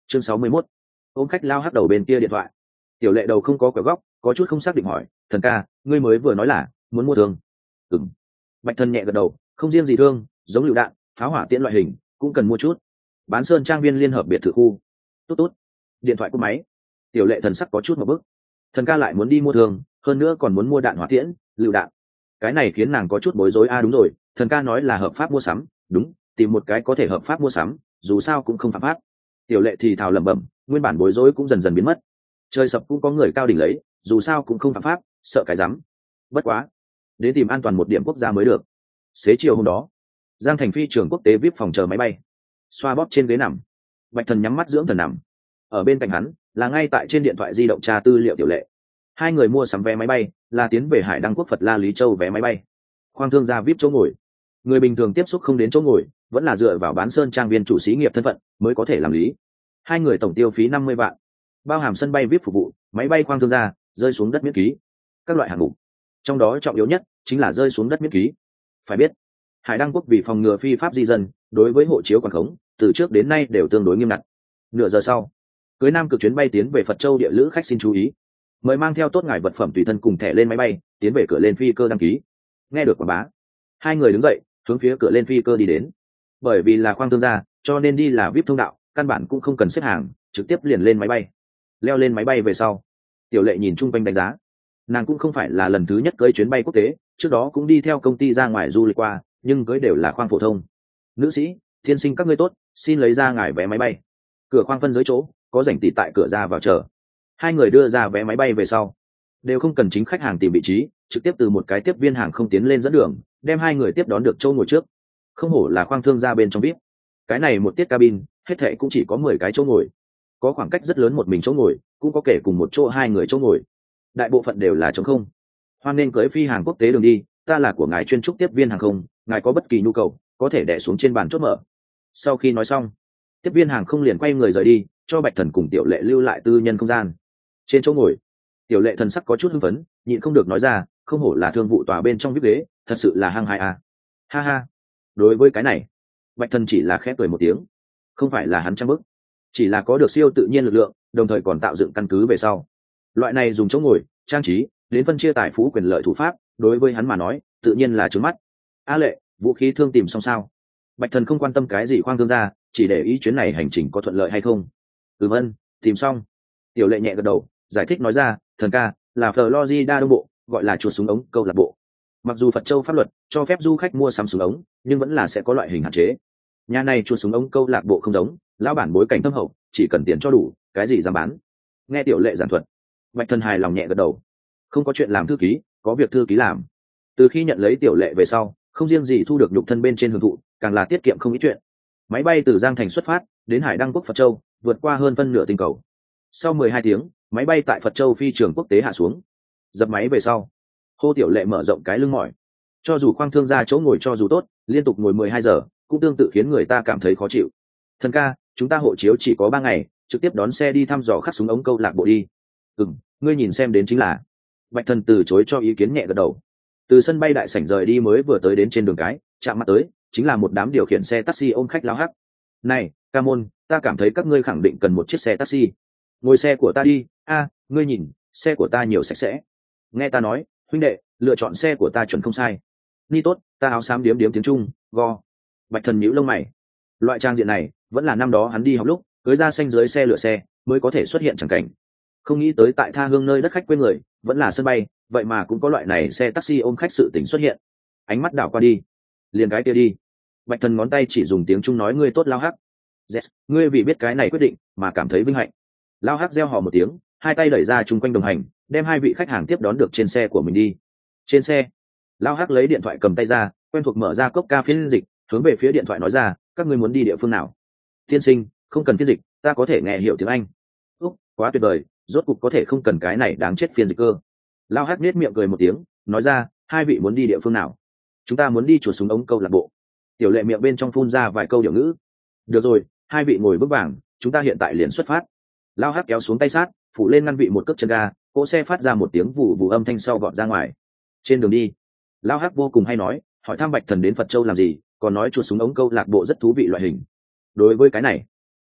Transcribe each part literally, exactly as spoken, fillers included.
chương sáu mươi mốt, ôm khách lao hắc đầu bên kia điện thoại. Tiểu lệ đầu không có quẹo góc, có chút không xác định hỏi, thần ca, ngươi mới vừa nói là muốn mua thương? Ừm. Bạch Thần nhẹ gật đầu, không riêng gì thương, giống lựu đạn, pháo hỏa tiễn loại hình cũng cần mua chút. Bán sơn trang viên liên hợp biệt thự khu. Tốt tốt. Điện thoại cúp máy. Tiểu lệ thần sắc có chút một bức. Thần ca lại muốn đi mua thương, hơn nữa còn muốn mua đạn hỏa tiễn, lựu đạn. Cái này khiến nàng có chút bối rối. A à, đúng rồi, thần ca nói là hợp pháp mua sắm, đúng, tìm một cái có thể hợp pháp mua sắm, dù sao cũng không phạm pháp. Tiểu lệ thì thào lẩm bẩm, nguyên bản bối rối cũng dần dần biến mất. Trời sập cũng có người cao đỉnh lấy, dù sao cũng không phạm pháp, sợ cái rắm. Bất quá, đến tìm an toàn một điểm quốc gia mới được. Xế chiều hôm đó, Giang Thành phi trường quốc tế vê i pê phòng chờ máy bay, xoa bóp trên ghế nằm. Bạch Thần nhắm mắt dưỡng thần nằm. Ở bên cạnh hắn là ngay tại trên điện thoại di động tra tư liệu Tiểu lệ. Hai người mua sắm vé máy bay là tiến về Hải Đăng Quốc Phật La Lý Châu vé máy bay. Khoang thương gia vê i pê chỗ ngồi, người bình thường tiếp xúc không đến chỗ ngồi, vẫn là dựa vào bán sơn trang viên chủ xí nghiệp thân phận mới có thể làm lý. Hai người tổng tiêu phí năm mươi vạn, bao hàm sân bay vê i pê phục vụ, máy bay khoang thương gia, rơi xuống đất miễn phí, các loại hạng mục. Trong đó trọng yếu nhất chính là rơi xuống đất miễn phí. Phải biết, Hải Đăng Quốc vì phòng ngừa phi pháp di dân, đối với hộ chiếu quản khống từ trước đến nay đều tương đối nghiêm ngặt. Nửa giờ sau, cưới nam cực chuyến bay tiến về Phật Châu địa lữ khách xin chú ý, mời mang theo tốt ngài vật phẩm tùy thân cùng thẻ lên máy bay, tiến về cửa lên phi cơ đăng ký. Nghe được quảng bá, hai người đứng dậy hướng phía cửa lên phi cơ đi đến. Bởi vì là khoang thương gia, cho nên đi là vê i pê thông đạo, căn bản cũng không cần xếp hàng, trực tiếp liền lên máy bay. Leo lên máy bay về sau, Tiểu lệ nhìn chung quanh đánh giá. Nàng cũng không phải là lần thứ nhất cưới chuyến bay quốc tế, trước đó cũng đi theo công ty ra ngoài du lịch qua, nhưng cưới đều là khoang phổ thông. Nữ sĩ, thiên sinh các ngươi tốt, xin lấy ra ngài vé máy bay. Cửa khoang phân dưới chỗ có rảnh tỷ tại cửa ra vào chờ. Hai người đưa ra vé máy bay về sau, đều không cần chính khách hàng tìm vị trí, trực tiếp từ một cái tiếp viên hàng không tiến lên dẫn đường, đem hai người tiếp đón được chỗ ngồi trước. Không hổ là khoang thương gia bên trong vê i pê. Cái này một tiết cabin, hết thệ cũng chỉ có mười cái chỗ ngồi. Có khoảng cách rất lớn một mình chỗ ngồi, cũng có kể cùng một chỗ hai người chỗ ngồi. Đại bộ phận đều là trống không. Hoan nên cưới phi hàng quốc tế đường đi, ta là của ngài chuyên trúc tiếp viên hàng không, ngài có bất kỳ nhu cầu có thể đè xuống trên bàn chốt mở. Sau khi nói xong, tiếp viên hàng không liền quay người rời đi, cho Bạch Thần cùng Tiểu lệ lưu lại tư nhân không gian. Trên chỗ ngồi, Tiểu lệ thần sắc có chút hưng phấn, nhịn không được nói ra, không hổ là thương vụ tòa bên trong vê i pê ghế, thật sự là hăng hái à. Ha ha. Đối với cái này, Bạch Thần chỉ là khẽ cười một tiếng. Không phải là hắn trang bức, chỉ là có được siêu tự nhiên lực lượng, đồng thời còn tạo dựng căn cứ về sau. Loại này dùng chỗ ngồi, trang trí, đến phân chia tài phú quyền lợi thủ pháp, đối với hắn mà nói, tự nhiên là trướng mắt. A lệ, vũ khí thương tìm xong sao? Bạch Thần không quan tâm cái gì khoang thương gia, chỉ để ý chuyến này hành trình có thuận lợi hay không. Ừm ân, tìm xong. Tiểu lệ nhẹ gật đầu, giải thích nói ra, thần ca, là Florida đông bộ, gọi là chuột súng ống câu lạc bộ. Mặc dù Phật Châu pháp luật cho phép du khách mua sắm súng ống, nhưng vẫn là sẽ có loại hình hạn chế. Nhà này chuột súng ống câu lạc bộ không giống, lão bản bối cảnh thâm hậu, chỉ cần tiền cho đủ, cái gì dám bán. Nghe Tiểu lệ giảng thuật, Bạch Thần hài lòng nhẹ gật đầu. Không có chuyện làm thư ký, có việc thư ký làm. Từ khi nhận lấy Tiểu lệ về sau, không riêng gì thu được nhục thân bên trên hưởng thụ, càng là tiết kiệm không ít chuyện. Máy bay từ Giang Thành xuất phát, đến Hải Đăng Quốc Phật Châu, vượt qua hơn phân nửa tinh cầu. Sau mười hai tiếng, máy bay tại Phật Châu phi trường quốc tế hạ xuống. Dập máy về sau, Hô Tiểu lệ mở rộng cái lưng mỏi. Cho dù khoang thương gia chỗ ngồi cho dù tốt, liên tục ngồi mười hai giờ, cũng tương tự khiến người ta cảm thấy khó chịu. Thần ca, chúng ta hộ chiếu chỉ có ba ngày, trực tiếp đón xe đi thăm dò khắc súng ống câu lạc bộ đi. Ừm, ngươi nhìn xem đến chính là. Bạch Thần từ chối cho ý kiến nhẹ gật đầu. Từ sân bay đại sảnh rời đi mới vừa tới đến trên đường cái, chạm mặt tới chính là một đám điều khiển xe taxi ôm khách lao hắc. Này, ca môn, ta cảm thấy các ngươi khẳng định cần một chiếc xe taxi. Ngồi xe của ta đi. A, ngươi nhìn, xe của ta nhiều sạch sẽ. Nghe ta nói, huynh đệ, lựa chọn xe của ta chuẩn không sai. Ni tốt, ta áo xám điếm điếm tiếng Trung, go. Bạch Thần nhíu lông mày. Loại trang diện này vẫn là năm đó hắn đi học lúc cưới ra xanh dưới xe lửa xe mới có thể xuất hiện chẳng cảnh. Không nghĩ tới tại tha hương nơi đất khách quê người, vẫn là sân bay, vậy mà cũng có loại này xe taxi ôm khách sự tình xuất hiện. Ánh mắt đảo qua đi, liền cái kia đi. Bạch Thần ngón tay chỉ dùng tiếng Trung nói, ngươi tốt lao hắc. Yes, ngươi vì biết cái này quyết định mà cảm thấy vinh hạnh. Lao hắc reo hò một tiếng, hai tay đẩy ra chung quanh đồng hành, đem hai vị khách hàng tiếp đón được trên xe của mình đi. Trên xe, Lao hắc lấy điện thoại cầm tay ra, quen thuộc mở ra cốc ca phiên dịch, hướng về phía điện thoại nói ra, các ngươi muốn đi địa phương nào? Tiên sinh, không cần phiên dịch, ta có thể nghe hiểu tiếng Anh. Úc, quá tuyệt vời, rốt cục có thể không cần cái này đáng chết phiên dịch cơ. Lao hắc nết miệng cười một tiếng, nói ra, hai vị muốn đi địa phương nào? Chúng ta muốn đi chuột súng ống câu lạc bộ. Tiểu lệ miệng bên trong phun ra vài câu điệu ngữ. Được rồi, hai vị ngồi bước vàng, chúng ta hiện tại liền xuất phát. Lao hắc kéo xuống tay sát, phủ lên ngăn vị một cước chân ga, cỗ xe phát ra một tiếng vù vù âm thanh sau vọt ra ngoài. Trên đường đi, Lao hắc vô cùng hay nói, hỏi thăm Bạch Thần đến Phật Châu làm gì, còn nói chuột súng ống câu lạc bộ rất thú vị loại hình. Đối với cái này,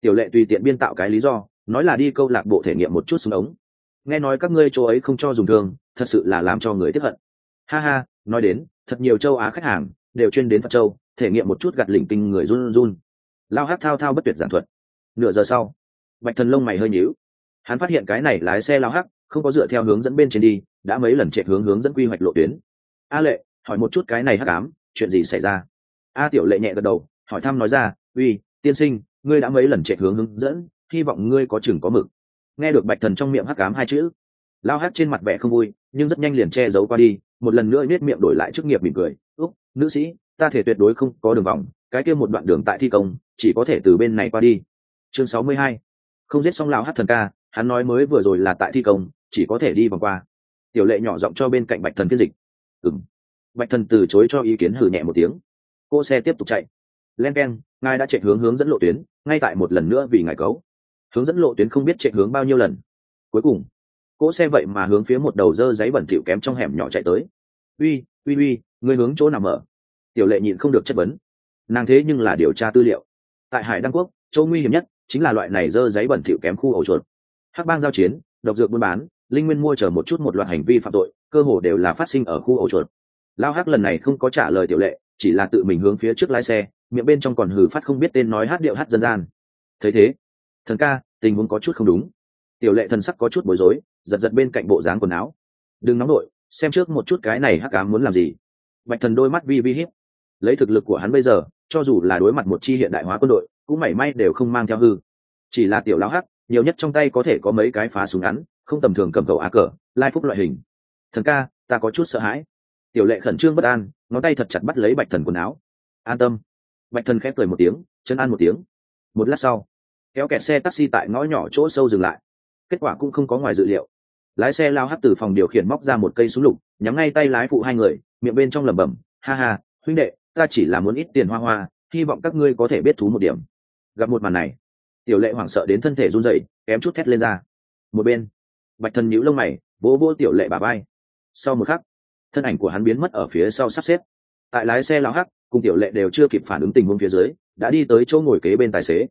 Tiểu lệ tùy tiện biên tạo cái lý do, nói là đi câu lạc bộ thể nghiệm một chút súng ống. Nghe nói các ngươi chỗ ấy không cho dùng thường, thật sự là làm cho người tiếc hận. Ha ha, nói đến thật nhiều châu Á khách hàng đều chuyên đến Phật Châu thể nghiệm một chút gạt lỉnh tinh người run run. Lao hát thao thao bất tuyệt giảng thuật. Nửa giờ sau, Bạch Thần lông mày hơi nhíu. Hắn phát hiện cái này lái xe lao hắc không có dựa theo hướng dẫn bên trên đi, đã mấy lần chạy hướng hướng dẫn quy hoạch lộ tuyến. A Lệ, hỏi một chút cái này hắc ám, chuyện gì xảy ra? A Tiểu Lệ nhẹ gật đầu, hỏi thăm nói ra, uy, tiên sinh, ngươi đã mấy lần chạy hướng hướng dẫn, hy vọng ngươi có chừng có mực. Nghe được Bạch Thần trong miệng hắc ám hai chữ, lao hắc trên mặt vẻ không vui, nhưng rất nhanh liền che giấu qua đi, một lần nữa nết miệng đổi lại chức nghiệp mỉm cười. Úc, nữ sĩ, ta thể tuyệt đối không có đường vòng, cái kia một đoạn đường tại thi công, chỉ có thể từ bên này qua đi. Chương sáu mươi hai, không giết xong lão hắc thần ca, hắn nói mới vừa rồi là tại thi công, chỉ có thể đi vòng qua. Tiểu Lệ nhỏ giọng cho bên cạnh Bạch Thần phiên dịch. Ừm. Bạch Thần từ chối cho ý kiến, hừ nhẹ một tiếng. Cô xe tiếp tục chạy. Len keng, ngài đã chạy hướng hướng dẫn lộ tuyến, ngay tại một lần nữa vì ngài cấu. Hướng dẫn lộ tuyến không biết chạy hướng bao nhiêu lần. Cuối cùng, cỗ xe vậy mà hướng phía một đầu dơ giấy bẩn thỉu kém trong hẻm nhỏ chạy tới. Uy, uy uy, ngươi hướng chỗ nào mở? Tiểu Lệ nhịn không được chất vấn. Nàng thế nhưng là điều tra tư liệu. Tại Hải Đăng Quốc, chỗ nguy hiểm nhất chính là loại này dơ giấy bẩn thỉu kém khu ổ chuột. Hắc bang giao chiến, độc dược buôn bán, linh nguyên mua chờ một chút một loạt hành vi phạm tội, cơ hồ đều là phát sinh ở khu ổ chuột. Lao Hắc lần này không có trả lời Tiểu Lệ, chỉ là tự mình hướng phía trước lái xe, miệng bên trong còn hừ phát không biết tên nói hát điệu hát dân gian. Thấy thế, thần ca, tình huống có chút không đúng. Tiểu Lệ thần sắc có chút bối rối, giật giật bên cạnh bộ dáng quần áo. Đừng nóng nổi, xem trước một chút cái này hắc ám muốn làm gì. Bạch Thần đôi mắt vi vi híp. Lấy thực lực của hắn bây giờ, cho dù là đối mặt một chi hiện đại hóa quân đội, cũng mảy may đều không mang theo hư. Chỉ là tiểu lão hắc, nhiều nhất trong tay có thể có mấy cái phá súng ngắn, không tầm thường cầm cầu á cờ, lai phúc loại hình. Thần ca, ta có chút sợ hãi. Tiểu Lệ khẩn trương bất an, ngón tay thật chặt bắt lấy Bạch Thần quần áo. An tâm. Bạch Thần khép cười một tiếng, chân an một tiếng. Một lát sau, kéo kẹt xe taxi tại ngõ nhỏ chỗ sâu dừng lại. Kết quả cũng không có ngoài dự liệu. Lái xe lao hắt từ phòng điều khiển móc ra một cây súng lục, nhắm ngay tay lái phụ hai người, miệng bên trong lẩm bẩm, ha ha, huynh đệ, ta chỉ là muốn ít tiền hoa hoa, hy vọng các ngươi có thể biết thú một điểm. Gặp một màn này, Tiểu Lệ hoảng sợ đến thân thể run rẩy, kém chút thét lên ra. Một bên, Bạch Thần nhíu lông mày, vỗ vỗ Tiểu Lệ bả vai. Sau một khắc, thân ảnh của hắn biến mất ở phía sau sắp xếp. Tại lái xe lao hắt cùng Tiểu Lệ đều chưa kịp phản ứng tình huống phía dưới, đã đi tới chỗ ngồi kế bên tài xế.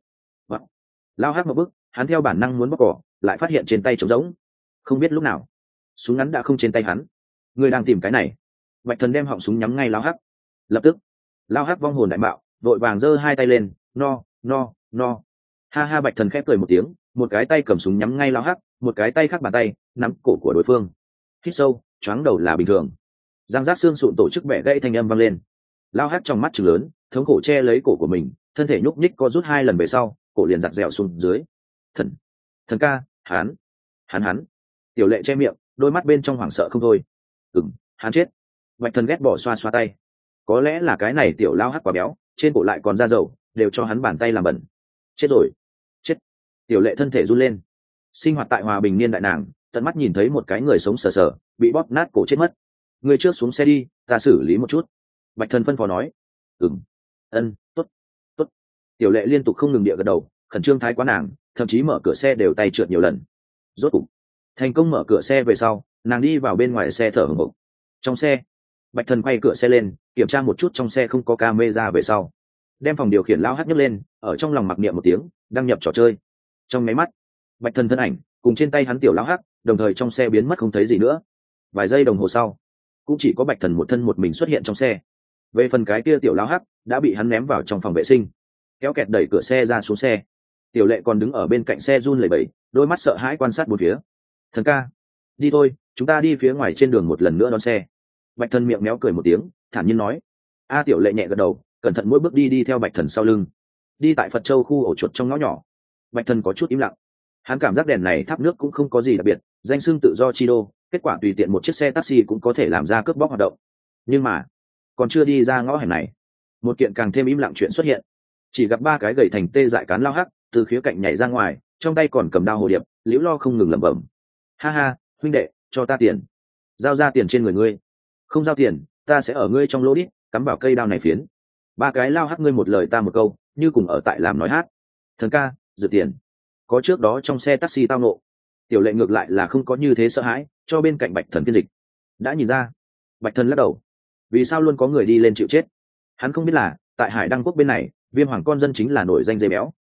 Lao hắt một bước, hắn theo bản năng muốn bóc cỏ, lại phát hiện trên tay trống rỗng. Không biết lúc nào, súng ngắn đã không trên tay hắn. Người đang tìm cái này. Bạch Thần đem họng súng nhắm ngay lao hắc. Lập tức, lao hắc vong hồn đại bạo, vội vàng giơ hai tay lên, no, no, no. Ha ha, Bạch Thần khép cười một tiếng, một cái tay cầm súng nhắm ngay lao hắc, một cái tay khác bàn tay nắm cổ của đối phương. Hít sâu, choáng đầu là bình thường. Giang giác xương sụn tổ chức bẻ gãy thanh âm vang lên. Lao hắc trong mắt trừng lớn, thống khổ che lấy cổ của mình, thân thể nhúc nhích co rút hai lần về sau, cổ liền giặt dẻo xuống dưới. Thần, thần ca, hắn, hắn hắn. Tiểu Lệ che miệng, đôi mắt bên trong hoảng sợ không thôi. Ừm, hắn chết. Bạch Thần ghét bỏ xoa xoa tay. Có lẽ là cái này tiểu lao hắc quá béo, trên cổ lại còn da dầu, đều cho hắn bàn tay làm bẩn. Chết rồi, chết. Tiểu Lệ thân thể run lên. Sinh hoạt tại hòa bình niên đại nàng, tận mắt nhìn thấy một cái người sống sờ sờ bị bóp nát cổ chết mất. Người trước xuống xe đi, ta xử lý một chút. Bạch Thần phân phó nói. Ừm, ân, tốt, tốt. Tiểu Lệ liên tục không ngừng địa gật đầu, khẩn trương thái quá nàng, thậm chí mở cửa xe đều tay trượt nhiều lần. Rốt cục thành công mở cửa xe về sau, nàng đi vào bên ngoài xe thở hổn hển. Trong xe, Bạch Thần quay cửa xe lên, kiểm tra một chút trong xe không có camera về sau, đem phòng điều khiển lao hắt nhấc lên, ở trong lòng mặc niệm một tiếng, đăng nhập trò chơi. Trong máy mắt, Bạch Thần thân ảnh cùng trên tay hắn tiểu lao hắt, đồng thời trong xe biến mất không thấy gì nữa. Vài giây đồng hồ sau, cũng chỉ có Bạch Thần một thân một mình xuất hiện trong xe. Về phần cái kia tiểu lao hắt đã bị hắn ném vào trong phòng vệ sinh, kéo kẹt đẩy cửa xe ra xuống xe. Tiểu Lệ còn đứng ở bên cạnh xe run lẩy bẩy, đôi mắt sợ hãi quan sát bốn phía. Thần ca, đi thôi, chúng ta đi phía ngoài trên đường một lần nữa đón xe. Bạch Thần miệng méo cười một tiếng, thản nhiên nói. A Tiểu Lệ nhẹ gật đầu, cẩn thận mỗi bước đi đi theo Bạch Thần sau lưng. Đi tại Phật Châu khu ổ chuột trong ngõ nhỏ, Bạch Thần có chút im lặng. Hắn cảm giác đèn này thắp nước cũng không có gì đặc biệt, danh xưng tự do chi đô, kết quả tùy tiện một chiếc xe taxi cũng có thể làm ra cướp bóc hoạt động. Nhưng mà, còn chưa đi ra ngõ hẻm này, một kiện càng thêm im lặng chuyện xuất hiện. Chỉ gặp ba cái gầy thành tê dại cán lao hắc từ khía cạnh nhảy ra ngoài, trong tay còn cầm đao hồ điệp, liễu lo không ngừng lẩm bẩm. Ha ha, huynh đệ, cho ta tiền. Giao ra tiền trên người ngươi. Không giao tiền, ta sẽ ở ngươi trong lỗ đít cắm vào cây đao này phiến. Ba cái lao hắc ngươi một lời ta một câu, như cùng ở tại làm nói hát. Thần ca, dự tiền. Có trước đó trong xe taxi tao nộ. Tiểu Lệ ngược lại là không có như thế sợ hãi, cho bên cạnh Bạch Thần phiên dịch. Đã nhìn ra. Bạch Thần lắc đầu. Vì sao luôn có người đi lên chịu chết? Hắn không biết là tại Hải Đăng Quốc bên này, Viêm Hoàng con dân chính là nổi danh dây béo.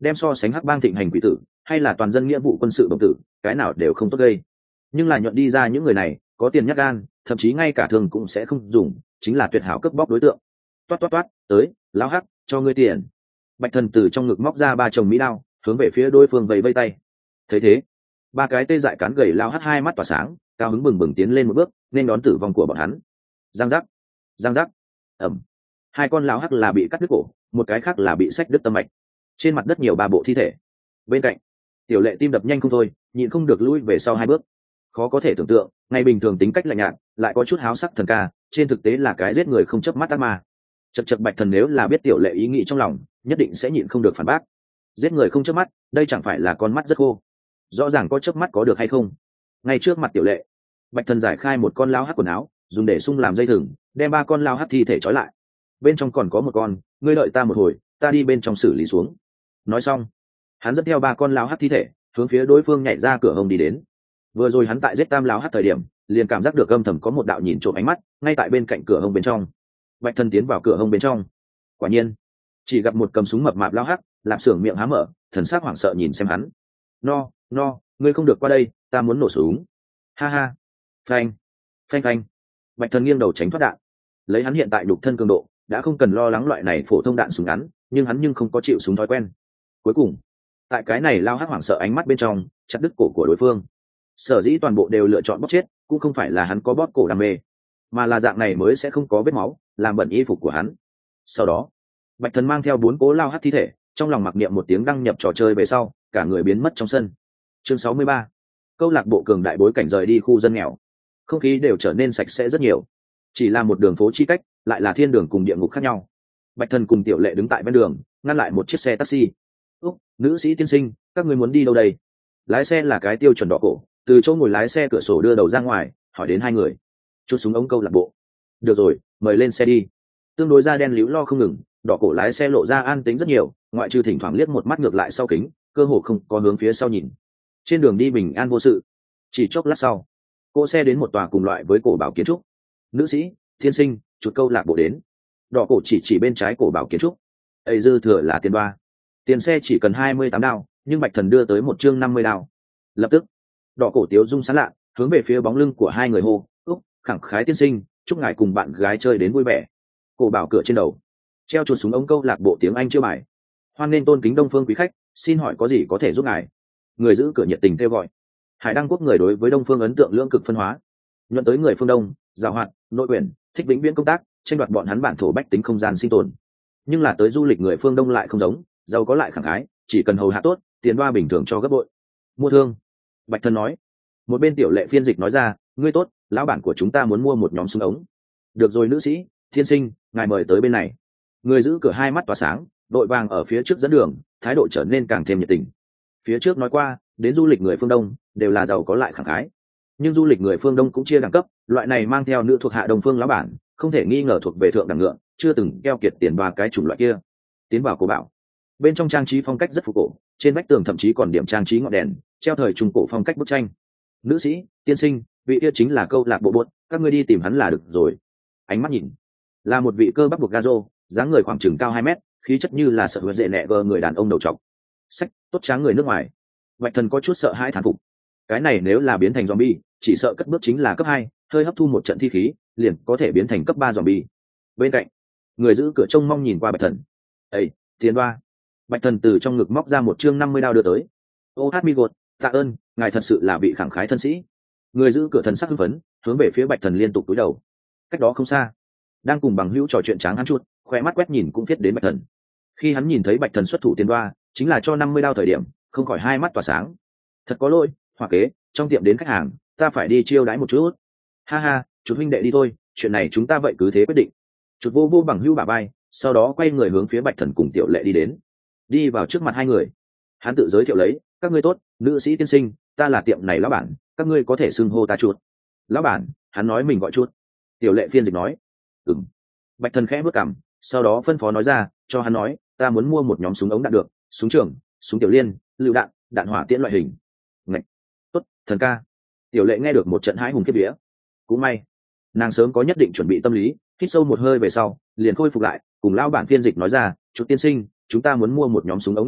đem so sánh hắc bang thịnh hành quỷ tử hay là toàn dân nghĩa vụ quân sự đồng tử, cái nào đều không tốt gây. Nhưng là nhuận đi ra những người này có tiền nhát gan, thậm chí ngay cả thường cũng sẽ không dùng, chính là tuyệt hảo cướp bóc đối tượng. Toát toát toát, tới, lão hắc, cho ngươi tiền. Bạch Thần từ trong ngực móc ra ba chồng mỹ đao, hướng về phía đối phương vẫy vây tay. Thấy thế, ba cái tê dại cán gầy lao hắt hai mắt tỏa sáng, cao hứng bừng bừng tiến lên một bước, nên đón tử vong của bọn hắn. Giang giác, giang giác, ẩm. Hai con lao hắc là bị cắt đứt cổ, một cái khác là bị xách đứt tâm mạch. Trên mặt đất nhiều ba bộ thi thể. Bên cạnh, Tiểu Lệ tim đập nhanh không thôi, nhịn không được lui về sau hai bước. Khó có thể tưởng tượng, ngày bình thường tính cách lạnh nhạt, lại có chút háo sắc thần ca, trên thực tế là cái giết người không chớp mắt ác ma. Chậc chậc Bạch Thần nếu là biết Tiểu Lệ ý nghĩ trong lòng, nhất định sẽ nhịn không được phản bác. Giết người không chớp mắt, đây chẳng phải là con mắt rất khô. Rõ ràng có chớp mắt có được hay không? Ngay trước mặt Tiểu Lệ, Bạch Thần giải khai một con lao hắc quần áo, dùng để sung làm dây thừng, đem ba con lao hắc thi thể trói lại. Bên trong còn có một con, ngươi đợi ta một hồi, ta đi bên trong xử lý xuống. Nói xong, hắn dẫn theo ba con lao hắc thi thể, hướng phía đối phương nhảy ra cửa hông đi đến. Vừa rồi hắn tại giết tam lao hắc thời điểm, liền cảm giác được âm thầm có một đạo nhìn trộm ánh mắt, ngay tại bên cạnh cửa hông bên trong. Bạch Thần tiến vào cửa hông bên trong, quả nhiên chỉ gặp một cầm súng mập mạp lao hắc, lạp xưởng miệng há mở, thần sắc hoảng sợ nhìn xem hắn. No, no, ngươi không được qua đây, ta muốn nổ súng. Ha ha. Phanh, phanh phanh. Bạch Thần nghiêng đầu tránh thoát đạn. Lấy hắn hiện tại đục thân cường độ, đã không cần lo lắng loại này phổ thông đạn súng ngắn, nhưng hắn nhưng không có chịu súng thói quen. Cuối cùng, tại cái này lao hắc hoảng sợ ánh mắt bên trong, chặt đứt cổ của đối phương. Sở dĩ toàn bộ đều lựa chọn bóp chết, cũng không phải là hắn có bóp cổ đam mê, mà là dạng này mới sẽ không có vết máu làm bẩn y phục của hắn. Sau đó, Bạch Thần mang theo bốn cố lao hắc thi thể, trong lòng mặc niệm một tiếng đăng nhập trò chơi về sau, cả người biến mất trong sân. Chương sáu mươi ba, câu lạc bộ cường đại bối cảnh rời đi khu dân nghèo, không khí đều trở nên sạch sẽ rất nhiều. Chỉ là một đường phố chi cách, lại là thiên đường cùng địa ngục khác nhau. Bạch Thần cùng Tiểu Lệ đứng tại bên đường, ngăn lại một chiếc xe taxi. Úc, nữ sĩ tiên sinh, các ngươi muốn đi đâu đây? Lái xe là cái tiêu chuẩn đỏ cổ, từ chỗ ngồi lái xe cửa sổ đưa đầu ra ngoài, hỏi đến hai người. Chút súng ống câu lạc bộ. Được rồi, mời lên xe đi. Tương đối da đen líu lo không ngừng, đỏ cổ lái xe lộ ra an tính rất nhiều, ngoại trừ thỉnh thoảng liếc một mắt ngược lại sau kính, cơ hồ không có hướng phía sau nhìn. Trên đường đi bình an vô sự. Chỉ chốc lát sau, cô xe đến một tòa cùng loại với cổ bảo kiến trúc. Nữ sĩ, thiên sinh, chuột câu lạc bộ đến. Đỏ cổ chỉ chỉ bên trái cổ bảo kiến trúc. Ây dư thừa là tiền đoa. Tiền xe chỉ cần hai mươi tám đao, nhưng Bạch Thần đưa tới một chương năm mươi đao. Lập tức, đỏ cổ tiếu dung sán lạ, hướng về phía bóng lưng của hai người hô, úc, khẳng khái tiên sinh, chúc ngài cùng bạn gái chơi đến vui vẻ. Cổ bảo cửa trên đầu treo chuột súng ống câu lạc bộ tiếng Anh chiêu bài. Hoan nghênh tôn kính Đông Phương quý khách, xin hỏi có gì có thể giúp ngài? Người giữ cửa nhiệt tình kêu gọi. Hải Đăng Quốc người đối với Đông Phương ấn tượng lưỡng cực phân hóa. Nhuận tới người phương Đông, giàu hoạt, nội quyền, thích vĩnh viễn công tác, tranh đoạt bọn hắn bản thổ bách tính không gian sinh tồn. Nhưng là tới du lịch người phương Đông lại không giống, giàu có lại khẳng khái, chỉ cần hầu hạ tốt, tiền đoa bình thường cho gấp bội. Mua thương. Bạch Thần nói. Một bên Tiểu Lệ phiên dịch nói ra, ngươi tốt, lão bản của chúng ta muốn mua một nhóm súng ống. Được rồi nữ sĩ, thiên sinh, ngài mời tới bên này. Người giữ cửa hai mắt tỏa sáng, đội vàng ở phía trước dẫn đường, thái độ trở nên càng thêm nhiệt tình. Phía trước nói qua, đến du lịch người phương Đông đều là giàu có lại khẳng khái, nhưng du lịch người phương Đông cũng chia đẳng cấp, loại này mang theo nữ thuộc hạ Đông phương lão bản, không thể nghi ngờ thuộc về thượng đẳng ngựa, chưa từng keo kiệt tiền ba cái chủng loại kia. Tiến vào cổ bảo, bên trong trang trí phong cách rất phục cổ, trên vách tường thậm chí còn điểm trang trí ngọn đèn, treo thời trung cổ phong cách bức tranh. Nữ sĩ, tiên sinh, vị kia chính là câu lạc bộ buốt, các ngươi đi tìm hắn là được rồi. Ánh mắt nhìn, là một vị cơ bắp buộc gazo, dáng người khoảng chừng cao hai mét, khí chất như là sợ huệ dễ nẹ gờ người đàn ông đầu trọc. Sách, tốt tráng người nước ngoài. Bạch Thần có chút sợ hãi thán phục. Cái này nếu là biến thành zombie, chỉ sợ cất bước chính là cấp hai, hơi hấp thu một trận thi khí, liền có thể biến thành cấp ba zombie. Bên cạnh, người giữ cửa trông mong nhìn qua Bạch Thần. "Ê, tiền đoa." Bạch Thần từ trong ngực móc ra một chương năm mươi đao đưa tới. "Ô hát mi gột, tạ ơn, ngài thật sự là vị khẳng khái thân sĩ." Người giữ cửa thần sắc hưng phấn, hướng về phía Bạch Thần liên tục cúi đầu. Cách đó không xa, đang cùng bằng hữu trò chuyện tráng hắn chuột, khóe mắt quét nhìn cũng viết đến Bạch Thần. Khi hắn nhìn thấy Bạch Thần xuất thủ tiền đoa, chính là cho năm mươi đao thời điểm, không khỏi hai mắt tỏa sáng. Thật có lỗi, hoặc kế, trong tiệm đến khách hàng, ta phải đi chiêu đãi một chút. Ha ha, chút huynh đệ đi thôi, chuyện này chúng ta vậy cứ thế quyết định. Chút vô vô bằng hữu bả vai, sau đó quay người hướng phía Bạch Thần cùng Tiểu Lệ đi đến. Đi vào trước mặt hai người, hắn tự giới thiệu lấy, các ngươi tốt, nữ sĩ tiên sinh, ta là tiệm này lão bản, các ngươi có thể xưng hô ta chuột. Lão bản, hắn nói mình gọi chuột. Tiểu Lệ phiên dịch nói. Ừm. Bạch Thần khẽ bước cằm, sau đó phân phó nói ra, cho hắn nói, ta muốn mua một nhóm súng ống đạn được, súng trường, súng tiểu liên, lựu đạn, đạn hỏa tiễn loại hình. Ngạch. Tốt, thần ca. Tiểu Lệ nghe được một trận hãi hùng kiếp vía. Cũng may, nàng sớm có nhất định chuẩn bị tâm lý, hít sâu một hơi về sau, liền khôi phục lại, cùng lão bản phiên dịch nói ra, "Chút tiên sinh, chúng ta muốn mua một nhóm súng ống đạn được,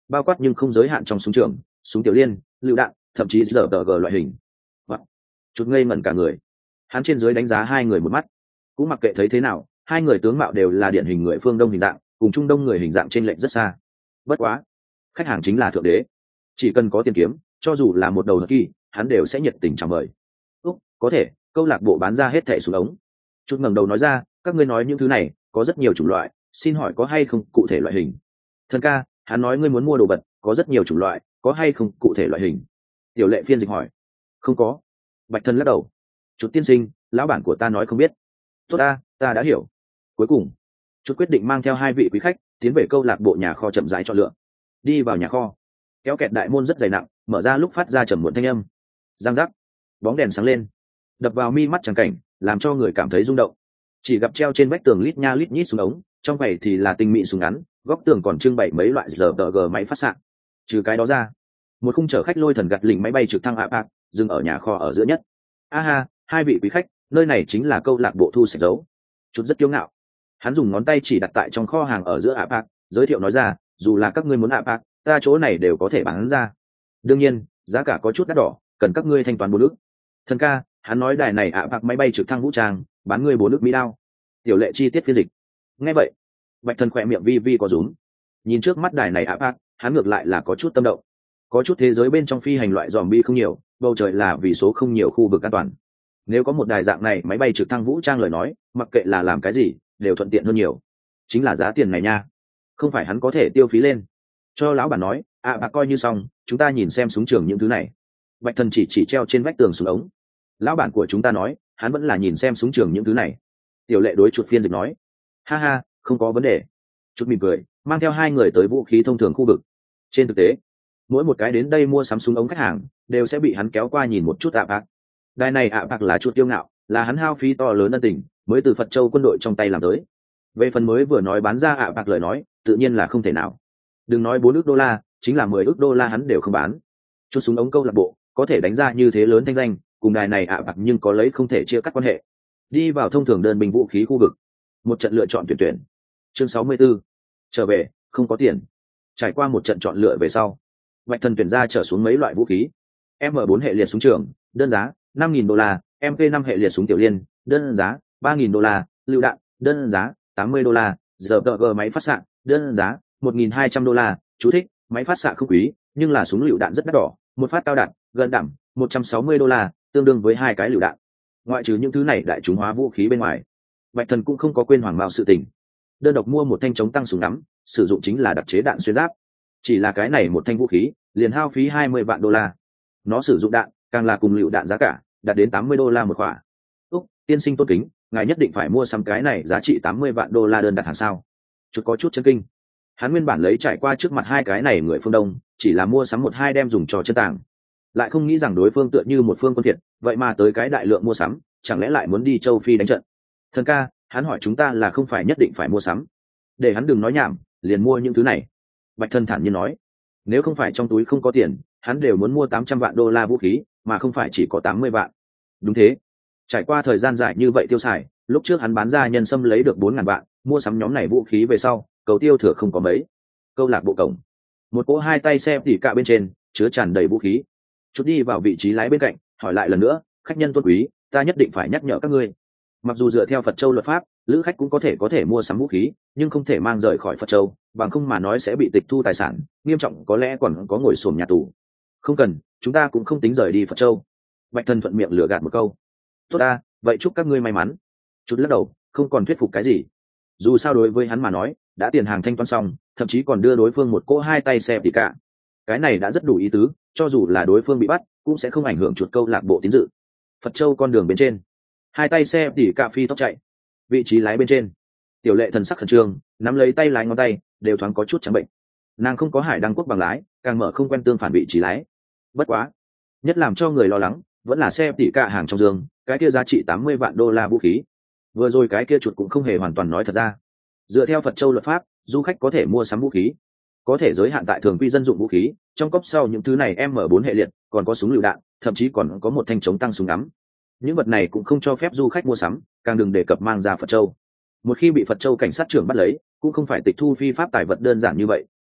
bao quát nhưng không giới hạn trong súng trường, súng tiểu liên, lựu đạn, thậm chí giờ tờ g loại hình. Và chút ngây ngẩn cả người, hắn trên dưới đánh giá hai người một mắt, cũng mặc kệ thấy thế nào, hai người tướng mạo đều là điển hình người phương đông hình dạng, cùng trung đông người hình dạng trên lệch rất xa. Bất quá khách hàng chính là thượng đế, chỉ cần có tiền kiếm, cho dù là một đầu hất kỳ, hắn đều sẽ nhiệt tình chào mời. Úc, có thể câu lạc bộ bán ra hết thẻ súng ống. Chút ngẩng đầu nói ra, các ngươi nói những thứ này có rất nhiều chủng loại, xin hỏi có hay không cụ thể loại hình? Thần ca, hắn nói ngươi muốn mua đồ vật có rất nhiều chủng loại, có hay không cụ thể loại hình? Tiểu lệ phiên dịch hỏi. Không có. Bạch Thần lắc đầu. Chút tiên sinh, lão bản của ta nói không biết. Tốt ta, ta đã hiểu. Cuối cùng chút quyết định mang theo hai vị quý khách tiến về câu lạc bộ nhà kho chậm rãi chọn lựa. Đi vào nhà kho, kéo kẹt đại môn rất dày nặng, mở ra lúc phát ra trầm muộn thanh âm. Giang giác, bóng đèn sáng lên, đập vào mi mắt trắng cảnh, làm cho người cảm thấy rung động. Chỉ gặp treo trên vách tường lít nha lít nhít súng ống, trong vậy thì là tinh mỹ súng ngắn, góc tường còn trưng bày mấy loại giờ tờ gờ máy phát xạ. Trừ cái đó ra, một khung chở khách lôi thần gặt lỉnh máy bay trực thăng Apac dừng ở nhà kho ở giữa nhất. A ha, hai vị quý khách, nơi này chính là câu lạc bộ thu sạch dấu. Chút rất kiêu ngạo, hắn dùng ngón tay chỉ đặt tại trong kho hàng ở giữa Apac, giới thiệu nói ra, dù là các ngươi muốn Apac, ta chỗ này đều có thể bán ra. Đương nhiên, giá cả có chút đắt đỏ, cần các ngươi thanh toán bốn ức. Thần ca, hắn nói đài này Apac máy bay trực thăng vũ trang, bán ngươi bốn ức mỹ đao. Tiểu lệ chi tiết phiên dịch. Nghe vậy, Bạch Thần khỏe miệng vi vi có rúm. Nhìn trước mắt đài này Apac, hắn ngược lại là có chút tâm động. Có chút thế giới bên trong phi hành loại zombie không nhiều, bầu trời là vì số không nhiều khu vực an toàn. Nếu có một đài dạng này máy bay trực thăng vũ trang lời nói, mặc kệ là làm cái gì, đều thuận tiện hơn nhiều. Chính là giá tiền này nha, không phải hắn có thể tiêu phí lên. Cho lão bản nói, à bạc coi như xong, chúng ta nhìn xem súng trường những thứ này. Bạch Thần chỉ chỉ treo trên vách tường súng ống. Lão bản của chúng ta nói, hắn vẫn là nhìn xem súng trường những thứ này. Tiểu lệ đối chuột phiên dịch nói, ha ha, không có vấn đề. Chút mỉm cười, mang theo hai người tới vũ khí thông thường khu vực. Trên thực tế, mỗi một cái đến đây mua sắm súng ống khách hàng đều sẽ bị hắn kéo qua nhìn một chút ạ bạc. Đài này ạ bạc là chuột tiêu ngạo, là hắn hao phí to lớn ân tình mới từ Phật Châu quân đội trong tay làm tới. Về phần mới vừa nói bán ra ạ bạc lời nói, tự nhiên là không thể nào. Đừng nói bốn ức đô la, chính là mười ức đô la hắn đều không bán. Chút súng ống câu lạc bộ có thể đánh ra như thế lớn thanh danh, cùng đài này ạ bạc nhưng có lấy không thể chia cắt quan hệ. Đi vào thông thường đơn binh vũ khí khu vực, một trận lựa chọn tuyển tuyển. Chương sáu mươi 64. Trở về, không có tiền. Trải qua một trận chọn lựa về sau, Bạch Thần tuyển ra trở xuống mấy loại vũ khí. M bốn hệ liệt súng trường, đơn giá năm nghìn đô la, M P năm hệ liệt súng tiểu liên, đơn giá ba nghìn đô la, lựu đạn, đơn giá tám mươi đô la, giờ tờ gờ máy phát xạ, đơn giá một nghìn hai trăm đô la. Chú thích: máy phát xạ không quý, nhưng là súng lựu đạn rất đắt đỏ, một phát cao đạn, gần đảm, một trăm sáu mươi đô la, tương đương với hai cái lựu đạn. Ngoại trừ những thứ này đại chúng hóa vũ khí bên ngoài, Bạch Thần cũng không có quên hoàng mao sự tình. Đơn độc mua một thanh chống tăng súng ngắm, sử dụng chính là đặc chế đạn xuyên giáp. Chỉ là cái này một thanh vũ khí, liền hao phí hai mươi vạn đô la. Nó sử dụng đạn, càng là cùng lựu đạn giá cả, đạt đến tám mươi đô la một quả. Úc, tiên sinh tôn kính, ngài nhất định phải mua sắm cái này giá trị tám mươi vạn đô la đơn đặt hàng sao? Chút có chút chân kinh. Hắn nguyên bản lấy trải qua trước mặt hai cái này người phương Đông, chỉ là mua sắm một hai đem dùng cho chân tàng. Lại không nghĩ rằng đối phương tựa như một phương quân thiệt, vậy mà tới cái đại lượng mua sắm, chẳng lẽ lại muốn đi châu Phi đánh trận? Thần ca, hắn hỏi chúng ta là không phải nhất định phải mua sắm. Để hắn đừng nói nhảm, liền mua những thứ này. Bạch Thần thản nhiên nói, nếu không phải trong túi không có tiền, hắn đều muốn mua tám trăm vạn đô la vũ khí, mà không phải chỉ có tám mươi vạn. Đúng thế. Trải qua thời gian dài như vậy tiêu xài, lúc trước hắn bán ra nhân sâm lấy được bốn ngàn vạn, mua sắm nhóm này vũ khí về sau, cầu tiêu thừa không có mấy. Câu lạc bộ cổng, một cỗ hai tay xe tỉ cạ bên trên, chứa tràn đầy vũ khí. Chút đi vào vị trí lái bên cạnh, hỏi lại lần nữa, khách nhân tôn quý, ta nhất định phải nhắc nhở các ngươi. Mặc dù dựa theo Phật Châu luật pháp, lữ khách cũng có thể có thể mua sắm vũ khí, nhưng không thể mang rời khỏi Phật Châu, bằng không mà nói sẽ bị tịch thu tài sản, nghiêm trọng có lẽ còn có ngồi xổm nhà tù. Không cần, chúng ta cũng không tính rời đi Phật Châu. Bạch Thần thuận miệng lừa gạt một câu. Tốt ta, vậy chúc các ngươi may mắn. Chút lắc đầu, không còn thuyết phục cái gì. Dù sao đối với hắn mà nói, đã tiền hàng thanh toán xong, thậm chí còn đưa đối phương một cỗ hai tay xe tỉ cả. Cái này đã rất đủ ý tứ, cho dù là đối phương bị bắt, cũng sẽ không ảnh hưởng chuột câu lạc bộ tín dự. Phật Châu con đường bên trên, hai tay xe tỉ cạ phi tốc chạy. Vị trí lái bên trên, Tiểu lệ thần sắc khẩn trương, nắm lấy tay lái ngón tay đều thoáng có chút trắng bệnh. Nàng không có hải đăng quốc bằng lái, càng mở không quen tương phản vị trí lái. Bất quá, nhất làm cho người lo lắng vẫn là xe tỉ cạ hàng trong giường, cái kia giá trị tám mươi vạn đô la vũ khí. Vừa rồi cái kia chuột cũng không hề hoàn toàn nói thật ra. Dựa theo Phật Châu luật pháp, du khách có thể mua sắm vũ khí, có thể giới hạn tại thường quy dân dụng vũ khí, trong cốc sau những thứ này M bốn hệ liệt, còn có súng lựu đạn, thậm chí còn có một thanh chống tăng súng ngắm. Những vật này cũng không cho phép du khách mua sắm, càng đừng đề cập mang ra Phật Châu. Một khi bị Phật Châu cảnh sát trưởng bắt lấy, cũng không phải tịch thu phi pháp tài vật đơn giản như vậy,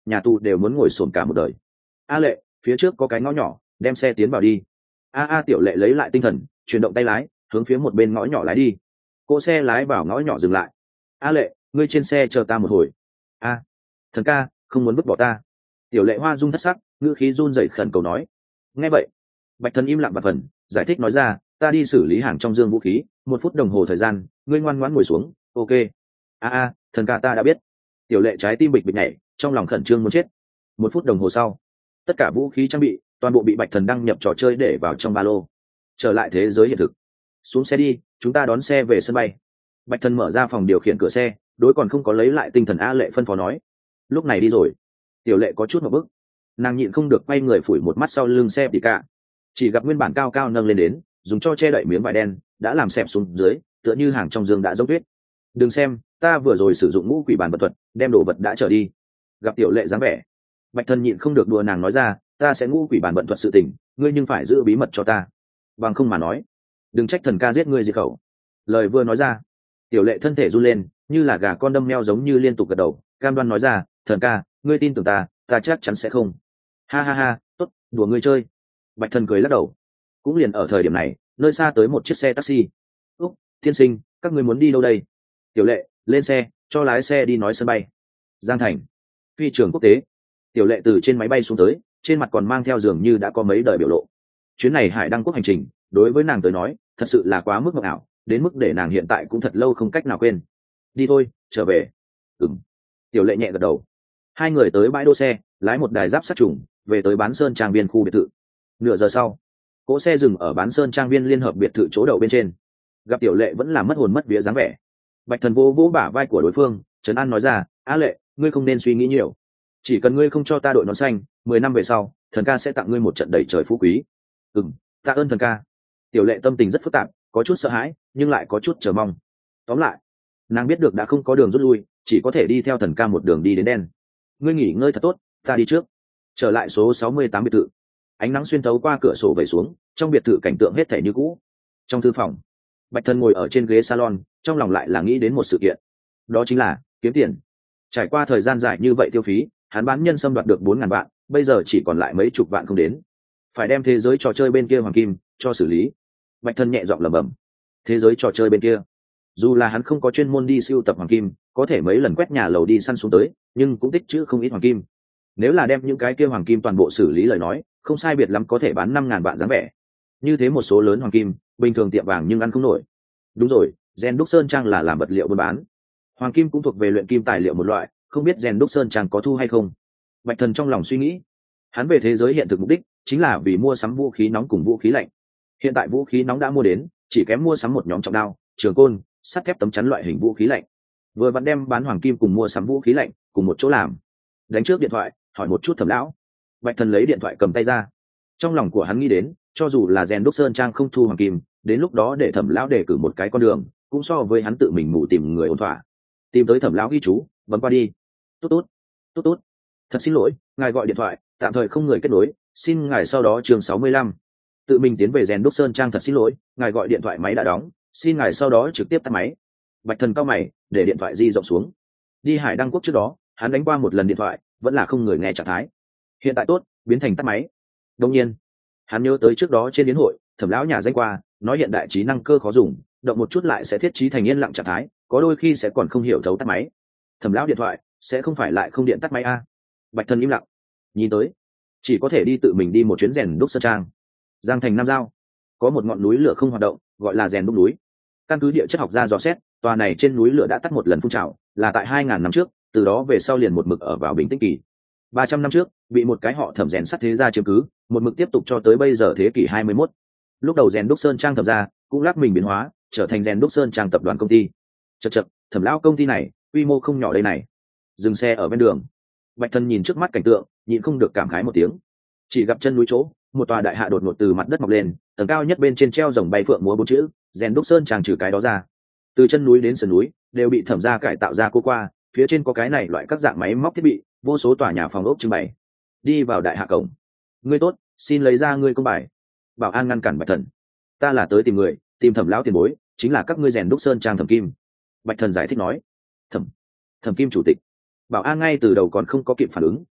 nhà tù đều muốn ngồi xổm cả một đời. A Lệ, phía trước có cái ngõ nhỏ, đem xe tiến vào đi. A A Tiểu Lệ lấy lại tinh thần, chuyển động tay lái, hướng phía một bên ngõ nhỏ lái đi. Cỗ xe lái vào ngõ nhỏ dừng lại. A Lệ, ngươi trên xe chờ ta một hồi. A, Thần ca, không muốn vứt bỏ ta. Tiểu Lệ hoa dung thất sắc, ngữ khí run rẩy khẩn cầu nói. Nghe vậy, Bạch Thần im lặng và phần, giải thích nói ra, ta đi xử lý hàng trong dương vũ khí, một phút đồng hồ thời gian, ngươi ngoan ngoãn ngồi xuống. Ok. A A, Thần ca ta đã biết. Tiểu Lệ trái tim bịch bịch nhảy, trong lòng khẩn trương muốn chết. Một phút đồng hồ sau, tất cả vũ khí trang bị toàn bộ bị Bạch Thần đăng nhập trò chơi để vào trong ba lô. Trở lại thế giới hiện thực. Xuống xe đi, chúng ta đón xe về sân bay. Bạch Thần mở ra phòng điều khiển cửa xe, đối còn không có lấy lại tinh thần A Lệ phân phó nói. Lúc này đi rồi. Tiểu Lệ có chút một bức, nàng nhịn không được quay người phủi một mắt sau lưng xe tỉ cả, chỉ gặp nguyên bản cao cao nâng lên đến, dùng cho che đậy miếng vải đen đã làm xẹp xuống dưới, tựa như hàng trong dương đã dốc tuyết. Đừng xem, ta vừa rồi sử dụng ngũ quỷ bản vật thuật đem đồ vật đã trở đi. Gặp Tiểu Lệ dáng vẻ, Bạch Thần nhịn không được đùa nàng nói ra, ta sẽ ngũ quỷ bản vận thuật sự tình, ngươi nhưng phải giữ bí mật cho ta, bằng không mà nói đừng trách thần ca giết ngươi diệt khẩu. Lời vừa nói ra, Tiểu Lệ thân thể run lên, như là gà con đâm meo giống như liên tục gật đầu, cam đoan nói ra, thần ca, ngươi tin tưởng ta, ta chắc chắn sẽ không. Ha ha ha, tốt, đùa ngươi chơi. Bạch Thần cười lắc đầu. Cũng liền ở thời điểm này, nơi xa tới một chiếc xe taxi. Úc, tiên sinh, các ngươi muốn đi đâu đây? Tiểu Lệ, lên xe, cho lái xe đi nói sân bay. Giang Thành, phi trường quốc tế. Tiểu Lệ từ trên máy bay xuống tới, trên mặt còn mang theo dường như đã có mấy đời biểu lộ. Chuyến này Hải Đăng quốc hành trình, đối với nàng tới nói, thật sự là quá mức mộng ảo, đến mức để nàng hiện tại cũng thật lâu không cách nào quên. Đi thôi, trở về. Ừm. Tiểu Lệ nhẹ gật đầu. Hai người tới bãi đỗ xe, lái một đài giáp sát trùng, về tới Bán Sơn trang viên khu biệt thự. Nửa giờ sau, cỗ xe dừng ở Bán Sơn trang viên liên hợp biệt thự chỗ đậu bên trên. Gặp Tiểu Lệ vẫn là mất hồn mất vía dáng vẻ, Bạch Thần vô vỗ bả vai của đối phương, trấn an nói ra, A Lệ, ngươi không nên suy nghĩ nhiều, chỉ cần ngươi không cho ta đội nón xanh, mười năm về sau thần ca sẽ tặng ngươi một trận đầy trời phú quý. Ừm, tạ ơn thần ca. Tiểu Lệ tâm tình rất phức tạp, có chút sợ hãi nhưng lại có chút chờ mong. Tóm lại, nàng biết được đã không có đường rút lui, chỉ có thể đi theo thần ca một đường đi đến đen. Ngươi nghỉ ngơi thật tốt, ta đi trước. Trở lại số sáu mươi tám biệt thự, ánh nắng xuyên thấu qua cửa sổ về xuống, trong biệt thự cảnh tượng hết thảy như cũ. Trong thư phòng, Bạch Thần ngồi ở trên ghế salon, trong lòng lại là nghĩ đến một sự kiện, đó chính là kiếm tiền. Trải qua thời gian dài như vậy tiêu phí, hắn bán nhân sâm đoạt được bốn ngàn vạn, bây giờ chỉ còn lại mấy chục vạn không đến, phải đem thế giới trò chơi bên kia hoàng kim cho xử lý. Bạch Thần nhẹ giọng lẩm bẩm, thế giới trò chơi bên kia, dù là hắn không có chuyên môn đi siêu tập hoàng kim, có thể mấy lần quét nhà lầu đi săn xuống tới, nhưng cũng tích trữ không ít hoàng kim. Nếu là đem những cái kia hoàng kim toàn bộ xử lý lời nói, không sai biệt lắm có thể bán năm ngàn vạn dáng vẻ. Như thế một số lớn hoàng kim, bình thường tiệm vàng nhưng ăn không nổi. Đúng rồi, Gen Đúc Sơn Trang là làm vật liệu buôn bán, hoàng kim cũng thuộc về luyện kim tài liệu một loại, không biết Gen Đúc Sơn Trang có thu hay không. Bạch Thần trong lòng suy nghĩ, hắn về thế giới hiện thực mục đích chính là vì mua sắm vũ khí nóng cùng vũ khí lạnh. Hiện tại vũ khí nóng đã mua đến, chỉ kém mua sắm một nhóm trọng đao, trường côn, sắt thép tấm chắn loại hình vũ khí lạnh. Vừa vặn đem bán hoàng kim cùng mua sắm vũ khí lạnh cùng một chỗ làm. Đánh trước điện thoại, hỏi một chút Thẩm lão. Bạch Thần lấy điện thoại cầm tay ra. Trong lòng của hắn nghĩ đến, cho dù là Gen Đúc Sơn Trang không thu hoàng kim, đến lúc đó để Thẩm lão đề cử một cái con đường, cũng so với hắn tự mình mù tìm người ổn thỏa. Tìm tới Thẩm lão ghi chú, bấm qua đi. Tốt tốt, tốt tốt. Thật xin lỗi, ngài gọi điện thoại, tạm thời không người kết nối, xin ngài sau đó chương sáu mươi lăm. Tự mình tiến về Gen Đúc Sơn Trang, thật xin lỗi, ngài gọi điện thoại máy đã đóng, xin ngài sau đó trực tiếp tắt máy. Bạch Thần cao mày, để điện thoại di rộng xuống. Đi Hải Đăng quốc trước đó, hắn đánh qua một lần điện thoại, vẫn là không người nghe trạng thái. Hiện tại tốt, biến thành tắt máy. Đương nhiên, hắn nhớ tới trước đó trên yến hội, Thẩm lão nhà danh qua, nói hiện đại trí năng cơ khó dùng, động một chút lại sẽ thiết trí thành yên lặng trạng thái, có đôi khi sẽ còn không hiểu thấu tắt máy. Thẩm lão điện thoại sẽ không phải lại không điện tắt máy a? Bạch Thần im lặng, nhìn tới chỉ có thể đi tự mình đi một chuyến Rèn Đúc Sơn Trang. Giang Thành Nam Giao có một ngọn núi lửa không hoạt động, gọi là Rèn Đúc núi. Căn cứ địa chất học gia dò xét, tòa này trên núi lửa đã tắt một lần phun trào, là tại hai ngàn năm trước, từ đó về sau liền một mực ở vào bình tĩnh kỳ. ba trăm năm trước, bị một cái họ Thẩm rèn sắt thế gia chiếm cứ, một mực tiếp tục cho tới bây giờ thế kỷ hai mươi mốt. Lúc đầu Rèn Đúc Sơn Trang Thẩm gia cũng lắc mình biến hóa, trở thành Rèn Đúc Sơn Trang tập đoàn công ty. Chậc chậc, Thẩm lão công ty này, quy mô không nhỏ đây này. Dừng xe ở bên đường, Bạch Thần nhìn trước mắt cảnh tượng, nhịn không được cảm khái một tiếng. Chỉ gặp chân núi chỗ, một tòa đại hạ đột ngột từ mặt đất mọc lên, tầng cao nhất bên trên treo rồng bay phượng múa bốn chữ, Rèn Đúc Sơn Trang trừ cái đó ra, từ chân núi đến sườn núi đều bị Thẩm gia cải tạo ra cô qua, phía trên có cái này loại các dạng máy móc thiết bị, vô số tòa nhà phòng ốc trưng bày. Đi vào đại hạ cổng. Ngươi tốt, xin lấy ra ngươi công bài. Bảo an ngăn cản Bạch Thần. Ta là tới tìm người, tìm Thẩm lão tiền bối, chính là các ngươi Rèn Đúc Sơn Trang Thẩm Kim. Bạch Thần giải thích nói. Thẩm, Thẩm Kim chủ tịch. Bảo an ngay từ đầu còn không có kịp phản ứng,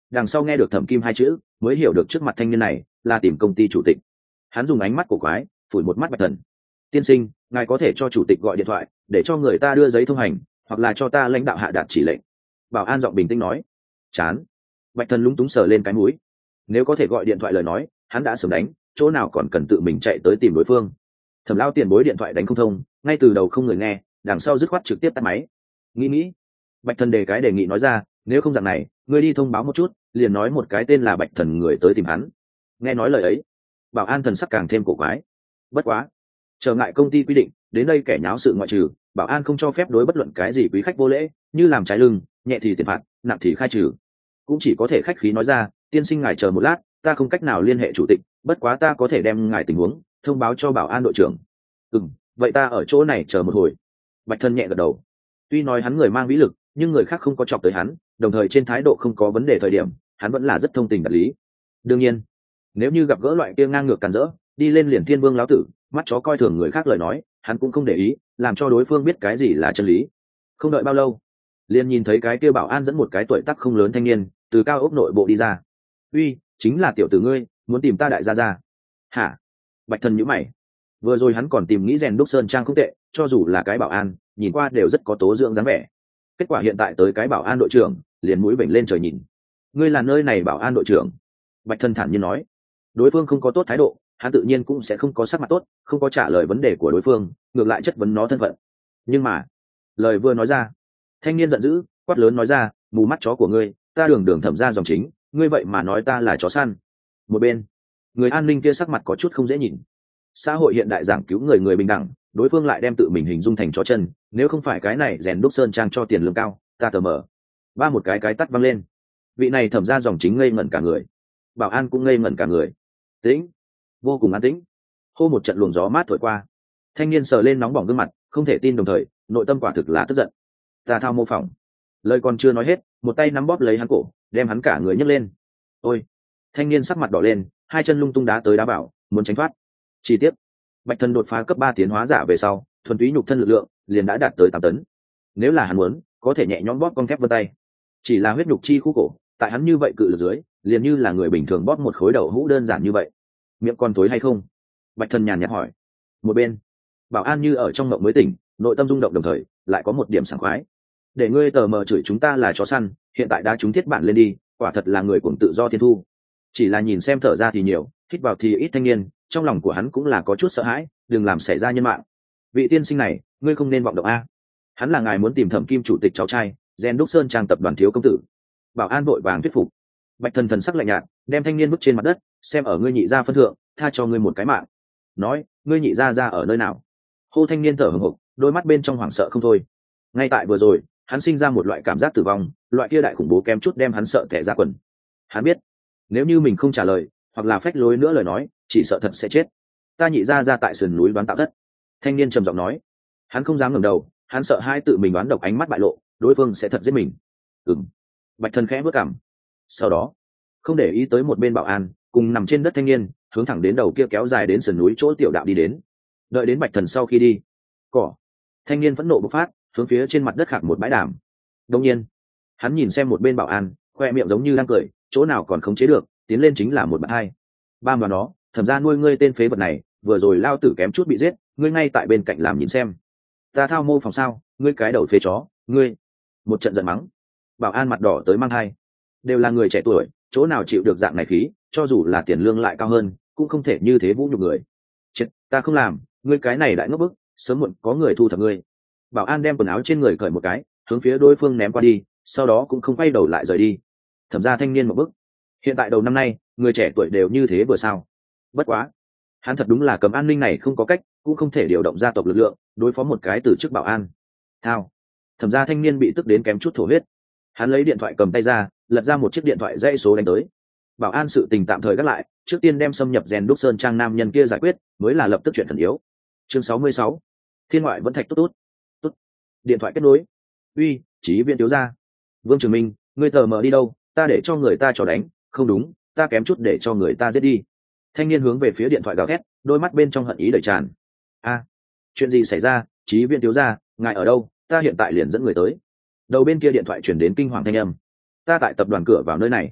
đằng sau nghe được thẩm kim hai chữ mới hiểu được trước mặt thanh niên này là tìm công ty chủ tịch. Hắn dùng ánh mắt cổ quái phủi một mắt Bạch Thần. Tiên sinh, ngài có thể cho chủ tịch gọi điện thoại để cho người ta đưa giấy thông hành, hoặc là cho ta lãnh đạo hạ đạt chỉ lệnh. Bảo an giọng bình tĩnh nói. Chán. Bạch Thần lúng túng sờ lên cái mũi. Nếu có thể gọi điện thoại lời nói hắn đã sớm đánh, chỗ nào còn cần tự mình chạy tới tìm đối phương. Thẩm lao tiền bối điện thoại đánh không thông, ngay từ đầu không người nghe, đằng sau dứt khoát trực tiếp tắt máy. Nghĩ nghĩ, Bạch Thần đề cái đề nghị nói ra, nếu không dạng này ngươi đi thông báo một chút, liền nói một cái tên là Bạch Thần người tới tìm hắn. Nghe nói lời ấy, Bảo an thần sắc càng thêm cổ quái. Bất quá, trở ngại công ty quy định, đến đây kẻ nháo sự ngoại trừ, Bảo an không cho phép đối bất luận cái gì quý khách vô lễ, như làm trái lưng, nhẹ thì tiền phạt, nặng thì khai trừ. Cũng chỉ có thể khách khí nói ra, tiên sinh ngài chờ một lát, ta không cách nào liên hệ chủ tịch, bất quá ta có thể đem ngài tình huống thông báo cho Bảo an đội trưởng. Ừ, vậy ta ở chỗ này chờ một hồi. Bạch Thần nhẹ gật đầu. Tuy nói hắn người mang vĩ lực, nhưng người khác không có chọc tới hắn, đồng thời trên thái độ không có vấn đề thời điểm, hắn vẫn là rất thông tình đạt lý. Đương nhiên, nếu như gặp gỡ loại kia ngang ngược càn rỡ, đi lên liền thiên vương láo tử, mắt chó coi thường người khác lời nói, hắn cũng không để ý, làm cho đối phương biết cái gì là chân lý. Không đợi bao lâu, liền nhìn thấy cái kia Bảo an dẫn một cái tuổi tác không lớn thanh niên từ cao ốc nội bộ đi ra. Uy, chính là tiểu tử ngươi, muốn tìm ta đại gia gia? Hả? Bạch Thần nhíu mày. Vừa rồi hắn còn tìm nghĩ rèn đúc sơn trang không tệ, cho dù là cái bảo an, nhìn qua đều rất có tố dưỡng dáng vẻ. Kết quả hiện tại tới cái bảo an đội trưởng, liền mũi vểnh lên trời nhìn. Ngươi là nơi này bảo an đội trưởng? Bạch Thần thản nhiên nói. Đối phương không có tốt thái độ, hắn tự nhiên cũng sẽ không có sắc mặt tốt, không có trả lời vấn đề của đối phương, ngược lại chất vấn nó thân phận. Nhưng mà, lời vừa nói ra, thanh niên giận dữ, quát lớn nói ra, mù mắt chó của ngươi, ta đường đường thẩm ra dòng chính, ngươi vậy mà nói ta là chó săn. Một bên, người an ninh kia sắc mặt có chút không dễ nhìn. Xã hội hiện đại giảng cứu người người bình đẳng, đối phương lại đem tự mình hình dung thành chó chân, nếu không phải cái này rèn đúc sơn trang cho tiền lương cao, ta tờ mở ba một cái cái tắt văng lên. Vị này thẩm ra dòng chính ngây ngẩn cả người, bảo an cũng ngây ngẩn cả người. Tĩnh, vô cùng an tĩnh. Hô một trận luồng gió mát thổi qua, thanh niên sờ lên nóng bỏng gương mặt, không thể tin đồng thời nội tâm quả thực là tức giận. Ta thao mô phỏng. Lời còn chưa nói hết, một tay nắm bóp lấy hắn cổ, đem hắn cả người nhấc lên. Ôi! Thanh niên sắc mặt đỏ lên, hai chân lung tung đá tới đá bảo, muốn tránh thoát. Chi tiết: Bạch Thần đột phá cấp ba tiến hóa giả về sau, thuần túy nhục thân lực lượng liền đã đạt tới tám tấn. Nếu là hắn muốn, có thể nhẹ nhõm bóp con thép vân tay. Chỉ là huyết nhục chi khu cổ, tại hắn như vậy cự lực dưới, liền như là người bình thường bóp một khối đậu hũ đơn giản như vậy. Miệng còn tối hay không? Bạch Thần nhàn nhạt hỏi. Một bên, Bảo an như ở trong mộng mới tỉnh, nội tâm rung động đồng thời lại có một điểm sảng khoái. Để ngươi tờ mờ chửi chúng ta là chó săn, hiện tại đã chúng thiết bản lên đi, quả thật là người cuồng tự do thiên thu. Chỉ là nhìn xem thở ra thì nhiều, hít vào thì ít thanh niên, trong lòng của hắn cũng là có chút sợ hãi, đừng làm xảy ra nhân mạng. Vị tiên sinh này, ngươi không nên vọng động a. Hắn là ngài muốn tìm Thẩm Kim chủ tịch cháu trai, Gen Đúc Sơn trang tập đoàn thiếu công tử. Bảo an vội vàng thuyết phục. Bạch Thần thần sắc lạnh nhạt, đem thanh niên bước trên mặt đất, xem ở ngươi nhị gia phân thượng, tha cho ngươi một cái mạng. Nói, ngươi nhị gia ra ở nơi nào? Hô thanh niên thở hổn hộc, đôi mắt bên trong hoảng sợ không thôi. Ngay tại vừa rồi, hắn sinh ra một loại cảm giác tử vong, loại kia đại khủng bố kém chút đem hắn sợ tẻ ra quần. Hắn biết, nếu như mình không trả lời, hoặc là phách lối nữa lời nói, chỉ sợ thật sẽ chết. Ta nhị gia ra tại sườn núi đoán tạo thất. Thanh niên trầm giọng nói. Hắn không dám ngẩng đầu, hắn sợ hai tự mình đoán độc ánh mắt bại lộ, đối phương sẽ thật giết mình. Ừm. Bạch Thần khẽ bước cằm. Sau đó, không để ý tới một bên bảo an, cùng nằm trên đất thanh niên, hướng thẳng đến đầu kia kéo dài đến sườn núi chỗ tiểu đạo đi đến. Đợi đến Bạch Thần sau khi đi, cỏ, thanh niên phẫn nộ bộc phát, hướng phía trên mặt đất khạc một bãi đàm. Đương nhiên, hắn nhìn xem một bên bảo an, khoe miệng giống như đang cười, chỗ nào còn khống chế được, tiến lên chính là một bạn hai. Bam vào nó, thẩm ra nuôi ngươi tên phế vật này, vừa rồi lao tử kém chút bị giết, ngươi ngay tại bên cạnh làm nhìn xem. Ta thao mô phòng sao, ngươi cái đầu phế chó, ngươi. Một trận giận mắng. Bảo an mặt đỏ tới mang hai. Đều là người trẻ tuổi, chỗ nào chịu được dạng này khí, cho dù là tiền lương lại cao hơn, cũng không thể như thế vũ nhục người. Chết, ta không làm, ngươi cái này đại ngốc bức, sớm muộn có người thu thập ngươi. Bảo an đem quần áo trên người cởi một cái, hướng phía đối phương ném qua đi, sau đó cũng không quay đầu lại rời đi. Thẩm ra thanh niên một bức. Hiện tại đầu năm nay, người trẻ tuổi đều như thế vừa sao? Bất quá, hắn thật đúng là cầm an ninh này không có cách, cũng không thể điều động gia tộc lực lượng đối phó một cái từ chức bảo an. Thao. Thẩm ra thanh niên bị tức đến kém chút thổ huyết. Hắn lấy điện thoại cầm tay ra, lật ra một chiếc điện thoại dãy số đánh tới. Bảo an sự tình tạm thời gác lại, trước tiên đem xâm nhập rèn đúc sơn trang nam nhân kia giải quyết, mới là lập tức chuyện thần yếu. Chương sáu mươi sáu. Thiên ngoại vẫn thạch tốt tốt. Tốt. Điện thoại kết nối. Uy, Chí Viên thiếu gia. Vương Trường Minh, ngươi tờ mờ đi đâu? Ta để cho người ta trò đánh, không đúng, ta kém chút để cho người ta giết đi. Thanh niên hướng về phía điện thoại gào thét, đôi mắt bên trong hận ý đầy tràn. A, chuyện gì xảy ra? Chí Viên thiếu gia, ngài ở đâu? Ta hiện tại liền dẫn người tới. Đầu bên kia điện thoại chuyển đến kinh hoàng thanh âm. Ta tại tập đoàn cửa vào nơi này.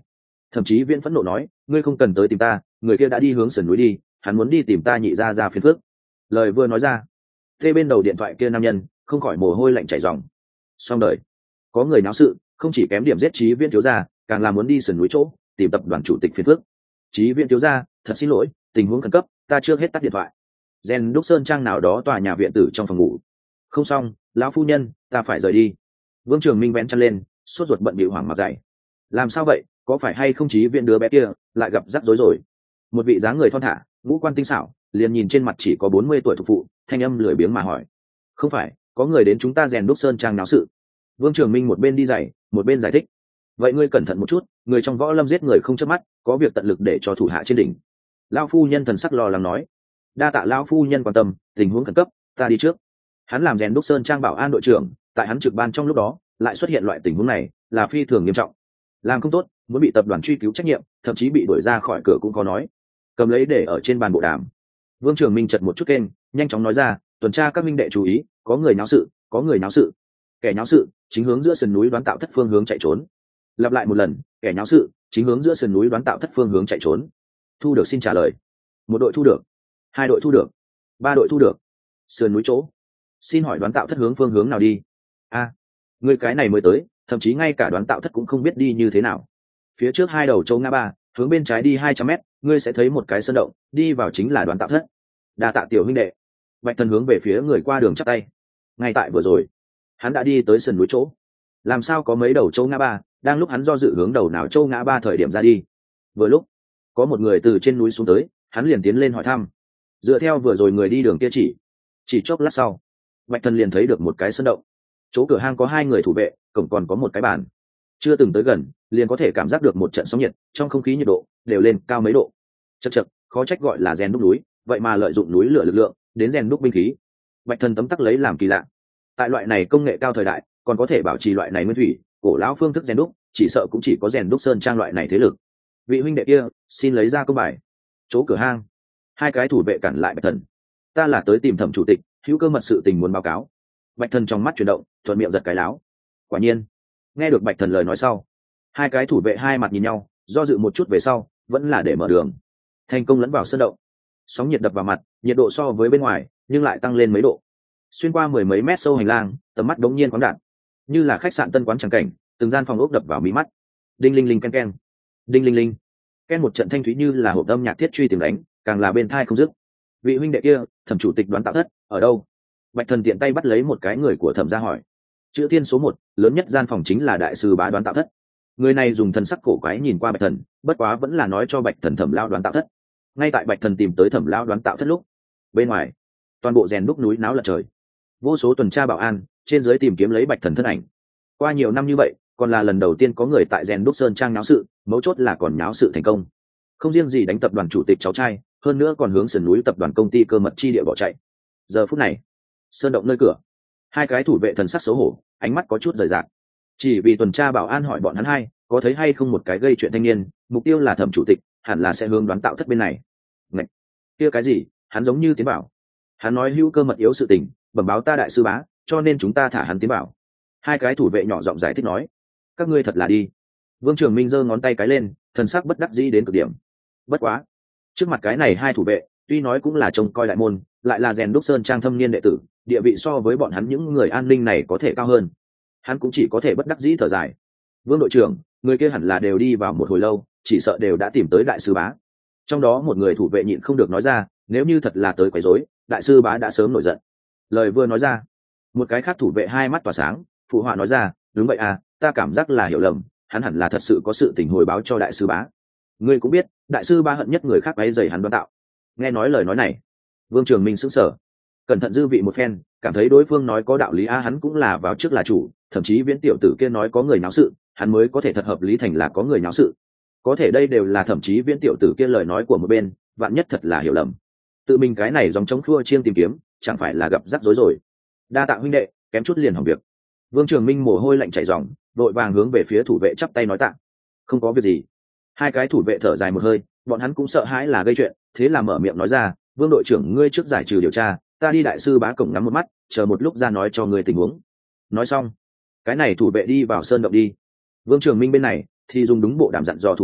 Thậm chí Viễn phẫn nộ nói, ngươi không cần tới tìm ta, người kia đã đi hướng sườn núi đi, hắn muốn đi tìm ta nhị ra ra phiền phước. Lời vừa nói ra, thế bên đầu điện thoại kia nam nhân không khỏi mồ hôi lạnh chảy ròng. Xong đời, có người náo sự, không chỉ kém điểm giết Chí Viễn thiếu gia, càng là muốn đi sườn núi chỗ tìm tập đoàn chủ tịch phiền phước. Chí Viễn thiếu gia, thật xin lỗi, tình huống khẩn cấp, ta chưa hết tắt điện thoại. Gen Đúc Sơn Trang nào đó tòa nhà viện tử trong phòng ngủ. Không xong, lão phu nhân, ta phải rời đi. Vương Trường Minh vén chân lên, sốt ruột bận bịu hoảng mặt dậy. Làm sao vậy, có phải hay không Chí Viễn đứa bé kia lại gặp rắc rối rồi? Một vị dáng người thon thả, ngũ quan tinh xảo, liền nhìn trên mặt chỉ có bốn mươi tuổi thuộc phụ, thanh âm lười biếng mà hỏi. Không phải, có người đến chúng ta Rèn Đúc Sơn Trang náo sự. Vương Trường Minh một bên đi giày, một bên giải thích. Vậy ngươi cẩn thận một chút, người trong võ lâm giết người không chớp mắt, có việc tận lực để cho thủ hạ trên đỉnh. Lão phu nhân thần sắc lo lắng nói. Đa tạ lão phu nhân quan tâm, tình huống khẩn cấp, ta đi trước. Hắn làm Rèn Đúc Sơn Trang bảo an đội trưởng, tại hắn trực ban trong lúc đó, lại xuất hiện loại tình huống này, là phi thường nghiêm trọng. Làm không tốt, muốn bị tập đoàn truy cứu trách nhiệm, thậm chí bị đuổi ra khỏi cửa cũng có nói. Cầm lấy để ở trên bàn bộ đàm. Vương Trường Minh chật một chút kênh, nhanh chóng nói ra, tuần tra các minh đệ chú ý, có người náo sự, có người náo sự. Kẻ náo sự chính hướng giữa sườn núi Đoán Tạo Thất phương hướng chạy trốn. Lặp lại một lần, kẻ náo sự chính hướng giữa sườn núi Đoán Tạo Thất phương hướng chạy trốn. Thu được xin trả lời. Một đội thu được, hai đội thu được, ba đội thu được. Sườn núi chỗ, xin hỏi Đoán Tạo Thất hướng phương hướng nào đi? A, à, người cái này mới tới, thậm chí ngay cả Đoán Tạo Thất cũng không biết đi như thế nào. Phía trước hai đầu châu ngã ba, hướng bên trái đi hai trăm mét, ngươi sẽ thấy một cái sơn động, đi vào chính là Đoán Tạo Thất. Đa tạ tiểu huynh đệ. Bạch Thần hướng về phía người qua đường chắp tay. Ngay tại vừa rồi, hắn đã đi tới sườn núi chỗ. Làm sao có mấy đầu châu ngã ba, đang lúc hắn do dự hướng đầu nào châu ngã ba thời điểm ra đi. Vừa lúc, có một người từ trên núi xuống tới, hắn liền tiến lên hỏi thăm. Dựa theo vừa rồi người đi đường kia chỉ, chỉ chốc lát sau, Bạch Thần liền thấy được một cái sơn động. Chỗ cửa hang có hai người thủ vệ, cổng còn có một cái bàn. Chưa từng tới gần, liền có thể cảm giác được một trận sóng nhiệt, trong không khí nhiệt độ đều lên cao mấy độ. Chậc chậc, khó trách gọi là rèn đúc núi, vậy mà lợi dụng núi lửa lực lượng đến rèn đúc binh khí. Bạch Thần tấm tắc lấy làm kỳ lạ. Tại loại này công nghệ cao thời đại, còn có thể bảo trì loại này nguyên thủy, cổ lão phương thức rèn đúc, chỉ sợ cũng chỉ có rèn đúc Sơn Trang loại này thế lực. Vị huynh đệ kia, xin lấy ra công bài. Chỗ cửa hang, hai cái thủ vệ cản lại Bạch Thần. Ta là tới tìm Thẩm chủ tịch, hữu cơ mật sự tình muốn báo cáo. Bạch Thần trong mắt chuyển động, thuận miệng giật cái láo. Quả nhiên, nghe được Bạch Thần lời nói sau, hai cái thủ vệ hai mặt nhìn nhau, do dự một chút về sau, vẫn là để mở đường. Thành công lẫn vào sơn động. Sóng nhiệt đập vào mặt, nhiệt độ so với bên ngoài nhưng lại tăng lên mấy độ. Xuyên qua mười mấy mét sâu hành lang, tầm mắt đống nhiên khoáng đạt, như là khách sạn tân quán tràng cảnh, từng gian phòng ốc đập vào mí mắt. Đinh linh linh ken ken, đinh linh linh ken, một trận thanh thúy như là hộp âm nhạc thiết truy tiếng đánh, càng là bên thai không dứt. Vị huynh đệ kia, Thẩm chủ tịch Đoán Tạo Thất ở đâu? Bạch Thần tiện tay bắt lấy một cái người của Thẩm ra hỏi. Chữ thiên số một, lớn nhất gian phòng chính là đại sư Bá Đoán Tạo Thất. Người này dùng thần sắc cổ quái nhìn qua Bạch Thần, bất quá vẫn là nói cho Bạch Thần Thẩm lao Đoán Tạo Thất. Ngay tại Bạch Thần tìm tới Thẩm lao Đoán Tạo Thất lúc, bên ngoài toàn bộ rèn đúc núi náo lật trời, vô số tuần tra bảo an trên dưới tìm kiếm lấy Bạch Thần thân ảnh. Qua nhiều năm như vậy, còn là lần đầu tiên có người tại rèn đúc Sơn Trang náo sự, mấu chốt là còn náo sự thành công. Không riêng gì đánh tập đoàn chủ tịch cháu trai, hơn nữa còn hướng sườn núi tập đoàn công ty cơ mật chi địa bỏ chạy. Giờ phút này, sơn động nơi cửa, hai cái thủ vệ thần sắc xấu hổ, ánh mắt có chút rời rạc. Chỉ vì tuần tra bảo an hỏi bọn hắn hai có thấy hay không một cái gây chuyện thanh niên, mục tiêu là Thẩm chủ tịch, hẳn là sẽ hướng Đoán Tạo Thất bên này. Ngạch, kia cái gì? Hắn giống như tiến bảo. Hắn nói hữu cơ mật yếu sự tình, bẩm báo ta đại sư bá, cho nên chúng ta thả hắn tiến bảo. Hai cái thủ vệ nhỏ giọng giải thích nói. Các ngươi thật là đi. Vương Trường Minh giơ ngón tay cái lên, thần sắc bất đắc dĩ đến cực điểm. Bất quá, trước mặt cái này hai thủ vệ, tuy nói cũng là trông coi đại môn, lại là rèn đúc Sơn Trang thâm niên đệ tử, địa vị so với bọn hắn những người an ninh này có thể cao hơn. Hắn cũng chỉ có thể bất đắc dĩ thở dài. Vương đội trưởng, người kia hẳn là đều đi vào một hồi lâu, chỉ sợ đều đã tìm tới đại sư bá. Trong đó một người thủ vệ nhịn không được nói ra, nếu như thật là tới quấy rối, đại sư bá đã sớm nổi giận. Lời vừa nói ra, một cái khác thủ vệ hai mắt tỏa sáng, phụ họa nói ra, đúng vậy à, ta cảm giác là hiểu lầm, hắn hẳn là thật sự có sự tình hồi báo cho đại sư bá. Ngươi cũng biết, đại sư bá hận nhất người khác váy giày hắn Đoán Tạo. Nghe nói lời nói này, Vương Trường Minh sững sờ, cẩn thận dư vị một phen, cảm thấy đối phương nói có đạo lý a, hắn cũng là vào trước là chủ, thậm chí Viễn tiểu tử kia nói có người náo sự, hắn mới có thể thật hợp lý thành là có người náo sự. Có thể đây đều là thậm chí Viễn tiểu tử kia lời nói của một bên, vạn nhất thật là hiểu lầm. Tự mình cái này giống chống khua chiêng tìm kiếm, chẳng phải là gặp rắc rối rồi. Đa tạ huynh đệ, kém chút liền hỏng việc. Vương Trường Minh mồ hôi lạnh chảy ròng, đội vàng hướng về phía thủ vệ chắp tay nói tạ. Không có việc gì. Hai cái thủ vệ thở dài một hơi, bọn hắn cũng sợ hãi là gây chuyện, thế là mở miệng nói ra, Vương đội trưởng ngươi trước giải trừ điều tra, ta đi đại sư bá cổng ngắm một mắt, chờ một lúc ra nói cho ngươi tình huống. Nói xong, cái này thủ vệ đi vào sơn động đi. Vương Trường Minh bên này thì dùng đúng bộ đàm dặn dò thủ hạ,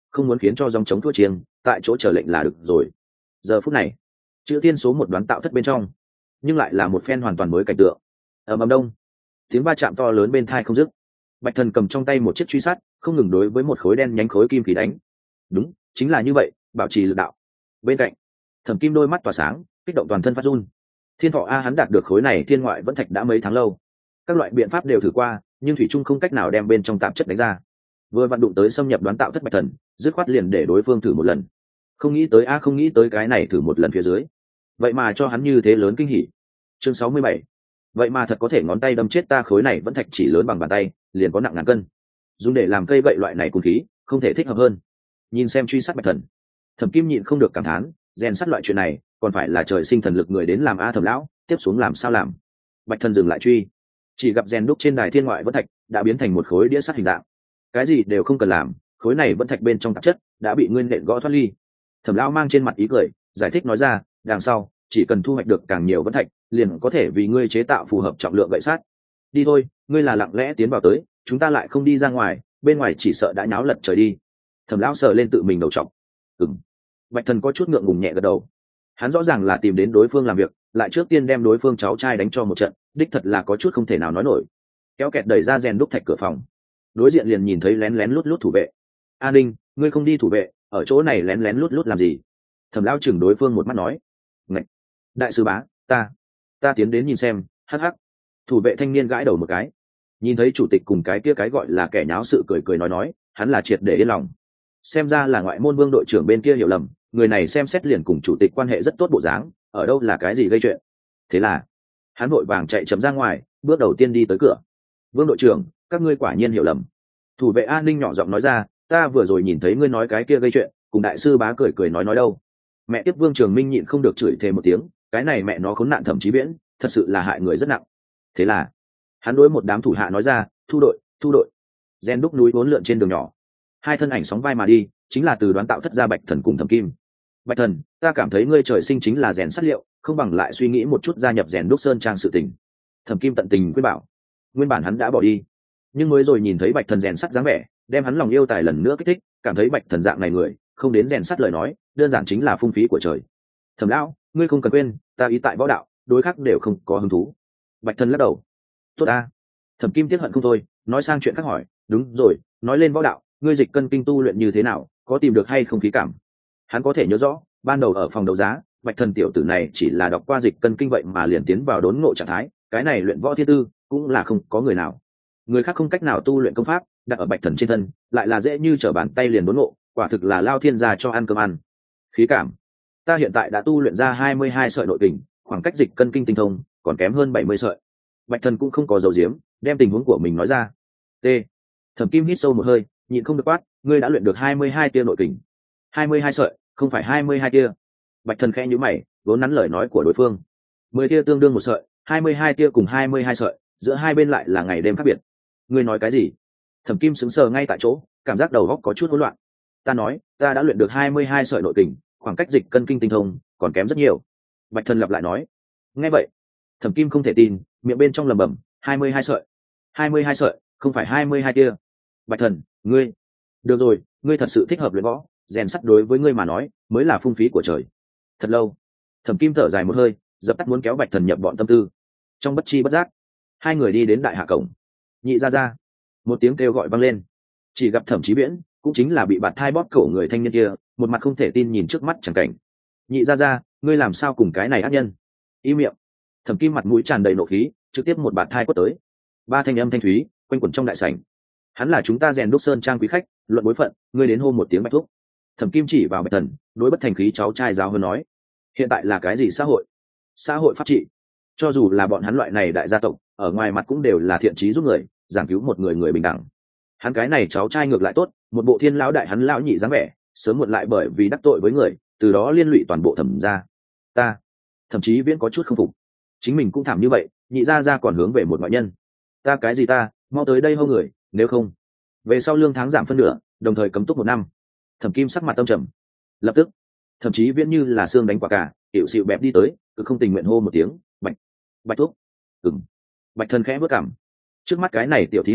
không muốn khiến cho dòng chống thua chiêng, tại chỗ chờ lệnh là được rồi. Giờ phút này, chữ tiên số một đoán tạo thất bên trong, nhưng lại là một phen hoàn toàn mới cảnh tượng. Ở mầm đông, tiếng va chạm to lớn bên thai không dứt. Bạch Thần cầm trong tay một chiếc truy sát, không ngừng đối với một khối đen nhánh khối kim khí đánh. Đúng, chính là như vậy, bảo trì lực đạo. Bên cạnh, Thẩm Kim đôi mắt tỏa sáng, kích động toàn thân phát run. Thiên Thọ a hắn đạt được khối này thiên ngoại vẫn thạch đã mấy tháng lâu. Các loại biện pháp đều thử qua, nhưng thủy trung không cách nào đem bên trong tạp chất đánh ra. Vừa vặn đụng tới xâm nhập đoán tạo thất Bạch Thần, dứt khoát liền để đối phương thử một lần. Không nghĩ tới a không nghĩ tới cái này thử một lần phía dưới. Vậy mà cho hắn như thế lớn kinh hỉ. Chương sáu mươi bảy. Vậy mà thật có thể ngón tay đâm chết ta, khối này vẫn thạch chỉ lớn bằng bàn tay, liền có nặng ngàn cân. Dùng để làm cây gậy loại này cùng khí, không thể thích hợp hơn. Nhìn xem truy sát Bạch Thần, Thẩm Kim nhịn không được cảm thán, rèn sắt loại chuyện này, còn phải là trời sinh thần lực người đến làm a Thẩm lão, tiếp xuống làm sao làm. Bạch Thần dừng lại truy, chỉ gặp rèn đúc trên đài thiên ngoại vẫn thạch đã biến thành một khối đĩa sắt hình dạng. Cái gì đều không cần làm, khối này vẫn thạch bên trong tạp chất đã bị nguyên nện gõ thoát ly. Thẩm lão mang trên mặt ý cười, giải thích nói ra, đằng sau chỉ cần thu hoạch được càng nhiều vẫn thạch, liền có thể vì ngươi chế tạo phù hợp trọng lượng gậy sắt. Đi thôi, ngươi là lặng lẽ tiến vào tới, chúng ta lại không đi ra ngoài, bên ngoài chỉ sợ đã nháo lật trời đi. Thẩm lão sờ lên tự mình đầu trọc. Ừm. Bạch Thần có chút ngượng ngùng nhẹ gật đầu. Hắn rõ ràng là tìm đến đối phương làm việc, lại trước tiên đem đối phương cháu trai đánh cho một trận, đích thật là có chút không thể nào nói nổi. Kéo kẹt đẩy ra rèn đúc thạch cửa phòng, đối diện liền nhìn thấy lén lén lút lút thủ vệ. A Ninh, ngươi không đi thủ vệ, ở chỗ này lén lén lút lút làm gì? Thẩm lão chừng đối phương một mắt nói. Ngậy! Đại sư bá, ta, ta tiến đến nhìn xem. Hắc hắc. Thủ vệ thanh niên gãi đầu một cái, nhìn thấy chủ tịch cùng cái kia cái gọi là kẻ nháo sự cười cười nói nói, hắn là triệt để yên lòng. Xem ra là ngoại môn Vương đội trưởng bên kia hiểu lầm, người này xem xét liền cùng chủ tịch quan hệ rất tốt bộ dáng, ở đâu là cái gì gây chuyện. Thế là hắn vội vàng chạy chậm ra ngoài, bước đầu tiên đi tới cửa. Vương đội trưởng, các ngươi quả nhiên hiểu lầm. Thủ vệ an ninh nhỏ giọng nói ra, ta vừa rồi nhìn thấy ngươi nói cái kia gây chuyện, cùng đại sư bá cười cười nói nói đâu. Mẹ tiếp Vương Trường Minh nhịn không được chửi thề một tiếng, cái này mẹ nó khốn nạn Thẩm Chí Viễn, thật sự là hại người rất nặng. Thế là hắn đối một đám thủ hạ nói ra, thu đội, thu đội. Gen đúc núi vốn lượn trên đường nhỏ, hai thân ảnh sóng vai mà đi, chính là từ đoán tạo thất ra Bạch Thần cùng Thẩm Kim. Bạch Thần, ta cảm thấy ngươi trời sinh chính là rèn sắt liệu, không bằng lại suy nghĩ một chút gia nhập rèn đúc sơn trang sự tình. Thẩm Kim tận tình khuyên bảo. Nguyên bản hắn đã bỏ đi, nhưng mới rồi nhìn thấy Bạch Thần rèn sắt dáng vẻ, đem hắn lòng yêu tài lần nữa kích thích, cảm thấy Bạch Thần dạng này người, không đến rèn sắt lời nói, đơn giản chính là phung phí của trời. Thẩm lão, ngươi không cần quên, ta ý tại võ đạo, đối khác đều không có hứng thú. Bạch Thần lắc đầu. Tốt ta. Thẩm Kim tiếc hận không thôi, nói sang chuyện khác hỏi, đúng rồi, nói lên võ đạo, ngươi dịch cân kinh tu luyện như thế nào, có tìm được hay không khí cảm? Hắn có thể nhớ rõ, ban đầu ở phòng đấu giá, Bạch Thần tiểu tử này chỉ là đọc qua dịch cân kinh vậy mà liền tiến vào đốn ngộ trạng thái, cái này luyện võ thiên tư cũng là không có người nào. Người khác không cách nào tu luyện công pháp, đặt ở Bạch Thần trên thân, lại là dễ như trở bàn tay liền đốn ngộ, quả thực là lao thiên gia cho ăn cơm ăn. Khí cảm, ta hiện tại đã tu luyện ra hai mươi hai sợi nội kình, khoảng cách dịch cân kinh tinh thông còn kém hơn bảy mươi sợi. Bạch Thần cũng không có dầu diếm, đem tình huống của mình nói ra. T. Thẩm Kim hít sâu một hơi, nhịn không được quát, ngươi đã luyện được hai mươi hai tia nội kình. hai mươi hai sợi, không phải hai mươi hai tia. Bạch Thần khẽ nhíu mày, vốn nắn lời nói của đối phương. mười tia tương đương một sợi, hai mươi hai tia cùng hai mươi hai sợi, giữa hai bên lại là ngày đêm khác biệt. Ngươi nói cái gì? Thẩm Kim sững sờ ngay tại chỗ, cảm giác đầu óc có chút hỗn loạn. Ta nói, ta đã luyện được hai mươi hai sợi nội kình, khoảng cách dịch cân kinh tinh thông còn kém rất nhiều. Bạch Thần lặp lại nói. Nghe vậy, Thẩm Kim không thể tin, miệng bên trong lẩm bẩm, hai mươi hai sợi, hai mươi hai sợi, không phải hai mươi hai tia. Bạch Thần, ngươi, được rồi, ngươi thật sự thích hợp luyện võ, rèn sắt đối với ngươi mà nói mới là phung phí của trời. Thật lâu, Thẩm Kim thở dài một hơi, dập tắt muốn kéo Bạch Thần nhập bọn tâm tư. Trong bất chi bất giác, hai người đi đến đại hạ cổng. Nhị ra ra, một tiếng kêu gọi vang lên. Chỉ gặp Thẩm Chí Viễn, cũng chính là bị bạt thai bóp cổ người thanh niên kia, một mặt không thể tin nhìn trước mắt chẳng cảnh. Nhị ra ra, ngươi làm sao cùng cái này ác nhân? Im miệng. Thẩm Kim mặt mũi tràn đầy nộ khí, trực tiếp một bạt thai quất tới. Ba thanh âm thanh thúy quanh quẩn trong đại sảnh. Hắn là chúng ta rèn đúc sơn trang quý khách, luận bối phận, ngươi đến hô một tiếng Bạch thúc. Thẩm Kim chỉ vào Bạch Thần, đối bất thành khí cháu trai giáo hơn nói, hiện tại là cái gì xã hội? Xã hội pháp trị. Cho dù là bọn hắn loại này đại gia tộc, ở ngoài mặt cũng đều là thiện trí giúp người, giảng cứu một người người bình đẳng. Hắn cái này cháu trai ngược lại tốt, một bộ thiên lão đại hắn lão nhị dáng vẻ, sớm muộn lại bởi vì đắc tội với người, từ đó liên lụy toàn bộ Thẩm gia. Ta, thậm chí Viễn có chút không phục. Chính mình cũng thảm như vậy, nhị gia gia còn hướng về một ngoại nhân. Ta cái gì ta, mau tới đây hô người, nếu không, về sau lương tháng giảm phân nửa, đồng thời cấm túc một năm. Thẩm Kim sắc mặt tâm trầm. Lập tức, thậm chí Viễn như là xương đánh quả cả, hiệu xịu bẹp đi tới, cứ không tình nguyện hô một tiếng, Bạch, Bạch thúc. Ừm. Bạch Thần khẽ bước cảm. Trước mắt cái này tiểu thí hải,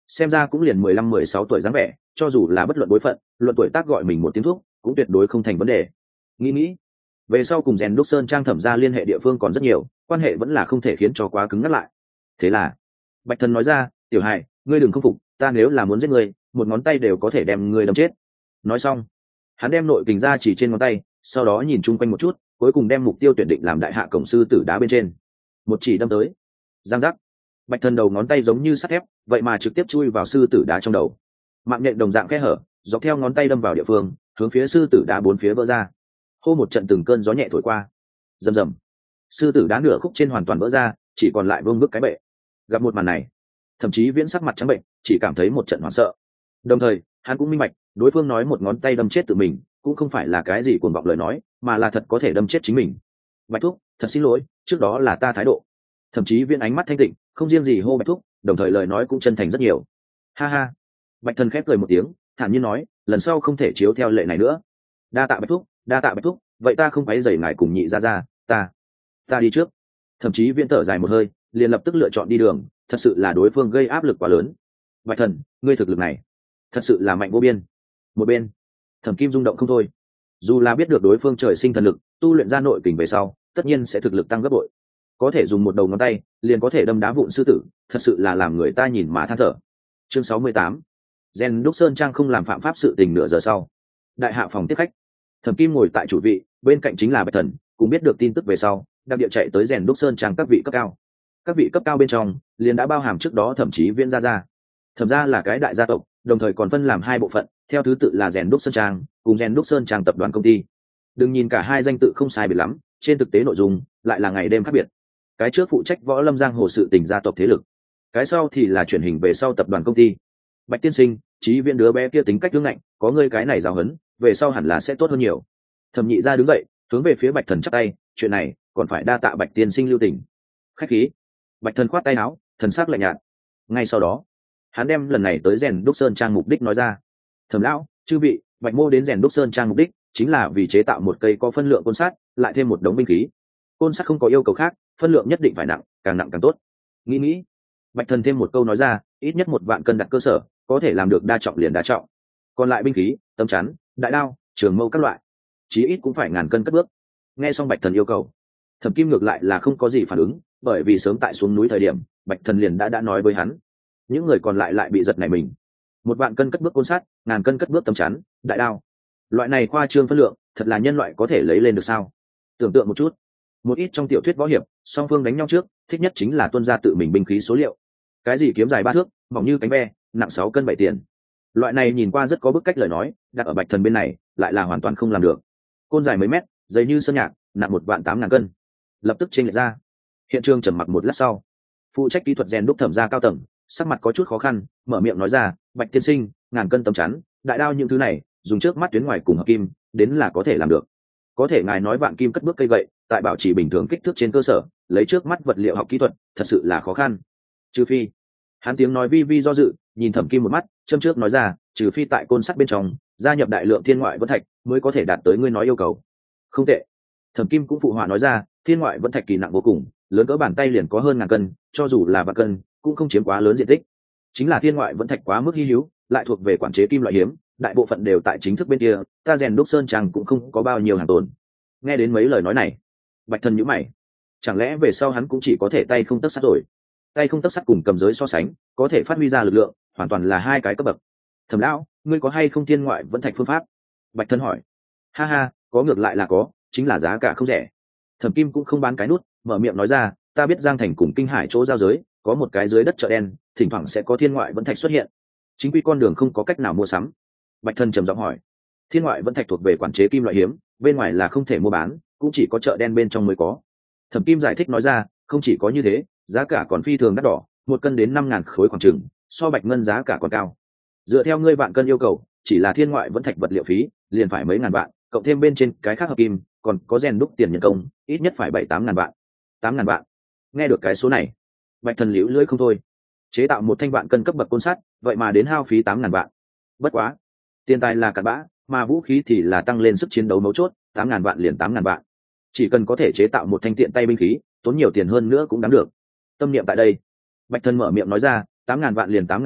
xem ra cũng liền mười lăm mười sáu tuổi dáng vẻ, cho dù là bất luận bối phận, luận tuổi tác gọi mình một tiếng thuốc cũng tuyệt đối không thành vấn đề. Nghĩ nghĩ, về sau cùng rèn đúc sơn trang thẩm ra liên hệ địa phương còn rất nhiều, quan hệ vẫn là không thể khiến cho quá cứng ngắt lại. Thế là Bạch Thần nói ra, tiểu hài, ngươi đừng không phục, ta nếu là muốn giết ngươi, một ngón tay đều có thể đem ngươi đâm chết. Nói xong, hắn đem nội kình ra chỉ trên ngón tay, sau đó nhìn chung quanh một chút, cuối cùng đem mục tiêu tuyển định làm đại hạ cổng sư tử đá bên trên, một chỉ đâm tới. Giang giác, Bạch Thần đầu ngón tay giống như sắt thép, vậy mà trực tiếp chui vào sư tử đá trong đầu. Mạng nhện đồng dạng khe hở, dọc theo ngón tay đâm vào địa phương, hướng phía sư tử đá bốn phía vỡ ra. Hô một trận từng cơn gió nhẹ thổi qua, rầm rầm, sư tử đá nửa khúc trên hoàn toàn vỡ ra, chỉ còn lại vương vức cái bệ. Gặp một màn này, thậm chí Viễn sắc mặt trắng bệnh, chỉ cảm thấy một trận hoảng sợ. Đồng thời hắn cũng minh bạch, đối phương nói một ngón tay đâm chết tự mình cũng không phải là cái gì cuồng vọng lời nói, mà là thật có thể đâm chết chính mình. Bạch thúc, thật xin lỗi, trước đó là ta thái độ. Thậm chí Viễn ánh mắt thanh tịnh, không riêng gì hô Bạch thúc, đồng thời lời nói cũng chân thành rất nhiều. Ha ha. Bạch Thần khép cười một tiếng, thản nhiên nói, lần sau không thể chiếu theo lệ này nữa. Đa tạ Bạch thúc, đa tạ Bạch thúc, vậy ta không quấy rầy ngài cùng nhị ra ra, ta ta đi trước. Thậm chí Viễn thở dài một hơi, liền lập tức lựa chọn đi đường, thật sự là đối phương gây áp lực quá lớn. Bạch Thần, ngươi thực lực này thật sự là mạnh vô biên. Một bên Thẩm Kim rung động không thôi, dù là biết được đối phương trời sinh thần lực, tu luyện ra nội kình về sau tất nhiên sẽ thực lực tăng gấp bội, có thể dùng một đầu ngón tay liền có thể đâm đá vụn sư tử, thật sự là làm người ta nhìn mà than thở. Chương sáu mươi tám, Gen Đúc Sơn Trang không làm phạm pháp sự tình. Nửa giờ sau, đại hạ phòng tiếp khách, Thẩm Kim ngồi tại chủ vị, bên cạnh chính là Bạch Thần, cũng biết được tin tức về sau đặc địa chạy tới Gen Đúc Sơn Trang các vị cấp cao. Các vị cấp cao bên trong liền đã bao hàm trước đó thậm chí Viễn gia gia. Thẩm gia là cái đại gia tộc, đồng thời còn phân làm hai bộ phận, theo thứ tự là Rèn Đúc Sơn Trang cùng Rèn Đúc Sơn Trang tập đoàn công ty. Đừng nhìn cả hai danh tự không sai biệt lắm, trên thực tế nội dung lại là ngày đêm khác biệt. Cái trước phụ trách võ lâm giang hồ sự tình gia tộc thế lực, cái sau thì là truyền hình về sau tập đoàn công ty. Bạch tiên sinh, Chí Viễn đứa bé kia tính cách hướng ngạnh, có ngươi cái này giáo huấn, về sau hẳn là sẽ tốt hơn nhiều. Thẩm Nhị gia đứng dậy, hướng về phía Bạch Thần chắp tay, chuyện này còn phải đa tạ Bạch tiên sinh lưu tình. Khách khí. Bạch Thần khoát tay áo, thần sắc lạnh nhạt. Ngay sau đó, hắn đem lần này tới Rèn Đúc Sơn Trang mục đích nói ra. Thẩm lão, chư vị, Bạch mô đến Rèn Đúc Sơn Trang mục đích chính là vì chế tạo một cây có phân lượng côn sắt, lại thêm một đống binh khí. Côn sắt không có yêu cầu khác, phân lượng nhất định phải nặng, càng nặng càng tốt. Nghĩ nghĩ, Bạch Thần thêm một câu nói ra, ít nhất một vạn cân đặt cơ sở, có thể làm được đa trọng liền đa trọng. Còn lại binh khí, tấm chắn, đại đao, trường mâu các loại, chí ít cũng phải ngàn cân cất bước. Nghe xong Bạch Thần yêu cầu, Thẩm Kim ngược lại là không có gì phản ứng, bởi vì sớm tại xuống núi thời điểm Bạch Thần liền đã đã nói với hắn. Những người còn lại lại bị giật này mình. Một vạn cân cất bước côn sắt, ngàn cân cất bước tấm chắn, đại đao, loại này khoa trương phân lượng, thật là nhân loại có thể lấy lên được sao? Tưởng tượng một chút, một ít trong tiểu thuyết võ hiệp, song phương đánh nhau trước thích nhất chính là tuân ra tự mình binh khí số liệu. Cái gì kiếm dài ba thước, mỏng như cánh ve, nặng sáu cân bảy tiền. Loại này nhìn qua rất có bức cách lời nói, đặt ở Bạch Thần bên này lại là hoàn toàn không làm được. Côn dài mấy mét, dày như sơn nhạc, nặng một vạn tám ngàn cân, lập tức chênh lệch ra. Hiện trường trầm mặc một lát sau, phụ trách kỹ thuật rèn đúc Thẩm gia cao tầng sắc mặt có chút khó khăn, mở miệng nói ra, Bạch tiên sinh, ngàn cân tấm chắn, đại đao những thứ này dùng trước mắt tuyến ngoài cùng hợp kim đến là có thể làm được. Có thể ngài nói vạn kim cất bước cây vậy, tại bảo trì bình thường kích thước trên cơ sở lấy trước mắt vật liệu học kỹ thuật thật sự là khó khăn. Trừ phi, hắn tiếng nói vi vi do dự, nhìn Thẩm Kim một mắt, châm trước nói ra, trừ phi tại côn sắt bên trong gia nhập đại lượng thiên ngoại vẫn thạch mới có thể đạt tới ngươi nói yêu cầu. Không tệ. Thẩm Kim cũng phụ họa nói ra, thiên ngoại vẫn thạch kỳ nặng vô cùng, lớn cỡ bàn tay liền có hơn ngàn cân, cho dù là vạn cân cũng không chiếm quá lớn diện tích. Chính là thiên ngoại vẫn thạch quá mức hi hữu, lại thuộc về quản chế kim loại hiếm, đại bộ phận đều tại chính thức bên kia, ta Rèn Đúc Sơn Trang cũng không có bao nhiêu hàng tồn. Nghe đến mấy lời nói này, Bạch Thần nhíu mày, chẳng lẽ về sau hắn cũng chỉ có thể tay không tấc sắt rồi? Tay không tấc sắt cùng cầm giới so sánh, có thể phát huy ra lực lượng hoàn toàn là hai cái cấp bậc. Thẩm lão, ngươi có hay không thiên ngoại vẫn thạch phương pháp? Bạch Thần hỏi. Ha ha, có, ngược lại là có, chính là giá cả không rẻ. Thẩm Kim cũng không bán cái nút, mở miệng nói ra, ta biết Giang Thành cùng Kinh Hải chỗ giao giới có một cái dưới đất chợ đen, thỉnh thoảng sẽ có thiên ngoại vẫn thạch xuất hiện, chính quy con đường không có cách nào mua sắm. Bạch Thần trầm giọng hỏi, thiên ngoại vẫn thạch thuộc về quản chế kim loại hiếm, bên ngoài là không thể mua bán, cũng chỉ có chợ đen bên trong mới có. Thẩm Kim giải thích nói ra, không chỉ có như thế, giá cả còn phi thường đắt đỏ, một cân đến năm ngàn khối khoảng chừng, so bạch ngân giá cả còn cao. Dựa theo ngươi vạn cân yêu cầu, chỉ là thiên ngoại vẫn thạch vật liệu phí liền phải mấy ngàn vạn, cộng thêm bên trên cái khác hợp kim, còn có rèn đúc tiền nhân công, ít nhất phải bảy tám ngàn vạn. Tám ngàn vạn. Nghe được cái số này, Bạch Thần liễu lưỡi không thôi. Chế tạo một thanh vạn cân cấp bậc côn sắt, vậy mà đến hao phí tám ngàn vạn. Bất quá, tiền tài là cặn bã, mà vũ khí thì là tăng lên sức chiến đấu mấu chốt, tám ngàn vạn liền tám ngàn vạn. Chỉ cần có thể chế tạo một thanh tiện tay binh khí, tốn nhiều tiền hơn nữa cũng đáng được. Tâm niệm tại đây, Bạch Thần mở miệng nói ra, tám ngàn vạn liền tám ngàn vạn,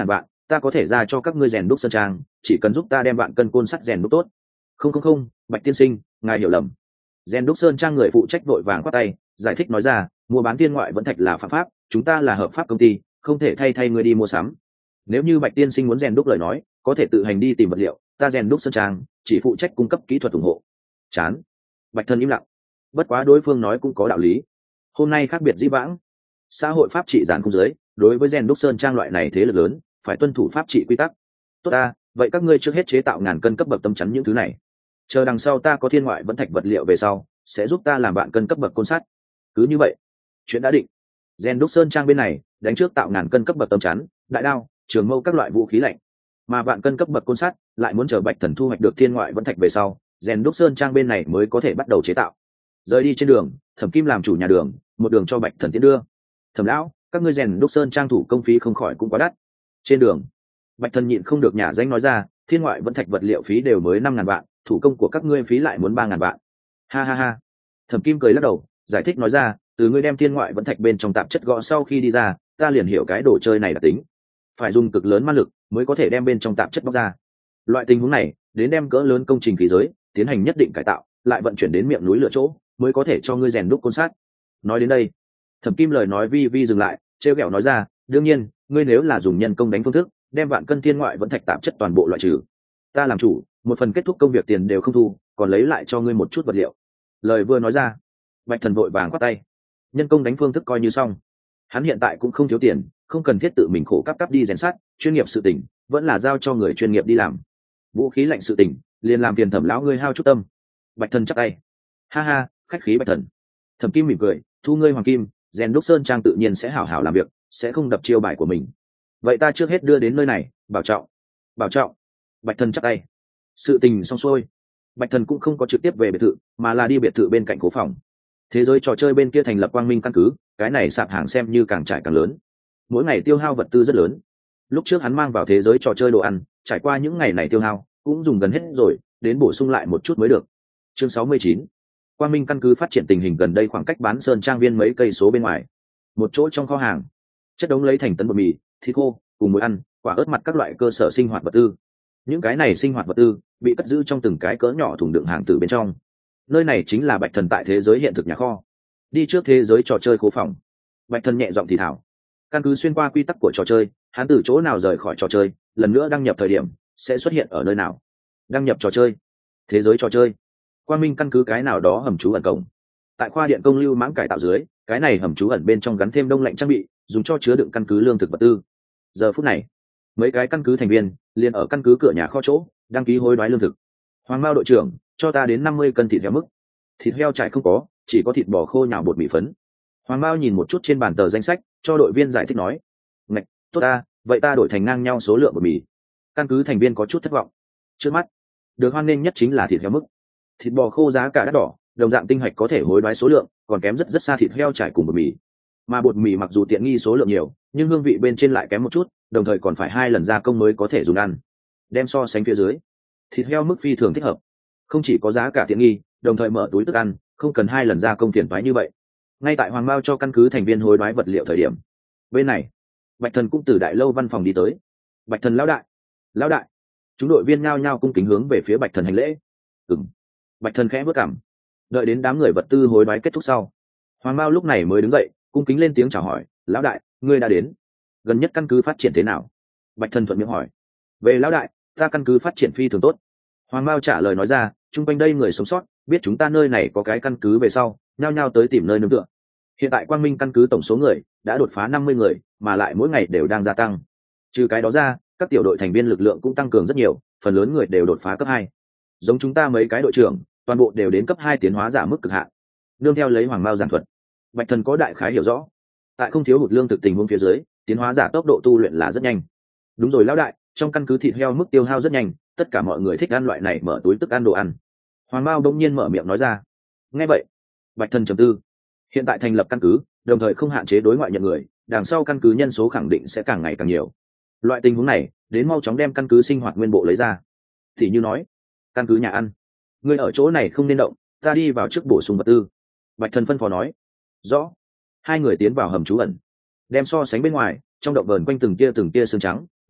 ta có thể ra cho các ngươi rèn đúc sơn trang, chỉ cần giúp ta đem vạn cân côn sắt rèn đúc tốt. Không không không, Bạch tiên sinh, ngài hiểu lầm. Rèn đúc sơn trang người phụ trách vội vàng quát tay giải thích nói ra, mua bán thiên ngoại vẫn thạch là phạm pháp, chúng ta là hợp pháp công ty, không thể thay thay ngươi đi mua sắm. Nếu như Bạch tiên sinh muốn rèn đúc lời nói, có thể tự hành đi tìm vật liệu, ta rèn đúc sơn trang chỉ phụ trách cung cấp kỹ thuật ủng hộ. Chán. Bạch thần im lặng. Bất quá đối phương nói cũng có đạo lý. Hôm nay khác biệt dĩ vãng, xã hội pháp trị giản cung giới, đối với rèn đúc sơn trang loại này thế lực lớn, phải tuân thủ pháp trị quy tắc. Tốt ta, vậy các ngươi trước hết chế tạo ngàn cân cấp bậc tâm chắn những thứ này, chờ đằng sau ta có thiên ngoại vẫn thạch vật liệu về sau, sẽ giúp ta làm vạn cân cấp bậc côn sắt. Cứ như vậy, chuyện đã định. Rèn đúc sơn trang bên này đánh trước tạo ngàn cân cấp bậc tâm chắn, đại đao, trường mâu các loại vũ khí lạnh, mà vạn cân cấp bậc côn sắt lại muốn chờ Bạch thần thu hoạch được thiên ngoại vẫn thạch về sau, rèn đúc sơn trang bên này mới có thể bắt đầu chế tạo. Rời đi trên đường, Thẩm Kim làm chủ nhà đường, một đường cho Bạch thần tiến đưa. Thẩm lão, các ngươi rèn đúc sơn trang thủ công phí không khỏi cũng quá đắt. Trên đường, Bạch thần nhịn không được nhả danh nói ra, thiên ngoại vẫn thạch vật liệu phí đều mới năm ngàn vạn, thủ công của các ngươi phí lại muốn ba ngàn vạn. Ha ha ha. Thẩm Kim cười lắc đầu, giải thích nói ra, từ ngươi đem thiên ngoại vẫn thạch bên trong tạp chất gõ sau khi đi ra, ta liền hiểu cái đồ chơi này là tính, phải dùng cực lớn ma lực mới có thể đem bên trong tạp chất bóc ra. Loại tình huống này, đến đem cỡ lớn công trình khí giới tiến hành nhất định cải tạo, lại vận chuyển đến miệng núi lửa chỗ, mới có thể cho ngươi rèn đúc côn sắt. Nói đến đây, Thẩm Kim lời nói vi vi dừng lại, trêu ghẹo nói ra, đương nhiên, ngươi nếu là dùng nhân công đánh phương thức, đem vạn cân thiên ngoại vẫn thạch tạp chất toàn bộ loại trừ, ta làm chủ, một phần kết thúc công việc tiền đều không thu, còn lấy lại cho ngươi một chút vật liệu. Lời vừa nói ra, Bạch thần vội vàng quát tay, nhân công đánh phương thức coi như xong. Hắn hiện tại cũng không thiếu tiền, không cần thiết tự mình khổ cắp cắp đi rèn sắt, chuyên nghiệp sự tình vẫn là giao cho người chuyên nghiệp đi làm. Vũ khí lạnh sự tình liền làm phiền Thẩm lão ngươi hao chút tâm. Bạch thần chắp tay, ha ha, khách khí Bạch thần. Thẩm Kim mỉm cười, thu ngươi hoàng kim, rèn đúc sơn trang tự nhiên sẽ hảo hảo làm việc, sẽ không đập chiêu bài của mình. Vậy ta trước hết đưa đến nơi này, bảo trọng. Bảo trọng. Bạch thần chắp tay. Sự tình xong xuôi, Bạch thần cũng không có trực tiếp về biệt thự, mà là đi biệt thự bên cạnh cố phòng. Thế giới trò chơi bên kia thành lập quang minh căn cứ, cái này sạp hàng xem như càng trải càng lớn, mỗi ngày tiêu hao vật tư rất lớn. Lúc trước hắn mang vào thế giới trò chơi đồ ăn, trải qua những ngày này tiêu hao cũng dùng gần hết rồi, đến bổ sung lại một chút mới được. Chương sáu mươi chín, quang minh căn cứ phát triển tình hình gần đây, khoảng cách bán sơn trang viên mấy cây số bên ngoài, một chỗ trong kho hàng, chất đống lấy thành tấn bột mì, thịt khô cùng muối ăn, quả ớt mặt các loại cơ sở sinh hoạt vật tư. Những cái này sinh hoạt vật tư bị cất giữ trong từng cái cỡ nhỏ thùng đựng hàng từ bên trong. Nơi này chính là Bạch thần tại thế giới hiện thực nhà kho. Đi trước thế giới trò chơi khố phòng, Bạch thần nhẹ giọng thì thảo, căn cứ xuyên qua quy tắc của trò chơi, hắn từ chỗ nào rời khỏi trò chơi, lần nữa đăng nhập thời điểm sẽ xuất hiện ở nơi nào. Đăng nhập trò chơi, thế giới trò chơi, quang minh căn cứ cái nào đó hầm trú ẩn cổng. Tại khoa điện công lưu mãng cải tạo dưới, cái này hầm trú ẩn bên trong gắn thêm đông lạnh trang bị, dùng cho chứa đựng căn cứ lương thực vật tư. Giờ phút này, mấy cái căn cứ thành viên liền ở căn cứ cửa nhà kho chỗ đăng ký hối đoái lương thực. Hoàng Mao đội trưởng, cho ta đến năm mươi cân thịt heo mức. Thịt heo trại không có, chỉ có thịt bò khô nhào bột mì phấn. Hoàng Mao nhìn một chút trên bàn tờ danh sách, cho đội viên giải thích nói, ngạch, tốt ta, vậy ta đổi thành ngang nhau số lượng bột mì. Căn cứ thành viên có chút thất vọng. Trước mắt, được hoan nghênh nhất chính là thịt heo mức. Thịt bò khô giá cả đắt đỏ, đồng dạng tinh hạch có thể hối đoái số lượng, còn kém rất rất xa thịt heo trải cùng bột mì. Mà bột mì mặc dù tiện nghi số lượng nhiều, nhưng hương vị bên trên lại kém một chút, đồng thời còn phải hai lần gia công mới có thể dùng ăn. Đem so sánh phía dưới, thịt heo mức phi thường thích hợp, không chỉ có giá cả tiện nghi, đồng thời mở túi thức ăn, không cần hai lần gia công phiền toái như vậy. Ngay tại Hoàng Mao cho căn cứ thành viên hối đoái vật liệu thời điểm, bên này Bạch thần cũng từ đại lâu văn phòng đi tới. Bạch thần lão đại, lão đại. Chúng đội viên nhao nhao cung kính hướng về phía Bạch thần hành lễ. Ừm. Bạch thần khẽ bước cảm. Đợi đến đám người vật tư hối đoái kết thúc sau, Hoàng Mao lúc này mới đứng dậy, cung kính lên tiếng chào hỏi, lão đại, ngươi đã đến. Gần nhất căn cứ phát triển thế nào? Bạch thần thuận miệng hỏi. Về lão đại, ta căn cứ phát triển phi thường tốt. Hoàng Mao trả lời nói ra, chung quanh đây người sống sót biết chúng ta nơi này có cái căn cứ về sau, nhao nhao tới tìm nơi nương tựa. Hiện tại quang minh căn cứ tổng số người đã đột phá năm mươi người, mà lại mỗi ngày đều đang gia tăng. Trừ cái đó ra, các tiểu đội thành viên lực lượng cũng tăng cường rất nhiều, phần lớn người đều đột phá cấp hai. Giống chúng ta mấy cái đội trưởng, toàn bộ đều đến cấp hai tiến hóa giả mức cực hạn. Nương theo lấy Hoàng Mao giảng thuật, Bạch thần có đại khái hiểu rõ. Tại không thiếu hụt lương thực tình huống phía dưới, tiến hóa giả tốc độ tu luyện là rất nhanh. Đúng rồi lão đại, trong căn cứ thịt heo mức tiêu hao rất nhanh, tất cả mọi người thích ăn loại này mở túi tức ăn đồ ăn. Hoàng Mao đông nhiên mở miệng nói ra. Nghe vậy, Bạch thần trầm tư. Hiện tại thành lập căn cứ, đồng thời không hạn chế đối ngoại nhận người, đằng sau căn cứ nhân số khẳng định sẽ càng ngày càng nhiều. Loại tình huống này, đến mau chóng đem căn cứ sinh hoạt nguyên bộ lấy ra. Thì như nói, căn cứ nhà ăn, ngươi ở chỗ này không nên động, ta đi vào trước bổ sung vật tư. Bạch thần phân phó nói. Rõ. Hai người tiến vào hầm trú ẩn, đem so sánh bên ngoài, trong động vờn quanh từng tia từng tia xương trắng,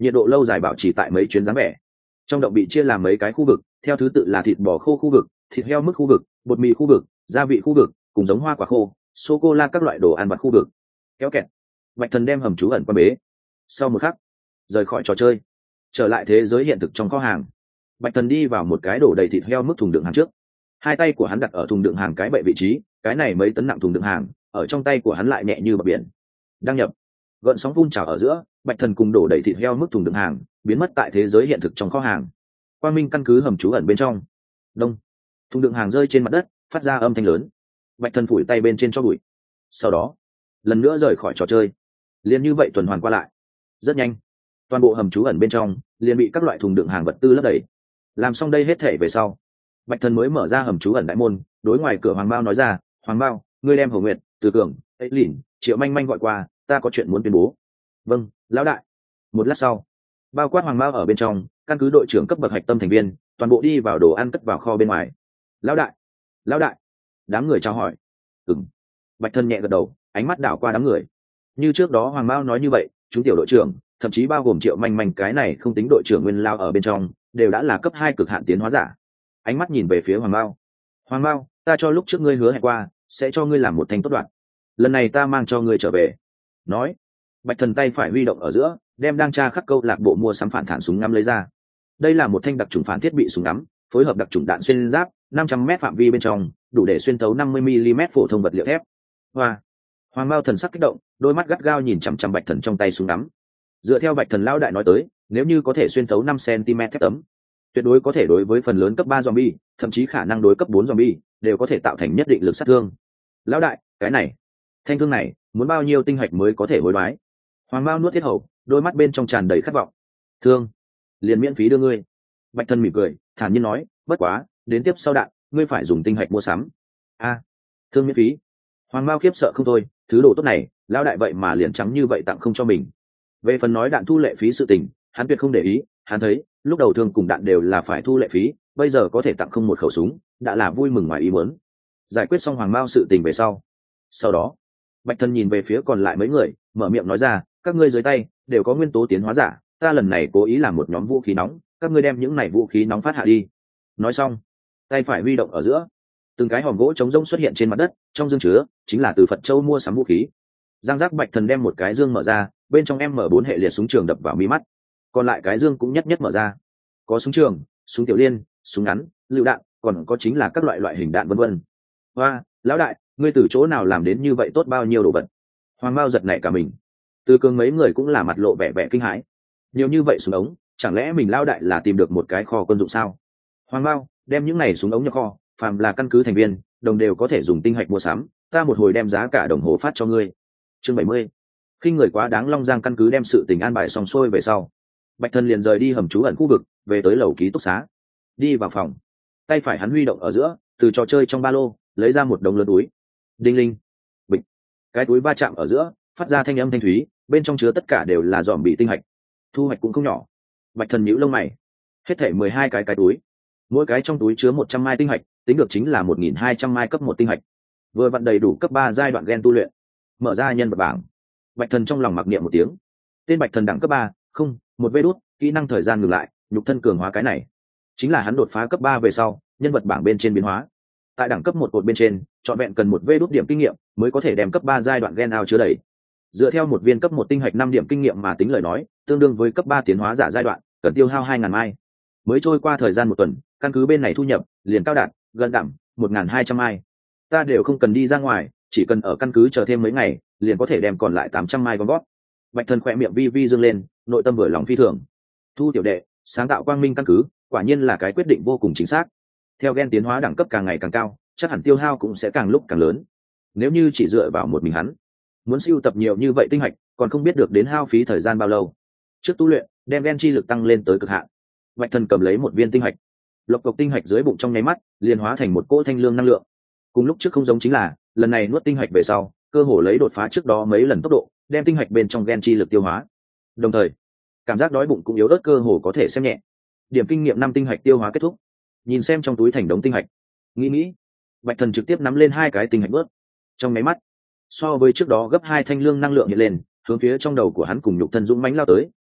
nhiệt độ lâu dài bảo trì tại mấy chuyến dáng vẻ. Trong động bị chia làm mấy cái khu vực, theo thứ tự là thịt bò khô khu vực, thịt heo mức khu vực, bột mì khu vực, gia vị khu vực, cùng giống hoa quả khô, sô cô la các loại đồ ăn vặt khu vực. Kéo kẹt, Bạch Thần đem hầm trú ẩn qua bế. Sau một khắc, rời khỏi trò chơi, trở lại thế giới hiện thực trong kho hàng. Bạch Thần đi vào một cái đổ đầy thịt heo mức thùng đựng hàng trước, hai tay của hắn đặt ở thùng đựng hàng cái bệ vị trí, cái này mấy tấn nặng thùng đựng hàng ở trong tay của hắn lại nhẹ như bờ biển. Đăng nhập, gợn sóng phun trào ở giữa, Bạch Thần cùng đổ đầy thịt heo mức thùng đựng hàng biến mất tại thế giới hiện thực trong kho hàng. Quang minh căn cứ hầm trú ẩn bên trong. Đông, thùng đựng hàng rơi trên mặt đất, phát ra âm thanh lớn. Bạch Thần phủi tay bên trên cho bụi, sau đó lần nữa rời khỏi trò chơi. Liên như vậy tuần hoàn qua lại, rất nhanh toàn bộ hầm trú ẩn bên trong liền bị các loại thùng đựng hàng vật tư lấp đầy. Làm xong đây hết thể về sau, Bạch Thần mới mở ra hầm trú ẩn đại môn, đối ngoài cửa Hoàng Mao nói ra: Hoàng Mao, ngươi đem Hồ Nguyệt, Từ Cường, ấy lìn, Triệu Manh Manh gọi qua, ta có chuyện muốn tuyên bố. Vâng, lão đại. Một lát sau, bao quát Hoàng Mao ở bên trong, căn cứ đội trưởng cấp bậc hạch tâm thành viên toàn bộ đi vào đồ ăn cất vào kho bên ngoài. Lão đại, lão đại. Đám người chào hỏi. Ừm. Bạch Thần nhẹ gật đầu, ánh mắt đảo qua đám người. Như trước đó Hoàng Mao nói như vậy, chúng tiểu đội trưởng, thậm chí bao gồm Triệu Manh Manh cái này không tính đội trưởng nguyên lao ở bên trong, đều đã là cấp hai cực hạn tiến hóa giả. Ánh mắt nhìn về phía Hoàng Mao. Hoàng Mao, ta cho lúc trước ngươi hứa hẹn qua, sẽ cho ngươi làm một thanh tốt đoạn. Lần này ta mang cho ngươi trở về. Nói, Bạch Thần tay phải huy động ở giữa, đem đang tra khắc câu lạc bộ mua sắm phản thản súng ngắm lấy ra. Đây là một thanh đặc trùng phản thiết bị súng ngắm, phối hợp đặc trùng đạn xuyên giáp, năm trăm mét phạm vi bên trong, đủ để xuyên thấu năm mươi mi li mét phổ thông vật liệu thép. Hoa. Hoàng Mao thần sắc kích động, đôi mắt gắt gao nhìn chằm chằm Bạch Thần trong tay súng ngắm. Dựa theo Bạch Thần lão đại nói tới, nếu như có thể xuyên thấu năm xăng ti mét thép tấm, tuyệt đối có thể đối với phần lớn cấp ba zombie, thậm chí khả năng đối cấp bốn zombie, đều có thể tạo thành nhất định lực sát thương. Lão đại, cái này, thanh thương này, muốn bao nhiêu tinh hạch mới có thể hối đoái? Hoàng Mao nuốt thiết hầu, đôi mắt bên trong tràn đầy khát vọng. Thương, liền miễn phí đưa ngươi. Bạch Thần mỉm cười, thản nhiên nói, bất quá, đến tiếp sau đạn, ngươi phải dùng tinh hạch mua sắm. A, thương miễn phí. Hoàng Mao khiếp sợ không thôi, thứ đồ tốt này, lão đại vậy mà liền trắng như vậy tặng không cho mình. Về phần nói đạn thu lệ phí sự tình, hắn tuyệt không để ý, hắn thấy, lúc đầu thương cùng đạn đều là phải thu lệ phí, bây giờ có thể tặng không một khẩu súng, đã là vui mừng ngoài ý muốn. Giải quyết xong Hoàng Mao sự tình về sau. Sau đó, Bạch Thần nhìn về phía còn lại mấy người, mở miệng nói ra, các ngươi dưới tay đều có nguyên tố tiến hóa giả, ta lần này cố ý làm một nhóm vũ khí nóng, các ngươi đem những này vũ khí nóng phát hạ đi. Nói xong, tay phải huy động ở giữa, từng cái hòm gỗ trống rỗng xuất hiện trên mặt đất, trong dương chứa chính là từ Phật Châu mua sắm vũ khí. Giang giác Bạch Thần đem một cái dương mở ra, bên trong M bốn hệ liệt súng trường đập vào mi mắt. Còn lại cái dương cũng nhất nhất mở ra, có súng trường, súng tiểu liên, súng ngắn, lựu đạn, còn có chính là các loại loại hình đạn vân vân. Hoa, lão đại, ngươi từ chỗ nào làm đến như vậy tốt bao nhiêu đồ vật? Hoàng Mao giật nảy cả mình. Từ Cường mấy người cũng là mặt lộ vẻ vẻ kinh hãi. Nhiều như vậy súng ống, chẳng lẽ mình lão đại là tìm được một cái kho quân dụng sao? Hoàng Mao, đem những này súng ống nhập kho, phàm là căn cứ thành viên, đồng đều có thể dùng tinh hạch mua sắm, ta một hồi đem giá cả đồng hồ phát cho ngươi. Chương bảy mươi. Khi người quá đáng Long Giang căn cứ đem sự tình an bài xong xuôi về sau, Bạch Thần liền rời đi hầm trú ẩn khu vực, về tới lầu ký túc xá. Đi vào phòng, tay phải hắn huy động ở giữa, từ trò chơi trong ba lô lấy ra một đống lớn túi. Đinh linh, bịch, cái túi va chạm ở giữa, phát ra thanh âm thanh thúy, bên trong chứa tất cả đều là dòm bị tinh hạch. Thu hoạch cũng không nhỏ. Bạch Thần nhíu lông mày. Hết thảy mười hai cái cái túi, mỗi cái trong túi chứa một trăm mai tinh hạch, tính được chính là một nghìn hai trăm mai cấp một tinh hạch. Vừa vặn đầy đủ cấp ba giai đoạn gen tu luyện. Mở ra nhân vật bảng. Bạch Thần trong lòng mặc niệm một tiếng. Tên Bạch Thần đẳng cấp ba, không, một vê đút, kỹ năng thời gian ngừng lại, nhục thân cường hóa cái này. Chính là hắn đột phá cấp ba về sau, nhân vật bảng bên trên biến hóa. Tại đẳng cấp một cột bên trên, chọn vẹn cần một vê đút điểm kinh nghiệm mới có thể đem cấp ba giai đoạn gen ao chứa đầy. Dựa theo một viên cấp một tinh hạch năm điểm kinh nghiệm mà tính lời nói, tương đương với cấp ba tiến hóa giả giai đoạn, cần tiêu hao hai ngàn mai. Mới trôi qua thời gian một tuần, căn cứ bên này thu nhập liền cao đạt gần đẳng một ngàn hai trăm mai. Ta đều không cần đi ra ngoài, chỉ cần ở căn cứ chờ thêm mấy ngày, liền có thể đem còn lại tám trăm mai gom gót. Bạch Thần khỏe miệng vi vi dương lên, nội tâm vừa lòng phi thường. Thu tiểu đệ, sáng tạo quang minh căn cứ, quả nhiên là cái quyết định vô cùng chính xác. Theo gen tiến hóa đẳng cấp càng ngày càng cao, chắc hẳn tiêu hao cũng sẽ càng lúc càng lớn. Nếu như chỉ dựa vào một mình hắn, muốn sưu tập nhiều như vậy tinh hạch, còn không biết được đến hao phí thời gian bao lâu. Trước tu luyện, đem gen chi lực tăng lên tới cực hạn. Bạch Thần cầm lấy một viên tinh hạch, lộc cộc tinh hạch dưới bụng trong nháy mắt, liền hóa thành một cỗ thanh lương năng lượng. Cùng lúc trước không giống chính là, lần này nuốt tinh hạch về sau, cơ hồ lấy đột phá trước đó mấy lần tốc độ, đem tinh hạch bên trong gen chi lực tiêu hóa. Đồng thời, cảm giác đói bụng cũng yếu ớt cơ hồ có thể xem nhẹ. Điểm kinh nghiệm năm tinh hạch tiêu hóa kết thúc. Nhìn xem trong túi thành đống tinh hạch, nghĩ nghĩ, Bạch Thần trực tiếp nắm lên hai cái tinh hạch bớt. Trong máy mắt, so với trước đó gấp hai thanh lương năng lượng hiện lên, hướng phía trong đầu của hắn cùng nhục thân dũng mãnh lao tới,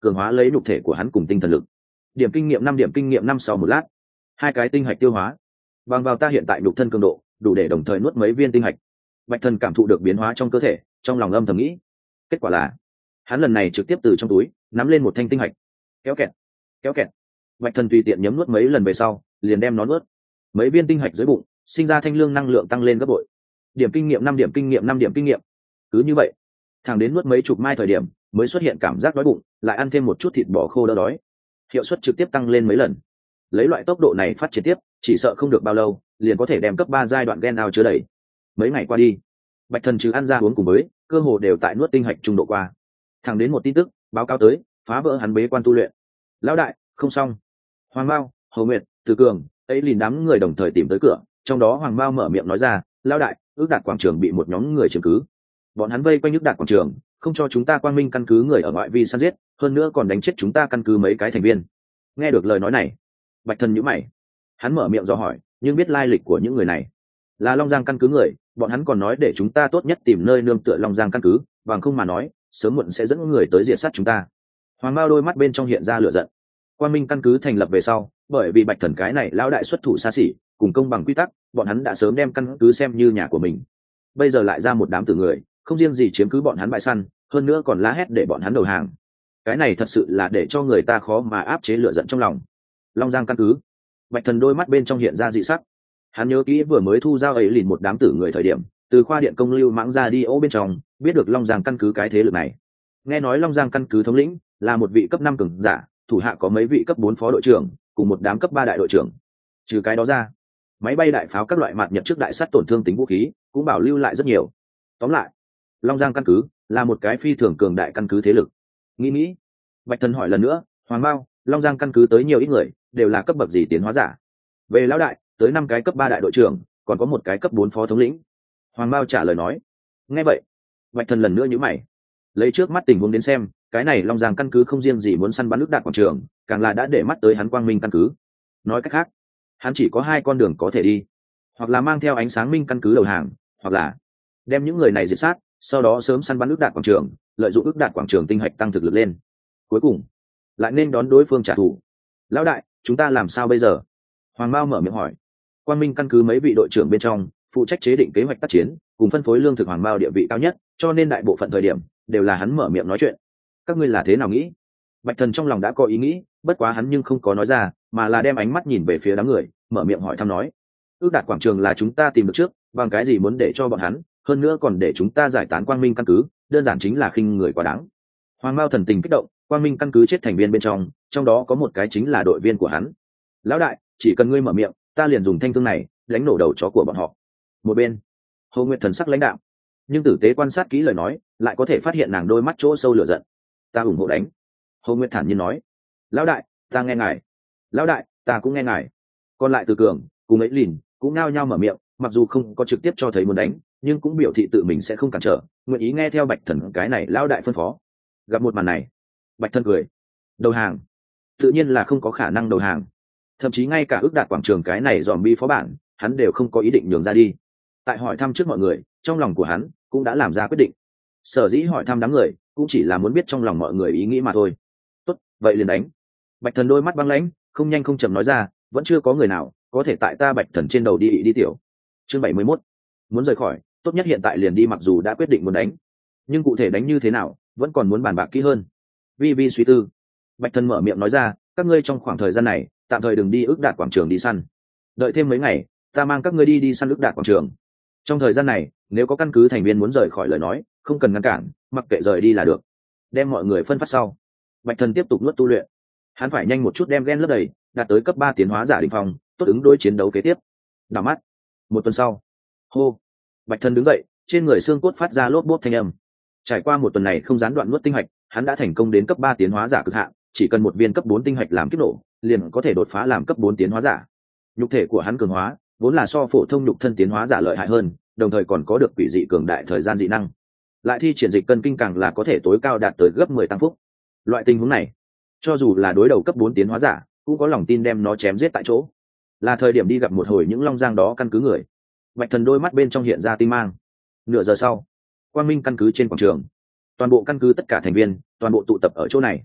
cường hóa lấy nhục thể của hắn cùng tinh thần lực. Điểm kinh nghiệm năm điểm kinh nghiệm năm sau một lát, hai cái tinh hạch tiêu hóa. Bằng vào ta hiện tại nhục thân cường độ, đủ để đồng thời nuốt mấy viên tinh hạch. Bạch Thần cảm thụ được biến hóa trong cơ thể, trong lòng âm thầm nghĩ. Kết quả là, hắn lần này trực tiếp từ trong túi nắm lên một thanh tinh hạch, kéo kẹt, kéo kẹt. Bạch Thần tùy tiện nhấm nuốt mấy lần về sau, liền đem nó nuốt. Mấy viên tinh hạch dưới bụng, sinh ra thanh lương năng lượng tăng lên gấp bội. Điểm kinh nghiệm năm điểm kinh nghiệm năm điểm kinh nghiệm. Cứ như vậy, thẳng đến nuốt mấy chục mai thời điểm, mới xuất hiện cảm giác đói bụng, lại ăn thêm một chút thịt bò khô đỡ đói. Hiệu suất trực tiếp tăng lên mấy lần. Lấy loại tốc độ này phát triển tiếp, chỉ sợ không được bao lâu, liền có thể đem cấp ba giai đoạn gen ao chứa đầy. Mấy ngày qua đi, Bạch Thần trừ ăn ra uống cùng với, cơ hồ đều tại nuốt tinh hạch trung độ qua. Thẳng đến một tin tức báo cáo tới, phá vỡ hắn bế quan tu luyện. Lão đại, không xong. Hoàng Mao, Hồ Nguyệt, Từ Cường, ấy liền đám người đồng thời tìm tới cửa, trong đó Hoàng Mao mở miệng nói ra, lão đại, ước đạt quảng trường bị một nhóm người chiếm cứ. Bọn hắn vây quanh ước đạt quảng trường, không cho chúng ta quang minh căn cứ người ở ngoại vi săn giết, hơn nữa còn đánh chết chúng ta căn cứ mấy cái thành viên. Nghe được lời nói này, Bạch Thần nhíu mày. Hắn mở miệng dò hỏi, nhưng biết lai lịch của những người này. Là Long Giang căn cứ người, bọn hắn còn nói để chúng ta tốt nhất tìm nơi nương tựa Long Giang căn cứ, bằng không mà nói, sớm muộn sẽ dẫn người tới diệt sát chúng ta. Hoàng Mao đôi mắt bên trong hiện ra lửa giận. Quang Minh căn cứ thành lập về sau, bởi vì Bạch Thần cái này lão đại xuất thủ xa xỉ, cùng công bằng quy tắc, bọn hắn đã sớm đem căn cứ xem như nhà của mình. Bây giờ lại ra một đám tử người, không riêng gì chiếm cứ bọn hắn bãi săn, hơn nữa còn la hét để bọn hắn đầu hàng. Cái này thật sự là để cho người ta khó mà áp chế lửa giận trong lòng. Long Giang căn cứ. Bạch Thần đôi mắt bên trong hiện ra dị sắc. Hắn nhớ kỹ vừa mới thu giao ấy lìn một đám tử người thời điểm, từ khoa điện công lưu mãng ra đi ô bên trong, biết được Long Giang căn cứ cái thế lực này. Nghe nói Long Giang căn cứ thống lĩnh là một vị cấp năm cường giả, thủ hạ có mấy vị cấp bốn phó đội trưởng, cùng một đám cấp ba đại đội trưởng. Trừ cái đó ra, máy bay đại pháo các loại mạt nhật trước đại sát tổn thương tính vũ khí cũng bảo lưu lại rất nhiều. Tóm lại, Long Giang căn cứ là một cái phi thường cường đại căn cứ thế lực. Nghĩ nghĩ, Bạch Thần hỏi lần nữa, Hoàng Mao, Long Giang căn cứ tới nhiều ít người, đều là cấp bậc gì tiến hóa giả? Về lão đại, tới năm cái cấp ba đại đội trưởng, còn có một cái cấp bốn phó thống lĩnh. Hoàng Mao trả lời nói. Nghe vậy, Bạch Thần lần nữa nhíu mày. Lấy trước mắt tình huống đến xem, cái này Long Giang căn cứ không riêng gì muốn săn bắn nước đạt quảng trường, càng là đã để mắt tới hắn Quang Minh căn cứ. Nói cách khác, hắn chỉ có hai con đường có thể đi, hoặc là mang theo ánh sáng minh căn cứ đầu hàng, hoặc là đem những người này diệt sát, sau đó sớm săn bắn nước đạt quảng trường, lợi dụng nước đạt quảng trường tinh hạch tăng thực lực lên. Cuối cùng, lại nên đón đối phương trả thù. Lão đại, chúng ta làm sao bây giờ? Hoàng Mao mở miệng hỏi. Quang Minh căn cứ mấy vị đội trưởng bên trong, phụ trách chế định kế hoạch tác chiến, cùng phân phối lương thực Hoàng Mao địa vị cao nhất, cho nên đại bộ phận thời điểm đều là hắn mở miệng nói chuyện. Các ngươi là thế nào nghĩ? Bạch Thần trong lòng đã có ý nghĩ, bất quá hắn nhưng không có nói ra, mà là đem ánh mắt nhìn về phía đám người, mở miệng hỏi thăm nói: ước đạt quảng trường là chúng ta tìm được trước, bằng cái gì muốn để cho bọn hắn, hơn nữa còn để chúng ta giải tán Quang Minh căn cứ, đơn giản chính là khinh người quá đáng. Hoàng Mao thần tình kích động, Quang Minh căn cứ chết thành viên bên trong, trong đó có một cái chính là đội viên của hắn. Lão đại, chỉ cần ngươi mở miệng, ta liền dùng thanh thương này đánh nổ đầu chó của bọn họ. Một bên, Hồ Nguyệt thần sắc lãnh đạm, nhưng tử tế quan sát kỹ lời nói, lại có thể phát hiện nàng đôi mắt chỗ sâu lửa giận. Ta ủng hộ đánh. Hồ Nguyệt thản nhiên nói. Lão đại, ta nghe ngài. Lão đại, ta cũng nghe ngài. Còn lại Từ Cường cùng ấy lìn cũng nao nhao mở miệng, mặc dù không có trực tiếp cho thấy muốn đánh, nhưng cũng biểu thị tự mình sẽ không cản trở, nguyện ý nghe theo Bạch Thần cái này lão đại phân phó. Gặp một màn này, Bạch Thần cười. Đầu hàng? Tự nhiên là không có khả năng đầu hàng. Thậm chí ngay cả ước đạt quảng trường cái này dòm bi phó bản, hắn đều không có ý định nhường ra đi. Tại hỏi thăm trước mọi người, trong lòng của hắn cũng đã làm ra quyết định. Sở dĩ hỏi thăm đám người, cũng chỉ là muốn biết trong lòng mọi người ý nghĩ mà thôi. Tốt, vậy liền đánh. Bạch Thần đôi mắt băng lãnh, không nhanh không chậm nói ra, vẫn chưa có người nào có thể tại ta Bạch Thần trên đầu đi đi tiểu. Chương bảy mươi mốt, muốn rời khỏi, tốt nhất hiện tại liền đi, mặc dù đã quyết định muốn đánh, nhưng cụ thể đánh như thế nào, vẫn còn muốn bàn bạc kỹ hơn. Vi Vi suy tư, Bạch Thần mở miệng nói ra, các ngươi trong khoảng thời gian này, tạm thời đừng đi ước đạt quảng trường đi săn. Đợi thêm mấy ngày, ta mang các ngươi đi đi săn ước đạt quảng trường. Trong thời gian này, nếu có căn cứ thành viên muốn rời khỏi lời nói, không cần ngăn cản, mặc kệ rời đi là được. Đem mọi người phân phát sau, Bạch Thần tiếp tục nuốt tu luyện. Hắn phải nhanh một chút đem gen lấp đầy, đạt tới cấp ba tiến hóa giả đỉnh phong, tốt ứng đối chiến đấu kế tiếp. Đảo mắt, một tuần sau, hô, Bạch Thần đứng dậy, trên người xương cốt phát ra lốp bốp thanh âm. Trải qua một tuần này không gián đoạn nuốt tinh hạch, hắn đã thành công đến cấp ba tiến hóa giả cực hạn, chỉ cần một viên cấp bốn tinh hạch làm kích nổ, liền có thể đột phá làm cấp bốn tiến hóa giả. Nhục thể của hắn cường hóa, vốn là so phổ thông nhục thân tiến hóa giả lợi hại hơn, đồng thời còn có được quỷ dị cường đại thời gian dị năng. Lại thi triển dịch cân kinh càng là có thể tối cao đạt tới gấp mười tăng phúc. Loại tình huống này, cho dù là đối đầu cấp bốn tiến hóa giả, cũng có lòng tin đem nó chém giết tại chỗ. Là thời điểm đi gặp một hồi những Long Giang đó căn cứ người. Bạch Thần đôi mắt bên trong hiện ra tinh mang. Nửa giờ sau, Quang Minh căn cứ trên quảng trường, toàn bộ căn cứ tất cả thành viên, toàn bộ tụ tập ở chỗ này.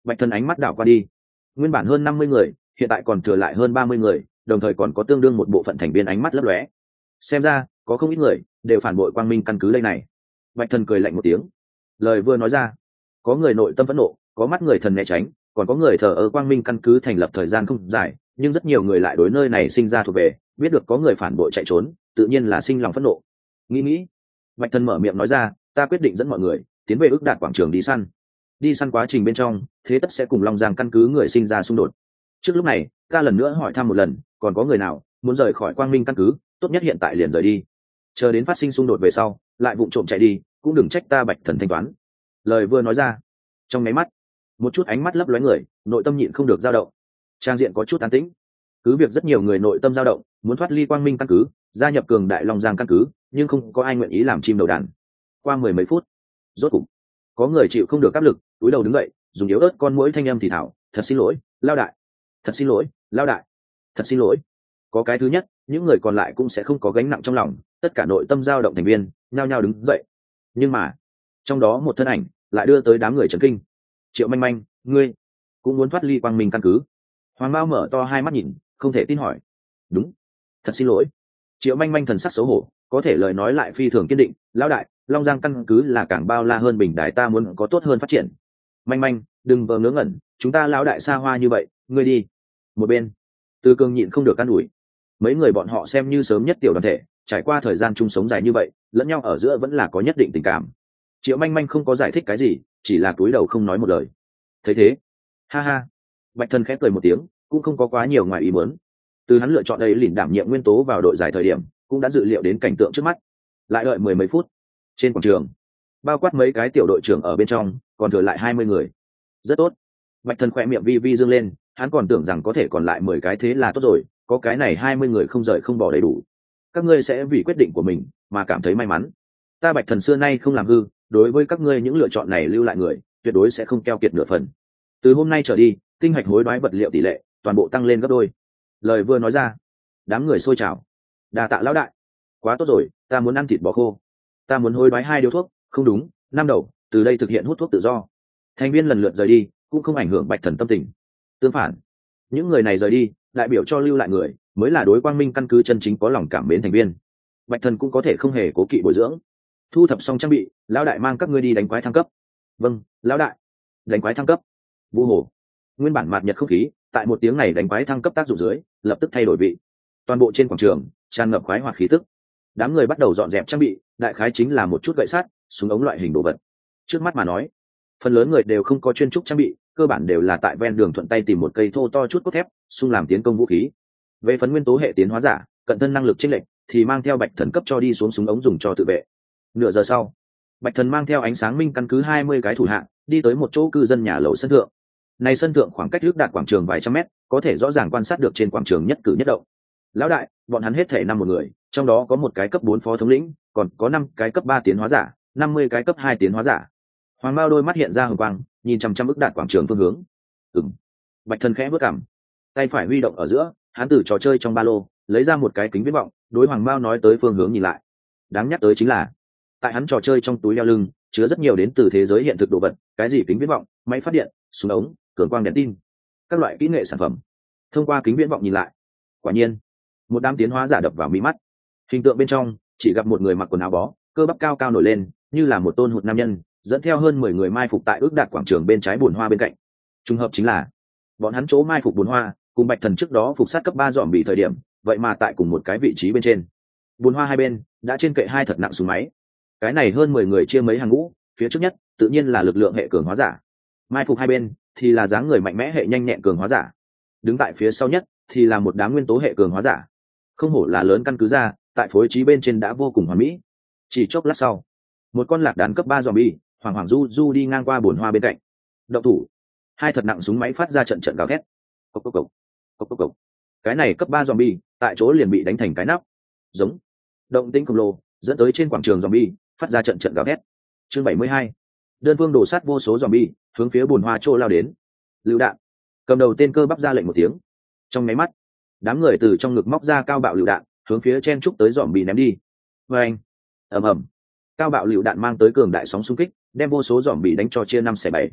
Bạch Thần ánh mắt đảo qua đi, nguyên bản hơn năm mươi người hiện tại còn thừa lại hơn ba mươi người, đồng thời còn có tương đương một bộ phận thành viên ánh mắt lấp lóe. Xem ra có không ít người đều phản bội quang minh căn cứ đây này. Bạch Thần cười lạnh một tiếng, lời vừa nói ra, có người nội tâm phẫn nộ, có mắt người thần né tránh, còn có người thờ ơ. Quang minh căn cứ thành lập thời gian không dài, nhưng rất nhiều người lại đối nơi này sinh ra thuộc về, biết được có người phản bội chạy trốn, tự nhiên là sinh lòng phẫn nộ. Nghĩ nghĩ, Bạch Thần mở miệng nói ra, ta quyết định dẫn mọi người tiến về ước đạt quảng trường đi săn. Đi săn quá trình bên trong, thế tất sẽ cùng Long Giang căn cứ người sinh ra xung đột. Trước lúc này, ta lần nữa hỏi thăm một lần, còn có người nào muốn rời khỏi quang minh căn cứ, tốt nhất hiện tại liền rời đi. Chờ đến phát sinh xung đột về sau, lại vụng trộm chạy đi, cũng đừng trách ta Bạch Thần thanh toán. Lời vừa nói ra, trong máy mắt, một chút ánh mắt lấp lóe người, nội tâm nhịn không được dao động. Trang diện có chút an tĩnh. Cứ việc rất nhiều người nội tâm dao động, muốn thoát ly quang minh căn cứ, gia nhập cường đại Long Giang căn cứ, nhưng không có ai nguyện ý làm chim đầu đàn. Qua mười mấy phút, rốt cục có người chịu không được áp lực, cúi đầu đứng dậy, dùng yếu ớt con mũi thanh âm thì thảo, thật xin lỗi lao đại, thật xin lỗi lao đại, thật xin lỗi. Có cái thứ nhất, những người còn lại cũng sẽ không có gánh nặng trong lòng, tất cả nội tâm dao động thành viên nhao nhao đứng dậy. Nhưng mà trong đó một thân ảnh lại đưa tới đám người chấn kinh. Triệu Manh Manh, ngươi cũng muốn thoát ly quang minh căn cứ? Hoàng Mao mở to hai mắt nhìn, không thể tin hỏi. Đúng, thật xin lỗi. Triệu Manh Manh thần sắc xấu hổ, có thể lời nói lại phi thường kiên định, lão đại, Long Giang căn cứ là càng bao la hơn bình đại, ta muốn có tốt hơn phát triển. Manh Manh, đừng vờ ngớ ngẩn, chúng ta lão đại xa hoa như vậy, ngươi đi. Một bên, Từ Cường nhịn không được can ủi. Mấy người bọn họ xem như sớm nhất tiểu đoàn thể, trải qua thời gian chung sống dài như vậy, lẫn nhau ở giữa vẫn là có nhất định tình cảm. Triệu Manh Manh không có giải thích cái gì, chỉ là cúi đầu không nói một lời. Thấy thế, ha ha, Bạch Thần khẽ cười một tiếng, cũng không có quá nhiều ngoài ý muốn. Từ hắn lựa chọn đây lìn đảm nhiệm nguyên tố vào đội giải thời điểm, cũng đã dự liệu đến cảnh tượng trước mắt. Lại đợi mười mấy phút, trên quảng trường, bao quát mấy cái tiểu đội trưởng ở bên trong, còn thừa lại hai mươi người. Rất tốt. Bạch Thần khỏe miệng vi vi dương lên, hắn còn tưởng rằng có thể còn lại mười cái, thế là tốt rồi, có cái này hai mươi người không rời không bỏ đầy đủ. Các ngươi sẽ vì quyết định của mình mà cảm thấy may mắn. Ta Bạch Thần xưa nay không làm hư, đối với các ngươi những lựa chọn này lưu lại người, tuyệt đối sẽ không keo kiệt nửa phần. Từ hôm nay trở đi, tinh hạch hối đoái vật liệu tỷ lệ toàn bộ tăng lên gấp đôi. Lời vừa nói ra, đám người sôi trào. Đà tạ lão đại, quá tốt rồi, ta muốn ăn thịt bò khô, ta muốn hối đoái hai điếu thuốc, không đúng, năm đầu, từ đây thực hiện hút thuốc tự do. Thành viên lần lượt rời đi, cũng không ảnh hưởng Bạch Thần tâm tình. Tương phản, những người này rời đi, đại biểu cho lưu lại người mới là đối quang minh căn cứ chân chính có lòng cảm mến thành viên. Bạch Thần cũng có thể không hề cố kỵ bồi dưỡng. Thu thập xong trang bị, lão đại mang các ngươi đi đánh quái thăng cấp. Vâng, lão đại. Đánh quái thăng cấp. Vũ hồ. Nguyên bản mạt nhật không khí, tại một tiếng này đánh quái thăng cấp tác dụng dưới, lập tức thay đổi vị. Toàn bộ trên quảng trường tràn ngập khoái hoạt khí tức. Đám người bắt đầu dọn dẹp trang bị, đại khái chính là một chút gậy sắt, súng ống loại hình đồ vật. Trước mắt mà nói, phần lớn người đều không có chuyên trúc trang bị, cơ bản đều là tại ven đường thuận tay tìm một cây thô to chút cốt thép, xung làm tiến công vũ khí. Về phần nguyên tố hệ tiến hóa giả, cận thân năng lực chênh lệch, thì mang theo Bạch Thần cấp cho đi xuống súng ống dùng cho tự vệ. Nửa giờ sau, Bạch Thần mang theo ánh sáng minh căn cứ hai mươi cái thủ hạ, đi tới một chỗ cư dân nhà lầu sân thượng. Này sân thượng khoảng cách ước đạt quảng trường vài trăm mét, có thể rõ ràng quan sát được trên quảng trường nhất cử nhất động. Lão đại, bọn hắn hết thể năm một người, trong đó có một cái cấp bốn phó thống lĩnh, còn có năm cái cấp ba tiến hóa giả, năm mươi cái cấp hai tiến hóa giả. Hoàng Mao đôi mắt hiện ra hừng quang, nhìn chăm chăm ước đạt quảng trường phương hướng. Ừm. Bạch Thần khẽ bước cằm, tay phải huy động ở giữa, hắn từ trò chơi trong ba lô lấy ra một cái kính viễn vọng, đối Hoàng Mao nói tới phương hướng nhìn lại. Đáng nhắc tới chính là, tại hắn trò chơi trong túi đeo lưng chứa rất nhiều đến từ thế giới hiện thực đồ vật, cái gì kính viễn vọng, máy phát điện, súng ống, cường quang đèn tin, các loại kỹ nghệ sản phẩm. Thông qua kính viễn vọng nhìn lại, quả nhiên một đám tiến hóa giả đập vào mí mắt. Hình tượng bên trong chỉ gặp một người mặc quần áo bó, cơ bắp cao cao nổi lên, như là một tôn hụt nam nhân, dẫn theo hơn mười người mai phục tại ước đạt quảng trường bên trái bùn hoa bên cạnh. Trùng hợp chính là bọn hắn chỗ mai phục bùn hoa cùng Bạch Thần trước đó phục sát cấp ba dòm bị thời điểm, vậy mà tại cùng một cái vị trí bên trên. Bùn hoa hai bên đã trên kệ hai thật nặng súng máy. Cái này hơn mười người chia mấy hàng ngũ, phía trước nhất tự nhiên là lực lượng hệ cường hóa giả, mai phục hai bên thì là dáng người mạnh mẽ hệ nhanh nhẹn cường hóa giả, đứng tại phía sau nhất thì là một đám nguyên tố hệ cường hóa giả. Không hổ là lớn căn cứ ra, tại phối trí bên trên đã vô cùng hoàn mỹ. Chỉ chốc lát sau, một con lạc đàn cấp ba zombie hoàng hoàng du du đi ngang qua bồn hoa bên cạnh. Động thủ. Hai thật nặng súng máy phát ra trận trận gào thét. Cốc cốc cốc. Cốc cốc cốc. Cái này cấp ba zombie tại chỗ liền bị đánh thành cái nắp. Giống. Động tĩnh khổng lồ dẫn tới trên quảng trường zombie phát ra trận trận gào thét. Chương bảy mươi hai. Đơn phương đổ sát vô số zombie hướng phía bồn hoa trô lao đến. Lưu đạn. Cầm đầu tên cơ bắp ra lệnh một tiếng. Trong máy mắt, đám người từ trong ngực móc ra cao bạo lựu đạn hướng phía chen trúc tới dòm bị ném đi. Vê anh, ầm ầm, cao bạo lựu đạn mang tới cường đại sóng xung kích, đem vô số dòm bị đánh cho chia năm xẻ bảy.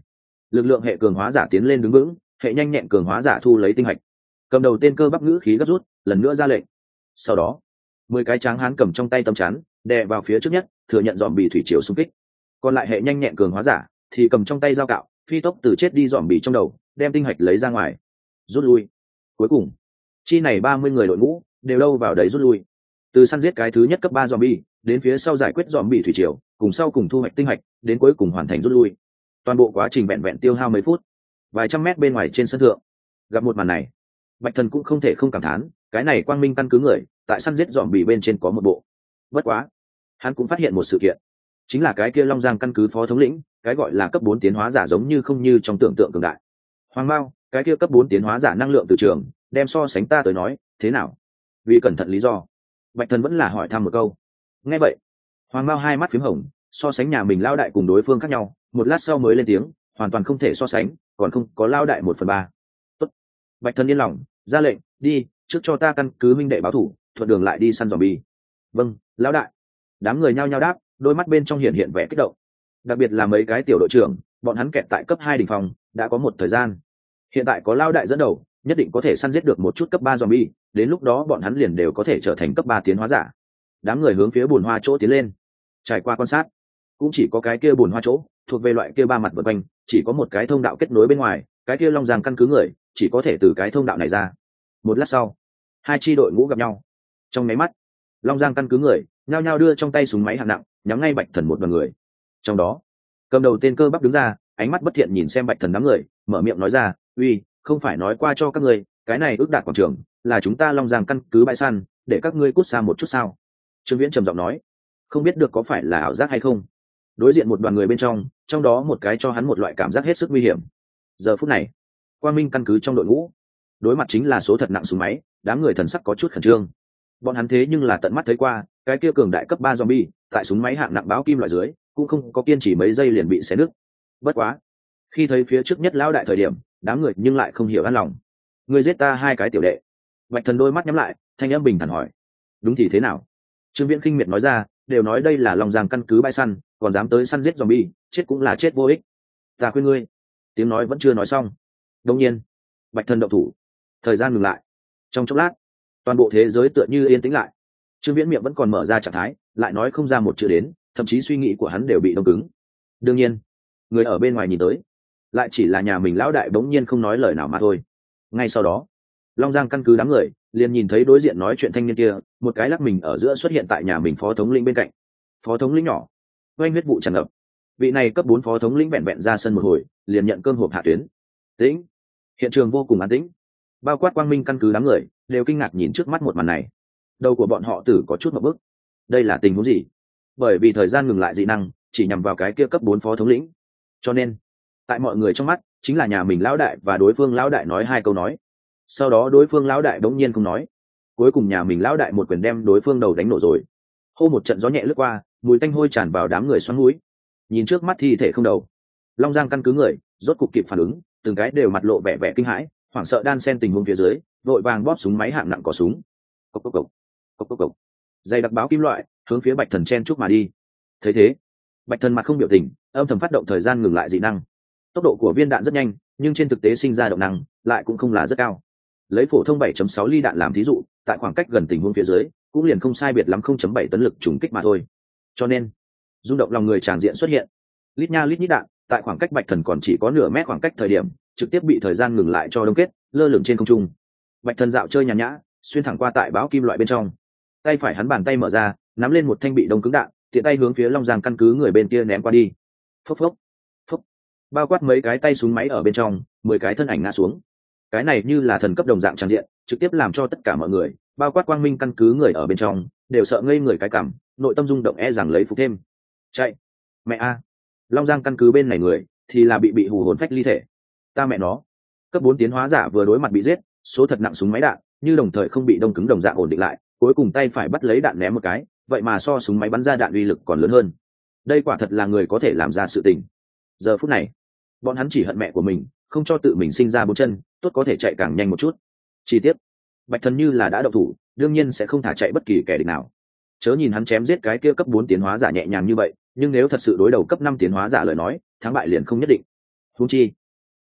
lực lượng hệ cường hóa giả tiến lên đứng vững, hệ nhanh nhẹn cường hóa giả thu lấy tinh hạch. Cầm đầu tên cơ bắp ngữ khí gấp rút, lần nữa ra lệnh. Sau đó, mười cái tráng hán cầm trong tay tấm chắn, đè vào phía trước nhất, thừa nhận dòm bị thủy triều xung kích. Còn lại hệ nhanh nhẹn cường hóa giả thì cầm trong tay dao cạo, phi tốc từ chết đi dòm bị trong đầu, đem tinh hạch lấy ra ngoài, rút lui. Cuối cùng, chi này ba mươi người đội ngũ đều đâu vào đấy rút lui. Từ săn giết cái thứ nhất cấp ba zombie, đến phía sau giải quyết zombie thủy triều, cùng sau cùng thu hoạch tinh hạch, đến cuối cùng hoàn thành rút lui. Toàn bộ quá trình vẹn vẹn tiêu hao mấy phút. Vài trăm mét bên ngoài trên sân thượng, gặp một màn này, Bạch Thần cũng không thể không cảm thán, cái này quang minh căn cứ người, tại săn giết zombie bên trên có một bộ. Bất quá, hắn cũng phát hiện một sự kiện, chính là cái kia Long Giang căn cứ phó thống lĩnh, cái gọi là cấp bốn tiến hóa giả giống như không như trong tưởng tượng cường đại. Hoàng Mao, cái kia cấp bốn tiến hóa giả năng lượng từ trường, đem so sánh ta tới nói, thế nào? Vì cẩn thận lý do, Bạch Thần vẫn là hỏi thăm một câu. Nghe vậy, Hoàng Mao hai mắt phím hồng, so sánh nhà mình lao đại cùng đối phương khác nhau, một lát sau mới lên tiếng, hoàn toàn không thể so sánh, còn không có lao đại một phần ba. Tốt. Bạch Thần yên lòng, ra lệnh, đi, trước cho ta căn cứ minh đệ báo thủ, thuận đường lại đi săn zombie. Vâng, lão đại. Đám người nhao nhao đáp, đôi mắt bên trong hiện hiện vẻ kích động. Đặc biệt là mấy cái tiểu đội trưởng, bọn hắn kẹt tại cấp hai đỉnh phòng, đã có một thời gian. Hiện tại có lao đại dẫn đầu, nhất định có thể săn giết được một chút cấp ba zombie, đến lúc đó bọn hắn liền đều có thể trở thành cấp ba tiến hóa giả. Đám người hướng phía bùn hoa chỗ tiến lên. Trải qua quan sát, cũng chỉ có cái kia bùn hoa chỗ thuộc về loại kia ba mặt vượt quanh, chỉ có một cái thông đạo kết nối bên ngoài, cái kia Long Giang căn cứ người chỉ có thể từ cái thông đạo này ra. Một lát sau, hai chi đội ngũ gặp nhau. Trong máy mắt, Long Giang căn cứ người nhao nhao đưa trong tay súng máy hạng nặng, nhắm ngay Bạch Thần một đoàn người. Trong đó, cầm đầu tên cơ bắp đứng ra, ánh mắt bất thiện nhìn xem Bạch Thần đám người, mở miệng nói ra, uy, không phải nói qua cho các ngươi, cái này ước đạt quảng trường là chúng ta Long Giang căn cứ bãi săn, để các ngươi cút xa một chút sao? Trương Viễn trầm giọng nói, không biết được có phải là ảo giác hay không. Đối diện một đoàn người bên trong, trong đó một cái cho hắn một loại cảm giác hết sức nguy hiểm. Giờ phút này, Quang Minh căn cứ trong đội ngũ, đối mặt chính là số thật nặng súng máy, đám người thần sắc có chút khẩn trương. Bọn hắn thế nhưng là tận mắt thấy qua, cái kia cường đại cấp ba zombie, tại súng máy hạng nặng báo kim loại dưới, cũng không có kiên trì mấy giây liền bị xé nứt. Bất quá, khi thấy phía trước nhất lão đại thời điểm, đám người nhưng lại không hiểu an lòng. Ngươi giết ta hai cái tiểu đệ. Bạch Thần đôi mắt nhắm lại, thanh âm bình thản hỏi, đúng thì thế nào? Trương Viễn khinh miệt nói ra, đều nói đây là Long Giang căn cứ bãi săn, còn dám tới săn giết zombie, chết cũng là chết vô ích. Ta khuyên ngươi. Tiếng nói vẫn chưa nói xong. Đương nhiên, Bạch Thần động thủ. Thời gian ngừng lại. Trong chốc lát, toàn bộ thế giới tựa như yên tĩnh lại. Trương Viễn miệng vẫn còn mở ra trạng thái, lại nói không ra một chữ đến, thậm chí suy nghĩ của hắn đều bị đông cứng. Đương nhiên, người ở bên ngoài nhìn tới, lại chỉ là nhà mình lão đại bỗng nhiên không nói lời nào mà thôi. Ngay sau đó, Long Giang căn cứ đám người liền nhìn thấy đối diện nói chuyện thanh niên kia, một cái lắc mình ở giữa xuất hiện tại nhà mình phó thống lĩnh bên cạnh. Phó thống lĩnh nhỏ, oanh huyết vụ tràn ngập. Vị này cấp bốn phó thống lĩnh vẹn vẹn ra sân một hồi, liền nhận cơm hộp hạ tuyến. Tĩnh. Hiện trường vô cùng an tĩnh. Bao quát Quang Minh căn cứ đám người đều kinh ngạc nhìn trước mắt một màn này. Đầu của bọn họ tử có chút một bước. Đây là tình huống gì? Bởi vì thời gian ngừng lại dị năng chỉ nhằm vào cái kia cấp bốn phó thống lĩnh, cho nên tại mọi người trong mắt chính là nhà mình lão đại và đối phương lão đại nói hai câu nói, sau đó đối phương lão đại bỗng nhiên không nói, cuối cùng nhà mình lão đại một quyền đem đối phương đầu đánh nổ rồi. Hô một trận gió nhẹ lướt qua, mùi tanh hôi tràn vào đám người xoắn mũi. Nhìn trước mắt thi thể không đầu, Long Giang căn cứ người rốt cục kịp phản ứng, từng cái đều mặt lộ vẻ vẻ kinh hãi, hoảng sợ đan xen tình huống phía dưới, vội vàng bóp súng máy hạng nặng cò súng. Cốc cốc cốc, cốc cốc cốc. Dây đặc báo kim loại hướng phía Bạch Thần chen chúc mà đi. Thấy thế, Bạch Thần mặt không biểu tình, âm thầm phát động thời gian ngừng lại dị năng. Tốc độ của viên đạn rất nhanh, nhưng trên thực tế sinh ra động năng lại cũng không là rất cao. Lấy phổ thông bảy chấm sáu ly đạn làm thí dụ, tại khoảng cách gần tình huống phía dưới, cũng liền không sai biệt lắm không chấm bảy tấn lực trùng kích mà thôi. Cho nên, rung động lòng người tràn diện xuất hiện. Lít nha lít nhít đạn, tại khoảng cách Bạch Thần còn chỉ có nửa mét khoảng cách thời điểm, trực tiếp bị thời gian ngừng lại cho đông kết, lơ lửng trên không trung. Bạch Thần dạo chơi nhàn nhã, xuyên thẳng qua tại báo kim loại bên trong. Tay phải hắn bàn tay mở ra, nắm lên một thanh bị đông cứng đạn, tiện tay hướng phía Long Giang căn cứ người bên kia ném qua đi. Phốc phốc, phốc. Bao quát mấy cái tay súng máy ở bên trong, mười cái thân ảnh ngã xuống. Cái này như là thần cấp đồng dạng tràn diện, trực tiếp làm cho tất cả mọi người, bao quát Quang Minh căn cứ người ở bên trong, đều sợ ngây người cái cảm, nội tâm rung động e rằng lấy phục thêm. Chạy, mẹ a. Long Giang căn cứ bên này người thì là bị bị hù hồn phách ly thể. Ta mẹ nó, cấp bốn tiến hóa giả vừa đối mặt bị giết, số thật nặng súng máy đạn, như đồng thời không bị đông cứng đồng dạng ổn định lại, cuối cùng tay phải bắt lấy đạn ném một cái, vậy mà so súng máy bắn ra đạn uy lực còn lớn hơn. Đây quả thật là người có thể làm ra sự tình. Giờ phút này, bọn hắn chỉ hận mẹ của mình không cho tự mình sinh ra bốn chân, tốt có thể chạy càng nhanh một chút. Chi tiết, Bạch Thần như là đã động thủ, đương nhiên sẽ không thả chạy bất kỳ kẻ địch nào. Chớ nhìn hắn chém giết cái kia cấp bốn tiến hóa giả nhẹ nhàng như vậy, nhưng nếu thật sự đối đầu cấp năm tiến hóa giả lời nói, thắng bại liền không nhất định. Huống chi,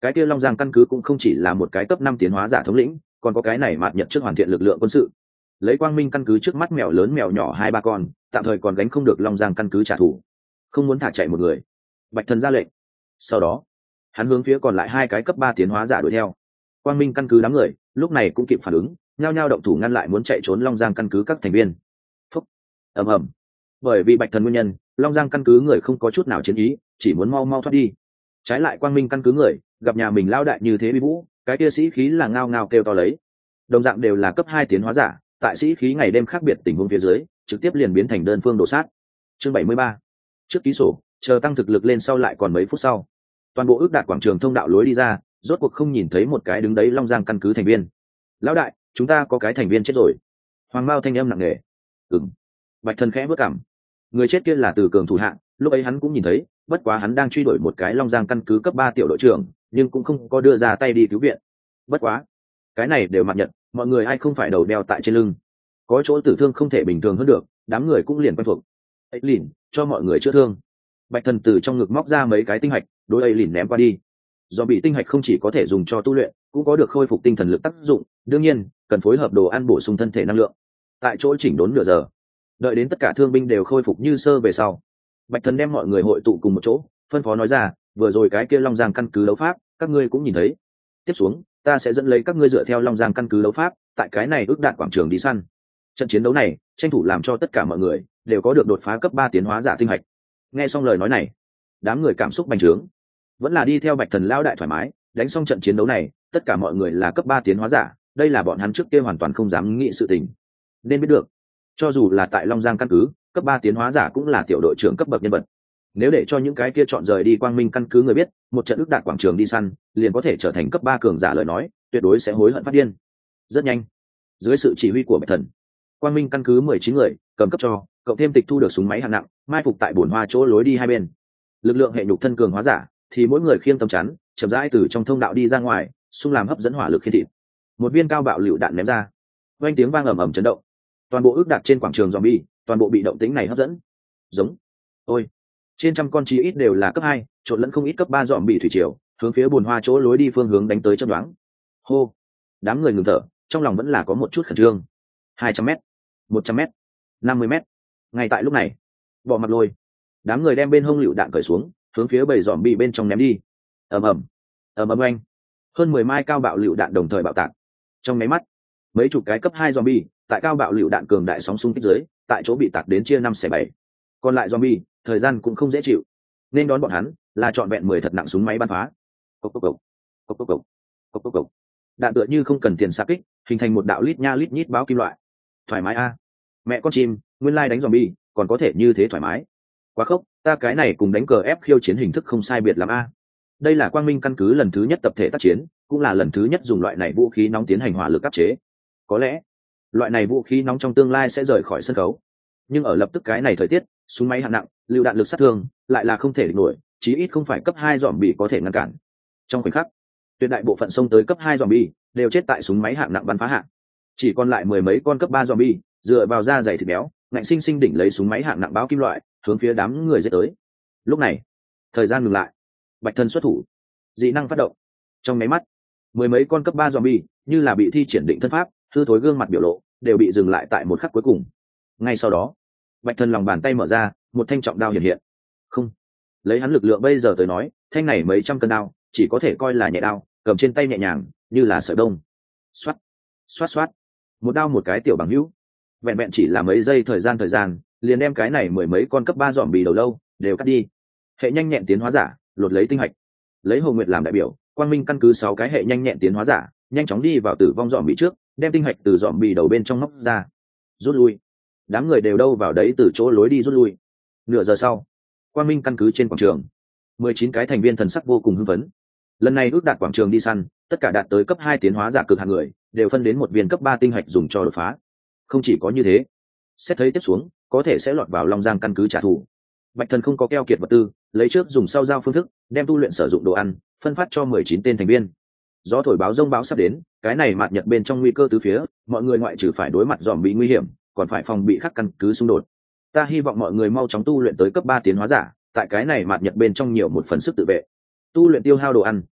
cái kia long giang căn cứ cũng không chỉ là một cái cấp năm tiến hóa giả thống lĩnh, còn có cái này mạt nhật trước hoàn thiện lực lượng quân sự. Lấy quang minh căn cứ trước mắt mèo lớn mèo nhỏ hai ba con, tạm thời còn gánh không được long giang căn cứ trả thù, không muốn thả chạy một người. Bạch thần ra lệnh, sau đó hắn hướng phía còn lại hai cái cấp ba tiến hóa giả đuổi theo. Quang minh căn cứ đám người lúc này cũng kịp phản ứng, nhao nhao động thủ ngăn lại muốn chạy trốn long giang căn cứ các thành viên. Phúc, ầm ầm. Bởi vì bạch thần nguyên nhân, long giang căn cứ người không có chút nào chiến ý, chỉ muốn mau mau thoát đi. Trái lại quang minh căn cứ người gặp nhà mình lao đại như thế bị vũ, cái kia sĩ khí là ngao ngao kêu to lấy. Đồng dạng đều là cấp hai tiến hóa giả, tại sĩ khí ngày đêm khác biệt tình huống phía dưới, trực tiếp liền biến thành đơn phương đổ sát. Chương bảy mươi ba. Trước ký sổ, chờ tăng thực lực lên sau lại còn mấy phút sau, toàn bộ ước đạt quảng trường thông đạo lối đi ra, rốt cuộc không nhìn thấy một cái đứng đấy long giang căn cứ thành viên. Lão đại, chúng ta có cái thành viên chết rồi. Hoàng Mao thanh âm nặng nề. Ừm. Bạch thần khẽ bước cảm. Người chết kia là Từ Cường thủ hạng, lúc ấy hắn cũng nhìn thấy, bất quá hắn đang truy đuổi một cái long giang căn cứ cấp ba tiểu đội trưởng, nhưng cũng không có đưa ra tay đi cứu viện. Bất quá, cái này đều mặt nhận, mọi người ai không phải đầu đeo tại trên lưng. Có chỗ tử thương không thể bình thường hơn được, đám người cũng liền quen thuộc. Ấy lìn, cho mọi người chữa thương. Bạch thần từ trong ngực móc ra mấy cái tinh hạch, đối ấy lìn ném qua đi. Do bị tinh hạch không chỉ có thể dùng cho tu luyện, cũng có được khôi phục tinh thần lực tác dụng, đương nhiên cần phối hợp đồ ăn bổ sung thân thể năng lượng. Tại chỗ chỉnh đốn nửa giờ, đợi đến tất cả thương binh đều khôi phục như sơ về sau, bạch thần đem mọi người hội tụ cùng một chỗ, phân phó nói ra, vừa rồi cái kia long giang căn cứ đấu pháp các ngươi cũng nhìn thấy, tiếp xuống ta sẽ dẫn lấy các ngươi dựa theo long giang căn cứ đấu pháp, tại cái này ước đạt quảng trường đi săn. Trận chiến đấu này tranh thủ làm cho tất cả mọi người đều có được đột phá cấp ba tiến hóa giả tinh hạch. Nghe xong lời nói này, đám người cảm xúc bành trướng, vẫn là đi theo bạch thần lao đại thoải mái. Đánh xong trận chiến đấu này, tất cả mọi người là cấp ba tiến hóa giả, đây là bọn hắn trước kia hoàn toàn không dám nghĩ sự tình. Nên biết được, cho dù là tại long giang căn cứ, cấp ba tiến hóa giả cũng là tiểu đội trưởng cấp bậc nhân vật. Nếu để cho những cái kia chọn rời đi quang minh căn cứ người biết một trận ước đạt quảng trường đi săn liền có thể trở thành cấp ba cường giả lời nói, tuyệt đối sẽ hối hận phát điên. Rất nhanh, dưới sự chỉ huy của bạch thần, quang minh căn cứ mười chín người cầm cấp cho cậu thêm tịch thu được súng máy hạng nặng, mai phục tại bồn hoa chỗ lối đi hai bên. Lực lượng hệ nhục thân cường hóa giả thì mỗi người khiêng tấm chắn, chậm rãi từ trong thông đạo đi ra ngoài, xung làm hấp dẫn hỏa lực khi thịt. Một viên cao bạo lựu đạn ném ra, vang tiếng vang ầm ầm chấn động. Toàn bộ ước đạt trên quảng trường zombie, toàn bộ bị động tĩnh này hấp dẫn. Giống, ôi, trên trăm con chí ít đều là cấp hai, trộn lẫn không ít cấp ba zombie thủy triều, hướng phía bồn hoa chỗ lối đi phương hướng đánh tới chớp nhoáng. Hô, đám người ngừng thở, trong lòng vẫn là có một chút khẩn trương. hai trăm mét, một trăm mét, năm mươi mét. Ngay tại lúc này, bỏ mặt lôi, đám người đem bên hông lựu đạn cởi xuống, hướng phía bầy zombie bên trong ném đi. Ầm ầm, ầm ầm oanh. Hơn mười mai cao bạo lựu đạn đồng thời bạo tạc. Trong mấy mắt, mấy chục cái cấp hai zombie tại cao bạo lựu đạn cường đại sóng xung kích dưới, tại chỗ bị tạc đến chia năm xẻ bảy. Còn lại zombie, thời gian cũng không dễ chịu, nên đón bọn hắn là trọn vẹn mười thật nặng súng máy bắn phá. Cốc cốc cốc, cốc cốc cốc, cốc cốc cốc. Đạn tựa như không cần tiền xạ kích, hình thành một đạo lít nha lít nhít báo kim loại. Thoải mái a. Mẹ con chim, nguyên lai đánh zombie còn có thể như thế thoải mái. Quá khốc, ta cái này cùng đánh cờ ép khiêu chiến hình thức không sai biệt lắm a. Đây là quang minh căn cứ lần thứ nhất tập thể tác chiến, cũng là lần thứ nhất dùng loại này vũ khí nóng tiến hành hỏa lực áp chế. Có lẽ loại này vũ khí nóng trong tương lai sẽ rời khỏi sân khấu, nhưng ở lập tức cái này thời tiết, súng máy hạng nặng, lưu đạn lực sát thương lại là không thể địch nổi, chí ít không phải cấp hai zombie có thể ngăn cản. Trong khoảnh khắc, tuyệt đại bộ phận xông tới cấp hai zombie đều chết tại súng máy hạng nặng bắn phá hạng, chỉ còn lại mười mấy con cấp ba zombie dựa vào da dày thịt béo, ngạnh sinh sinh đỉnh lấy súng máy hạng nặng báo kim loại, hướng phía đám người giết tới. Lúc này, thời gian ngừng lại, bạch thân xuất thủ, dị năng phát động. Trong máy mắt, mười mấy con cấp ba zombie như là bị thi triển định thân pháp, hư thối gương mặt biểu lộ đều bị dừng lại tại một khắc cuối cùng. Ngay sau đó, bạch thân lòng bàn tay mở ra, một thanh trọng đao hiện hiện. Không, lấy hắn lực lượng bây giờ tới nói, thanh này mấy trăm cân đao chỉ có thể coi là nhẹ đao, cầm trên tay nhẹ nhàng như là sợi đông. Xoát, xoát xoát, một đao một cái tiểu bằng hữu, vẹn vẹn chỉ là mấy giây thời gian thời gian liền đem cái này mười mấy con cấp ba dòm bì đầu lâu đều cắt đi. Hệ nhanh nhẹn tiến hóa giả lột lấy tinh hạch, lấy Hồ Nguyệt làm đại biểu, quang minh căn cứ sáu cái hệ nhanh nhẹn tiến hóa giả nhanh chóng đi vào tử vong dòm bì trước, đem tinh hạch từ dòm bì đầu bên trong móc ra, rút lui. Đám người đều đâu vào đấy từ chỗ lối đi rút lui. Nửa giờ sau, quang minh căn cứ trên quảng trường, mười chín cái thành viên thần sắc vô cùng hưng phấn. Lần này ước đạt quảng trường đi săn, tất cả đạt tới cấp hai tiến hóa giả cực hạng người đều phân đến một viên cấp ba tinh hạch dùng cho đột phá. Không chỉ có như thế, xét thấy tiếp xuống có thể sẽ lọt vào Long Giang căn cứ trả thù, bạch thần không có keo kiệt vật tư, lấy trước dùng sau giao phương thức đem tu luyện sử dụng đồ ăn phân phát cho mười chín tên thành viên. Gió thổi báo rông báo sắp đến, cái này mạt nhật bên trong nguy cơ tứ phía, mọi người ngoại trừ phải đối mặt dòm bị nguy hiểm, còn phải phòng bị khắc căn cứ xung đột. Ta hy vọng mọi người mau chóng tu luyện tới cấp ba tiến hóa giả, tại cái này mạt nhật bên trong nhiều một phần sức tự vệ. Tu luyện tiêu hao đồ ăn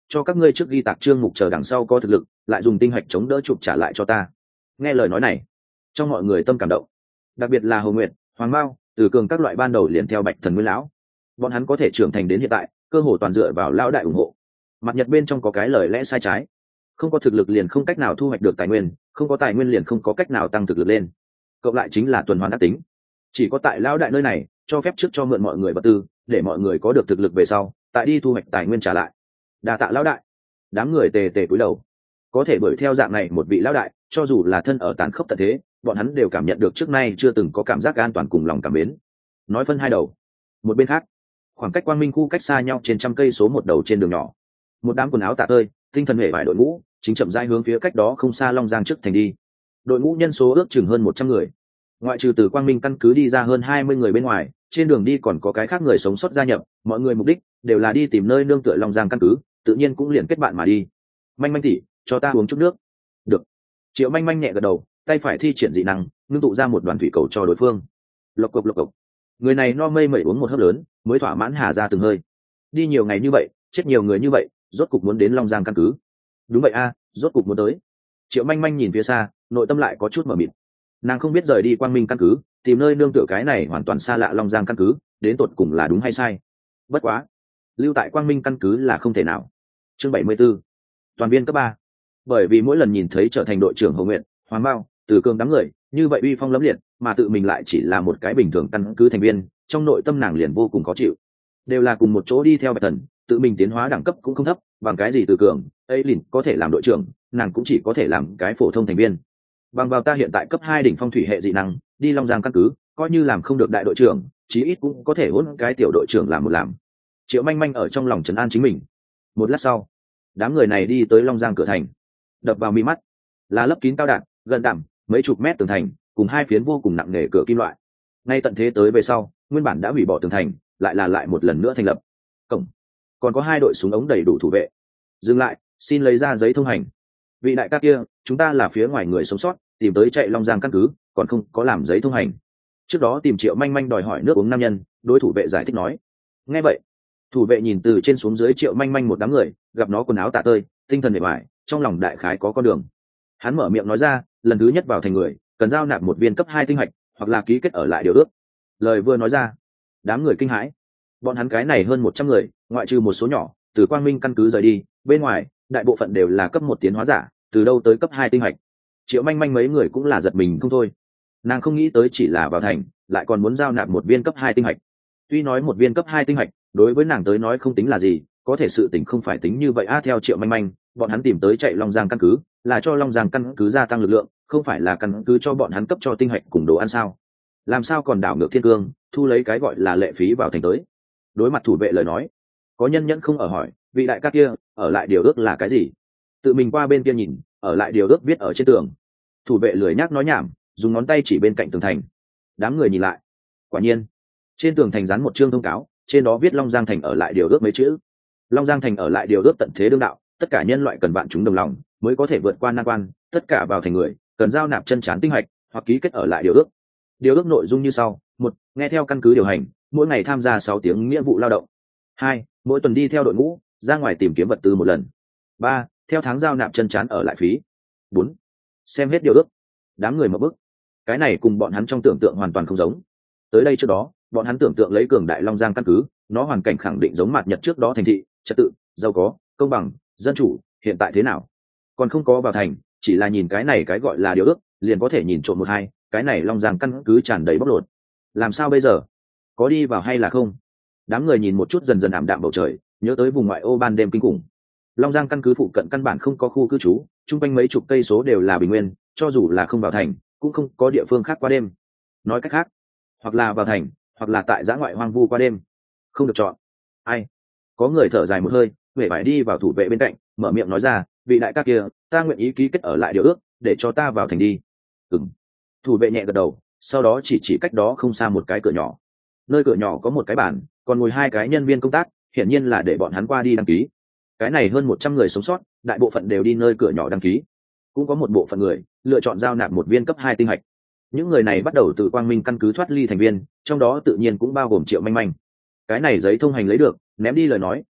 cho các ngươi trước ghi tạc chương mục chờ đằng sau có thực lực lại dùng tinh hạch chống đỡ chụp trả lại cho ta. Nghe lời nói này, trong mọi người tâm cảm động, đặc biệt là Hồ Nguyệt, Hoàng Mao, Từ Cường các loại ban đầu liền theo Bạch Thần Nguyên lão, bọn hắn có thể trưởng thành đến hiện tại cơ hồ toàn dựa vào lão đại ủng hộ. Mặt nhật bên trong có cái lời lẽ sai trái, không có thực lực liền không cách nào thu hoạch được tài nguyên, không có tài nguyên liền không có cách nào tăng thực lực lên, cộng lại chính là tuần hoàn ác tính. Chỉ có tại lão đại nơi này cho phép trước cho mượn mọi người vật tư, để mọi người có được thực lực về sau tại đi thu hoạch tài nguyên trả lại. Đa tạ lão đại. Đám người tề tề cúi đầu. Có thể bởi theo dạng này một vị lão đại, cho dù là thân ở tàn khốc tận thế, bọn hắn đều cảm nhận được trước nay chưa từng có cảm giác an toàn cùng lòng cảm mến. Nói phân hai đầu. Một bên khác, khoảng cách Quang Minh khu cách xa nhau trên trăm cây số một đầu trên đường nhỏ, một đám quần áo tả tơi, tinh thần hệ vải đội ngũ chính chậm rãi hướng phía cách đó không xa Long Giang trước thành đi. Đội ngũ nhân số ước chừng hơn một trăm người, ngoại trừ từ Quang Minh căn cứ đi ra hơn hai mươi người bên ngoài, trên đường đi còn có cái khác người sống sót gia nhập, mọi người mục đích đều là đi tìm nơi nương tựa Long Giang căn cứ, tự nhiên cũng liền kết bạn mà đi. Manh Manh tỉ, cho ta uống chút nước. Được. Triệu Manh Manh nhẹ gật đầu, tay phải thi triển dị năng, ngưng tụ ra một đoàn thủy cầu cho đối phương. Lộc cộc lộc cộc. Người này no mây mẩy uống một hớp lớn, mới thỏa mãn hà ra từng hơi. Đi nhiều ngày như vậy, chết nhiều người như vậy, rốt cục muốn đến Long Giang căn cứ. Đúng vậy a, rốt cục muốn tới. Triệu Manh Manh nhìn phía xa, nội tâm lại có chút mờ mịt. Nàng không biết rời đi Quang Minh căn cứ, tìm nơi nương tựa cái này hoàn toàn xa lạ Long Giang căn cứ, đến tột cùng là đúng hay sai. Bất quá, lưu tại Quang Minh căn cứ là không thể nào. Chương bảy mươi 74. Toàn viên cấp ba. Bởi vì mỗi lần nhìn thấy trở thành đội trưởng Hồ Nguyện, Hoàng Mao, Từ Cường đám người, như vậy uy phong lẫm liệt, mà tự mình lại chỉ là một cái bình thường căn cứ thành viên, trong nội tâm nàng liền vô cùng khó chịu. Đều là cùng một chỗ đi theo Bạch Thần, tự mình tiến hóa đẳng cấp cũng không thấp, bằng cái gì Từ Cường, ấy liền có thể làm đội trưởng, nàng cũng chỉ có thể làm cái phổ thông thành viên. Bằng vào ta hiện tại cấp hai đỉnh phong thủy hệ dị năng, đi Long Giang căn cứ, coi như làm không được đại đội trưởng, chí ít cũng có thể hỗn cái tiểu đội trưởng làm một làm. Triệu Manh Manh ở trong lòng trấn an chính mình. Một lát sau, đám người này đi tới Long Giang cửa thành. Đập vào mi mắt là lấp kín cao đạn, gần đẳng, mấy chục mét tường thành, cùng hai phiến vô cùng nặng nề cửa kim loại. Ngay tận thế tới về sau, nguyên bản đã hủy bỏ tường thành, lại là lại một lần nữa thành lập. Cổng còn có hai đội súng ống đầy đủ thủ vệ. Dừng lại, xin lấy ra giấy thông hành. Vị đại ca kia, chúng ta là phía ngoài người sống sót, tìm tới chạy Long Giang căn cứ, còn không có làm giấy thông hành. Trước đó tìm Triệu Manh Manh đòi hỏi nước uống nam nhân, đối thủ vệ giải thích nói. Nghe vậy, thủ vệ nhìn từ trên xuống dưới Triệu Manh Manh một đám người, gặp nó quần áo tả tơi, tinh thần bề ngoài, trong lòng đại khái có con đường. Hắn mở miệng nói ra, lần thứ nhất vào thành người, cần giao nạp một viên cấp hai tinh hạch, hoặc là ký kết ở lại điều ước. Lời vừa nói ra, đám người kinh hãi. Bọn hắn cái này hơn một trăm người, ngoại trừ một số nhỏ từ Quang Minh căn cứ rời đi, bên ngoài đại bộ phận đều là cấp một tiến hóa giả, từ đâu tới cấp hai tinh hạch. Triệu Manh Manh mấy người cũng là giật mình không thôi. Nàng không nghĩ tới chỉ là vào thành, lại còn muốn giao nạp một viên cấp hai tinh hạch. Tuy nói một viên cấp hai tinh hạch, đối với nàng tới nói không tính là gì, có thể sự tình không phải tính như vậy a. À, theo Triệu Manh Manh, bọn hắn tìm tới chạy Long Giang căn cứ, là cho Long Giang căn cứ gia tăng lực lượng, không phải là căn cứ cho bọn hắn cấp cho tinh hạch cùng đồ ăn sao? Làm sao còn đảo ngược thiên cương, thu lấy cái gọi là lệ phí vào thành tới? Đối mặt thủ vệ lời nói, có nhân nhẫn không ở hỏi, vị đại ca kia, ở lại điều ước là cái gì? Tự mình qua bên kia nhìn, ở lại điều ước viết ở trên tường. Thủ vệ lười nhác nói nhảm, dùng ngón tay chỉ bên cạnh tường thành. Đám người nhìn lại, quả nhiên, trên tường thành dán một chương thông cáo, trên đó viết Long Giang thành ở lại điều ước mấy chữ. Long Giang thành ở lại điều ước tận thế đương đạo, tất cả nhân loại cần bạn chúng đồng lòng, mới có thể vượt qua nan quan, tất cả vào thành người, cần giao nạp chân chán tinh hạch, hoặc ký kết ở lại điều ước. Điều ước nội dung như sau: một, nghe theo căn cứ điều hành, mỗi ngày tham gia sáu tiếng nghĩa vụ lao động. Hai, mỗi tuần đi theo đội ngũ, ra ngoài tìm kiếm vật tư một lần. Ba, theo tháng giao nạp chân chán ở lại phí. Bốn, xem hết điều ước. Đám người mở bức. Cái này cùng bọn hắn trong tưởng tượng hoàn toàn không giống. Tới đây trước đó, bọn hắn tưởng tượng lấy cường đại Long Giang căn cứ, nó hoàn cảnh khẳng định giống Mạt Nhật trước đó thành thị, trật tự, giàu có, công bằng, dân chủ. Hiện tại thế nào? Còn không có vào thành, chỉ là nhìn cái này cái gọi là điều ước, liền có thể nhìn trộm một hai, cái này Long Giang căn cứ tràn đầy bóc lột. Làm sao bây giờ? Có đi vào hay là không? Đám người nhìn một chút dần dần ảm đạm bầu trời, nhớ tới vùng ngoại ô ban đêm kinh khủng. Long Giang căn cứ phụ cận căn bản không có khu cư trú, chung quanh mấy chục cây số đều là bình nguyên, cho dù là không vào thành, cũng không có địa phương khác qua đêm. Nói cách khác, hoặc là vào thành, hoặc là tại giã ngoại hoang vu qua đêm. Không được chọn. Ai? Có người thở dài một hơi, huệ vải đi vào thủ vệ bên cạnh, mở miệng nói ra, vị đại ca kia, ta nguyện ý ký kết ở lại điều ước, để cho ta vào thành đi. Ừm. Thủ vệ nhẹ gật đầu, sau đó chỉ chỉ cách đó không xa một cái cửa nhỏ. Nơi cửa nhỏ có một cái bàn, còn ngồi hai cái nhân viên công tác, hiển nhiên là để bọn hắn qua đi đăng ký. Cái này hơn một trăm người sống sót, đại bộ phận đều đi nơi cửa nhỏ đăng ký. Cũng có một bộ phận người lựa chọn giao nạp một viên cấp hai tinh hạch. Những người này bắt đầu từ Quang Minh căn cứ thoát ly thành viên, trong đó tự nhiên cũng bao gồm Triệu Manh Manh. Cái này giấy thông hành lấy được, ném đi lời nói,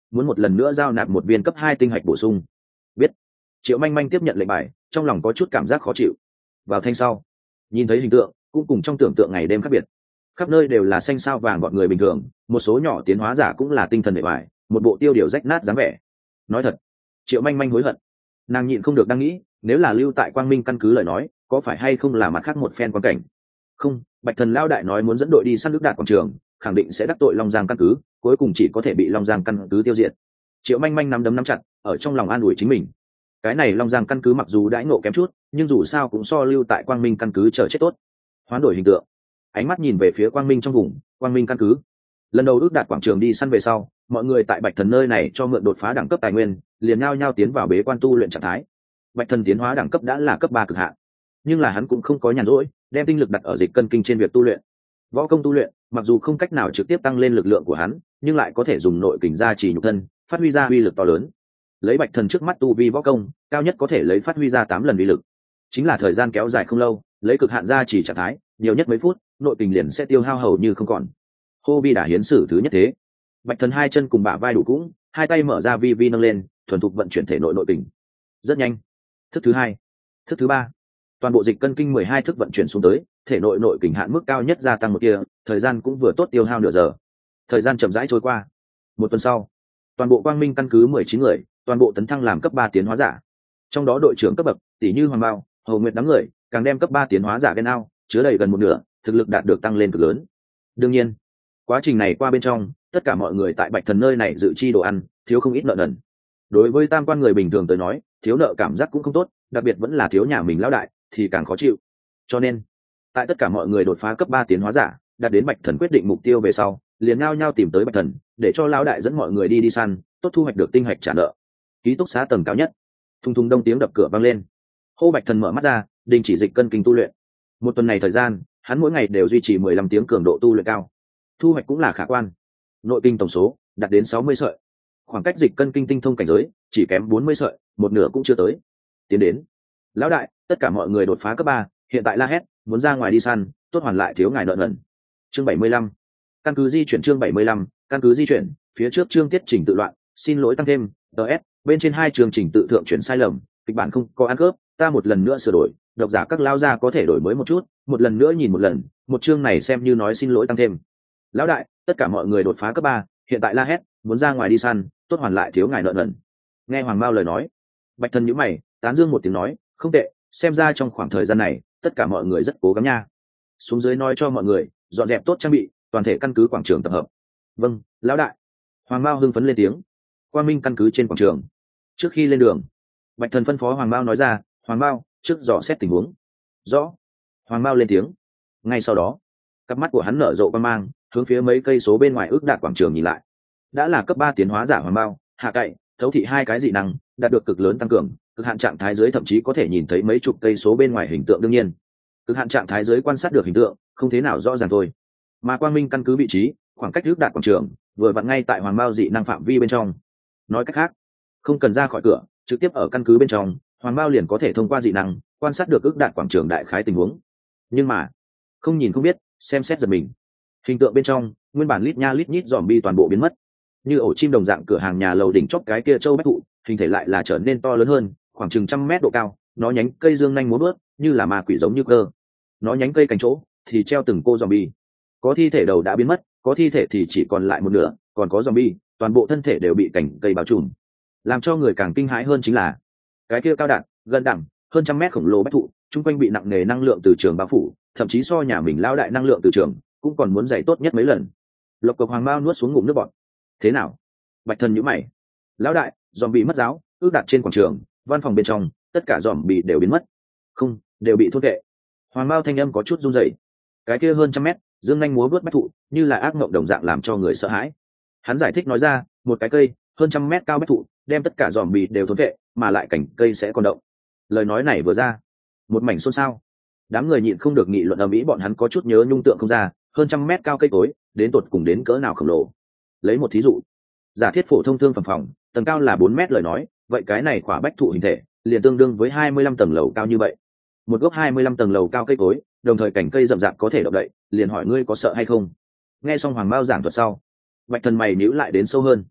muốn một lần nữa giao nạp một viên cấp hai tinh hạch bổ sung. Biết. Triệu Manh Manh tiếp nhận lệnh bài, trong lòng có chút cảm giác khó chịu. Vào thanh sau, nhìn thấy hình tượng cũng cùng trong tưởng tượng ngày đêm khác biệt, khắp nơi đều là xanh sao vàng gọn người bình thường, một số nhỏ tiến hóa giả cũng là tinh thần bề bài, một bộ tiêu điều rách nát dáng vẻ. Nói thật, Triệu Manh Manh hối hận, nàng nhịn không được đang nghĩ, nếu là lưu tại Quang Minh căn cứ lời nói, có phải hay không là mặt khác một phen quan cảnh. Không, Bạch Thần lao đại nói muốn dẫn đội đi săn nước đạt quảng trường, khẳng định sẽ đắc tội Long Giang căn cứ, cuối cùng chỉ có thể bị Long Giang căn cứ tiêu diệt. Triệu Manh Manh nắm đấm nắm chặt, ở trong lòng an ủi chính mình. Cái này Long Giang căn cứ mặc dù đãi ngộ kém chút, nhưng dù sao cũng so lưu tại Quang Minh căn cứ chờ chết tốt. Hoán đổi hình tượng, ánh mắt nhìn về phía Quang Minh trong vùng, Quang Minh căn cứ. Lần đầu ước đạt quảng trường đi săn về sau, mọi người tại Bạch Thần nơi này cho mượn đột phá đẳng cấp tài nguyên, liền nhao nhao tiến vào bế quan tu luyện trạng thái. Bạch Thần tiến hóa đẳng cấp đã là cấp ba cực hạn, nhưng là hắn cũng không có nhàn rỗi, đem tinh lực đặt ở dịch cân kinh trên việc tu luyện. Võ công tu luyện, mặc dù không cách nào trực tiếp tăng lên lực lượng của hắn, nhưng lại có thể dùng nội kình gia trì nhục thân, phát huy ra uy lực to lớn. Lấy Bạch Thần trước mắt tu vi võ công, cao nhất có thể lấy phát huy ra tám lần uy lực. Chính là thời gian kéo dài không lâu, lấy cực hạn gia trì trạng thái, nhiều nhất mấy phút, nội kình liền sẽ tiêu hao hầu như không còn. Hô vi đả hiến sử thứ nhất thế. Bạch Thần hai chân cùng bả vai đủ cũng, hai tay mở ra vi vi nâng lên, thuần thục vận chuyển thể nội nội kình. Rất nhanh. Thức thứ hai, thức thứ ba, toàn bộ dịch cân kinh mười hai thức vận chuyển xuống tới, thể nội nội kình hạn mức cao nhất gia tăng một kia, thời gian cũng vừa tốt tiêu hao nửa giờ. Thời gian chậm rãi trôi qua. Một tuần sau, toàn bộ Quang Minh căn cứ mười chín người, toàn bộ tấn thăng làm cấp ba tiến hóa giả. Trong đó đội trưởng cấp bậc, tỷ như Hoàng Bao, Hầu Nguyệt đám người, càng đem cấp ba tiến hóa giả gen ao, chứa đầy gần một nửa, thực lực đạt được tăng lên cực lớn. Đương nhiên, quá trình này qua bên trong, tất cả mọi người tại Bạch Thần nơi này dự chi đồ ăn, thiếu không ít nợ nần. Đối với tam quan người bình thường tới nói, thiếu nợ cảm giác cũng không tốt, đặc biệt vẫn là thiếu nhà mình lão đại, thì càng khó chịu. Cho nên, tại tất cả mọi người đột phá cấp ba tiến hóa giả, đạt đến Bạch Thần quyết định mục tiêu về sau, liền nhao nhao tìm tới Bạch Thần, để cho lão đại dẫn mọi người đi đi săn, tốt thu hoạch được tinh hạch trả nợ. Ký túc xá tầng cao nhất, thùng thùng đông tiếng đập cửa vang lên. Hô Bạch Thần mở mắt ra, đình chỉ dịch cân kinh tu luyện. Một tuần này thời gian, hắn mỗi ngày đều duy trì mười lăm tiếng cường độ tu luyện cao, thu hoạch cũng là khả quan. Nội kinh tổng số đạt đến sáu mươi sợi, khoảng cách dịch cân kinh tinh thông cảnh giới chỉ kém bốn mươi sợi, một nửa cũng chưa tới. Tiến đến, lão đại, tất cả mọi người đột phá cấp ba, hiện tại la hét, muốn ra ngoài đi săn, tốt hoàn lại thiếu ngài nợ nần. Chương bảy mươi lăm, căn cứ di chuyển. Chương bảy mươi lăm, căn cứ di chuyển, phía trước chương tiết chỉnh tự loạn, xin lỗi tăng thêm, ts, bên trên hai chương chỉnh tự thượng chuyển sai lầm, kịch bản không có ăn cướp, ta một lần nữa sửa đổi, độc giả các lao gia có thể đổi mới một chút, một lần nữa nhìn một lần, một chương này xem như nói xin lỗi tăng thêm. Lão đại, tất cả mọi người đột phá cấp ba, hiện tại la hét, muốn ra ngoài đi săn, tốt hoàn lại thiếu ngài nợ nần. Nghe Hoàng Mao lời nói, Bạch Thần nhíu mày, tán dương một tiếng nói, không tệ, xem ra trong khoảng thời gian này, tất cả mọi người rất cố gắng nha. Xuống dưới nói cho mọi người, dọn dẹp tốt trang bị, toàn thể căn cứ quảng trường tập hợp. Vâng, lão đại. Hoàng Mao hưng phấn lên tiếng. Quang Minh căn cứ trên quảng trường. Trước khi lên đường, Bạch Thần phân phó Hoàng Mao nói ra, Hoàng Mao, trước dò xét tình huống. Rõ. Hoàng Mao lên tiếng. Ngay sau đó, cặp mắt của hắn nở rộ quang mang, hướng phía mấy cây số bên ngoài ước đạt quảng trường nhìn lại. Đã là cấp ba tiến hóa giả Hoàng Mao, hạ cậy, thấu thị hai cái dị năng, đạt được cực lớn tăng cường, cực hạn trạng thái dưới thậm chí có thể nhìn thấy mấy chục cây số bên ngoài hình tượng. Đương nhiên, cực hạn trạng thái dưới quan sát được hình tượng, không thế nào rõ ràng thôi. Mà Quang Minh căn cứ vị trí, khoảng cách ước đạt quảng trường, vừa vặn ngay tại Hoàng Mao dị năng phạm vi bên trong. Nói cách khác, không cần ra khỏi cửa, trực tiếp ở căn cứ bên trong, Hoàng Mao liền có thể thông qua dị năng quan sát được ước đạt quảng trường đại khái tình huống. Nhưng mà, không nhìn không biết, xem xét giật mình. Hình tượng bên trong, nguyên bản lít nha lít nhít zombie toàn bộ biến mất. Như ổ chim đồng dạng cửa hàng nhà lầu đỉnh chóp cái kia châu bách thụ, hình thể lại là trở nên to lớn hơn, khoảng chừng trăm mét độ cao, nó nhánh cây dương nhanh múa bước, như là ma quỷ giống như cơ. Nó nhánh cây cành chỗ thì treo từng cô zombie. Có thi thể đầu đã biến mất, có thi thể thì chỉ còn lại một nửa, còn có zombie, toàn bộ thân thể đều bị cành cây bao trùm. Làm cho người càng kinh hãi hơn chính là, cái kia cao đẳng, gần đẳng, hơn trăm mét khổng lồ bách thụ, chung quanh bị nặng nề năng lượng từ trường bao phủ, thậm chí so nhà mình lao đại năng lượng từ trường, cũng còn muốn dày tốt nhất mấy lần. Lộc Cộc Hoàng Mao nuốt xuống ngụm nước bọt. Thế nào? Bạch Thần nhíu mày. Lão đại, zombie mất giáo, ước đạt trên quảng trường, văn phòng bên trong, tất cả zombie đều biến mất. Không, đều bị thôn vệ. Hoàng Mao thanh âm có chút run rẩy. Cái kia hơn trăm mét, dương nhanh múa vớt bách thụ, như là ác mộng đồng dạng làm cho người sợ hãi. Hắn giải thích nói ra, một cái cây, hơn trăm mét cao bách thụ, đem tất cả zombie đều thôn vệ, mà lại cảnh cây sẽ còn động. Lời nói này vừa ra, một mảnh xôn xao. Đám người nhịn không được nghị luận ầm ĩ, bọn hắn có chút nhớ nhung tượng không ra, hơn trăm mét cao cây cối, đến tột cùng đến cỡ nào khổng lồ. Lấy một thí dụ, giả thiết phổ thông thương phẩm phòng, tầng cao là bốn mét lời nói, vậy cái này khỏa bách thụ hình thể liền tương đương với hai mươi lăm tầng lầu cao như vậy. Một gốc hai mươi lăm tầng lầu cao cây cối, đồng thời cảnh cây rậm rạp có thể động đậy, liền hỏi ngươi có sợ hay không? Nghe xong Hoàng Mao giảng thuật sau, Bạch Thần mày nhíu lại đến sâu hơn.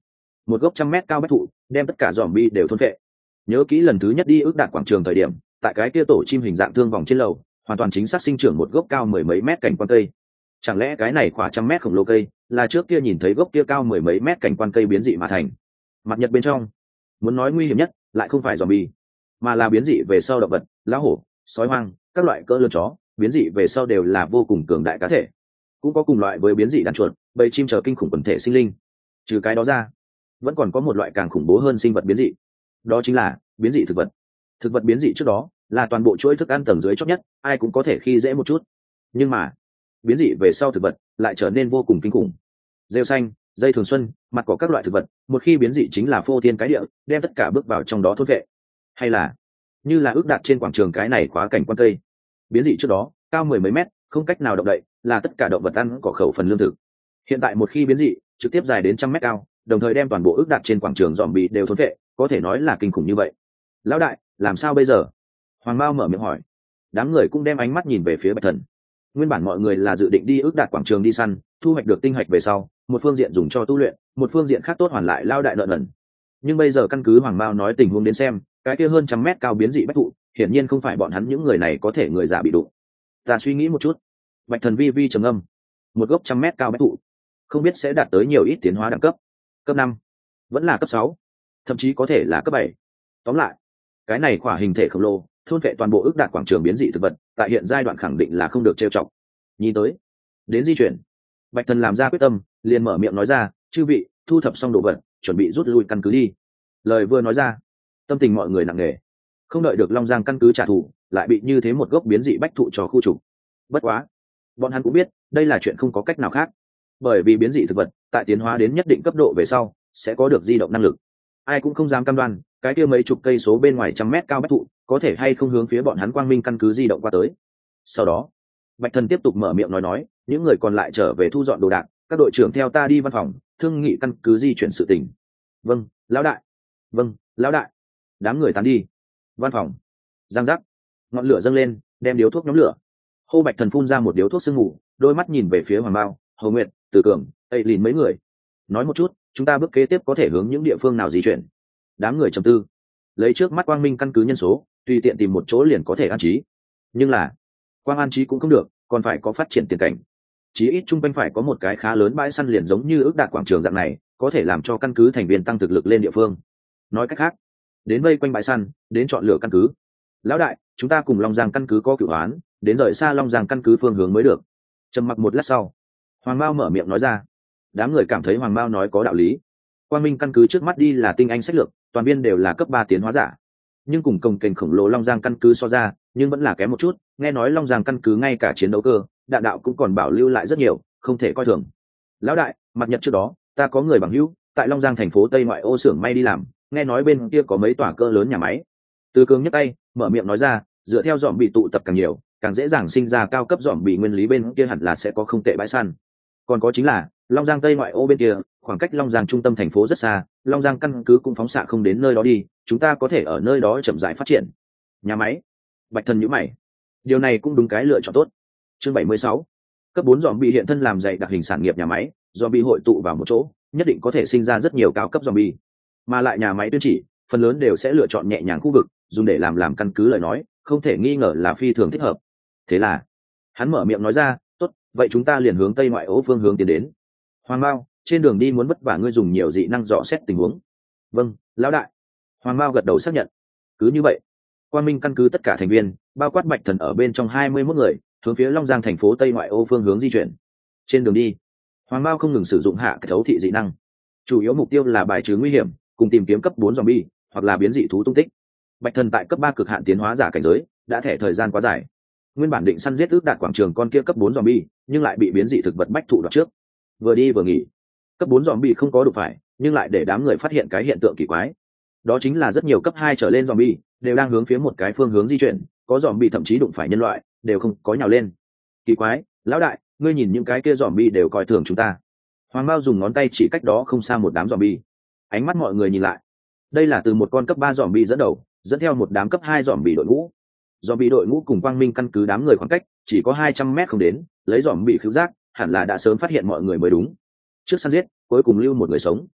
một gốc trăm mét cao bách thụ đem tất cả dòm bi đều thôn phệ. Nhớ kỹ lần thứ nhất đi ước đạt quảng trường thời điểm, tại cái kia tổ chim hình dạng thương vòng trên lầu hoàn toàn chính xác sinh trưởng một gốc cao mười mấy mét cảnh quan cây. Chẳng lẽ cái này khoảng trăm mét khổng lồ cây là trước kia nhìn thấy gốc kia cao mười mấy mét cảnh quan cây biến dị mà thành? Mặt nhật bên trong, muốn nói nguy hiểm nhất lại không phải zombie, mà là biến dị về sau động vật, lá hổ, sói hoang, các loại cỡ lớn chó, biến dị về sau đều là vô cùng cường đại cá thể. Cũng có cùng loại với biến dị đàn chuột, bầy chim chờ kinh khủng quần thể sinh linh. Trừ cái đó ra, vẫn còn có một loại càng khủng bố hơn sinh vật biến dị, đó chính là biến dị thực vật. Thực vật biến dị trước đó là toàn bộ chuỗi thức ăn tầng dưới chót nhất, ai cũng có thể khi dễ một chút, nhưng mà biến dị về sau thực vật lại trở nên vô cùng kinh khủng. Rêu xanh, dây thường xuân, mặt có các loại thực vật, một khi biến dị chính là phô thiên cái địa, đem tất cả bước vào trong đó thốt vệ. Hay là như là ước đạt trên quảng trường cái này khóa cảnh quan cây, biến dị trước đó cao mười mấy mét, không cách nào động đậy, là tất cả động vật ăn cỏ khẩu phần lương thực. Hiện tại một khi biến dị trực tiếp dài đến trăm mét cao, đồng thời đem toàn bộ ước đạt trên quảng trường dòm bị đều thôn vệ, có thể nói là kinh khủng như vậy. Lão đại, làm sao bây giờ? Hoàng Mao mở miệng hỏi. Đám người cũng đem ánh mắt nhìn về phía Bạch Thần. Nguyên bản mọi người là dự định đi ước đạt quảng trường đi săn, thu hoạch được tinh hạch về sau, một phương diện dùng cho tu luyện, một phương diện khác tốt hoàn lại lao đại nợ nần. Nhưng bây giờ căn cứ Hoàng Mao nói tình huống đến xem, cái kia hơn trăm mét cao biến dị bách thụ, hiển nhiên không phải bọn hắn những người này có thể người giả bị đụng. Ta suy nghĩ một chút. Bạch Thần vi vi trầm ngâm. Một gốc trăm mét cao bách thụ, không biết sẽ đạt tới nhiều ít tiến hóa đẳng cấp. Cấp năm, vẫn là cấp sáu, thậm chí có thể là cấp bảy. Tóm lại, cái này khỏa hình thể khổng lồ, thôn vệ toàn bộ ước đạt quảng trường biến dị thực vật, tại hiện giai đoạn khẳng định là không được trêu chọc. Nhìn tới, đến di chuyển. Bạch Thần làm ra quyết tâm, liền mở miệng nói ra, chư vị, thu thập xong đồ vật, chuẩn bị rút lui căn cứ đi. Lời vừa nói ra, tâm tình mọi người nặng nề. Không đợi được Long Giang căn cứ trả thù, lại bị như thế một gốc biến dị bách thụ cho khu trục. Bất quá, bọn hắn cũng biết, đây là chuyện không có cách nào khác. Bởi vì biến dị thực vật, tại tiến hóa đến nhất định cấp độ về sau, sẽ có được di động năng lực. Ai cũng không dám cam đoan, cái kia mấy chục cây số bên ngoài trăm mét cao bách thụ, có thể hay không hướng phía bọn hắn Quang Minh căn cứ di động qua tới. Sau đó, Bạch Thần tiếp tục mở miệng nói nói, những người còn lại trở về thu dọn đồ đạc, các đội trưởng theo ta đi văn phòng, thương nghị căn cứ di chuyển sự tình. Vâng, lão đại. Vâng, lão đại. Đám người tán đi. Văn phòng. Giang giác. Ngọn lửa dâng lên, đem điếu thuốc nhóm lửa. Hô Bạch Thần phun ra một điếu thuốc sương mù, đôi mắt nhìn về phía Hoàng Mao, Hồ Nguyệt, Từ Cường, Tây Lìn mấy người. Nói một chút, chúng ta bước kế tiếp có thể hướng những địa phương nào di chuyển? Đám người trầm tư. Lấy trước mắt Quang Minh căn cứ nhân số, tùy tiện tìm một chỗ liền có thể an trí. Nhưng là, Quang an trí cũng không được, còn phải có phát triển tiền cảnh. Chí ít trung quanh phải có một cái khá lớn bãi săn liền giống như ước đạt quảng trường dạng này, có thể làm cho căn cứ thành viên tăng thực lực lên địa phương. Nói cách khác, đến vây quanh bãi săn, đến chọn lựa căn cứ. Lão đại, chúng ta cùng Long Giang căn cứ có cửu án, đến rời xa Long Giang căn cứ phương hướng mới được. Trầm mặc một lát sau, Hoàng Mao mở miệng nói ra. Đám người cảm thấy Hoàng Mao nói có đạo lý. Quang Minh căn cứ trước mắt đi là tinh anh sách lược, toàn viên đều là cấp ba tiến hóa giả. Nhưng cùng cồng kềnh khổng lồ Long Giang căn cứ so ra, nhưng vẫn là kém một chút, nghe nói Long Giang căn cứ ngay cả chiến đấu cơ, đạn đạo cũng còn bảo lưu lại rất nhiều, không thể coi thường. Lão đại, mặt nhật trước đó, ta có người bằng hữu, tại Long Giang thành phố Tây ngoại ô xưởng may đi làm, nghe nói bên kia có mấy tòa cơ lớn nhà máy. Từ Cường nhấc tay, mở miệng nói ra, dựa theo dòm bị tụ tập càng nhiều, càng dễ dàng sinh ra cao cấp dòm bị nguyên lý bên kia hẳn là sẽ có không tệ bãi săn. Còn có chính là, Long Giang Tây ngoại ô bên kia, khoảng cách Long Giang trung tâm thành phố rất xa, Long Giang căn cứ cũng phóng xạ không đến nơi đó đi, chúng ta có thể ở nơi đó chậm rãi phát triển. Nhà máy. Bạch Thần nhíu mày. Điều này cũng đúng cái lựa chọn tốt. Chương bảy mươi sáu. Cấp bốn dòm bị hiện thân làm dày đặc hình sản nghiệp nhà máy, dòm bị hội tụ vào một chỗ, nhất định có thể sinh ra rất nhiều cao cấp dòm bị. Mà lại nhà máy tuyên chỉ, phần lớn đều sẽ lựa chọn nhẹ nhàng khu vực, dùng để làm làm căn cứ lời nói, không thể nghi ngờ là phi thường thích hợp. Thế là, hắn mở miệng nói ra, tốt, vậy chúng ta liền hướng Tây ngoại ô phương hướng tiến đến. Hoàng Mao, trên đường đi muốn vất vả ngươi dùng nhiều dị năng dò xét tình huống. Vâng, lão đại. Hoàng Mao gật đầu xác nhận. Cứ như vậy, Quang Minh căn cứ tất cả thành viên, bao quát Bạch Thần ở bên trong hai mươi mốt người, hướng phía Long Giang thành phố Tây ngoại ô phương hướng di chuyển. Trên đường đi, Hoàng Mao không ngừng sử dụng hạ thấu thị dị năng, chủ yếu mục tiêu là bài trừ nguy hiểm, cùng tìm kiếm cấp bốn zombie, hoặc là biến dị thú tung tích. Bạch Thần tại cấp ba cực hạn tiến hóa giả cảnh giới, đã thẻ thời gian quá dài. Nguyên bản định săn giết ước đạt quảng trường con kia cấp bốn zombie, nhưng lại bị biến dị thực vật bách thụ đoạt trước. Vừa đi vừa nghỉ, cấp bốn zombie không có đụng phải, nhưng lại để đám người phát hiện cái hiện tượng kỳ quái. Đó chính là rất nhiều cấp hai trở lên zombie đều đang hướng phía một cái phương hướng di chuyển, có zombie thậm chí đụng phải nhân loại, đều không có nhào lên. Kỳ quái, lão đại, ngươi nhìn những cái kia zombie đều coi thường chúng ta. Hoàng Mao dùng ngón tay chỉ cách đó không xa một đám zombie. Ánh mắt mọi người nhìn lại. Đây là từ một con cấp ba zombie dẫn đầu, dẫn theo một đám cấp hai zombie đội ngũ. Zombie đội ngũ cùng Quang Minh căn cứ đám người khoảng cách chỉ có hai trăm mét không đến, lấy zombie khứu giác, hẳn là đã sớm phát hiện mọi người mới đúng. Trước săn giết, cuối cùng lưu một người sống.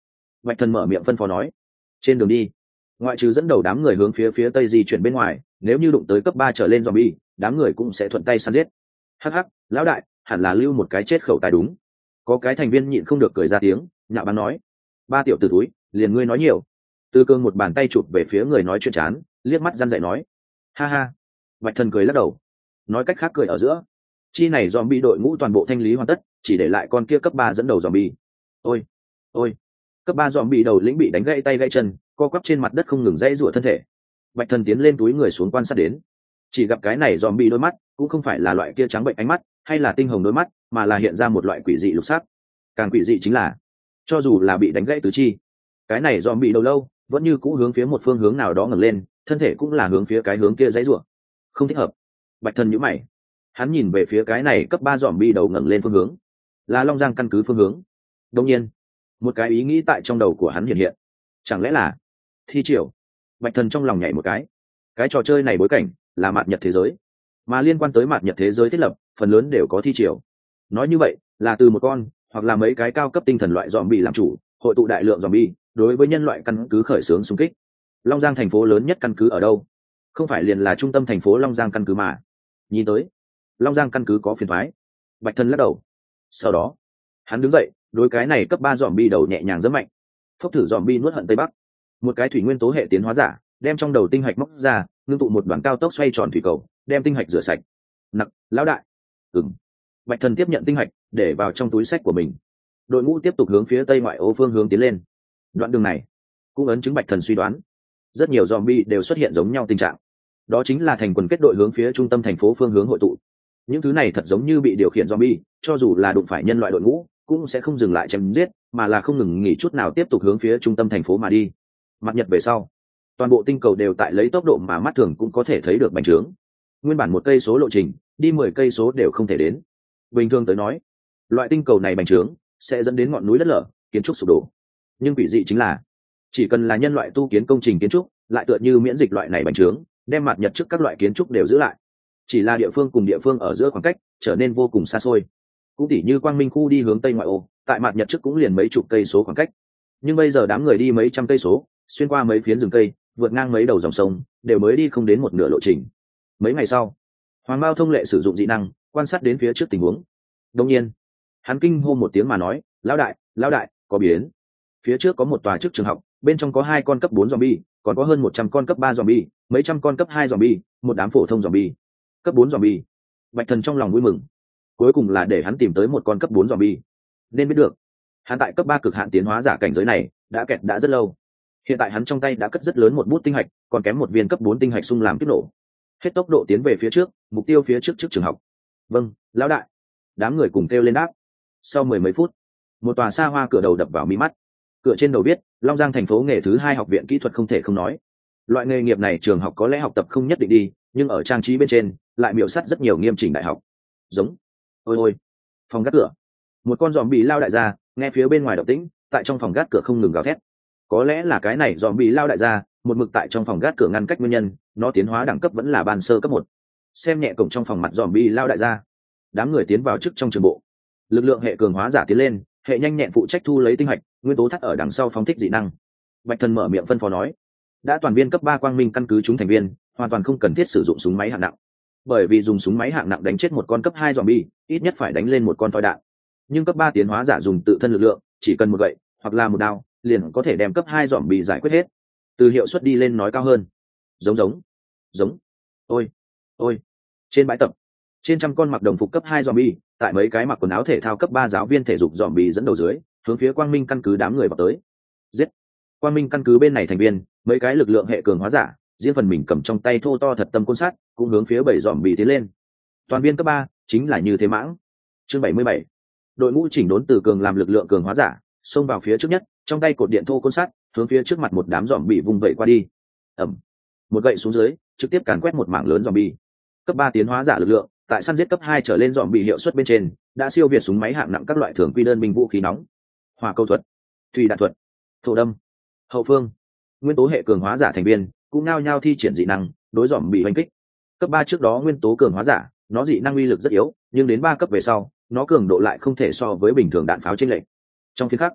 Bạch Thần mở miệng phân phó nói. Trên đường đi, ngoại trừ dẫn đầu đám người hướng phía phía tây di chuyển bên ngoài, nếu như đụng tới cấp ba trở lên zombie, đám người cũng sẽ thuận tay săn giết. Hắc hắc, lão đại, hẳn là lưu một cái chết khẩu tài đúng. Có cái thành viên nhịn không được cười ra tiếng, nhạo báng nói: ba tiểu tử túi, liền ngươi nói nhiều. Tư Cương một bàn tay chụp về phía người nói chuyện chán, liếc mắt răn dạy nói: ha ha. Bạch Thần cười lắc đầu, nói cách khác cười ở giữa. Chi này zombie đội ngũ toàn bộ thanh lý hoàn tất, chỉ để lại con kia cấp ba dẫn đầu zombie. Ôi, ôi. Cấp ba zombie đầu lĩnh bị đánh gãy tay gãy chân, co quắp trên mặt đất không ngừng dãy rủa thân thể. Bạch Thần tiến lên túi người xuống quan sát đến. Chỉ gặp cái này zombie đôi mắt, cũng không phải là loại kia trắng bệnh ánh mắt, hay là tinh hồng đôi mắt, mà là hiện ra một loại quỷ dị lục sắc. Càng quỷ dị chính là, cho dù là bị đánh gãy tứ chi, cái này zombie đầu lâu vẫn như cũ hướng phía một phương hướng nào đó ngẩng lên, thân thể cũng là hướng phía cái hướng kia dãy rủa. Không thích hợp. Bạch Thần nhíu mày, hắn nhìn về phía cái này cấp ba zombie đầu ngẩng lên phương hướng, là Long Giang căn cứ phương hướng. Đương nhiên, một cái ý nghĩ tại trong đầu của hắn hiện hiện, chẳng lẽ là thi triều? Bạch Thần trong lòng nhảy một cái. Cái trò chơi này bối cảnh là mạt nhật thế giới, mà liên quan tới mạt nhật thế giới thiết lập, phần lớn đều có thi triều. Nói như vậy, là từ một con hoặc là mấy cái cao cấp tinh thần loại zombie làm chủ, hội tụ đại lượng zombie, đối với nhân loại căn cứ khởi xướng xung kích. Long Giang thành phố lớn nhất căn cứ ở đâu? Không phải liền là trung tâm thành phố Long Giang căn cứ mà. Nhìn tới, Long Giang căn cứ có phiền toái. Bạch Thần lắc đầu. Sau đó, hắn đứng dậy, đối cái này cấp ba zombie đầu nhẹ nhàng giẫm mạnh. Phốc thử zombie nuốt hận tây bắc. Một cái thủy nguyên tố hệ tiến hóa giả, đem trong đầu tinh hạch móc ra, ngưng tụ một đoàn cao tốc xoay tròn thủy cầu, đem tinh hạch rửa sạch. Nặc, lão đại. Ừm. Bạch Thần tiếp nhận tinh hạch, để vào trong túi sách của mình. Đội ngũ tiếp tục hướng phía tây ngoại ô phương hướng tiến lên. Đoạn đường này, cũng ấn chứng Bạch Thần suy đoán, rất nhiều zombie đều xuất hiện giống nhau tình trạng. Đó chính là thành quần kết đội hướng phía trung tâm thành phố phương hướng hội tụ. Những thứ này thật giống như bị điều khiển zombie, cho dù là đụng phải nhân loại đội ngũ, cũng sẽ không dừng lại chém giết, mà là không ngừng nghỉ chút nào tiếp tục hướng phía trung tâm thành phố mà đi. Mặt nhật về sau, toàn bộ tinh cầu đều tại lấy tốc độ mà mắt thường cũng có thể thấy được bành trướng. Nguyên bản một cây số lộ trình, đi mười cây số đều không thể đến. Bình thường tới nói, loại tinh cầu này bành trướng sẽ dẫn đến ngọn núi đất lở, kiến trúc sụp đổ. Nhưng quỷ dị chính là, chỉ cần là nhân loại tu kiến công trình kiến trúc, lại tựa như miễn dịch loại này bành trướng, đem mặt nhật trước các loại kiến trúc đều giữ lại. Chỉ là địa phương cùng địa phương ở giữa khoảng cách trở nên vô cùng xa xôi. Cũng tỉ như Quang Minh khu đi hướng tây ngoại ô, tại mặt nhật trước cũng liền mấy chục cây số khoảng cách. Nhưng bây giờ đám người đi mấy trăm cây số, xuyên qua mấy phiến rừng cây, vượt ngang mấy đầu dòng sông, đều mới đi không đến một nửa lộ trình. Mấy ngày sau, Hoàng Mao thông lệ sử dụng dị năng, quan sát đến phía trước tình huống. Đương nhiên, hắn kinh hô một tiếng mà nói: "Lão đại, lão đại, có biến!" Phía trước có một tòa trước trường học, bên trong có hai con cấp bốn zombie, còn có hơn một trăm con cấp ba zombie, mấy trăm con cấp hai zombie, một đám phổ thông zombie. Cấp bốn zombie. Bạch Thần trong lòng vui mừng. Cuối cùng là để hắn tìm tới một con cấp bốn zombie. Nên biết được, hắn tại cấp ba cực hạn tiến hóa giả cảnh giới này đã kẹt đã rất lâu. Hiện tại hắn trong tay đã cất rất lớn một bút tinh hạch, còn kém một viên cấp bốn tinh hạch xung làm kích nổ. Hết tốc độ tiến về phía trước, mục tiêu phía trước trước trường học. Vâng, lão đại. Đám người cùng kêu lên đáp. Sau mười mấy phút, một tòa xa hoa cửa đầu đập vào mi mắt. Cửa trên đầu viết: Long Giang thành phố nghề thứ hai học viện kỹ thuật không thể không nói. Loại nghề nghiệp này trường học có lẽ học tập không nhất định đi, nhưng ở trang trí bên trên lại miểu sát rất nhiều nghiêm chỉnh đại học. Giống. Ôi ôi. Phòng gác cửa. Một con zombie lao đại ra, nghe phía bên ngoài động tĩnh, tại trong phòng gác cửa không ngừng gào thét. Có lẽ là cái này zombie lao đại ra, một mực tại trong phòng gác cửa ngăn cách nguyên nhân, nó tiến hóa đẳng cấp vẫn là ban sơ cấp một. Xem nhẹ cổng trong phòng mặt zombie lao đại ra. Đám người tiến vào trước trong trường bộ. Lực lượng hệ cường hóa giả tiến lên, hệ nhanh nhẹn phụ trách thu lấy tinh hạch, nguyên tố thắt ở đằng sau phóng thích dị năng. Bạch Thần mở miệng phân phó nói: đã toàn viên cấp ba quang minh căn cứ chúng thành viên, hoàn toàn không cần thiết sử dụng súng máy hạng nặng, bởi vì dùng súng máy hạng nặng đánh chết một con cấp hai zombie, ít nhất phải đánh lên một con toi đạn. Nhưng cấp ba tiến hóa giả dùng tự thân lực lượng, chỉ cần một gậy hoặc là một đao, liền có thể đem cấp hai zombie giải quyết hết. Từ hiệu suất đi lên nói cao hơn. Giống giống, giống. Ôi, ôi. Trên bãi tập, trên trăm con mặc đồng phục cấp hai zombie, tại mấy cái mặc quần áo thể thao cấp ba giáo viên thể dục zombie dẫn đầu dưới, hướng phía quang minh căn cứ đám người vào tới. Giết. Quang minh căn cứ bên này thành viên, mấy cái lực lượng hệ cường hóa giả, riêng phần mình cầm trong tay thô to thật tâm côn sát, cũng hướng phía bảy zombie tiến lên. Toàn viên cấp ba chính là như thế mãng. Chương bảy mươi bảy. Đội ngũ chỉnh đốn từ cường làm lực lượng cường hóa giả, xông vào phía trước nhất, trong tay cột điện thô côn sắt, hướng phía trước mặt một đám zombie vùng vẫy qua đi. Ầm. Một gậy xuống dưới, trực tiếp càn quét một mảng lớn zombie. Cấp ba tiến hóa giả lực lượng, tại săn giết cấp hai trở lên zombie hiệu suất bên trên, đã siêu việt súng máy hạng nặng các loại thường quy đơn binh vũ khí nóng. Hỏa câu thuật, thủy đạn thuật, thổ đâm. Hậu phương, nguyên tố hệ cường hóa giả thành viên cũng nao nhao thi triển dị năng, đối zombie hoành kích. Cấp ba trước đó nguyên tố cường hóa giả, nó dị năng uy lực rất yếu, nhưng đến ba cấp về sau, nó cường độ lại không thể so với bình thường đạn pháo trên lệnh. Trong phiên khắc,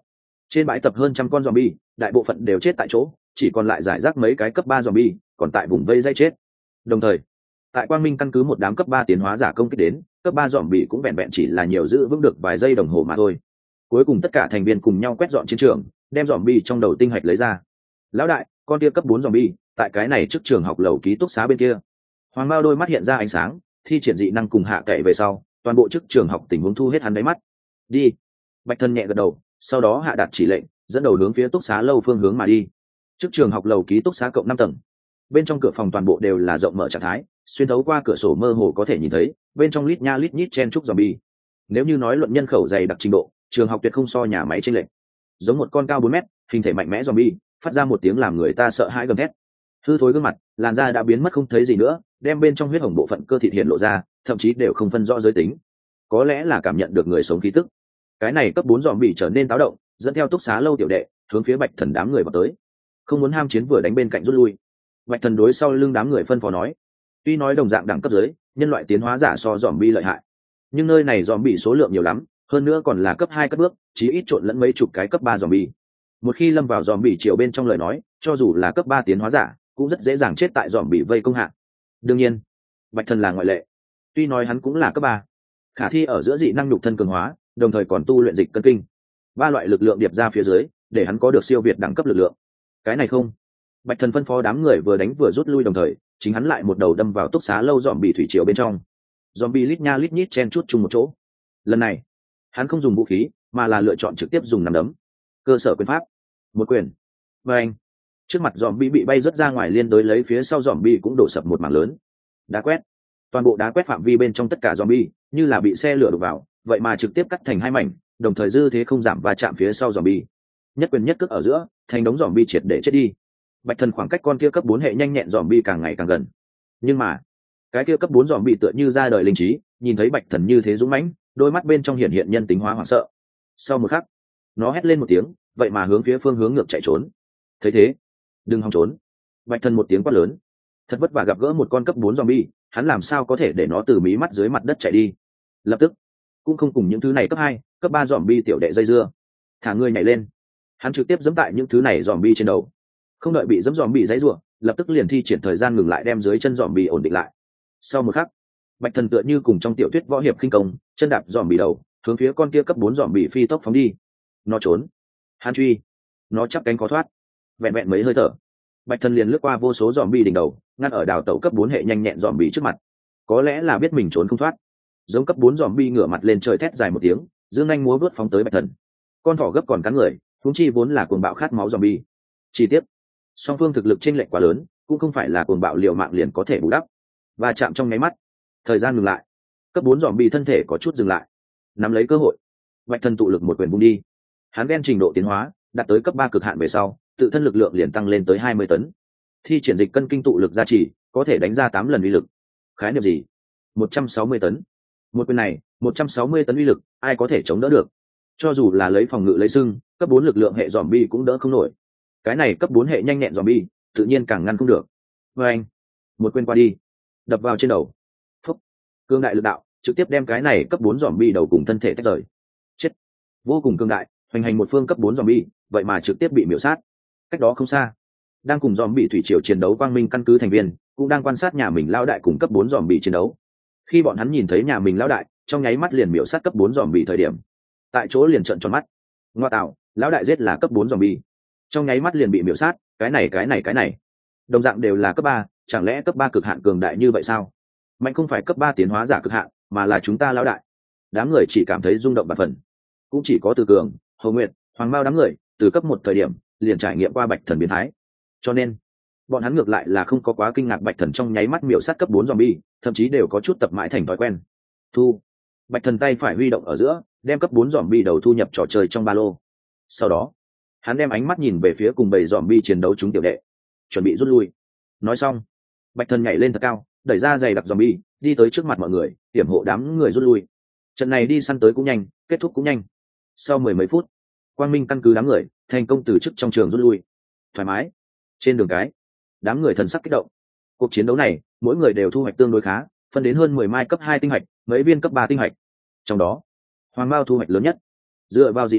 Trên bãi tập hơn trăm con zombie, đại bộ phận đều chết tại chỗ, chỉ còn lại giải rác mấy cái cấp ba zombie, còn tại vùng vây dây chết. Đồng thời, tại Quang Minh căn cứ một đám cấp ba tiến hóa giả công kích đến, cấp ba zombie cũng vẹn vẹn chỉ là nhiều giữ vững được vài giây đồng hồ mà thôi. Cuối cùng tất cả thành viên cùng nhau quét dọn chiến trường, đem zombie trong đầu tinh hạch lấy ra. Lão đại, con kia cấp bốn zombie, tại cái này trước trường học lầu ký túc xá bên kia. Hoàng Mao đôi mắt hiện ra ánh sáng, thi triển dị năng cùng hạ cậy về sau, toàn bộ trước trường học tình huống thu hết hắn đáy mắt. Đi. Bạch Thần nhẹ gật đầu, sau đó hạ đạt chỉ lệnh, dẫn đầu hướng phía túc xá lâu phương hướng mà đi. Trước trường học lầu ký túc xá cộng năm tầng, bên trong cửa phòng toàn bộ đều là rộng mở trạng thái, xuyên thấu qua cửa sổ mơ hồ có thể nhìn thấy bên trong lít nha lít nhít chen trúc zombie. Nếu như nói luận nhân khẩu dày đặc trình độ, trường học tuyệt không so nhà máy trên lệnh. Giống một con cao bốn mét, hình thể mạnh mẽ zombie, phát ra một tiếng làm người ta sợ hãi gầm thét. Hư thối gương mặt, làn da đã biến mất không thấy gì nữa, đem bên trong huyết hồng bộ phận cơ thịt hiện lộ ra, thậm chí đều không phân rõ giới tính. Có lẽ là cảm nhận được người sống khí tức, cái này cấp bốn zombie trở nên táo động, dẫn theo túc xá lâu tiểu đệ hướng phía Bạch Thần đám người vào tới. Không muốn ham chiến vừa đánh bên cạnh rút lui. Bạch Thần đối sau lưng đám người phân phó nói, tuy nói đồng dạng đẳng cấp dưới, nhân loại tiến hóa giả so zombie lợi hại, nhưng nơi này zombie số lượng nhiều lắm, hơn nữa còn là cấp hai cất bước, chí ít trộn lẫn mấy chục cái cấp ba zombie. Một khi lâm vào zombie chiều bên trong lời nói, cho dù là cấp ba tiến hóa giả, cũng rất dễ dàng chết tại zombie vây công hạ. Đương nhiên, Bạch Thần là ngoại lệ. Tuy nói hắn cũng là cấp ba, khả thi ở giữa dị năng nhục thân cường hóa, đồng thời còn tu luyện dịch cân kinh. Ba loại lực lượng điệp ra phía dưới, để hắn có được siêu việt đẳng cấp lực lượng. Cái này không. Bạch Thần phân phó đám người vừa đánh vừa rút lui, đồng thời chính hắn lại một đầu đâm vào túc xá lâu zombie thủy triều bên trong. Zombie lít nha lít nhít chen chúc chung một chỗ. Lần này, hắn không dùng vũ khí, mà là lựa chọn trực tiếp dùng nắm đấm. Cơ sở quyền pháp, một quyền. Và anh, trước mặt zombie bị bay rất ra ngoài, liên đối lấy phía sau zombie cũng đổ sập một mảng lớn. Đá quét, toàn bộ đá quét phạm vi bên trong tất cả zombie như là bị xe lửa đục vào, vậy mà trực tiếp cắt thành hai mảnh, đồng thời dư thế không giảm và chạm phía sau zombie. Nhất quyền nhất cước ở giữa, thành đống zombie triệt để chết đi. Bạch Thần khoảng cách con kia cấp bốn hệ nhanh nhẹn zombie càng ngày càng gần. Nhưng mà, cái kia cấp bốn zombie tựa như ra đời linh trí, nhìn thấy Bạch Thần như thế dũng mãnh, đôi mắt bên trong hiện hiện nhân tính hóa hoảng sợ. Sau một khắc, nó hét lên một tiếng, vậy mà hướng phía phương hướng ngược chạy trốn. Thấy thế, đừng hòng trốn. Bạch Thần một tiếng quát lớn. Thật vất vả gặp gỡ một con cấp bốn zombie, hắn làm sao có thể để nó từ mí mắt dưới mặt đất chạy đi. Lập tức, cũng không cùng những thứ này cấp hai, cấp ba zombie tiểu đệ dây dưa, thả người nhảy lên. Hắn trực tiếp giẫm tại những thứ này zombie trên đầu. Không đợi bị giẫm zombie dãy rủa, lập tức liền thi triển thời gian ngừng lại, đem dưới chân zombie ổn định lại. Sau một khắc, Bạch Thần tựa như cùng trong tiểu thuyết võ hiệp khinh công, chân đạp zombie đầu, hướng phía con kia cấp bốn zombie phi tốc phóng đi. Nó trốn, hắn truy, nó chắp cánh khó thoát. Vẹn vẹn mấy hơi thở, Bạch Thần liền lướt qua vô số zombie đỉnh đầu, ngăn ở đào tẩu cấp bốn hệ nhanh nhẹn zombie trước mặt. Có lẽ là biết mình trốn không thoát, giống cấp bốn zombie ngửa mặt lên trời thét dài một tiếng, dương nhanh múa vớt phóng tới Bạch Thần. Con thỏ gấp còn cắn người, huống chi vốn là cuồng bạo khát máu zombie. Chi tiết, song phương thực lực chênh lệch quá lớn, cũng không phải là cuồng bạo liều mạng liền có thể bù đắp. Và chạm trong nháy mắt, thời gian ngừng lại, cấp bốn zombie thân thể có chút dừng lại. Nắm lấy cơ hội, Bạch Thần tụ lực một quyền vung đi. Hắn ghen trình độ tiến hóa đạt tới cấp ba cực hạn về sau, tự thân lực lượng liền tăng lên tới hai mươi tấn. Thi triển dịch cân kinh tụ lực gia trì, có thể đánh ra tám lần uy lực. Khái niệm gì? một trăm sáu mươi tấn. Một quyền này, một trăm sáu mươi tấn uy lực, ai có thể chống đỡ được? Cho dù là lấy phòng ngự lấy sưng, cấp bốn lực lượng hệ zombie cũng đỡ không nổi. Cái này cấp bốn hệ nhanh nhẹn zombie, tự nhiên càng ngăn không được. Và anh, một quyền qua đi, đập vào trên đầu. Phúc, cương đại lực đạo, trực tiếp đem cái này cấp bốn zombie đầu cùng thân thể tách rời. Chết. Vô cùng cương đại, hoành hành một phương cấp bốn zombie, vậy mà trực tiếp bị miểu sát. Cách đó không xa, đang cùng zombie thủy triều chiến đấu Quang Minh căn cứ thành viên, cũng đang quan sát nhà mình lão đại cùng cấp bốn zombie chiến đấu. Khi bọn hắn nhìn thấy nhà mình lão đại, trong nháy mắt liền miểu sát cấp bốn zombie thời điểm, tại chỗ liền trợn tròn mắt. Ngoa tạo, lão đại giết là cấp bốn zombie, trong nháy mắt liền bị miểu sát, cái này cái này cái này, đồng dạng đều là cấp ba, chẳng lẽ cấp ba cực hạn cường đại như vậy sao? Mạnh không phải cấp ba tiến hóa giả cực hạn, mà là chúng ta lão đại. Đám người chỉ cảm thấy rung động bạt phần, cũng chỉ có Từ Cường, Hồ Nguyệt, Hoàng Mao đám người, từ cấp một thời điểm liền trải nghiệm qua Bạch Thần biến thái, cho nên bọn hắn ngược lại là không có quá kinh ngạc Bạch Thần trong nháy mắt miểu sát cấp bốn zombie, thậm chí đều có chút tập mãi thành thói quen. Thu, Bạch Thần tay phải huy động ở giữa, đem cấp bốn zombie đầu thu nhập trò chơi trong ba lô. Sau đó, hắn đem ánh mắt nhìn về phía cùng bầy zombie chiến đấu chúng tiểu đệ, chuẩn bị rút lui. Nói xong, Bạch Thần nhảy lên thật cao, đẩy ra giày đặc zombie, đi tới trước mặt mọi người, hiểm hộ đám người rút lui. Trận này đi săn tới cũng nhanh, kết thúc cũng nhanh. Sau mười mấy phút, Quang Minh căn cứ đám người thành công từ chức trong trường rút lui. Thoải mái. Trên đường cái, đám người thần sắc kích động. Cuộc chiến đấu này, mỗi người đều thu hoạch tương đối khá, phân đến hơn mười mai cấp hai tinh hạch, mấy viên cấp ba tinh hạch. Trong đó, Hoàng Mao thu hoạch lớn nhất. Dựa vào dị năng,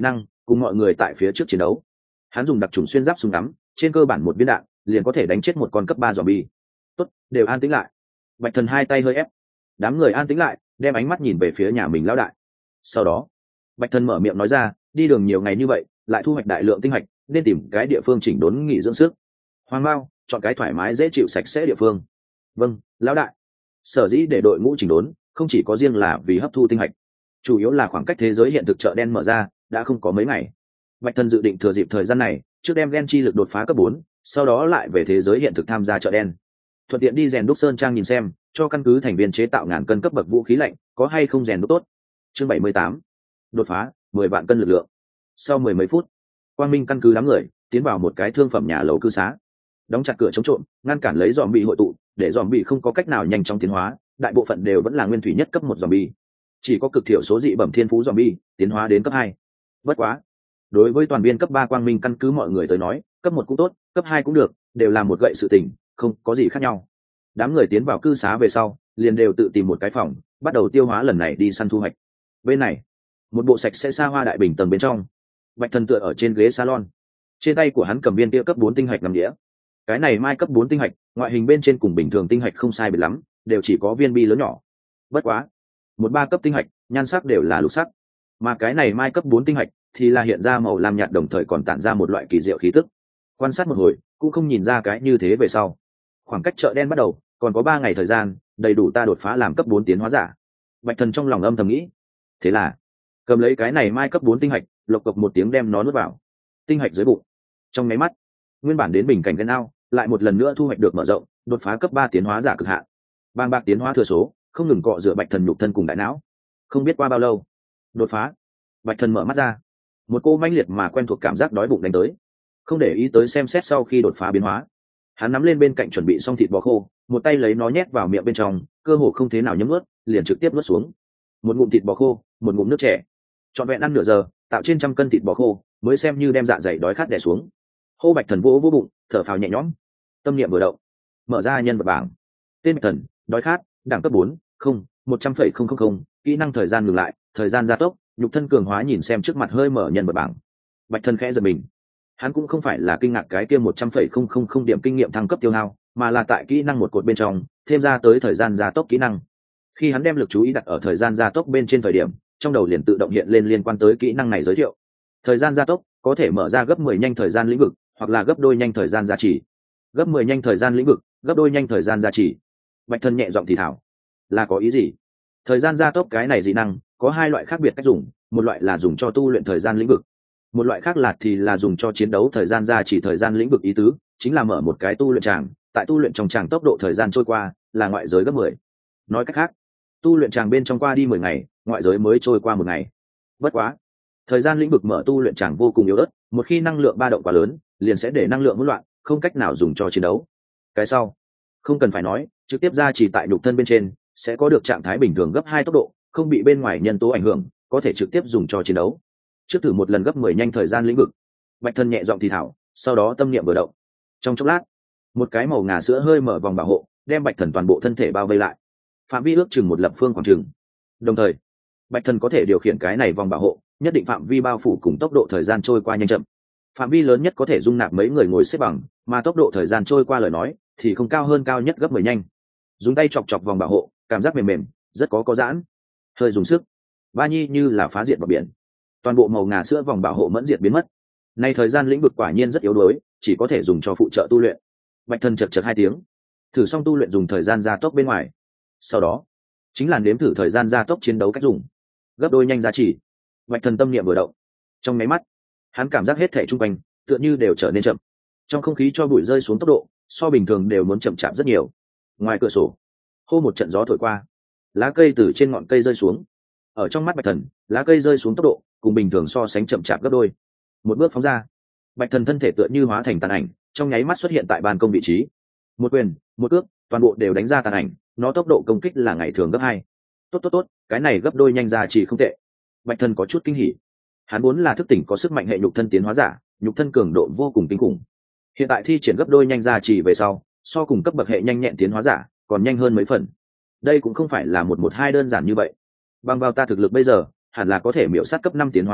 cùng mọi người tại phía trước chiến đấu. Hắn dùng đặc trùng xuyên giáp súng ngắm, trên cơ bản một viên đạn liền có thể đánh chết một con cấp ba zombie. Tốt, đều an tĩnh lại. Bạch Thần hai tay hơi ép, đám người an tĩnh lại, đem ánh mắt nhìn về phía nhà mình lão đại. Sau đó Bạch Thần mở miệng nói ra, đi đường nhiều ngày như vậy, lại thu hoạch đại lượng tinh hạch, nên tìm cái địa phương chỉnh đốn nghỉ dưỡng sức. Hoàng Mao, chọn cái thoải mái dễ chịu sạch sẽ địa phương. Vâng, lão đại. Sở dĩ để đội ngũ chỉnh đốn, không chỉ có riêng là vì hấp thu tinh hạch, chủ yếu là khoảng cách thế giới hiện thực chợ đen mở ra đã không có mấy ngày. Bạch Thần dự định thừa dịp thời gian này, trước đem gen chi lực đột phá cấp bốn, sau đó lại về thế giới hiện thực tham gia chợ đen, thuận tiện đi rèn đúc sơn trang nhìn xem, cho căn cứ thành viên chế tạo ngàn cân cấp bậc vũ khí lạnh có hay không rèn đúc tốt. Chương bảy mươi tám, đột phá mười vạn cân lực lượng. Sau mười mấy phút, Quang Minh căn cứ đám người tiến vào một cái thương phẩm nhà lầu cư xá, đóng chặt cửa chống trộm, ngăn cản lấy dòm bị hội tụ, để dòm bị không có cách nào nhanh chóng tiến hóa, đại bộ phận đều vẫn là nguyên thủy nhất cấp một dòm bi, chỉ có cực thiểu số dị bẩm thiên phú dòm bi tiến hóa đến cấp hai. Bất quá, đối với toàn viên cấp ba Quang Minh căn cứ mọi người tới nói, cấp một cũng tốt, cấp hai cũng được, đều là một gậy sự tình, không có gì khác nhau. Đám người tiến vào cư xá về sau, liền đều tự tìm một cái phòng, bắt đầu tiêu hóa lần này đi săn thu hoạch. Bên này, một bộ sạch sẽ xa hoa đại bình tầng bên trong, Bạch Thần tựa ở trên ghế salon, trên tay của hắn cầm viên kia cấp bốn tinh hạch nằm đĩa. Cái này mai cấp bốn tinh hạch, ngoại hình bên trên cùng bình thường tinh hạch không sai biệt lắm, đều chỉ có viên bi lớn nhỏ. Bất quá, một ba cấp tinh hạch, nhan sắc đều là lục sắc, mà cái này mai cấp bốn tinh hạch thì là hiện ra màu lam nhạt, đồng thời còn tản ra một loại kỳ diệu khí tức. Quan sát một hồi, cũng không nhìn ra cái như thế về sau. Khoảng cách chợ đen bắt đầu còn có ba ngày thời gian, đầy đủ ta đột phá làm cấp bốn tiến hóa giả. Bạch Thần trong lòng âm thầm nghĩ. Thế là, cầm lấy cái này mai cấp bốn tinh hạch, lộc cộc một tiếng đem nó nuốt vào. Tinh hạch dưới bụng, trong máy mắt, nguyên bản đến bình cảnh cái ao, lại một lần nữa thu hoạch được mở rộng, đột phá cấp ba tiến hóa giả cực hạn. Bang bạc tiến hóa thừa số, không ngừng cọ rửa Bạch Thần nhục thân cùng đại não. Không biết qua bao lâu, đột phá. Bạch Thần mở mắt ra, một cô manh liệt mà quen thuộc cảm giác đói bụng đánh tới. Không để ý tới xem xét sau khi đột phá biến hóa, hắn nắm lên bên cạnh chuẩn bị xong thịt bò khô, một tay lấy nó nhét vào miệng bên trong, cơ hồ không thế nào nhấm nuốt, liền trực tiếp nuốt xuống. Một ngụm thịt bò khô, một ngụm nước trẻ, trọn vẹn ăn nửa giờ, tạo trên trăm cân thịt bò khô, mới xem như đem dạ dày đói khát đè xuống. Hô Bạch Thần vỗ vỗ bụng, thở phào nhẹ nhõm. Tâm niệm vừa động, mở ra nhân vật bảng. Tên Bạch Thần, đói khát, đẳng cấp bốn, không, một trăm phẩy không không không, kỹ năng thời gian ngừng lại, thời gian gia tốc, nhục thân cường hóa. Nhìn xem trước mặt hơi mở nhân vật bảng, Bạch Thần khẽ giật mình. Hắn cũng không phải là kinh ngạc cái kia một trăm phẩy không không không điểm kinh nghiệm thăng cấp tiêu hao, mà là tại kỹ năng một cột bên trong thêm ra tới thời gian gia tốc kỹ năng. Khi hắn đem lực chú ý đặt ở thời gian gia tốc bên trên thời điểm, trong đầu liền tự động hiện lên liên quan tới kỹ năng này giới thiệu. Thời gian gia tốc có thể mở ra gấp mười nhanh thời gian lĩnh vực, hoặc là gấp đôi nhanh thời gian gia trì. Gấp mười nhanh thời gian lĩnh vực, gấp đôi nhanh thời gian gia trì. Bạch Thần nhẹ giọng thì thảo, là có ý gì? Thời gian gia tốc cái này dị năng có hai loại khác biệt cách dùng, một loại là dùng cho tu luyện thời gian lĩnh vực, một loại khác là thì là dùng cho chiến đấu thời gian gia trì thời gian lĩnh vực. Ý tứ chính là mở một cái tu luyện tràng, tại tu luyện trong tràng tốc độ thời gian trôi qua là ngoại giới gấp mười. Nói cách khác, tu luyện tràng bên trong qua đi mười ngày, ngoại giới mới trôi qua một ngày. Bất quá, thời gian lĩnh vực mở tu luyện tràng vô cùng yếu ớt, một khi năng lượng ba động quá lớn, liền sẽ để năng lượng hỗn loạn, không cách nào dùng cho chiến đấu. Cái sau, không cần phải nói, trực tiếp gia trì tại nhục thân bên trên, sẽ có được trạng thái bình thường gấp hai tốc độ, không bị bên ngoài nhân tố ảnh hưởng, có thể trực tiếp dùng cho chiến đấu. Trước thử một lần gấp mười nhanh thời gian lĩnh vực. Bạch Thần nhẹ giọng thì thảo, sau đó tâm niệm vừa động. Trong chốc lát, một cái màu ngà sữa hơi mở vòng bảo hộ, đem Bạch Thần toàn bộ thân thể bao vây lại. Phạm vi ước chừng một lập phương khoảng chừng. Đồng thời, Bạch Thần có thể điều khiển cái này vòng bảo hộ, nhất định phạm vi bao phủ cùng tốc độ thời gian trôi qua nhanh chậm. Phạm vi lớn nhất có thể dung nạp mấy người ngồi xếp bằng, mà tốc độ thời gian trôi qua lời nói thì không cao hơn cao nhất gấp mười nhanh. Dùng tay chọc chọc vòng bảo hộ, cảm giác mềm mềm, rất có có giãn. Hơi dùng sức, ba nhi như là phá diệt vào biển. Toàn bộ màu ngà sữa vòng bảo hộ mẫn diệt biến mất. Nay thời gian lĩnh vực quả nhiên rất yếu đuối, chỉ có thể dùng cho phụ trợ tu luyện. Bạch Thần chật chật hai tiếng, thử xong tu luyện dùng thời gian gia tốc bên ngoài. Sau đó, chính là nếm thử thời gian gia tốc chiến đấu cách dùng. Gấp đôi nhanh giá trị. Bạch Thần tâm niệm vừa động, trong máy mắt, hắn cảm giác hết thảy xung quanh tựa như đều trở nên chậm. Trong không khí cho bụi rơi xuống tốc độ, so bình thường đều muốn chậm chạp rất nhiều. Ngoài cửa sổ, hô một trận gió thổi qua, lá cây từ trên ngọn cây rơi xuống. Ở trong mắt Bạch Thần, lá cây rơi xuống tốc độ cùng bình thường so sánh chậm chạp gấp đôi. Một bước phóng ra, Bạch Thần thân thể tựa như hóa thành tàn ảnh, trong nháy mắt xuất hiện tại ban công vị trí. Một quyền, một cước, toàn bộ đều đánh ra tàn ảnh, nó tốc độ công kích là ngày thường gấp hai. Tốt tốt tốt, cái này gấp đôi nhanh ra chỉ không tệ. Bạch Thần có chút kinh hỉ. Hắn vốn là thức tỉnh có sức mạnh hệ nhục thân tiến hóa giả, nhục thân cường độ vô cùng kinh khủng. Hiện tại thi triển gấp đôi nhanh ra chỉ về sau, so cùng cấp bậc hệ nhanh nhẹn tiến hóa giả, còn nhanh hơn mấy phần. Đây cũng không phải là một một hai đơn giản như vậy. Bằng vào ta thực lực bây giờ, hẳn là có thể miểu sát cấp năm tiến hóa giả,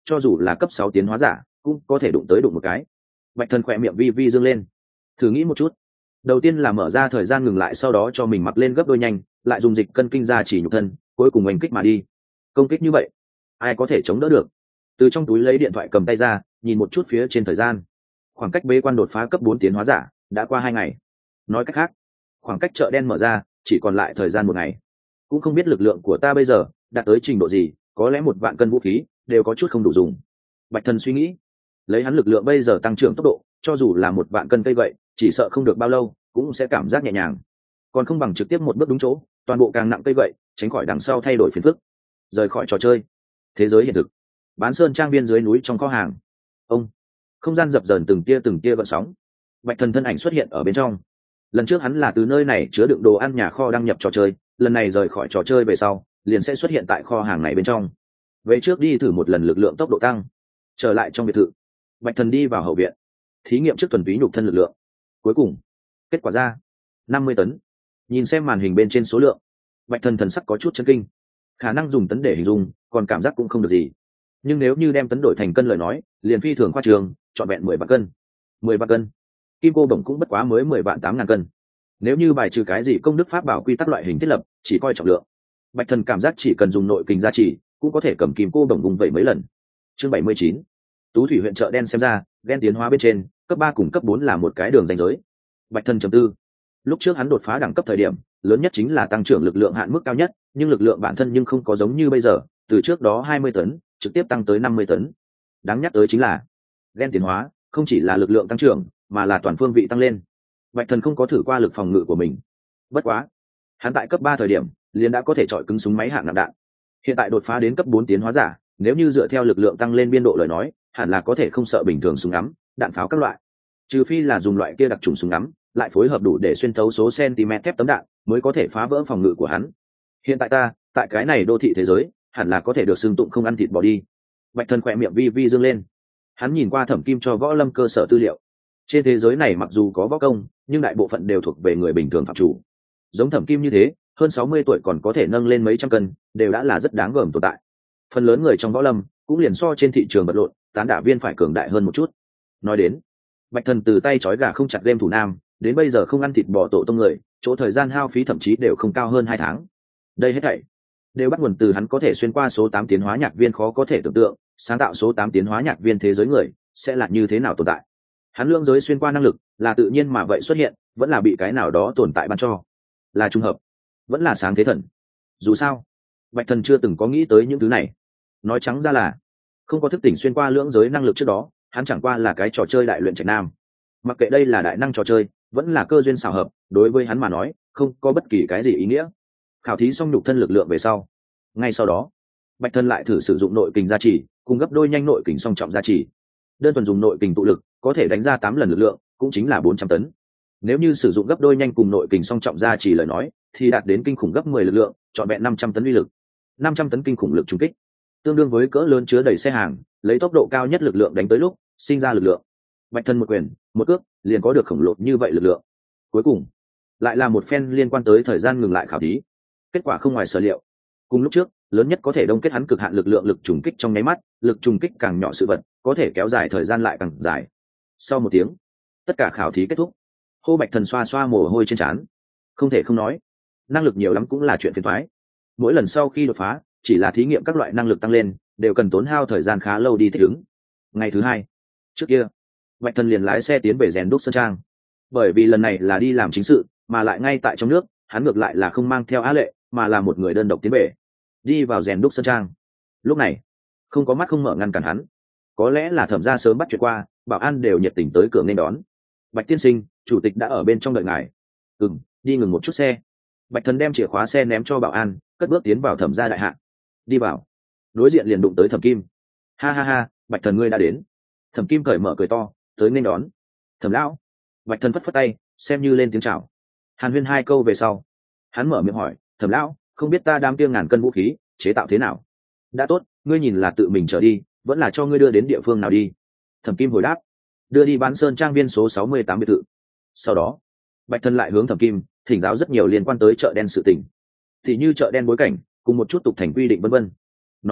cho dù là cấp sáu tiến hóa giả cũng có thể đụng tới đụng một cái. Bạch thần khỏe miệng vi vi dương lên. Thử nghĩ một chút, đầu tiên là mở ra thời gian ngừng lại, sau đó cho mình mặc lên gấp đôi nhanh, lại dùng dịch cân kinh ra chỉ nhục thân, cuối cùng oanh kích mà đi. Công kích như vậy ai có thể chống đỡ được? Từ trong túi lấy điện thoại cầm tay ra, nhìn một chút phía trên thời gian, khoảng cách bế quan đột phá cấp bốn tiến hóa giả đã qua hai ngày. Nói cách khác, khoảng cách chợ đen mở ra chỉ còn lại thời gian một ngày. Cũng không biết lực lượng của ta bây giờ đạt tới trình độ gì, có lẽ một vạn cân vũ khí đều có chút không đủ dùng. Bạch thần suy nghĩ, lấy hắn lực lượng bây giờ tăng trưởng tốc độ, cho dù là một vạn cân cây vậy, chỉ sợ không được bao lâu cũng sẽ cảm giác nhẹ nhàng, còn không bằng trực tiếp một bước đúng chỗ, toàn bộ càng nặng cây vậy, tránh khỏi đằng sau thay đổi phiền phức, rời khỏi trò chơi. Thế giới hiện thực, bán sơn trang viên dưới núi trong kho hàng. Ông không gian dập dờn từng tia từng tia gợn sóng. Bạch thần thân ảnh xuất hiện ở bên trong. Lần trước hắn là từ nơi này chứa đựng đồ ăn nhà kho đăng nhập trò chơi, lần này rời khỏi trò chơi về sau liền sẽ xuất hiện tại kho hàng này bên trong. Về trước đi thử một lần lực lượng tốc độ tăng. Trở lại trong biệt thự, Bạch thần đi vào hậu viện, thí nghiệm trước thuần túy nhục thân lực lượng. Cuối cùng kết quả ra năm mươi tấn. Nhìn xem màn hình bên trên số lượng, Bạch thần thần sắc có chút chấn kinh. Khả năng dùng tấn để hình dung còn cảm giác cũng không được gì, nhưng nếu như đem tấn đổi thành cân lời nói liền phi thường khoa trường, trọn vẹn mười vạn cân. Mười vạn cân, kim cô bổng cũng bất quá mới mười vạn tám ngàn cân. Nếu như bài trừ cái gì công đức pháp bảo quy tắc loại hình thiết lập, chỉ coi trọng lượng, Bạch thần cảm giác chỉ cần dùng nội kình gia trì cũng có thể cầm kim cô bổng vùng vẩy mấy lần. Chương bảy mươi chín, Tú thủy huyện chợ đen. Xem ra ghen tiến hóa bên trên cấp ba cùng cấp bốn là một cái đường ranh giới. Bạch thần trầm tư, lúc trước hắn đột phá đẳng cấp thời điểm lớn nhất chính là tăng trưởng lực lượng hạn mức cao nhất, nhưng lực lượng bản thân nhưng không có giống như bây giờ, từ trước đó hai mươi tấn trực tiếp tăng tới năm mươi tấn. Đáng nhắc tới chính là ghen tiến hóa không chỉ là lực lượng tăng trưởng mà là toàn phương vị tăng lên. Bạch thần không có thử qua lực phòng ngự của mình, bất quá hắn tại cấp ba thời điểm liền đã có thể chọi cứng súng máy hạng nặng đạn. Hiện tại đột phá đến cấp bốn tiến hóa giả, nếu như dựa theo lực lượng tăng lên biên độ lời nói, hẳn là có thể không sợ bình thường súng ngắm, đạn pháo các loại, trừ phi là dùng loại kia đặc trùng súng ngắm lại phối hợp đủ để xuyên thấu số cm thép tấm đạn mới có thể phá vỡ phòng ngự của hắn. Hiện tại ta tại cái này đô thị thế giới hẳn là có thể được xưng tụng không ăn thịt bò đi. Bạch thần khỏe miệng vi vi dương lên. Hắn nhìn qua Thẩm Kim cho võ lâm cơ sở tư liệu. Trên thế giới này mặc dù có võ công, nhưng đại bộ phận đều thuộc về người bình thường phạm chủ. Giống Thẩm Kim như thế, hơn sáu mươi tuổi còn có thể nâng lên mấy trăm cân, đều đã là rất đáng gờm tồn tại. Phần lớn người trong võ lâm cũng liền so trên thị trường bật lộn, tán đả viên phải cường đại hơn một chút. Nói đến, Bạch thần từ tay trói gà không chặt game thủ nam, đến bây giờ không ăn thịt bò tổ tông người, chỗ thời gian hao phí thậm chí đều không cao hơn hai tháng. Đây hết thảy đều bắt nguồn từ hắn có thể xuyên qua số tám tiến hóa nhạc viên. Khó có thể tưởng tượng sáng tạo số tám tiến hóa nhạc viên thế giới người sẽ là như thế nào tồn tại. Hắn lưỡng giới xuyên qua năng lực là tự nhiên mà vậy xuất hiện, vẫn là bị cái nào đó tồn tại ban cho, là trùng hợp, vẫn là sáng thế thần. Dù sao Bạch thần chưa từng có nghĩ tới những thứ này. Nói trắng ra là không có thức tỉnh xuyên qua lưỡng giới năng lực trước đó, hắn chẳng qua là cái trò chơi đại luyện trạch nam. Mặc kệ đây là đại năng trò chơi vẫn là cơ duyên xảo hợp, đối với hắn mà nói không có bất kỳ cái gì ý nghĩa. Khảo thí xong nhục thân lực lượng về sau, ngay sau đó Bạch thần lại thử sử dụng nội kình gia trì cùng gấp đôi nhanh nội kình song trọng gia trì. Đơn thuần dùng nội kình tụ lực có thể đánh ra tám lần lực lượng, cũng chính là bốn trăm tấn. Nếu như sử dụng gấp đôi nhanh cùng nội kình song trọng gia trì lời nói thì đạt đến kinh khủng gấp mười lực lượng, trọn vẹn năm trăm tấn uy lực. Năm trăm tấn kinh khủng lực trùng kích tương đương với cỡ lớn chứa đầy xe hàng, lấy tốc độ cao nhất lực lượng đánh tới lúc sinh ra lực lượng. Bạch thần một quyền một cước liền có được khổng lồ như vậy lực lượng. Cuối cùng lại là một phen liên quan tới thời gian ngừng lại khảo thí. Kết quả không ngoài sở liệu, cùng lúc trước lớn nhất có thể đông kết hắn cực hạn lực lượng lực trùng kích trong nháy mắt, lực trùng kích càng nhỏ sự vật có thể kéo dài thời gian lại càng dài. Sau một tiếng tất cả khảo thí kết thúc. Hô Bạch thần xoa xoa mồ hôi trên trán. Không thể không nói, năng lực nhiều lắm cũng là chuyện phiền toái. Mỗi lần sau khi đột phá chỉ là thí nghiệm các loại năng lực tăng lên đều cần tốn hao thời gian khá lâu đi thích ứng. Ngày thứ hai trước kia, Bạch thần liền lái xe tiến về rèn đúc sơn trang. Bởi vì lần này là đi làm chính sự mà lại ngay tại trong nước, hắn ngược lại là không mang theo Á Lệ mà là một người đơn độc tiến về. Đi vào rèn đúc sơn trang, lúc này không có mắt không mở ngăn cản hắn. Có lẽ là Thẩm gia sớm bắt chuyện qua, bảo an đều nhiệt tình tới cửa nên đón. Bạch tiên sinh, chủ tịch đã ở bên trong đợi ngài. Ừm, đi ngừng một chút xe. Bạch thần đem chìa khóa xe ném cho bảo an, cất bước tiến vào Thẩm gia đại hạ. Đi vào, đối diện liền đụng tới Thẩm Kim. Ha ha ha, Bạch thần ngươi đã đến. Thẩm Kim cởi mở cười to tới nên đón. Thẩm lão. Bạch thần phất phất tay xem như lên tiếng chào. Hàn huyên hai câu về sau, hắn mở miệng hỏi, Thẩm lão, không biết ta đám kia ngàn cân vũ khí chế tạo thế nào? Đã tốt, ngươi nhìn là tự mình trở đi vẫn là cho ngươi đưa đến địa phương nào đi? Thẩm Kim hồi đáp, đưa đi bán sơn trang viên số sáu mươi tám biệt thự. Sau đó Bạch thần lại hướng Thẩm Kim thỉnh giáo rất nhiều liên quan tới chợ đen sự tình, thì như chợ đen bối cảnh cùng một chút tục thành quy định vân vân. Nói đến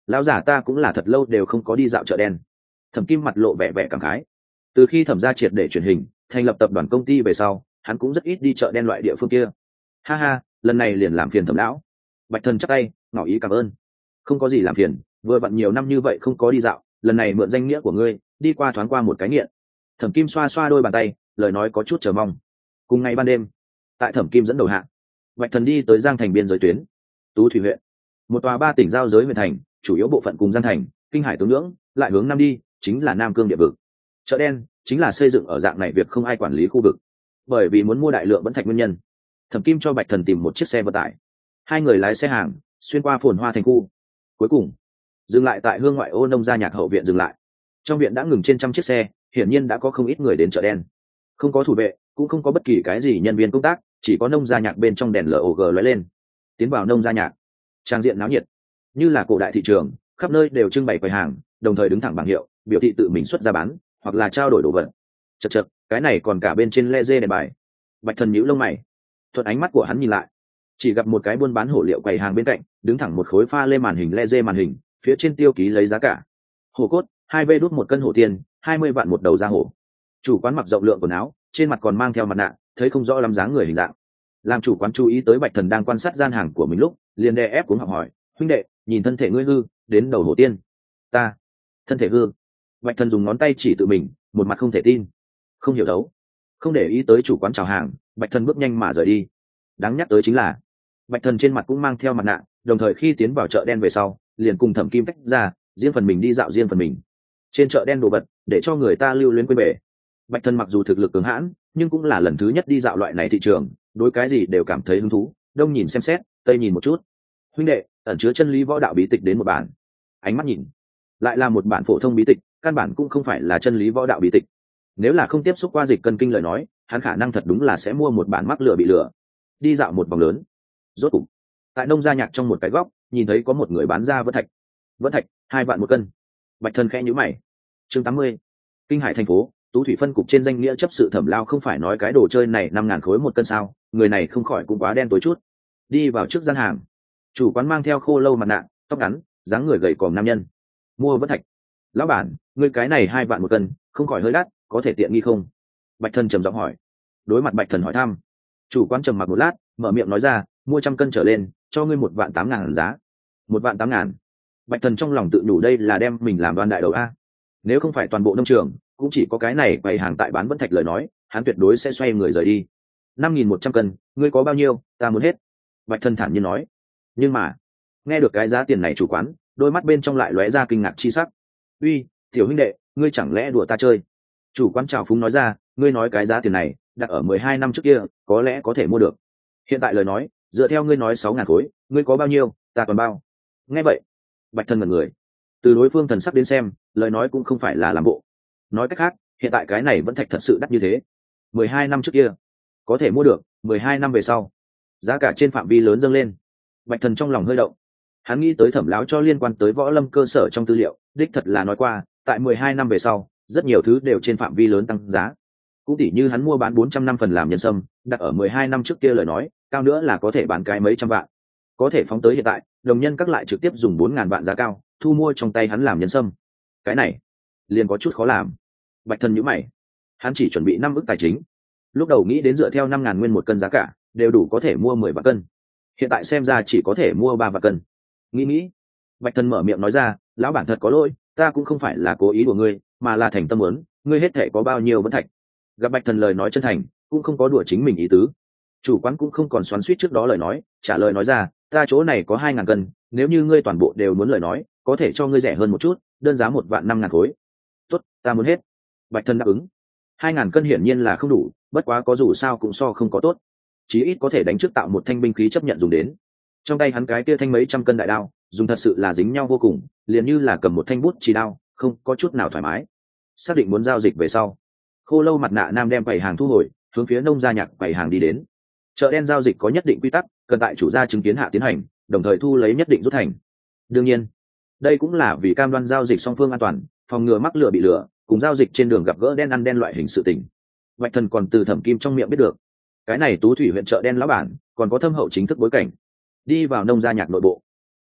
lão giả ta cũng là thật lâu đều không có đi dạo chợ đen. Thẩm Kim mặt lộ vẻ vẻ cảm khái. Từ khi Thẩm gia triệt để truyền hình, thành lập tập đoàn công ty về sau, hắn cũng rất ít đi chợ đen loại địa phương kia. Ha ha, lần này liền làm phiền Thẩm lão. Bạch Thần chắp tay ngỏ ý cảm ơn. Không có gì làm phiền, vừa vặn nhiều năm như vậy không có đi dạo, lần này mượn danh nghĩa của ngươi đi qua thoáng qua một cái nghiện. Thẩm Kim xoa xoa đôi bàn tay, lời nói có chút chờ mong. Cùng ngày ban đêm, tại Thẩm Kim dẫn đầu hạ, Bạch Thần đi tới Giang Thành biên giới tuyến, Tú Thủy huyện, một tòa ba tỉnh giao giới huyện thành, chủ yếu bộ phận cùng Giang Thành, Kinh Hải tướng ngưỡng, lại hướng nam đi chính là Nam Cương địa vực. Chợ đen chính là xây dựng ở dạng này việc không ai quản lý khu vực, bởi vì muốn mua đại lượng vẫn thạch nguyên nhân. Thẩm Kim cho Bạch Thần tìm một chiếc xe vận tải, hai người lái xe hàng xuyên qua phồn hoa thành khu, cuối cùng dừng lại tại hương ngoại ô nông gia nhạc hậu viện dừng lại. Trong viện đã ngừng trên trăm chiếc xe, hiển nhiên đã có không ít người đến chợ đen. Không có thủ vệ, cũng không có bất kỳ cái gì nhân viên công tác, chỉ có nông gia nhạc bên trong đèn lờ ô gờ lóe lên. Tiến vào nông gia nhạc, trang diện náo nhiệt, như là cổ đại thị trường, khắp nơi đều trưng bày quầy hàng, đồng thời đứng thẳng bảng hiệu, biểu thị tự mình xuất ra bán, hoặc là trao đổi đồ vật. Chậc chậc, cái này còn cả bên trên le dê đèn bài. Bạch Thần nhíu lông mày, thuận ánh mắt của hắn nhìn lại, chỉ gặp một cái buôn bán hổ liệu quầy hàng bên cạnh, đứng thẳng một khối pha lê màn hình le dê màn hình, phía trên tiêu ký lấy giá cả. Hổ cốt, hai vê đút một cân hổ tiền, hai mươi vạn một đầu da hổ. Chủ quán mặc rộng lượng quần áo, trên mặt còn mang theo mặt nạ, thấy không rõ lắm dáng người hình dạng. Làm chủ quán chú ý tới Bạch Thần đang quan sát gian hàng của mình lúc, liền đè ép cuống học hỏi, huynh đệ, nhìn thân thể ngươi hư, đến đầu hổ tiên. Ta, thân thể hư. Bạch Thần dùng ngón tay chỉ tự mình, một mặt không thể tin. Không hiểu đấu. Không để ý tới chủ quán chào hàng, Bạch Thần bước nhanh mà rời đi. Đáng nhắc tới chính là, Bạch Thần trên mặt cũng mang theo mặt nạ, đồng thời khi tiến vào chợ đen về sau, liền cùng Thẩm Kim tách ra, riêng phần mình đi dạo riêng phần mình. Trên chợ đen đồ vật, để cho người ta lưu luyến quên bể. Bạch Thần mặc dù thực lực cường hãn, nhưng cũng là lần thứ nhất đi dạo loại này thị trường, đối cái gì đều cảm thấy hứng thú, đông nhìn xem xét, tây nhìn một chút. Huynh đệ, ẩn chứa chân lý võ đạo bí tịch đến một bản. Ánh mắt nhìn, lại là một bản phổ thông bí tịch, căn bản cũng không phải là chân lý võ đạo bí tịch. Nếu là không tiếp xúc qua dịch cân kinh lời nói, hắn khả năng thật đúng là sẽ mua một bản mắc lửa bị lửa. Đi dạo một vòng lớn, rốt cục tại nông gia nhạc trong một cái góc, nhìn thấy có một người bán ra vẫn thạch. Vẫn thạch, hai vạn một cân. Bạch Thần khẽ nhíu mày. Chương tám mươi. Kinh Hải thành phố, Tú Thủy phân cục trên danh nghĩa chấp sự Thẩm Lao không phải nói cái đồ chơi này năm ngàn khối một cân sao? Người này không khỏi cũng quá đen tối chút. Đi vào trước gian hàng, chủ quán mang theo khô lâu mặt nạ, tóc ngắn, dáng người gầy còm nam nhân. Mua vẫn thạch. Lão bản, ngươi cái này hai vạn một cân, không khỏi hơi đắt, có thể tiện nghi không? Bạch Thần trầm giọng hỏi. Đối mặt Bạch Thần hỏi thăm, chủ quán trầm mặc một lát, mở miệng nói ra, mua trăm cân trở lên, cho ngươi một vạn tám ngàn giá. Một vạn tám ngàn. Bạch Thần trong lòng tự nhủ đây là đem mình làm đoan đại đầu a. Nếu không phải toàn bộ nông trường cũng chỉ có cái này bày hàng tại bán vẫn thạch lời nói, hắn tuyệt đối sẽ xoay người rời đi. Năm nghìn một trăm cân, ngươi có bao nhiêu, ta muốn hết. Bạch Thần thản nhiên nói. Nhưng mà, nghe được cái giá tiền này chủ quán, đôi mắt bên trong lại lóe ra kinh ngạc chi sắc. Uy, tiểu huynh đệ, ngươi chẳng lẽ đùa ta chơi? Chủ quán trào phúng nói ra, ngươi nói cái giá tiền này đặt ở mười hai năm trước kia, có lẽ có thể mua được. Hiện tại lời nói, dựa theo ngươi nói sáu ngàn khối, ngươi có bao nhiêu, ta còn bao. Nghe vậy, Bạch Thần ngẩn người. Từ đối phương thần sắc đến xem, lời nói cũng không phải là làm bộ. Nói cách khác, hiện tại cái này vẫn thạch thật sự đắt như thế. Mười hai năm trước kia có thể mua được, mười hai năm về sau giá cả trên phạm vi lớn dâng lên. Bạch Thần trong lòng hơi động. Hắn nghĩ tới Thẩm lão cho liên quan tới võ lâm cơ sở trong tư liệu, đích thật là nói qua, tại mười hai năm về sau, rất nhiều thứ đều trên phạm vi lớn tăng giá. Cũng tỉ như hắn mua bán bốn trăm năm phần làm nhân sâm, đặt ở mười hai năm trước kia lời nói, cao nữa là có thể bán cái mấy trăm vạn. Có thể phóng tới hiện tại, đồng nhân các lại trực tiếp dùng bốn ngàn vạn giá cao, thu mua trong tay hắn làm nhân sâm. Cái này liền có chút khó làm. Bạch Thần nhíu mày. Hắn chỉ chuẩn bị năm ức tài chính. Lúc đầu nghĩ đến dựa theo năm ngàn nguyên một cân giá cả, đều đủ có thể mua mười vạn cân. Hiện tại xem ra chỉ có thể mua ba vạn cân. Nghĩ nghĩ, Bạch Thần mở miệng nói ra, lão bản thật có lỗi, ta cũng không phải là cố ý của ngươi, mà là thành tâm muốn, ngươi hết thể có bao nhiêu vẫn thạch. Gặp Bạch Thần lời nói chân thành, cũng không có đùa chính mình ý tứ. Chủ quán cũng không còn xoắn xuýt trước đó lời nói, trả lời nói ra, ta chỗ này có hai ngàn cân, nếu như ngươi toàn bộ đều muốn lời nói, có thể cho ngươi rẻ hơn một chút, đơn giá một vạn năm ngàn khối. Tốt, ta muốn hết. Bạch Thần đáp ứng. Hai ngàn cân hiển nhiên là không đủ, bất quá có dù sao cũng so không có tốt, chí ít có thể đánh trước tạo một thanh binh khí chấp nhận dùng đến. Trong tay hắn cái kia thanh mấy trăm cân đại đao, dùng thật sự là dính nhau vô cùng, liền như là cầm một thanh bút chì đao, không có chút nào thoải mái. Xác định muốn giao dịch về sau, khô lâu mặt nạ nam đem quầy hàng thu hồi, hướng phía nông gia nhạc quầy hàng đi đến. Chợ đen giao dịch có nhất định quy tắc, cần tại chủ gia chứng kiến hạ tiến hành, đồng thời thu lấy nhất định rút thành. Đương nhiên, đây cũng là vì cam đoan giao dịch song phương an toàn, phòng ngừa mắc lừa bị lừa, cùng giao dịch trên đường gặp gỡ đen ăn đen loại hình sự tình. Bạch Thần còn từ Thẩm Kim trong miệng biết được, cái này Tú Thủy huyện chợ đen lão bản còn có thâm hậu chính thức bối cảnh. Đi vào nông gia nhạc nội bộ,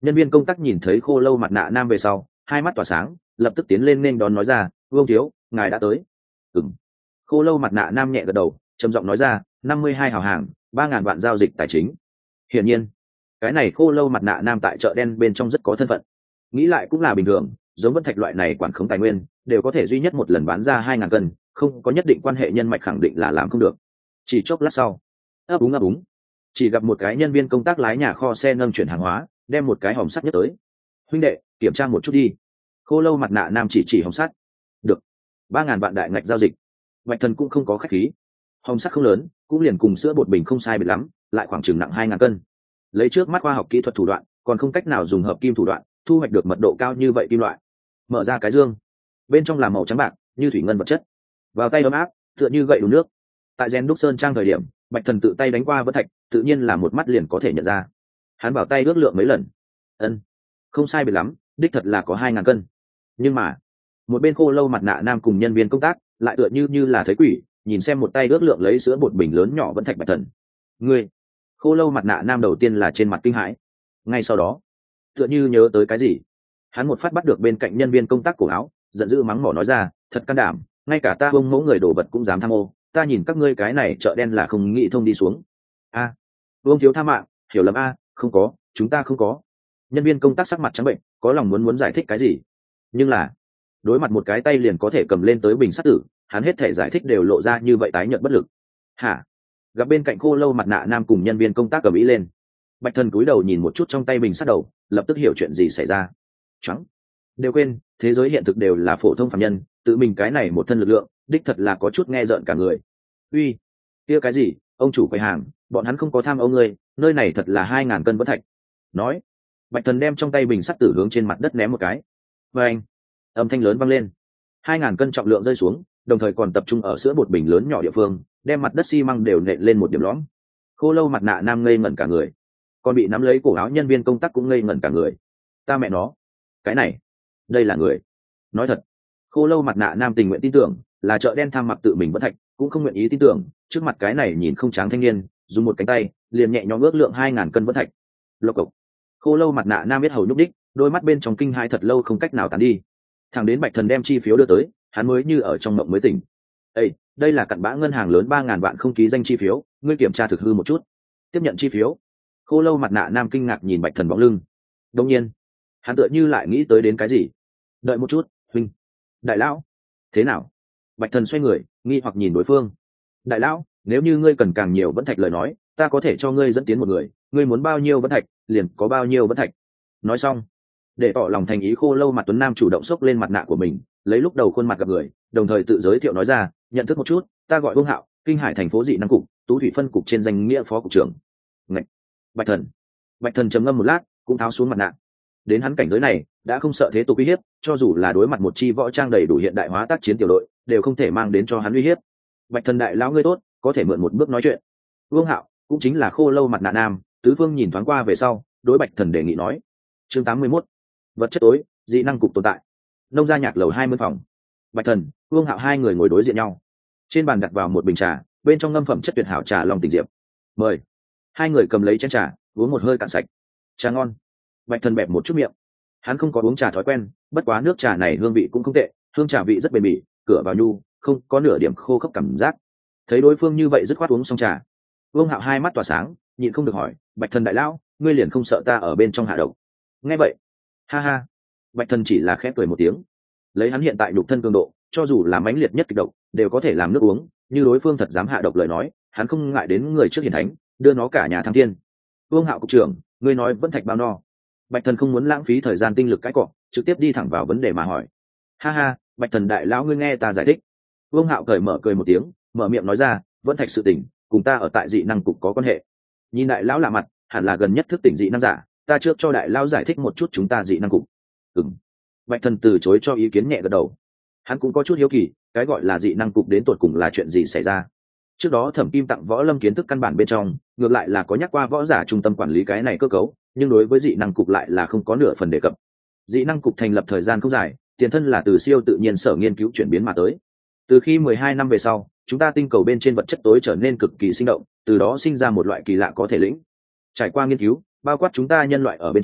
Nhân viên công tác nhìn thấy khô lâu mặt nạ nam về sau hai mắt tỏa sáng, lập tức tiến lên nên đón nói ra, vương thiếu, ngài đã tới. Ừm. Khô lâu mặt nạ nam nhẹ gật đầu, trầm giọng nói ra, năm mươi hai hào hàng, ba ngàn vạn giao dịch tài chính. Hiển nhiên cái này khô lâu mặt nạ nam tại chợ đen bên trong rất có thân phận. Nghĩ lại cũng là bình thường, giống Vân Thạch loại này quản khống tài nguyên đều có thể duy nhất một lần bán ra hai ngàn cân, không có nhất định quan hệ nhân mạch khẳng định là làm không được. Chỉ chốc lát sau, ấp úng ấp úng, chỉ gặp một cái nhân viên công tác lái nhà kho xe nâng chuyển hàng hóa, đem một cái hòm sắt nhất tới. Huynh đệ, kiểm tra một chút đi. Khô lâu mặt nạ nam chỉ chỉ hòm sắt. Được. Ba ngàn vạn đại ngạch giao dịch. Bạch Thần cũng không có khách khí. Hòm sắt không lớn, cũng liền cùng sữa bột bình không sai biệt lắm, lại khoảng chừng nặng hai ngàn cân. Lấy trước mắt khoa học kỹ thuật thủ đoạn, còn không cách nào dùng hợp kim thủ đoạn thu hoạch được mật độ cao như vậy kim loại. Mở ra cái dương, bên trong là màu trắng bạc như thủy ngân vật chất, vào tay ấm áp tựa như gậy đun nước. Tại gen đúc sơn trang thời điểm, Bạch Thần tự tay đánh qua vỡ thạch, tự nhiên là một mắt liền có thể nhận ra. Hắn vào tay ước lượng mấy lần, ân, không sai biệt lắm, đích thật là có hai ngàn cân. Nhưng mà một bên khô lâu mặt nạ nam cùng nhân viên công tác lại tựa như như là thấy quỷ, nhìn xem một tay ước lượng lấy sữa bột bình lớn nhỏ vẫn thạch. Bạch Thần, ngươi. Khô lâu mặt nạ nam đầu tiên là trên mặt kinh hãi, ngay sau đó tựa như nhớ tới cái gì, hắn một phát bắt được bên cạnh nhân viên công tác cổ áo, giận dữ mắng mỏ nói ra, thật can đảm, ngay cả ta bông mẫu người đổ vật cũng dám tham ô, ta nhìn các ngươi cái này chợ đen là không nghĩ thông đi xuống. A, à, vương thiếu tha mạng, hiểu lầm a, không có, chúng ta không có. Nhân viên công tác sắc mặt trắng bệnh, có lòng muốn muốn giải thích cái gì, nhưng là đối mặt một cái tay liền có thể cầm lên tới bình sắt tử, hắn hết thể giải thích đều lộ ra như vậy tái nhợt bất lực. Hả? Gặp bên cạnh khô lâu mặt nạ nam cùng nhân viên công tác cầm ý lên, Bạch Thần cúi đầu nhìn một chút trong tay bình sắt đầu, lập tức hiểu chuyện gì xảy ra. Choáng, đều quên, thế giới hiện thực đều là phổ thông phàm nhân, tự mình cái này một thân lực lượng, đích thật là có chút nghe rợn cả người. Uy, kia cái gì, ông chủ quầy hàng, bọn hắn không có tham ô ngươi, nơi này thật là hai ngàn cân vẫn thạch. Nói, Bạch Thần đem trong tay bình sắt tử hướng trên mặt đất ném một cái. Và anh, âm thanh lớn vang lên, hai ngàn cân trọng lượng rơi xuống, đồng thời còn tập trung ở sữa bột bình lớn nhỏ địa phương, đem mặt đất xi măng đều nện lên một điểm lõm. Khô lâu mặt nạ nam ngây ngẩn cả người, còn bị nắm lấy cổ áo nhân viên công tác cũng ngây ngẩn cả người. Ta mẹ nó, cái này, đây là người. Nói thật, khô lâu mặt nạ nam tình nguyện tin tưởng là chợ đen tham mặc tự mình vẫn thạch, cũng không nguyện ý tin tưởng trước mặt cái này nhìn không tráng thanh niên dùng một cánh tay liền nhẹ nhõm ước lượng hai ngàn cân vẫn thạch. Lộc cộc, khô lâu mặt nạ nam biết hầu nhúc đích, đôi mắt bên trong kinh hai thật lâu không cách nào tán đi. Thằng đến Bạch Thần đem chi phiếu đưa tới, hắn mới như ở trong mộng mới tỉnh. Ê, đây là cặn bã ngân hàng lớn ba ngàn vạn không ký danh chi phiếu, ngươi kiểm tra thực hư một chút. Tiếp nhận chi phiếu. Khô lâu mặt nạ nam kinh ngạc nhìn Bạch Thần bóng lưng. Đương nhiên, hắn tựa như lại nghĩ tới đến cái gì. Đợi một chút, huynh. Đại lão, thế nào? Bạch Thần xoay người, nghi hoặc nhìn đối phương. Đại lão, nếu như ngươi cần càng nhiều vẫn thạch lời nói, ta có thể cho ngươi dẫn tiến một người, ngươi muốn bao nhiêu vẫn thạch, liền có bao nhiêu vẫn thạch. Nói xong, để tỏ lòng thành ý, khô lâu mặt tuấn nam chủ động xốc lên mặt nạ của mình, lấy lúc đầu khuôn mặt gặp người, đồng thời tự giới thiệu nói ra, nhận thức một chút, ta gọi Vương Hạo, Kinh Hải thành phố dị năng cục tú thủy phân cục trên danh nghĩa phó cục trưởng. Ngạch. Bạch Thần. Bạch Thần trầm ngâm một lát, cũng tháo xuống mặt nạ. Đến hắn cảnh giới này, đã không sợ thế tục uy hiếp, cho dù là đối mặt một chi võ trang đầy đủ hiện đại hóa tác chiến tiểu đội, đều không thể mang đến cho hắn uy hiếp. Bạch Thần đại lão ngươi tốt, có thể mượn một bước nói chuyện. Vương Hạo, cũng chính là khô lâu mặt nạ nam, tứ phương nhìn thoáng qua về sau, đối Bạch Thần đề nghị nói. Chương tám mươi mốt. Vật chất tối, dị năng cục tồn tại. Nông gia nhạc lầu hai mươi phòng. Bạch Thần, Vương Hạo hai người ngồi đối diện nhau. Trên bàn đặt vào một bình trà, bên trong ngâm phẩm chất tuyệt hảo trà long tình diệp. Mời. Hai người cầm lấy chén trà, uống một hơi cạn sạch. Trà ngon. Bạch Thần bẹp một chút miệng. Hắn không có uống trà thói quen, bất quá nước trà này hương vị cũng không tệ, hương trà vị rất bền bỉ, cửa vào nhu, không có nửa điểm khô khốc cảm giác. Thấy đối phương như vậy dứt khoát uống xong trà, Vương Hạo hai mắt tỏa sáng, nhịn không được hỏi, Bạch Thần đại lão, ngươi liền không sợ ta ở bên trong hạ độc? Nghe vậy, ha ha. Bạch Thần chỉ là khẽ cười một tiếng. Lấy hắn hiện tại nhục thân cường độ, cho dù là mãnh liệt nhất kịch độc, đều có thể làm nước uống, như đối phương thật dám hạ độc lời nói, hắn không ngại đến người trước hiển thánh, đưa nó cả nhà thăng thiên. Vương Hạo cục trưởng, ngươi nói vẫn thạch bao no? Bạch Thần không muốn lãng phí thời gian tinh lực cãi cọ, trực tiếp đi thẳng vào vấn đề mà hỏi. Ha ha, Bạch Thần đại lão ngươi nghe ta giải thích. Vương Hạo cởi mở cười một tiếng, mở miệng nói ra, vẫn thạch sự tình, cùng ta ở tại dị năng cục có quan hệ. Nhìn đại lão lạ mặt, hẳn là gần nhất thức tỉnh dị năng giả, ta trước cho đại lão giải thích một chút chúng ta dị năng cục. Ừm. Bạch Thần từ chối cho ý kiến nhẹ gật đầu. Hắn cũng có chút hiếu kỳ, cái gọi là dị năng cục đến tột cùng là chuyện gì xảy ra. Trước đó Thẩm Kim tặng Võ Lâm kiến thức căn bản bên trong, ngược lại là có nhắc qua võ giả trung tâm quản lý cái này cơ cấu, nhưng đối với dị năng cục lại là không có nửa phần đề cập. Dị năng cục thành lập thời gian không dài, tiền thân là từ siêu tự nhiên sở nghiên cứu chuyển biến mà tới. Từ khi mười hai năm về sau, chúng ta tinh cầu bên trên vật chất tối trở nên cực kỳ sinh động, từ đó sinh ra một loại kỳ lạ có thể lĩnh. Trải qua nghiên cứu, bao quát chúng ta nhân loại ở bên trong,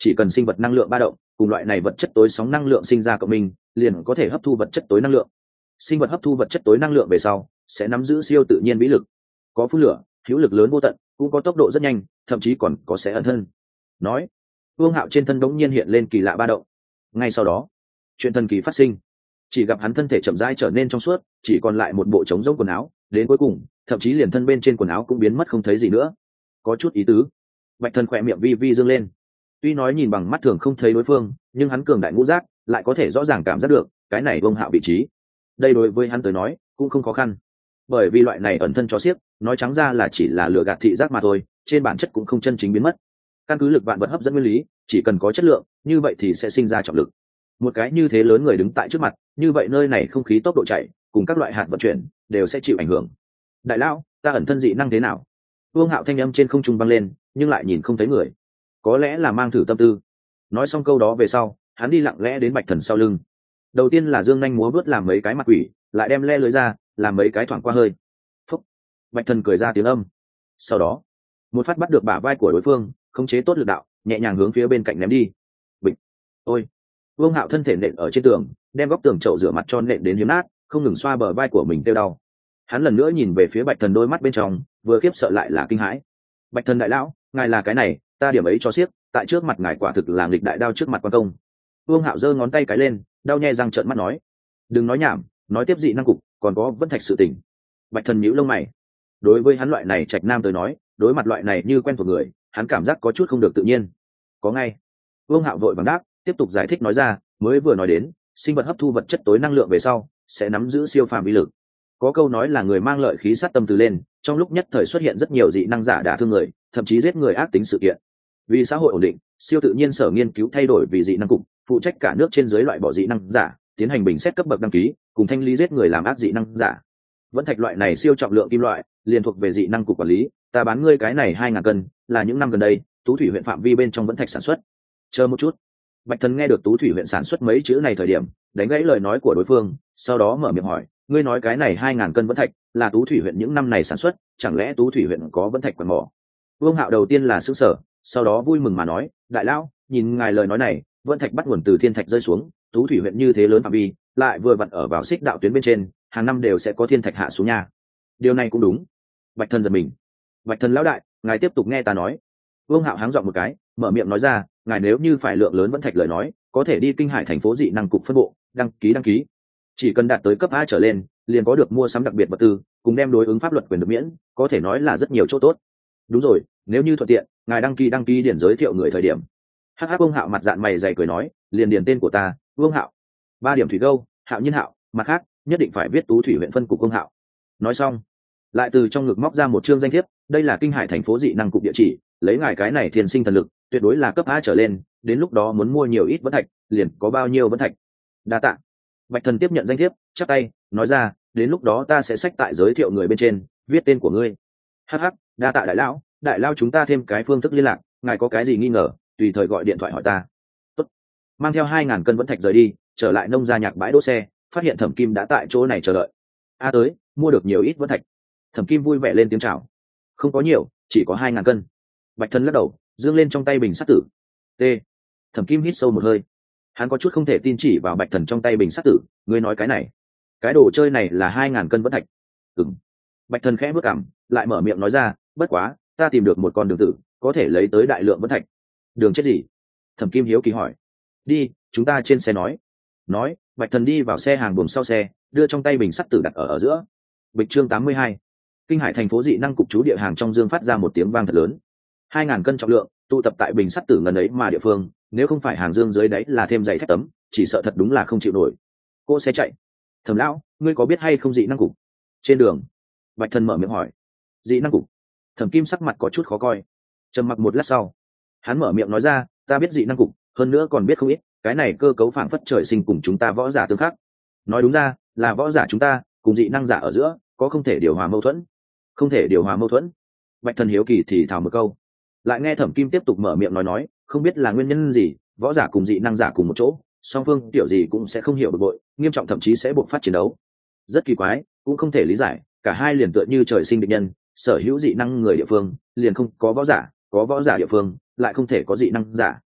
chỉ cần sinh vật năng lượng ba động cùng loại này vật chất tối sóng năng lượng sinh ra cộng minh, liền có thể hấp thu vật chất tối năng lượng. Sinh vật hấp thu vật chất tối năng lượng về sau sẽ nắm giữ siêu tự nhiên vĩ lực, có phun lửa, hữu lực lớn vô tận, cũng có tốc độ rất nhanh, thậm chí còn có sẽ ẩn thân. Nói, Vương Hạo trên thân đống nhiên hiện lên kỳ lạ ba động. Ngay sau đó, chuyện thần kỳ phát sinh. Chỉ gặp hắn thân thể chậm rãi trở nên trong suốt, chỉ còn lại một bộ trống rỗng quần áo, đến cuối cùng, thậm chí liền thân bên trên quần áo cũng biến mất không thấy gì nữa. Có chút ý tứ. Bạch Thần khỏe miệng vi vi dương lên. Tuy nói nhìn bằng mắt thường không thấy đối phương, nhưng hắn cường đại ngũ giác, lại có thể rõ ràng cảm giác được, cái này Vương Hạo vị trí. Đây đối với hắn tới nói, cũng không khó khăn. Bởi vì loại này ẩn thân cho xiếc, nói trắng ra là chỉ là lừa gạt thị giác mà thôi, trên bản chất cũng không chân chính biến mất. Căn cứ lực vạn vật hấp dẫn nguyên lý, chỉ cần có chất lượng, như vậy thì sẽ sinh ra trọng lực. Một cái như thế lớn người đứng tại trước mặt, như vậy nơi này không khí tốc độ chạy cùng các loại hạt vận chuyển đều sẽ chịu ảnh hưởng. Đại lão, ta ẩn thân dị năng thế nào? Vương Hạo thanh âm trên không trung vang lên, nhưng lại nhìn không thấy người. Có lẽ là mang thử tâm tư. Nói xong câu đó về sau, hắn đi lặng lẽ đến Bạch Thần sau lưng. Đầu tiên là dương nhanh múa vớt làm mấy cái mặt quỷ, lại đem le lưới ra, làm mấy cái thoảng qua hơi. Phúc! Bạch Thần cười ra tiếng âm. Sau đó, một phát bắt được bả vai của đối phương, khống chế tốt lực đạo, nhẹ nhàng hướng phía bên cạnh ném đi. Bịch! Ôi! Vương Hạo thân thể nện ở trên tường, đem góc tường chậu rửa mặt cho nện đến hiếm nát, không ngừng xoa bờ vai của mình tiêu đau. Hắn lần nữa nhìn về phía Bạch Thần, đôi mắt bên trong vừa khiếp sợ lại là kinh hãi. Bạch Thần đại lão, ngài là cái này, ta điểm ấy cho xiếc, tại trước mặt ngài quả thực là nghịch đại đao trước mặt quan công. Vương Hạo giơ ngón tay cái lên, đau nhe răng trợn mắt nói: đừng nói nhảm, nói tiếp dị năng cục, còn có vẫn thạch sự tình. Bạch Thần nhíu lông mày. Đối với hắn loại này trạch nam tới nói, đối mặt loại này như quen thuộc người, hắn cảm giác có chút không được tự nhiên. Có ngay. Vương Hạo vội vàng đáp, tiếp tục giải thích nói ra, mới vừa nói đến, sinh vật hấp thu vật chất tối năng lượng về sau, sẽ nắm giữ siêu phàm uy lực. Có câu nói là người mang lợi khí sát tâm từ lên, trong lúc nhất thời xuất hiện rất nhiều dị năng giả đả thương người, thậm chí giết người ác tính sự kiện. Vì xã hội ổn định, siêu tự nhiên sở nghiên cứu thay đổi vì dị năng cục, phụ trách cả nước trên dưới loại bỏ dị năng giả, tiến hành bình xét cấp bậc đăng ký, cùng thanh lý giết người làm ác dị năng giả. Vẫn thạch loại này siêu trọng lượng kim loại, liền thuộc về dị năng cục quản lý, ta bán ngươi cái này hai ngàn cân, là những năm gần đây, Tú Thủy huyện phạm vi bên trong vẫn thạch sản xuất. Chờ một chút. Bạch Thần nghe được Tú Thủy huyện sản xuất mấy chữ này thời điểm, đánh gãy lời nói của đối phương, sau đó mở miệng hỏi, ngươi nói cái này hai ngàn cân vẫn thạch là Tú Thủy huyện những năm này sản xuất, chẳng lẽ Tú Thủy huyện có vẫn thạch quần mỏ? Vương Hạo đầu tiên là sửng sở, sau đó vui mừng mà nói, đại lão, nhìn ngài lời nói này, vẫn thạch bắt nguồn từ thiên thạch rơi xuống, Tú Thủy huyện như thế lớn phạm vi, lại vừa vặn ở vào xích đạo tuyến bên trên, hàng năm đều sẽ có thiên thạch hạ xuống nhà. Điều này cũng đúng. Bạch Thần giật mình. Bạch Thần lão đại, ngài tiếp tục nghe ta nói. Vương Hạo háng giọng một cái, mở miệng nói ra, ngài nếu như phải lượng lớn vẫn thạch lời nói, có thể đi Kinh Hải thành phố dị năng cục phân bộ, đăng ký đăng ký. Chỉ cần đạt tới cấp A trở lên, liền có được mua sắm đặc biệt vật tư, cùng đem đối ứng pháp luật quyền được miễn, có thể nói là rất nhiều chỗ tốt. Đúng rồi, nếu như thuận tiện, ngài đăng ký đăng ký điển giới thiệu người thời điểm. Hắc Hắc Vương Hạo mặt dạn mày dày cười nói, liền điền tên của ta, Vương Hạo. Ba điểm thủy câu, Hạo Nhiên Hạo, mặt khác, nhất định phải viết Tú Thủy huyện phân cục Vương Hạo. Nói xong, lại từ trong ngực móc ra một chương danh thiếp, đây là Kinh Hải thành phố dị năng cục địa chỉ, lấy ngài cái này thiên sinh thần lực, tuyệt đối là cấp A trở lên, đến lúc đó muốn mua nhiều ít vẫn thạch, liền có bao nhiêu vẫn thạch. Đa tạ. Bạch Thần tiếp nhận danh thiếp, chắp tay, nói ra, đến lúc đó ta sẽ xách tại giới thiệu người bên trên, viết tên của ngươi. Hắc hắc, đa tạ đại lão, đại lão chúng ta thêm cái phương thức liên lạc, ngài có cái gì nghi ngờ, tùy thời gọi điện thoại hỏi ta. Tốt. Mang theo hai ngàn cân vẫn thạch rời đi, trở lại nông gia nhạc bãi đỗ xe, phát hiện Thẩm Kim đã tại chỗ này chờ đợi. A tới, mua được nhiều ít vẫn thạch. Thẩm Kim vui vẻ lên tiếng chào. Không có nhiều, chỉ có hai ngàn cân. Bạch Thần lắc đầu, dương lên trong tay bình sắt tử. T. Thẩm Kim hít sâu một hơi. Hắn có chút không thể tin chỉ vào Bạch Thần trong tay bình sắt tử, ngươi nói cái này, cái đồ chơi này là hai ngàn cân vẫn thạch. Ừm. Bạch Thần khẽ bước cằm, lại mở miệng nói ra, bất quá, ta tìm được một con đường tử, có thể lấy tới đại lượng vẫn thạch. Đường chết gì? Thẩm Kim hiếu kỳ hỏi. Đi, chúng ta trên xe nói. Nói, Bạch Thần đi vào xe hàng buồng sau xe, đưa trong tay bình sắt tử đặt ở ở giữa. Bịch chương tám mươi hai. Kinh Hải thành phố dị năng cục trú địa hàng trong dương phát ra một tiếng vang thật lớn. Hai ngàn cân trọng lượng, tụ tập tại bình sắt tử ngần ấy mà địa phương, nếu không phải hàng dương dưới đáy là thêm dày thép tấm, chỉ sợ thật đúng là không chịu nổi. Cô xe chạy. Thẩm lão, ngươi có biết hay không dị năng cục? Trên đường, Bạch Thần mở miệng hỏi. Dị năng cục? Thẩm Kim sắc mặt có chút khó coi. Trầm mặc một lát sau, hắn mở miệng nói ra, ta biết dị năng cục, hơn nữa còn biết không ít, cái này cơ cấu phảng phất trời sinh cùng chúng ta võ giả tương khắc. Nói đúng ra, là võ giả chúng ta cùng dị năng giả ở giữa có không thể điều hòa mâu thuẫn. Không thể điều hòa mâu thuẫn. Bạch Thần hiếu kỳ thì thào một câu. Lại nghe Thẩm Kim tiếp tục mở miệng nói nói, không biết là nguyên nhân gì, võ giả cùng dị năng giả cùng một chỗ, song phương tiểu gì cũng sẽ không hiểu bực bội, nghiêm trọng thậm chí sẽ buộc phát chiến đấu. Rất kỳ quái, cũng không thể lý giải, cả hai liền tựa như trời sinh địch nhân, sở hữu dị năng người địa phương liền không có võ giả, có võ giả địa phương lại không thể có dị năng giả.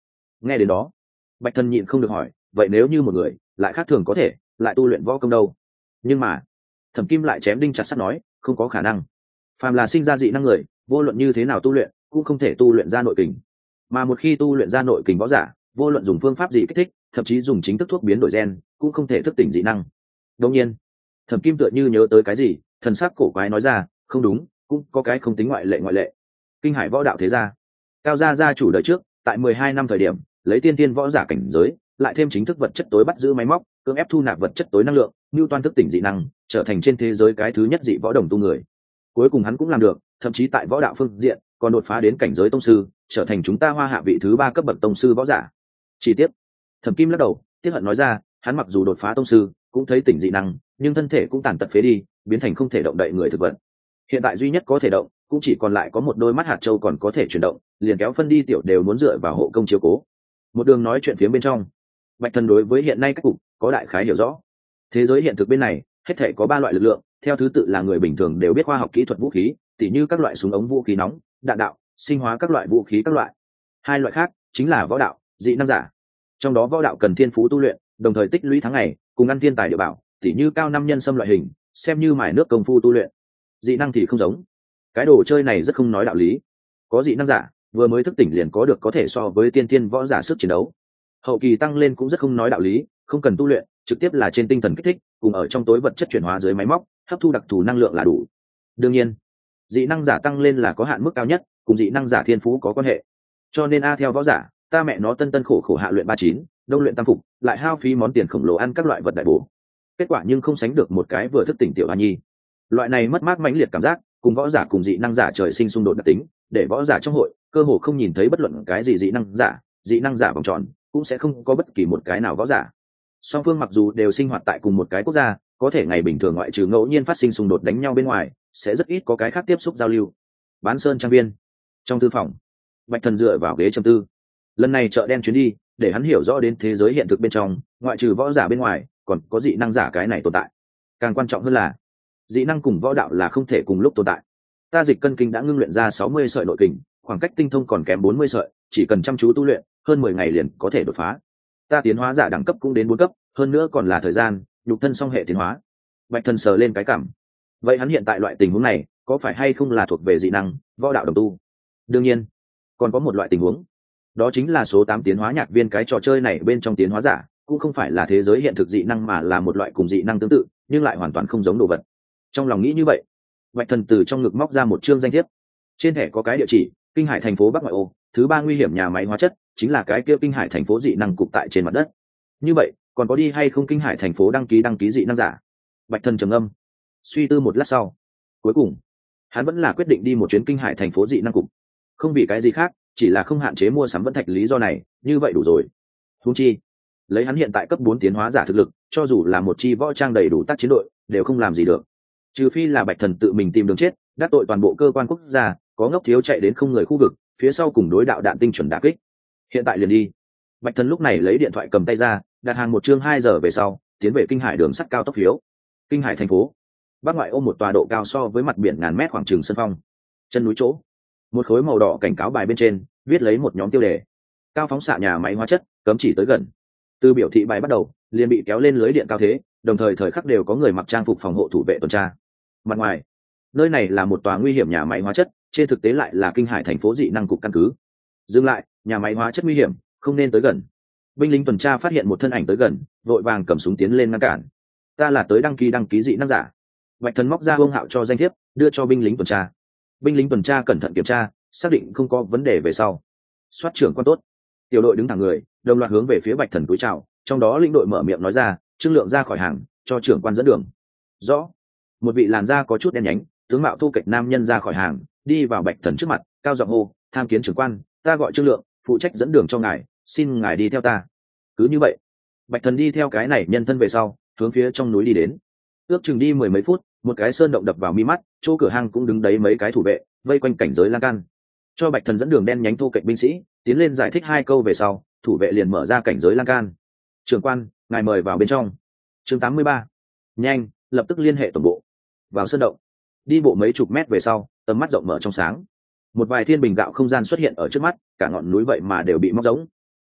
Nghe đến đó, bạch thần nhịn không được hỏi, vậy nếu như một người lại khác thường có thể lại tu luyện võ công đâu? Nhưng mà thẩm kim lại chém đinh chặt sắt nói, không có khả năng. Phàm là sinh ra dị năng người, vô luận như thế nào tu luyện cũng không thể tu luyện ra nội kình, mà một khi tu luyện ra nội kình võ giả, vô luận dùng phương pháp gì kích thích, thậm chí dùng chính thức thuốc biến đổi gen, cũng không thể thức tỉnh dị năng. Đương nhiên, thẩm kim tựa như nhớ tới cái gì, thần sắc cổ quái nói ra, không đúng, cũng có cái không tính ngoại lệ ngoại lệ. Kinh Hải võ đạo thế gia, cao gia gia chủ đời trước, tại mười hai năm thời điểm, lấy tiên tiên võ giả cảnh giới, lại thêm chính thức vật chất tối bắt giữ máy móc, cưỡng ép thu nạp vật chất tối năng lượng, lưu toan thức tỉnh dị năng, trở thành trên thế giới cái thứ nhất dị võ đồng tu người. Cuối cùng hắn cũng làm được, thậm chí tại võ đạo phương diện còn đột phá đến cảnh giới tông sư, trở thành chúng ta Hoa Hạ vị thứ ba cấp bậc tông sư võ giả. Chi tiết, thẩm kim lắc đầu, tiếc hận nói ra, hắn mặc dù đột phá tông sư, cũng thấy tỉnh dị năng, nhưng thân thể cũng tàn tật phế đi, biến thành không thể động đậy người thực vật. Hiện tại duy nhất có thể động, cũng chỉ còn lại có một đôi mắt hạt châu còn có thể chuyển động, liền kéo phân đi tiểu đều muốn dựa vào hộ công chiếu cố. Một đường nói chuyện phía bên trong, bạch thần đối với hiện nay các cục có đại khái hiểu rõ. Thế giới hiện thực bên này hết thể có ba loại lực lượng, theo thứ tự là người bình thường đều biết khoa học kỹ thuật vũ khí, tỉ như các loại súng ống vũ khí nóng, đạn đạo, sinh hóa các loại vũ khí các loại. Hai loại khác chính là võ đạo, dị năng giả. Trong đó võ đạo cần thiên phú tu luyện, đồng thời tích lũy tháng ngày, cùng ăn thiên tài địa bảo, tỉ như cao năm nhân xâm loại hình, xem như mài nước công phu tu luyện. Dị năng thì không giống, cái đồ chơi này rất không nói đạo lý. Có dị năng giả vừa mới thức tỉnh liền có được có thể so với tiên tiên võ giả sức chiến đấu, hậu kỳ tăng lên cũng rất không nói đạo lý, không cần tu luyện, trực tiếp là trên tinh thần kích thích, cùng ở trong tối vật chất chuyển hóa dưới máy móc, hấp thu đặc thù năng lượng là đủ. Đương nhiên, dị năng giả tăng lên là có hạn mức cao nhất, cùng dị năng giả thiên phú có quan hệ. Cho nên a theo võ giả, ta mẹ nó tân tân khổ khổ hạ luyện ba chín, đông luyện tam phục, lại hao phí món tiền khổng lồ ăn các loại vật đại bổ. Kết quả nhưng không sánh được một cái vừa thức tỉnh tiểu hoa nhi. Loại này mất mát mãnh liệt cảm giác, cùng võ giả cùng dị năng giả trời sinh xung đột đặc tính, để võ giả trong hội cơ hồ không nhìn thấy bất luận cái gì dị năng giả, dị năng giả vòng tròn cũng sẽ không có bất kỳ một cái nào võ giả. Song phương mặc dù đều sinh hoạt tại cùng một cái quốc gia, có thể ngày bình thường ngoại trừ ngẫu nhiên phát sinh xung đột đánh nhau bên ngoài, sẽ rất ít có cái khác tiếp xúc giao lưu. Bán sơn trang viên, trong thư phòng, bạch thần dựa vào ghế trầm tư. Lần này chợ đen chuyến đi, để hắn hiểu rõ đến thế giới hiện thực bên trong, ngoại trừ võ giả bên ngoài, còn có dị năng giả cái này tồn tại. Càng quan trọng hơn là, dị năng cùng võ đạo là không thể cùng lúc tồn tại. Ta dịch cân kinh đã ngưng luyện ra sáu mươi sợi nội kình, khoảng cách tinh thông còn kém bốn mươi sợi, chỉ cần chăm chú tu luyện, hơn mười ngày liền có thể đột phá. Ta tiến hóa giả đẳng cấp cũng đến bốn cấp, hơn nữa còn là thời gian, nhục thân song hệ tiến hóa. Bạch thần sờ lên cái cảm. Vậy hắn hiện tại loại tình huống này, có phải hay không là thuộc về dị năng, võ đạo đồng tu? Đương nhiên, còn có một loại tình huống, đó chính là số tám tiến hóa nhạc viên. Cái trò chơi này bên trong tiến hóa giả cũng không phải là thế giới hiện thực dị năng, mà là một loại cùng dị năng tương tự nhưng lại hoàn toàn không giống đồ vật. Trong lòng nghĩ như vậy, bạch thần từ trong ngực móc ra một chương danh thiếp. Trên thẻ có cái địa chỉ, Kinh Hải thành phố Bắc Ngoại ô, thứ ba nguy hiểm nhà máy hóa chất, chính là cái kia Kinh Hải thành phố dị năng cục tại trên mặt đất. Như vậy còn có đi hay không Kinh Hải thành phố đăng ký đăng ký dị năng giả? Bạch thần trầm ngâm, suy tư một lát sau, cuối cùng hắn vẫn là quyết định đi một chuyến Kinh Hải thành phố dị năng cục. Không vì cái gì khác, chỉ là không hạn chế mua sắm vẫn thạch lý do này, như vậy đủ rồi. Huống chi, lấy hắn hiện tại cấp bốn tiến hóa giả thực lực, cho dù là một chi võ trang đầy đủ tác chiến đội, đều không làm gì được. Trừ phi là bạch thần tự mình tìm đường chết, đắc tội toàn bộ cơ quan quốc gia, có ngốc thiếu chạy đến không người khu vực, phía sau cùng đối đạo đạn tinh chuẩn đả kích. Hiện tại liền đi. Bạch thần lúc này lấy điện thoại cầm tay ra, đặt hàng một chương hai giờ về sau, tiến về Kinh Hải đường sắt cao tốc phiếu. Kinh Hải thành phố Bắc Ngoại ô, một tòa độ cao so với mặt biển ngàn mét khoảng trường sân phong. Chân núi chỗ, một khối màu đỏ cảnh cáo bài bên trên viết lấy một nhóm tiêu đề: cao phóng xạ nhà máy hóa chất, cấm chỉ tới gần. Từ biểu thị bài bắt đầu, liền bị kéo lên lưới điện cao thế, đồng thời thời khắc đều có người mặc trang phục phòng hộ thủ vệ tuần tra. Mặt ngoài, nơi này là một tòa nguy hiểm nhà máy hóa chất, trên thực tế lại là Kinh Hải thành phố dị năng cục căn cứ. Dừng lại, nhà máy hóa chất nguy hiểm, không nên tới gần. Binh lính tuần tra phát hiện một thân ảnh tới gần, vội vàng cầm súng tiến lên ngăn cản. Ta là tới đăng ký đăng ký dị năng giả. Bạch thần móc ra Vương Hạo cho danh thiếp, đưa cho binh lính tuần tra. Binh lính tuần tra cẩn thận kiểm tra, xác định không có vấn đề về sau, soát trưởng quan tốt. Tiểu đội đứng thẳng người, đồng loạt hướng về phía bạch thần cúi chào, trong đó lĩnh đội mở miệng nói ra: Trương Lượng ra khỏi hàng, cho trưởng quan dẫn đường. Rõ. Một vị làn da có chút đen nhánh, tướng mạo thu kệch nam nhân ra khỏi hàng, đi vào bạch thần trước mặt, cao giọng hô: tham kiến trưởng quan, ta gọi Trương Lượng, phụ trách dẫn đường cho ngài, xin ngài đi theo ta. Cứ như vậy, bạch thần đi theo cái này nhân thân về sau, hướng phía trong núi đi đến. Ước chừng đi mười mấy phút, một cái sơn động đập vào mi mắt, chỗ cửa hang cũng đứng đấy mấy cái thủ vệ, vây quanh cảnh giới lan can. Cho bạch thần dẫn đường đen nhánh thu kệch binh sĩ tiến lên giải thích hai câu về sau, thủ vệ liền mở ra cảnh giới lan can. Trưởng quan, ngài mời vào bên trong. Chương tám mươi ba. Nhanh, lập tức liên hệ tổng bộ. Vào sơn động, đi bộ mấy chục mét về sau, tầm mắt rộng mở trong sáng. Một vài thiên bình gạo không gian xuất hiện ở trước mắt, cả ngọn núi vậy mà đều bị móc rỗng.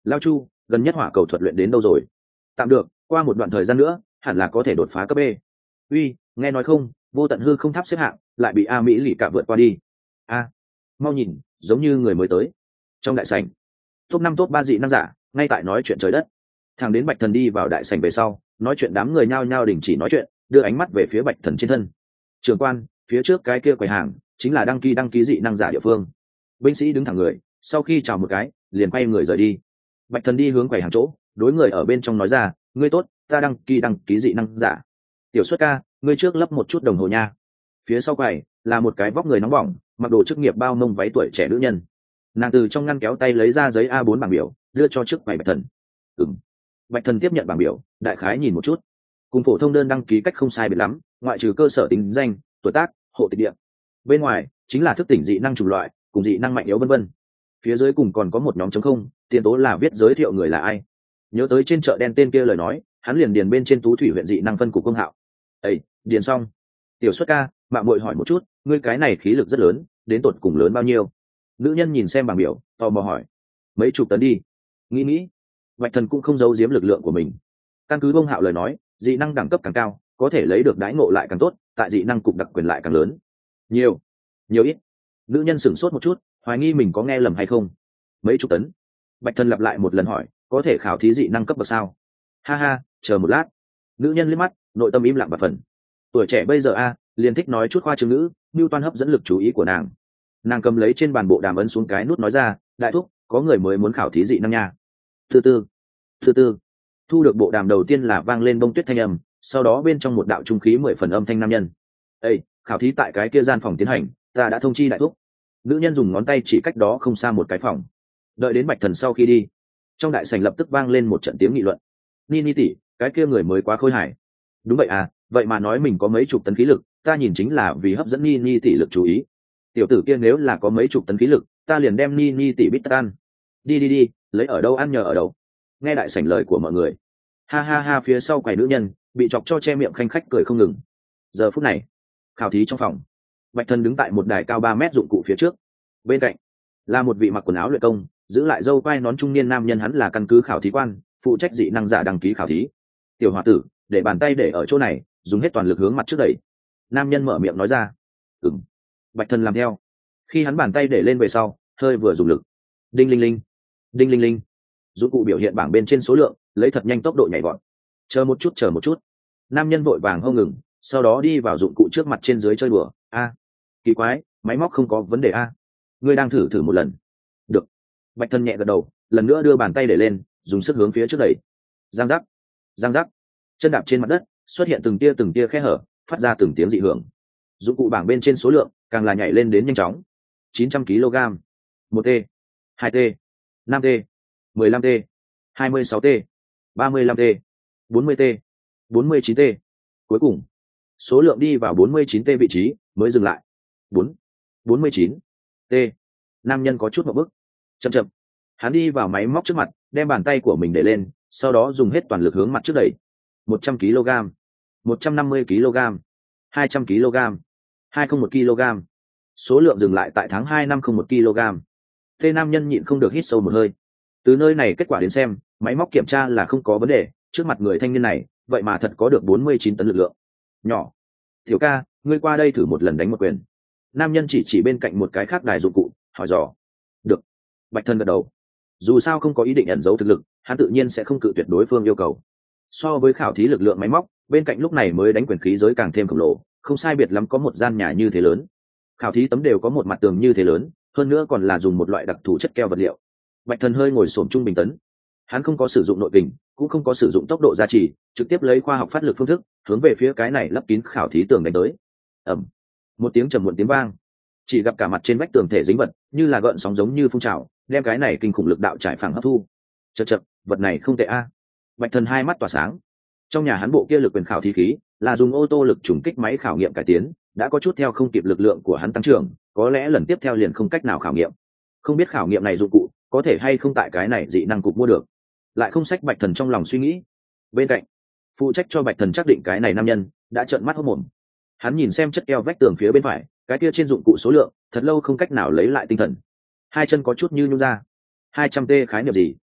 Lao Chu, gần nhất hỏa cầu thuật luyện đến đâu rồi? Tạm được, qua một đoạn thời gian nữa hẳn là có thể đột phá cấp B. Uy, nghe nói không, vô tận hư không tháp xếp hạng lại bị a mỹ lì cả vượt qua đi. A, mau nhìn, giống như người mới tới. Trong đại sảnh, top năm top ba dị năng giả ngay tại nói chuyện trời đất. Thằng đến Bạch Thần đi vào đại sảnh về sau, nói chuyện đám người nhao nhao đình chỉ nói chuyện, đưa ánh mắt về phía Bạch Thần trên thân. Trường quan, phía trước cái kia quầy hàng chính là đăng ký đăng ký dị năng giả địa phương. Binh sĩ đứng thẳng người, sau khi chào một cái liền quay người rời đi. Bạch Thần đi hướng quầy hàng chỗ, đối người ở bên trong nói ra, ngươi tốt, ta đăng ký đăng ký dị năng giả. Tiểu Xuất ca, ngươi trước lấp một chút đồng hồ nha. Phía sau quầy là một cái vóc người nóng bỏng, mặc đồ chức nghiệp bao mông váy tuổi trẻ nữ nhân. Nàng từ trong ngăn kéo tay lấy ra giấy a bốn bảng biểu, đưa cho trước quầy Bạch Thần. Ừm. Bạch Thần tiếp nhận bảng biểu, đại khái nhìn một chút, cùng phổ thông đơn đăng ký cách không sai biệt lắm, ngoại trừ cơ sở tính danh, tuổi tác, hộ tịch địa. Bên ngoài chính là thức tỉnh dị năng chủng loại, cùng dị năng mạnh yếu vân vân. Phía dưới cùng còn có một nhóm trống không, tiền tố là viết giới thiệu người là ai. Nhớ tới trên chợ đen tên kia lời nói, hắn liền điền bên trên Tú Thủy huyện dị năng phân cục Công Hạo. Ê, điền xong. Tiểu Xuất ca, mạng muội hỏi một chút, ngươi cái này khí lực rất lớn, đến tột cùng lớn bao nhiêu? Nữ nhân nhìn xem bảng biểu, tò mò hỏi. Mấy chục tấn đi. Nghĩ nghĩ, Bạch Thần cũng không giấu giếm lực lượng của mình. Căn cứ Công Hạo lời nói, dị năng đẳng cấp càng cao, có thể lấy được đãi ngộ lại càng tốt, tại dị năng cục đặc quyền lại càng lớn. Nhiều, nhiều ít. Nữ nhân sửng sốt một chút, hoài nghi mình có nghe lầm hay không. Mấy chục tấn. Bạch Thần lặp lại một lần hỏi, có thể khảo thí dị năng cấp bậc sao? Ha ha, chờ một lát. Nữ nhân liếc mắt, nội tâm im lặng và phần. Tuổi trẻ bây giờ a, liền thích nói chút khoa trương ngữ, nưu toan hấp dẫn lực chú ý của nàng. Nàng cầm lấy trên bàn bộ đàm ấn xuống cái nút nói ra, đại thúc, có người mới muốn khảo thí dị năng nha. Thứ tư, thứ tư. Thu được bộ đàm đầu tiên là vang lên bông tuyết thanh âm, sau đó bên trong một đạo trung khí mười phần âm thanh nam nhân. Ê, khảo thí tại cái kia gian phòng tiến hành, ta đã thông chi đại thúc. Nữ nhân dùng ngón tay chỉ cách đó không xa một cái phòng. Đợi đến Bạch Thần sau khi đi, trong đại sảnh lập tức vang lên một trận tiếng nghị luận. Ni Ni tỷ, cái kia người mới quá khôi hài. Đúng vậy à, vậy mà nói mình có mấy chục tấn khí lực, ta nhìn chính là vì hấp dẫn Ni Ni tỷ lực chú ý. Tiểu tử kia nếu là có mấy chục tấn khí lực, ta liền đem Ni Ni tỷ bít tất ăn. Đi đi đi, lấy ở đâu ăn nhờ ở đâu. Nghe đại sảnh lời của mọi người, ha ha ha, phía sau quầy nữ nhân bị chọc cho che miệng khanh khách cười không ngừng. Giờ phút này, khảo thí trong phòng, Bạch Thần đứng tại một đài cao ba mét dụng cụ phía trước, bên cạnh là một vị mặc quần áo luyện công, giữ lại râu quai nón trung niên nam nhân, hắn là căn cứ khảo thí quan, phụ trách dị năng giả đăng ký khảo thí. Tiểu hòa tử, để bàn tay để ở chỗ này, dùng hết toàn lực hướng mặt trước đẩy. Nam nhân mở miệng nói ra. Ừm. Bạch Thần làm theo. Khi hắn bàn tay để lên về sau, hơi vừa dùng lực, đinh linh linh, đinh linh linh, dụng cụ biểu hiện bảng bên trên số lượng lấy thật nhanh tốc độ nhảy vọt. Chờ một chút, chờ một chút. Nam nhân vội vàng hông ngừng, sau đó đi vào dụng cụ trước mặt trên dưới chơi đùa. A, kỳ quái, máy móc không có vấn đề a. Ngươi đang thử thử một lần. Được. Bạch Thần nhẹ gật đầu, lần nữa đưa bàn tay để lên, dùng sức hướng phía trước đẩy. Giang giác, giang giác. Chân đạp trên mặt đất, xuất hiện từng tia từng tia khe hở, phát ra từng tiếng dị hưởng. Dụng cụ bảng bên trên số lượng càng là nhảy lên đến nhanh chóng. chín trăm ki lô gam, một t, hai t, năm t, mười lăm t, hai mươi sáu t, ba mươi lăm t, bốn mươi t, bốn mươi chín t. Cuối cùng, số lượng đi vào bốn mươi chín t vị trí, mới dừng lại. bốn, bốn mươi chín t. Nam nhân có chút một bức. Chậm chậm. Hắn đi vào máy móc trước mặt, đem bàn tay của mình để lên, sau đó dùng hết toàn lực hướng mặt trước đẩy. một trăm ki lô gam, một trăm năm mươi ki lô gam, hai trăm ki lô gam, hai trăm lẻ một ki lô gam. Số lượng dừng lại tại tháng hai năm không một ki lô gam. Thế nam nhân nhịn không được hít sâu một hơi. Từ nơi này kết quả đến xem, máy móc kiểm tra là không có vấn đề, trước mặt người thanh niên này, vậy mà thật có được bốn mươi chín tấn lực lượng. Nhỏ. Tiểu ca, ngươi qua đây thử một lần đánh một quyền. Nam nhân chỉ chỉ bên cạnh một cái khác đài dụng cụ, hỏi dò. Được. Bạch Thần gật đầu. Dù sao không có ý định ẩn giấu thực lực, hắn tự nhiên sẽ không cự tuyệt đối phương yêu cầu. So với khảo thí lực lượng máy móc, bên cạnh lúc này mới đánh quyền khí giới càng thêm khổng lồ, không sai biệt lắm có một gian nhà như thế lớn. Khảo thí tấm đều có một mặt tường như thế lớn, hơn nữa còn là dùng một loại đặc thù chất keo vật liệu. Bạch Thần hơi ngồi xổm trung bình tấn. Hắn không có sử dụng nội kình, cũng không có sử dụng tốc độ gia trì, trực tiếp lấy khoa học phát lực phương thức, hướng về phía cái này lấp kín khảo thí tường đánh tới. Ầm. Một tiếng trầm muộn tiếng vang. Chỉ gặp cả mặt trên vách tường thể dính vật, như là gợn sóng giống như phun trào, đem cái này kinh khủng lực đạo trải phẳng hấp thu. Chậc chậc, vật này không tệ a. Bạch Thần hai mắt tỏa sáng. Trong nhà hắn bộ kia lực quyền khảo thí khí, là dùng ô tô lực trùng kích máy khảo nghiệm cải tiến, đã có chút theo không kịp lực lượng của hắn tăng trưởng, có lẽ lần tiếp theo liền không cách nào khảo nghiệm. Không biết khảo nghiệm này dụng cụ có thể hay không tại cái này dị năng cục mua được. Lại không sách Bạch Thần trong lòng suy nghĩ. Bên cạnh, phụ trách cho Bạch Thần xác định cái này nam nhân đã trợn mắt hốt mồm. Hắn nhìn xem chất keo vách tường phía bên phải, cái kia trên dụng cụ số lượng, thật lâu không cách nào lấy lại tinh thần. Hai chân có chút như nhũn ra. hai trăm t khái niệm gì?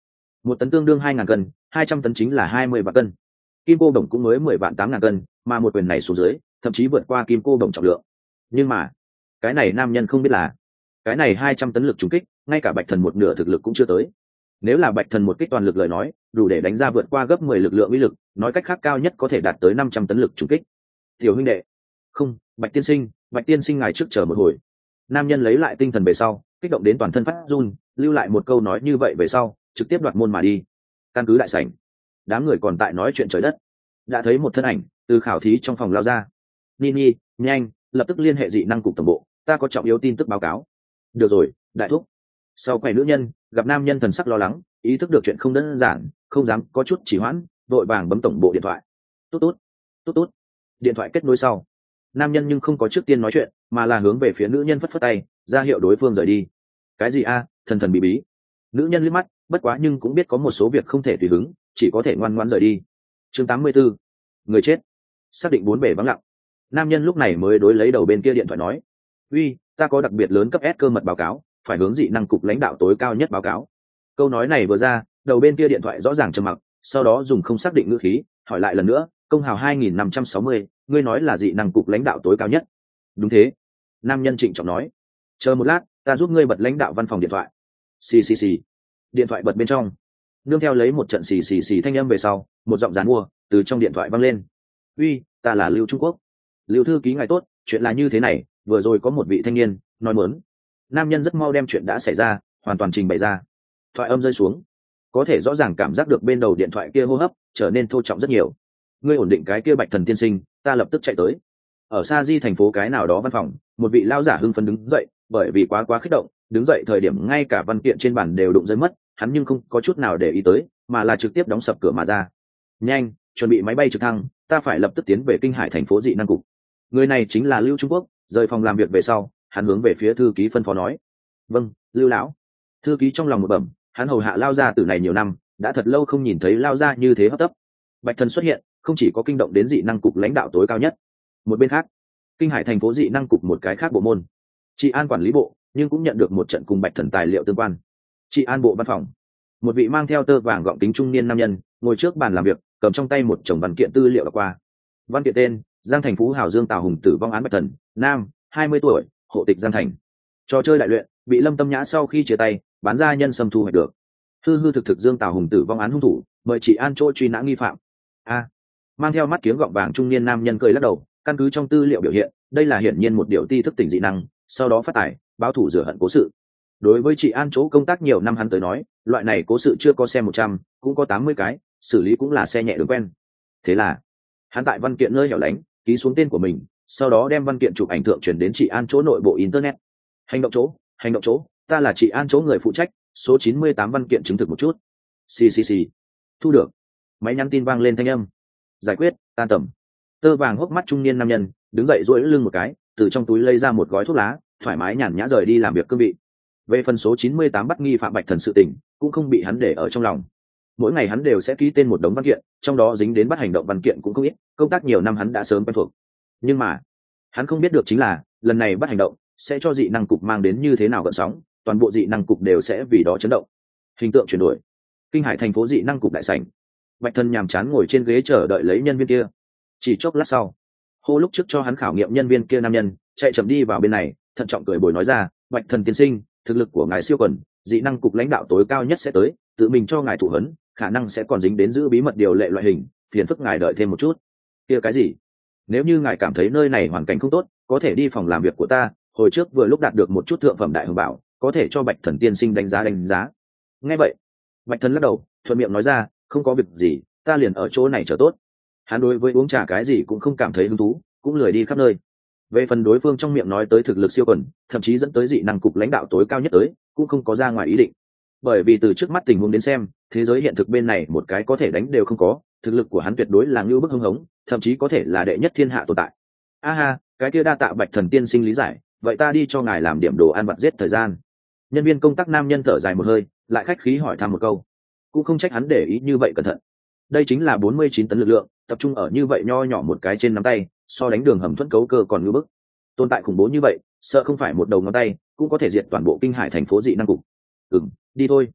một tấn tương đương hai ngàn cân, hai trăm tấn chính là hai mươi vạn cân. Kim cô đồng cũng mới mười vạn tám ngàn cân, mà một quyền này xuống dưới thậm chí vượt qua kim cô đồng trọng lượng. Nhưng mà cái này nam nhân không biết là cái này hai trăm tấn lực trùng kích ngay cả bạch thần một nửa thực lực cũng chưa tới. Nếu là bạch thần một kích toàn lực lời nói đủ để đánh ra vượt qua gấp mười lực lượng uy lực, nói cách khác cao nhất có thể đạt tới năm trăm tấn lực trùng kích. Tiểu huynh đệ, không, bạch tiên sinh, bạch tiên sinh ngài trước chờ một hồi. Nam nhân lấy lại tinh thần về sau kích động đến toàn thân phát run, lưu lại một câu nói như vậy về sau trực tiếp đoạt môn mà đi. Căn cứ đại sảnh, đám người còn tại nói chuyện trời đất, đã thấy một thân ảnh từ khảo thí trong phòng lao ra. Nini, nhanh, lập tức liên hệ dị năng cục tổng bộ, ta có trọng yếu tin tức báo cáo. Được rồi, đại thúc. Sau quầy nữ nhân gặp nam nhân thần sắc lo lắng, ý thức được chuyện không đơn giản, không dám có chút chỉ hoãn, vội vàng bấm tổng bộ điện thoại. Tút tút, tút tút. Điện thoại kết nối sau, nam nhân nhưng không có trước tiên nói chuyện, mà là hướng về phía nữ nhân phất phất tay, ra hiệu đối phương rời đi. Cái gì a? Thần thần bí bí. Nữ nhân liếc mắt, bất quá nhưng cũng biết có một số việc không thể tùy hứng, chỉ có thể ngoan ngoãn rời đi. Chương tám mươi 84. Người chết. Xác định bốn bể vắng lặng. Nam nhân lúc này mới đối lấy đầu bên kia điện thoại nói: "Uy, ta có đặc biệt lớn cấp S cơ mật báo cáo, phải hướng dị năng cục lãnh đạo tối cao nhất báo cáo." Câu nói này vừa ra, đầu bên kia điện thoại rõ ràng trầm mặc, sau đó dùng không xác định ngữ khí hỏi lại lần nữa: "Công hào hai nghìn năm trăm sáu mươi, ngươi nói là dị năng cục lãnh đạo tối cao nhất?" "Đúng thế." Nam nhân trịnh trọng nói. "Chờ một lát, ta giúp ngươi bật lãnh đạo văn phòng điện thoại." Xì xì xì. Điện thoại bật bên trong, nương theo lấy một trận xì xì xì thanh âm về sau, một giọng dán mua từ trong điện thoại vang lên: "Uy, ta là Lưu Trung Quốc. Lưu thư ký ngài tốt, chuyện là như thế này, vừa rồi có một vị thanh niên nói muốn." Nam nhân rất mau đem chuyện đã xảy ra hoàn toàn trình bày ra. Thoại âm rơi xuống, có thể rõ ràng cảm giác được bên đầu điện thoại kia hô hấp trở nên thô trọng rất nhiều. "Ngươi ổn định cái kia bạch thần tiên sinh, ta lập tức chạy tới." Ở xa di thành phố cái nào đó văn phòng, một vị lao giả hưng phấn đứng dậy, bởi vì quá quá kích động, đứng dậy thời điểm ngay cả văn kiện trên bàn đều đụng rơi mất, hắn nhưng không có chút nào để ý tới, mà là trực tiếp đóng sập cửa mà ra. "Nhanh, chuẩn bị máy bay trực thăng, ta phải lập tức tiến về Kinh Hải thành phố dị năng cục." Người này chính là Lưu Trung Quốc. Rời phòng làm việc về sau, hắn hướng về phía thư ký phân phó nói: "Vâng, Lưu lão." Thư ký trong lòng một bẩm, hắn hầu hạ lao gia tử này nhiều năm, đã thật lâu không nhìn thấy lao gia như thế hấp tấp. Bạch thần xuất hiện không chỉ có kinh động đến dị năng cục lãnh đạo tối cao nhất. Một bên khác, Kinh Hải thành phố dị năng cục một cái khác bộ môn, trị an quản lý bộ, nhưng cũng nhận được một trận cùng bạch thần tài liệu tương quan. Trị an bộ văn phòng, một vị mang theo tơ vàng gọng kính trung niên nam nhân ngồi trước bàn làm việc, cầm trong tay một chồng văn kiện tư liệu đọc qua. Văn kiện tên: Giang Thành Phú Hào Dương Tào Hùng tử vong án bạch thần, nam, hai mươi tuổi, hộ tịch Giang Thành. Trò chơi đại luyện, bị Lâm Tâm Nhã sau khi chia tay bán ra nhân xâm thu hoạch được. Hư hư thực thực Dương Tào Hùng tử vong án hung thủ, mời chị an chỗ truy nã nghi phạm. A. Mang theo mắt kiếng gọng vàng trung niên nam nhân cười lắc đầu, căn cứ trong tư liệu biểu hiện, đây là hiển nhiên một điều ti thức tỉnh dị năng, sau đó phát tài báo thủ rửa hận cố sự. Đối với chị an chỗ công tác nhiều năm hắn tới nói, loại này cố sự chưa có xe một trăm, cũng có tám mươi cái, xử lý cũng là xe nhẹ đường quen. Thế là hắn tại văn kiện nơi hẻo lánh ký xuống tên của mình, sau đó đem văn kiện chụp ảnh thượng chuyển đến chị an chỗ nội bộ internet. Hành động chỗ, hành động chỗ, ta là chị an chỗ người phụ trách, số chín mươi tám văn kiện chứng thực một chút. Xì xì xì. Thu được. Máy nhắn tin vang lên thanh âm. Giải quyết, tan tầm. Tơ vàng hốc mắt trung niên nam nhân đứng dậy duỗi lưng một cái, từ trong túi lấy ra một gói thuốc lá, thoải mái nhàn nhã rời đi làm việc cương vị. Về phần số chín mươi tám bắt nghi phạm bạch thần sự tình, cũng không bị hắn để ở trong lòng. Mỗi ngày hắn đều sẽ ký tên một đống văn kiện, trong đó dính đến bắt hành động văn kiện cũng không ít, công tác nhiều năm hắn đã sớm quen thuộc. Nhưng mà hắn không biết được chính là lần này bắt hành động sẽ cho dị năng cục mang đến như thế nào gợn sóng, toàn bộ dị năng cục đều sẽ vì đó chấn động. Hình tượng chuyển đổi. Kinh Hải thành phố dị năng cục đại sảnh, bạch thần nhàm chán ngồi trên ghế chờ đợi lấy nhân viên kia. Chỉ chốc lát sau, hô lúc trước cho hắn khảo nghiệm nhân viên kia nam nhân chạy chậm đi vào bên này, thận trọng cười bồi nói ra: "Bạch thần tiên sinh, thực lực của ngài siêu quần, dị năng cục lãnh đạo tối cao nhất sẽ tới, tự mình cho ngài thụ huấn, khả năng sẽ còn dính đến giữ bí mật điều lệ loại hình, phiền phức ngài đợi thêm một chút." "Kia cái gì? Nếu như ngài cảm thấy nơi này hoàn cảnh không tốt, có thể đi phòng làm việc của ta, hồi trước vừa lúc đạt được một chút thượng phẩm đại hưng bảo, có thể cho bạch thần tiên sinh đánh giá đánh giá." Nghe vậy, bạch thần lắc đầu, thuận miệng nói ra: "Không có việc gì, ta liền ở chỗ này chờ tốt." Hắn đối với uống trà cái gì cũng không cảm thấy hứng thú, cũng lười đi khắp nơi. Về phần đối phương trong miệng nói tới thực lực siêu quần, thậm chí dẫn tới dị năng cục lãnh đạo tối cao nhất tới, cũng không có ra ngoài ý định. Bởi vì từ trước mắt tình huống đến xem, thế giới hiện thực bên này một cái có thể đánh đều không có, thực lực của hắn tuyệt đối là ngưu bức hưng hống, thậm chí có thể là đệ nhất thiên hạ tồn tại. A ha, cái kia đa tạ bạch thần tiên sinh lý giải, vậy ta đi cho ngài làm điểm đồ ăn vặt giết thời gian. Nhân viên công tác nam nhân thở dài một hơi, lại khách khí hỏi thăm một câu. Cũng không trách hắn để ý như vậy cẩn thận. Đây chính là bốn mươi chín tấn lực lượng, tập trung ở như vậy nho nhỏ một cái trên nắm tay, so đánh đường hầm thuẫn cấu cơ còn ngưu bức. Tồn tại khủng bố như vậy, sợ không phải một đầu ngón tay cũng có thể diệt toàn bộ Kinh Hải thành phố dị năng cục. Ừm, đi thôi.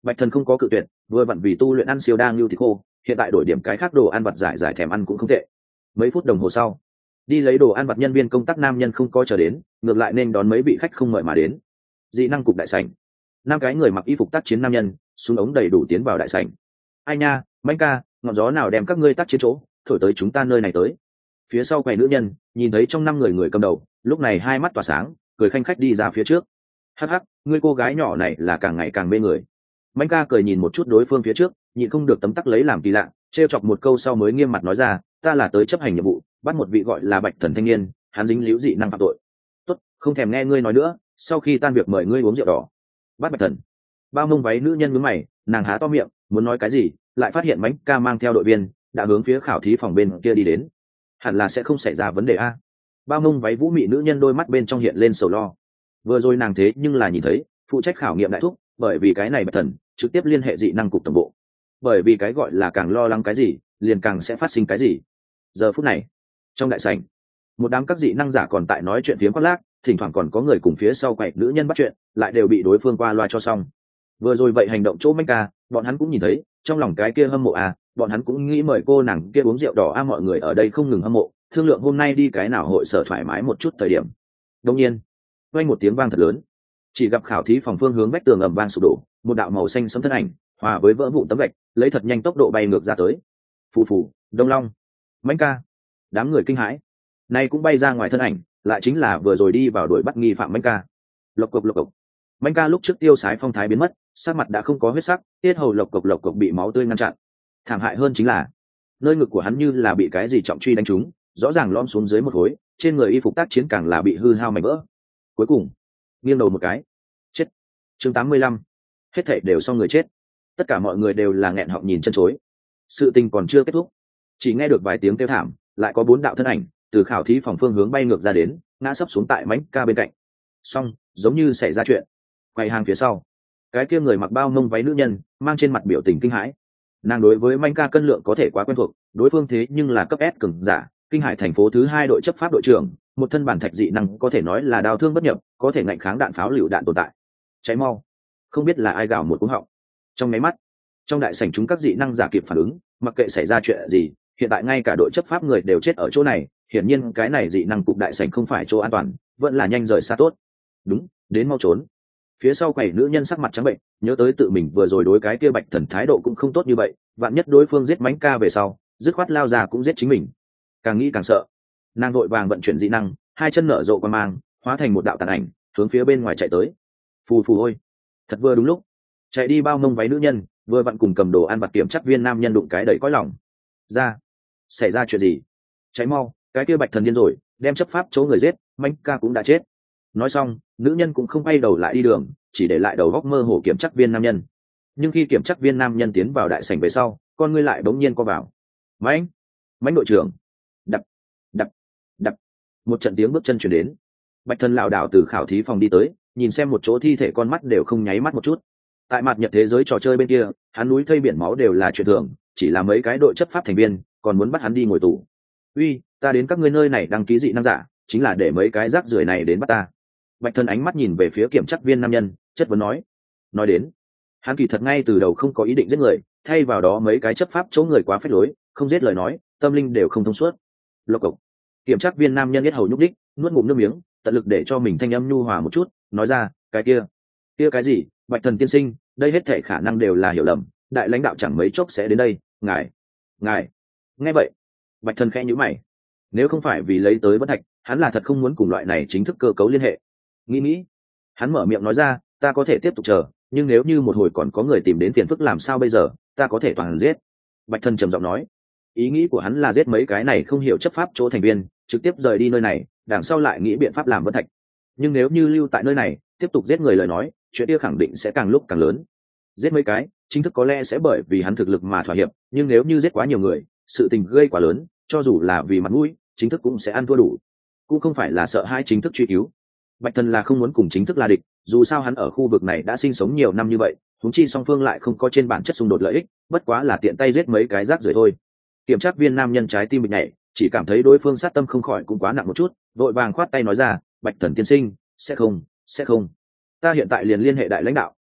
Bạch Thần không có cự tuyệt, vừa vặn vì tu luyện ăn siêu đang lưu thịt khô, hiện tại đổi điểm cái khác đồ ăn vặt giải giải thèm ăn cũng không tệ. Mấy phút đồng hồ sau, đi lấy đồ ăn vặt nhân viên công tác nam nhân không có chờ đến, ngược lại nên đón mấy vị khách không mời mà đến. Dị năng cục đại sảnh, năm cái người mặc y phục tác chiến nam nhân, súng ống đầy đủ tiến vào đại sảnh. Ai nha, Mạnh ca, ngọn gió nào đem các ngươi tác chiến chỗ, thổi tới chúng ta nơi này tới. Phía sau quầy nữ nhân, nhìn thấy trong năm người người cầm đầu, lúc này hai mắt tỏa sáng, cười khanh khách đi ra phía trước. Hắc hắc, ngươi cô gái nhỏ này là càng ngày càng mê người. Mạnh ca cười nhìn một chút đối phương phía trước, nhịn không được tấm tắc lấy làm kỳ lạ, trêu chọc một câu sau mới nghiêm mặt nói ra, ta là tới chấp hành nhiệm vụ, bắt một vị gọi là Bạch Thần thanh niên, hắn dính líu dị năng phạm tội. Tốt, không thèm nghe ngươi nói nữa, sau khi tan việc mời ngươi uống rượu đỏ. Bắt Bạch Thần. Bao mông váy nữ nhân nhướng mày, nàng há to miệng, muốn nói cái gì, lại phát hiện Mạnh ca mang theo đội viên, đã hướng phía khảo thí phòng bên kia đi đến. Hẳn là sẽ không xảy ra vấn đề a. Bao mông váy vũ mị nữ nhân đôi mắt bên trong hiện lên sầu lo. Vừa rồi nàng thế nhưng là nhìn thấy, phụ trách khảo nghiệm đại thúc, bởi vì cái này Bạch Thần trực tiếp liên hệ dị năng cục tổng bộ. Bởi vì cái gọi là càng lo lắng cái gì, liền càng sẽ phát sinh cái gì. Giờ phút này, trong đại sảnh, một đám các dị năng giả còn tại nói chuyện phiếm khoác lác, thỉnh thoảng còn có người cùng phía sau quậy nữ nhân bắt chuyện, lại đều bị đối phương qua loa cho xong. Vừa rồi vậy hành động chỗ Mạnh ca, bọn hắn cũng nhìn thấy, trong lòng cái kia hâm mộ à, bọn hắn cũng nghĩ mời cô nàng kia uống rượu đỏ a, mọi người ở đây không ngừng hâm mộ, thương lượng hôm nay đi cái nào hội sở thoải mái một chút thời điểm. Đương nhiên, vang một tiếng vang thật lớn, chỉ gặp khảo thí phòng phương hướng vách tường ầm vang sụp đổ, một đạo màu xanh sẫm thân ảnh, hòa với vỡ vụn tấm gạch, lấy thật nhanh tốc độ bay ngược ra tới. Phù phù, Đông Long, Mạnh ca, đám người kinh hãi. Nay cũng bay ra ngoài thân ảnh, lại chính là vừa rồi đi vào đuổi bắt nghi phạm Mạnh ca. Lộc cộc lộc cộc. Mạnh ca lúc trước tiêu sái phong thái biến mất, sắc mặt đã không có huyết sắc, tiết hầu lộc cộc lộc cộc bị máu tươi ngăn chặn. Thảm hại hơn chính là, nơi ngực của hắn như là bị cái gì trọng truy đánh trúng, rõ ràng lõm xuống dưới một khối, trên người y phục tác chiến càng là bị hư hao mảnh vỡ. Cuối cùng, nghiêng đầu một cái, chết. Chương tám mươi lăm, hết thảy đều xong người chết. Tất cả mọi người đều là nghẹn họng nhìn chân chối. Sự tình còn chưa kết thúc, chỉ nghe được vài tiếng kêu thảm, lại có bốn đạo thân ảnh từ khảo thí phòng phương hướng bay ngược ra đến, ngã sấp xuống tại Mạnh ca bên cạnh. Xong, giống như xảy ra chuyện. Quay hàng phía sau, cái kia người mặc bao mông váy nữ nhân mang trên mặt biểu tình kinh hãi. Nàng đối với Mạnh ca cân lượng có thể quá quen thuộc, đối phương thế nhưng là cấp S cường giả, Kinh Hải thành phố thứ hai đội chấp pháp đội trưởng, một thân bản thạch dị năng có thể nói là đao thương bất nhập, có thể ngạnh kháng đạn pháo lựu đạn tồn tại. Cháy mau, không biết là ai gào một cú họng. Trong máy mắt, trong đại sảnh chúng các dị năng giả kịp phản ứng, mặc kệ xảy ra chuyện gì, hiện tại ngay cả đội chấp pháp người đều chết ở chỗ này, hiển nhiên cái này dị năng cục đại sảnh không phải chỗ an toàn, vẫn là nhanh rời xa tốt. Đúng, đến mau trốn. Phía sau quầy nữ nhân sắc mặt trắng bệnh, nhớ tới tự mình vừa rồi đối cái kia Bạch Thần thái độ cũng không tốt như vậy, vạn nhất đối phương giết Mạnh ca về sau, dứt khoát lao ra cũng giết chính mình. Càng nghĩ càng sợ, nàng vội vàng vận chuyển dị năng, hai chân nở rộ qua mang, hóa thành một đạo tàn ảnh, hướng phía bên ngoài chạy tới. Phù phù ôi, thật vừa đúng lúc, chạy đi bao mông váy nữ nhân, vừa vặn cùng cầm đồ ăn vặt kiểm chắc viên nam nhân đụng cái đầy cõi lòng. Ra, xảy ra chuyện gì? Cháy mau, cái kia Bạch Thần điên rồi, đem chấp pháp chỗ người giết, Mạnh ca cũng đã chết. Nói xong, nữ nhân cũng không quay đầu lại đi đường, chỉ để lại đầu góc mơ hồ kiểm chắc viên nam nhân. Nhưng khi kiểm chắc viên nam nhân tiến vào đại sảnh về sau, con ngươi lại bỗng nhiên co vào. Mạnh, Mạnh đội trưởng. Đập, đập, đập. Một trận tiếng bước chân chuyển đến. Bạch Thần lảo đảo từ khảo thí phòng đi tới, nhìn xem một chỗ thi thể, con mắt đều không nháy mắt một chút. Tại mặt nhật thế giới trò chơi bên kia, hắn núi thây biển máu đều là chuyện thường, chỉ là mấy cái đội chấp pháp thành viên còn muốn bắt hắn đi ngồi tù. Uy, ta đến các ngươi nơi này đăng ký dị năng giả, chính là để mấy cái rác rưởi này đến bắt ta. Bạch Thần ánh mắt nhìn về phía kiểm chắc viên nam nhân, chất vấn nói. Nói đến, hắn kỳ thật ngay từ đầu không có ý định giết người, thay vào đó mấy cái chấp pháp chỗ người quá phách lối, không giết lời nói, tâm linh đều không thông suốt. Lộc cộc. Kiểm chắc viên nam nhân biết hầu nhúc đích, nuốt ngụm nước miếng, tận lực để cho mình thanh âm nhu hòa một chút, nói ra, cái kia, kia cái gì, Bạch Thần tiên sinh, đây hết thể khả năng đều là hiểu lầm, đại lãnh đạo chẳng mấy chốc sẽ đến đây, ngài, ngài. Nghe vậy, Bạch Thần khẽ nhíu mày. Nếu không phải vì lấy tới bất thạch, hắn là thật không muốn cùng loại này chính thức cơ cấu liên hệ. Nghĩ nghĩ, hắn mở miệng nói ra, ta có thể tiếp tục chờ, nhưng nếu như một hồi còn có người tìm đến phiền phức làm sao bây giờ, ta có thể toàn giết. Bạch Thần trầm giọng nói. Ý nghĩ của hắn là giết mấy cái này không hiểu chấp pháp chỗ thành viên, trực tiếp rời đi nơi này, đằng sau lại nghĩ biện pháp làm bất thạch. Nhưng nếu như lưu tại nơi này, tiếp tục giết người lời nói, chuyện kia khẳng định sẽ càng lúc càng lớn. Giết mấy cái, chính thức có lẽ sẽ bởi vì hắn thực lực mà thỏa hiệp, nhưng nếu như giết quá nhiều người, sự tình gây quá lớn, cho dù là vì mặt mũi, chính thức cũng sẽ ăn thua đủ. Cũng không phải là sợ hai chính thức truy cứu. Bạch Thần là không muốn cùng chính thức là địch, dù sao hắn ở khu vực này đã sinh sống nhiều năm như vậy, huống chi song phương lại không có trên bản chất xung đột lợi ích, bất quá là tiện tay giết mấy cái rác rưởi thôi. Kiểm tra viên nam nhân trái tim bị nhảy, chỉ cảm thấy đối phương sát tâm không khỏi cũng quá nặng một chút, vội vàng khoát tay nói ra, Bạch Thần tiên sinh, sẽ không, sẽ không. Ta hiện tại liền liên hệ đại lãnh đạo,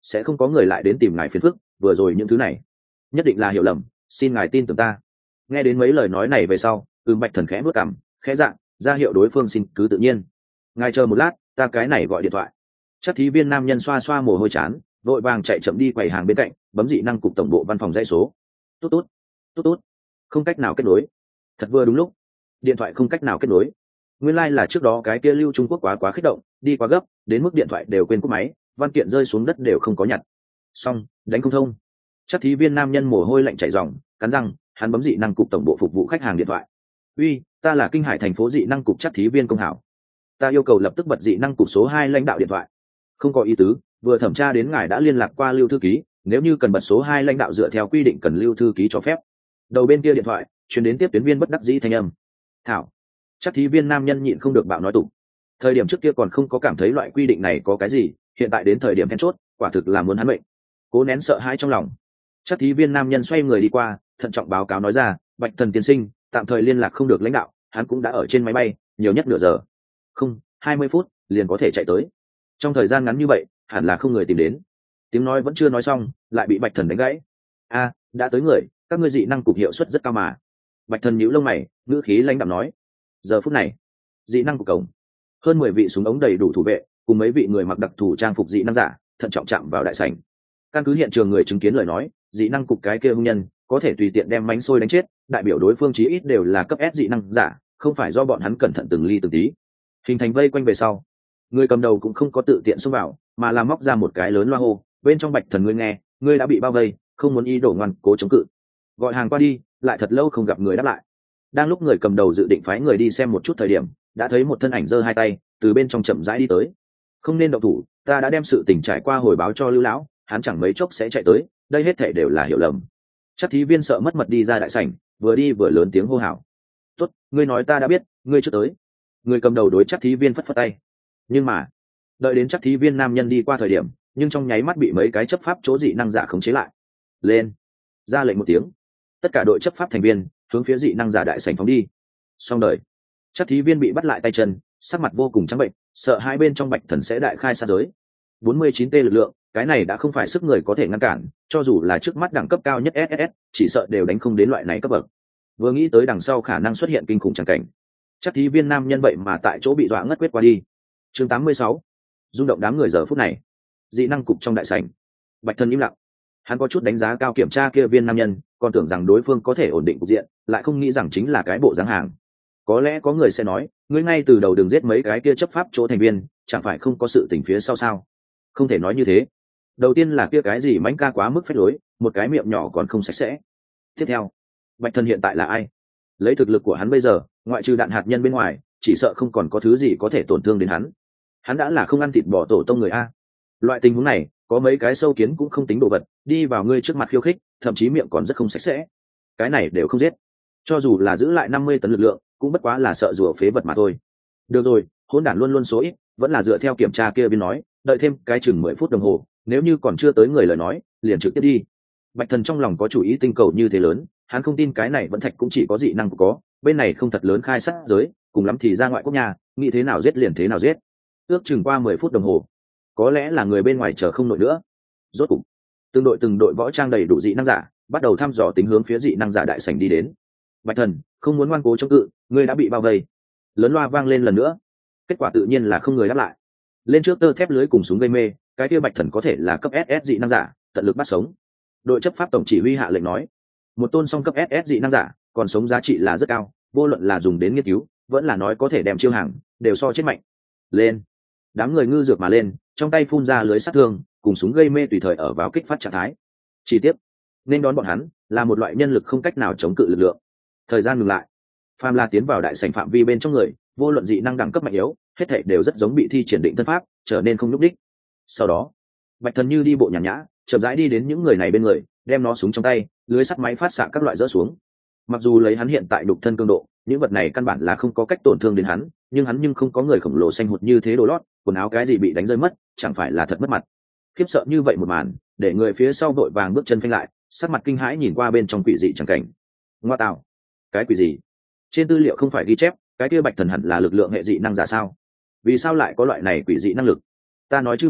sẽ không có người lại đến tìm ngài phiền phức, vừa rồi những thứ này nhất định là hiểu lầm, xin ngài tin tưởng ta. Nghe đến mấy lời nói này về sau, Ưng Bạch Thần khẽ bước cằm, khẽ dạng ra hiệu đối phương xin cứ tự nhiên. Ngài chờ một lát, ta cái này gọi điện thoại. Chắc thí viên nam nhân xoa xoa mồ hôi chán, vội vàng chạy chậm đi quầy hàng bên cạnh, bấm dị năng cục tổng bộ văn phòng dãy số. Tút tút, tút tút, không cách nào kết nối. Thật vừa đúng lúc, điện thoại không cách nào kết nối. Nguyên lai like là trước đó cái kia Lưu Trung Quốc quá quá kích động, đi quá gấp, đến mức điện thoại đều quên cúp máy, văn kiện rơi xuống đất đều không có nhặt. Xong, đánh không thông. Chắc thí viên nam nhân mồ hôi lạnh chảy ròng, cắn răng, hắn bấm dị năng cục tổng bộ phục vụ khách hàng điện thoại. Uy, ta là Kinh Hải thành phố dị năng cục chắc thí viên công hảo. Ta yêu cầu lập tức bật dị năng cục số hai lãnh đạo điện thoại. Không có ý tứ, vừa thẩm tra đến ngài đã liên lạc qua Lưu thư ký, nếu như cần bật số hai lãnh đạo dựa theo quy định cần Lưu thư ký cho phép. Đầu bên kia điện thoại truyền đến tiếp tuyến viên bất đắc dĩ thanh âm. Thảo, chắc thí viên nam nhân nhịn không được bạo nói tục. Thời điểm trước kia còn không có cảm thấy loại quy định này có cái gì, hiện tại đến thời điểm then chốt, quả thực là muốn hắn mệnh. Cố nén sợ hãi trong lòng, chắc thí viên nam nhân xoay người đi qua, thận trọng báo cáo nói ra, Bạch Thần tiên sinh, tạm thời liên lạc không được lãnh đạo, hắn cũng đã ở trên máy bay, nhiều nhất nửa giờ. Không, hai mươi phút liền có thể chạy tới. Trong thời gian ngắn như vậy, hẳn là không người tìm đến. Tiếng nói vẫn chưa nói xong, lại bị Bạch Thần đánh gãy. A, đã tới người, các ngươi dị năng cục hiệu suất rất cao mà. Bạch Thần nhíu lông mày, ngữ khí lãnh đạm nói. Giờ phút này, dị năng cục cổng, hơn mười vị súng ống đầy đủ thủ vệ, cùng mấy vị người mặc đặc thù trang phục dị năng giả, thận trọng chạm vào đại sảnh. Căn cứ hiện trường người chứng kiến lời nói, dị năng cục cái kia hung nhân có thể tùy tiện đem mánh xôi đánh chết, đại biểu đối phương chí ít đều là cấp S dị năng giả, không phải do bọn hắn cẩn thận từng ly từng tí. Hình thành vây quanh về sau, người cầm đầu cũng không có tự tiện xông vào, mà là móc ra một cái lớn loa hô, bên trong Bạch Thần ngươi nghe, ngươi đã bị bao vây, không muốn ý đổ ngoan cố chống cự. Gọi hàng qua đi, lại thật lâu không gặp người đáp lại. Đang lúc người cầm đầu dự định phái người đi xem một chút thời điểm, đã thấy một thân ảnh giơ hai tay, từ bên trong chậm rãi đi tới. Không nên động thủ, ta đã đem sự tình trải qua hồi báo cho Lưu lão, hắn chẳng mấy chốc sẽ chạy tới, đây hết thảy đều là hiểu lầm. Chắc thí viên sợ mất mật đi ra đại sảnh, vừa đi vừa lớn tiếng hô hào. Tốt, ngươi nói ta đã biết, ngươi chưa tới. Người cầm đầu đối chắc thí viên phất phất tay. Nhưng mà, đợi đến chắc thí viên nam nhân đi qua thời điểm, nhưng trong nháy mắt bị mấy cái chấp pháp chỗ dị năng giả khống chế lại. Lên, ra lệnh một tiếng, tất cả đội chấp pháp thành viên hướng phía dị năng giả đại sảnh phóng đi. Xong đời, chắc thí viên bị bắt lại tay chân, sắc mặt vô cùng trắng bệnh, sợ hai bên trong Bạch Thần sẽ đại khai sát giới. bốn mươi chín T lực lượng, cái này đã không phải sức người có thể ngăn cản, cho dù là trước mắt đẳng cấp cao nhất ét ét ét, chỉ sợ đều đánh không đến loại này cấp bậc. Vừa nghĩ tới đằng sau khả năng xuất hiện kinh khủng tràng cảnh, chắc thí viên nam nhân vậy mà tại chỗ bị dọa ngất quyết qua đi. Chương tám mươi sáu, rung động đám người giờ phút này. Dị năng cục trong đại sảnh, Bạch Thần im lặng, hắn có chút đánh giá cao kiểm tra kia viên nam nhân, còn tưởng rằng đối phương có thể ổn định cục diện, lại không nghĩ rằng chính là cái bộ dáng hàng. Có lẽ có người sẽ nói, ngươi ngay từ đầu đừng giết mấy cái kia chấp pháp chỗ thành viên, chẳng phải không có sự tình phía sau sao? Không thể nói như thế. Đầu tiên là kia cái gì mánh ca quá mức phách lối, một cái miệng nhỏ còn không sạch sẽ. Tiếp theo, Bạch Thần hiện tại là ai? Lấy thực lực của hắn bây giờ, ngoại trừ đạn hạt nhân bên ngoài, chỉ sợ không còn có thứ gì có thể tổn thương đến hắn. Hắn đã là không ăn thịt bò tổ tông người a. Loại tình huống này, có mấy cái sâu kiến cũng không tính đồ vật, đi vào ngươi trước mặt khiêu khích, thậm chí miệng còn rất không sạch sẽ. Cái này đều không giết. Cho dù là giữ lại năm mươi tấn lực lượng, cũng bất quá là sợ rùa phế vật mà thôi. Được rồi, hỗn đản luôn luôn số ít, vẫn là dựa theo kiểm tra kia bên nói, đợi thêm cái chừng mười phút đồng hồ, nếu như còn chưa tới người lời nói, liền trực tiếp đi. Bạch Thần trong lòng có chủ ý tinh cầu như thế lớn, hắn không tin cái này vẫn thạch cũng chỉ có dị năng của có, bên này không thật lớn khai sát giới, cùng lắm thì ra ngoại quốc nhà, nghĩ thế nào giết liền thế nào giết. Ước chừng qua mười phút đồng hồ, có lẽ là người bên ngoài chờ không nổi nữa. Rốt cục, từng đội từng đội võ trang đầy đủ dị năng giả, bắt đầu thăm dò tính hướng phía dị năng giả đại sảnh đi đến. Bạch Thần, không muốn ngoan cố chống cự, ngươi đã bị bao vây. Lớn loa vang lên lần nữa, kết quả tự nhiên là không người đáp lại. Lên trước tơ thép lưới cùng súng gây mê, cái kia Bạch Thần có thể là cấp ét ét dị năng giả, tận lực bắt sống. Đội chấp pháp tổng chỉ huy hạ lệnh nói, một tôn song cấp ét ét dị năng giả, còn sống giá trị là rất cao, vô luận là dùng đến nghiên cứu, vẫn là nói có thể đem chiêu hàng, đều so chết mạnh. Lên, đám người ngư dược mà lên, trong tay phun ra lưới sát thương, cùng súng gây mê tùy thời ở vào kích phát trạng thái. Chi tiết, nên đón bọn hắn là một loại nhân lực không cách nào chống cự lực lượng. Thời gian ngừng lại, phàm là tiến vào đại sảnh phạm vi bên trong người, vô luận dị năng đẳng cấp mạnh yếu, hết thảy đều rất giống bị thi triển định thân pháp, trở nên không nhúc đích. Sau đó, Bạch Thần như đi bộ nhàn nhã, chậm rãi đi đến những người này bên người, đem nó súng trong tay, lưới sắt máy phát xạ các loại rỡ xuống. Mặc dù lấy hắn hiện tại đục thân cường độ, những vật này căn bản là không có cách tổn thương đến hắn, nhưng hắn nhưng không có người khổng lồ xanh hụt như thế đồ lót, quần áo cái gì bị đánh rơi mất, chẳng phải là thật mất mặt. Khiếp sợ như vậy một màn, để người phía sau vội vàng bước chân phanh lại, sắc mặt kinh hãi nhìn qua bên trong quỷ dị chẳng cảnh. Ngoa tạo, cái quỷ gì? Trên tư liệu không phải ghi chép, cái kia Bạch Thần hẳn là lực lượng hệ dị năng giả sao? Vì sao lại có loại này quỷ dị năng lực? Ta nói chư vị,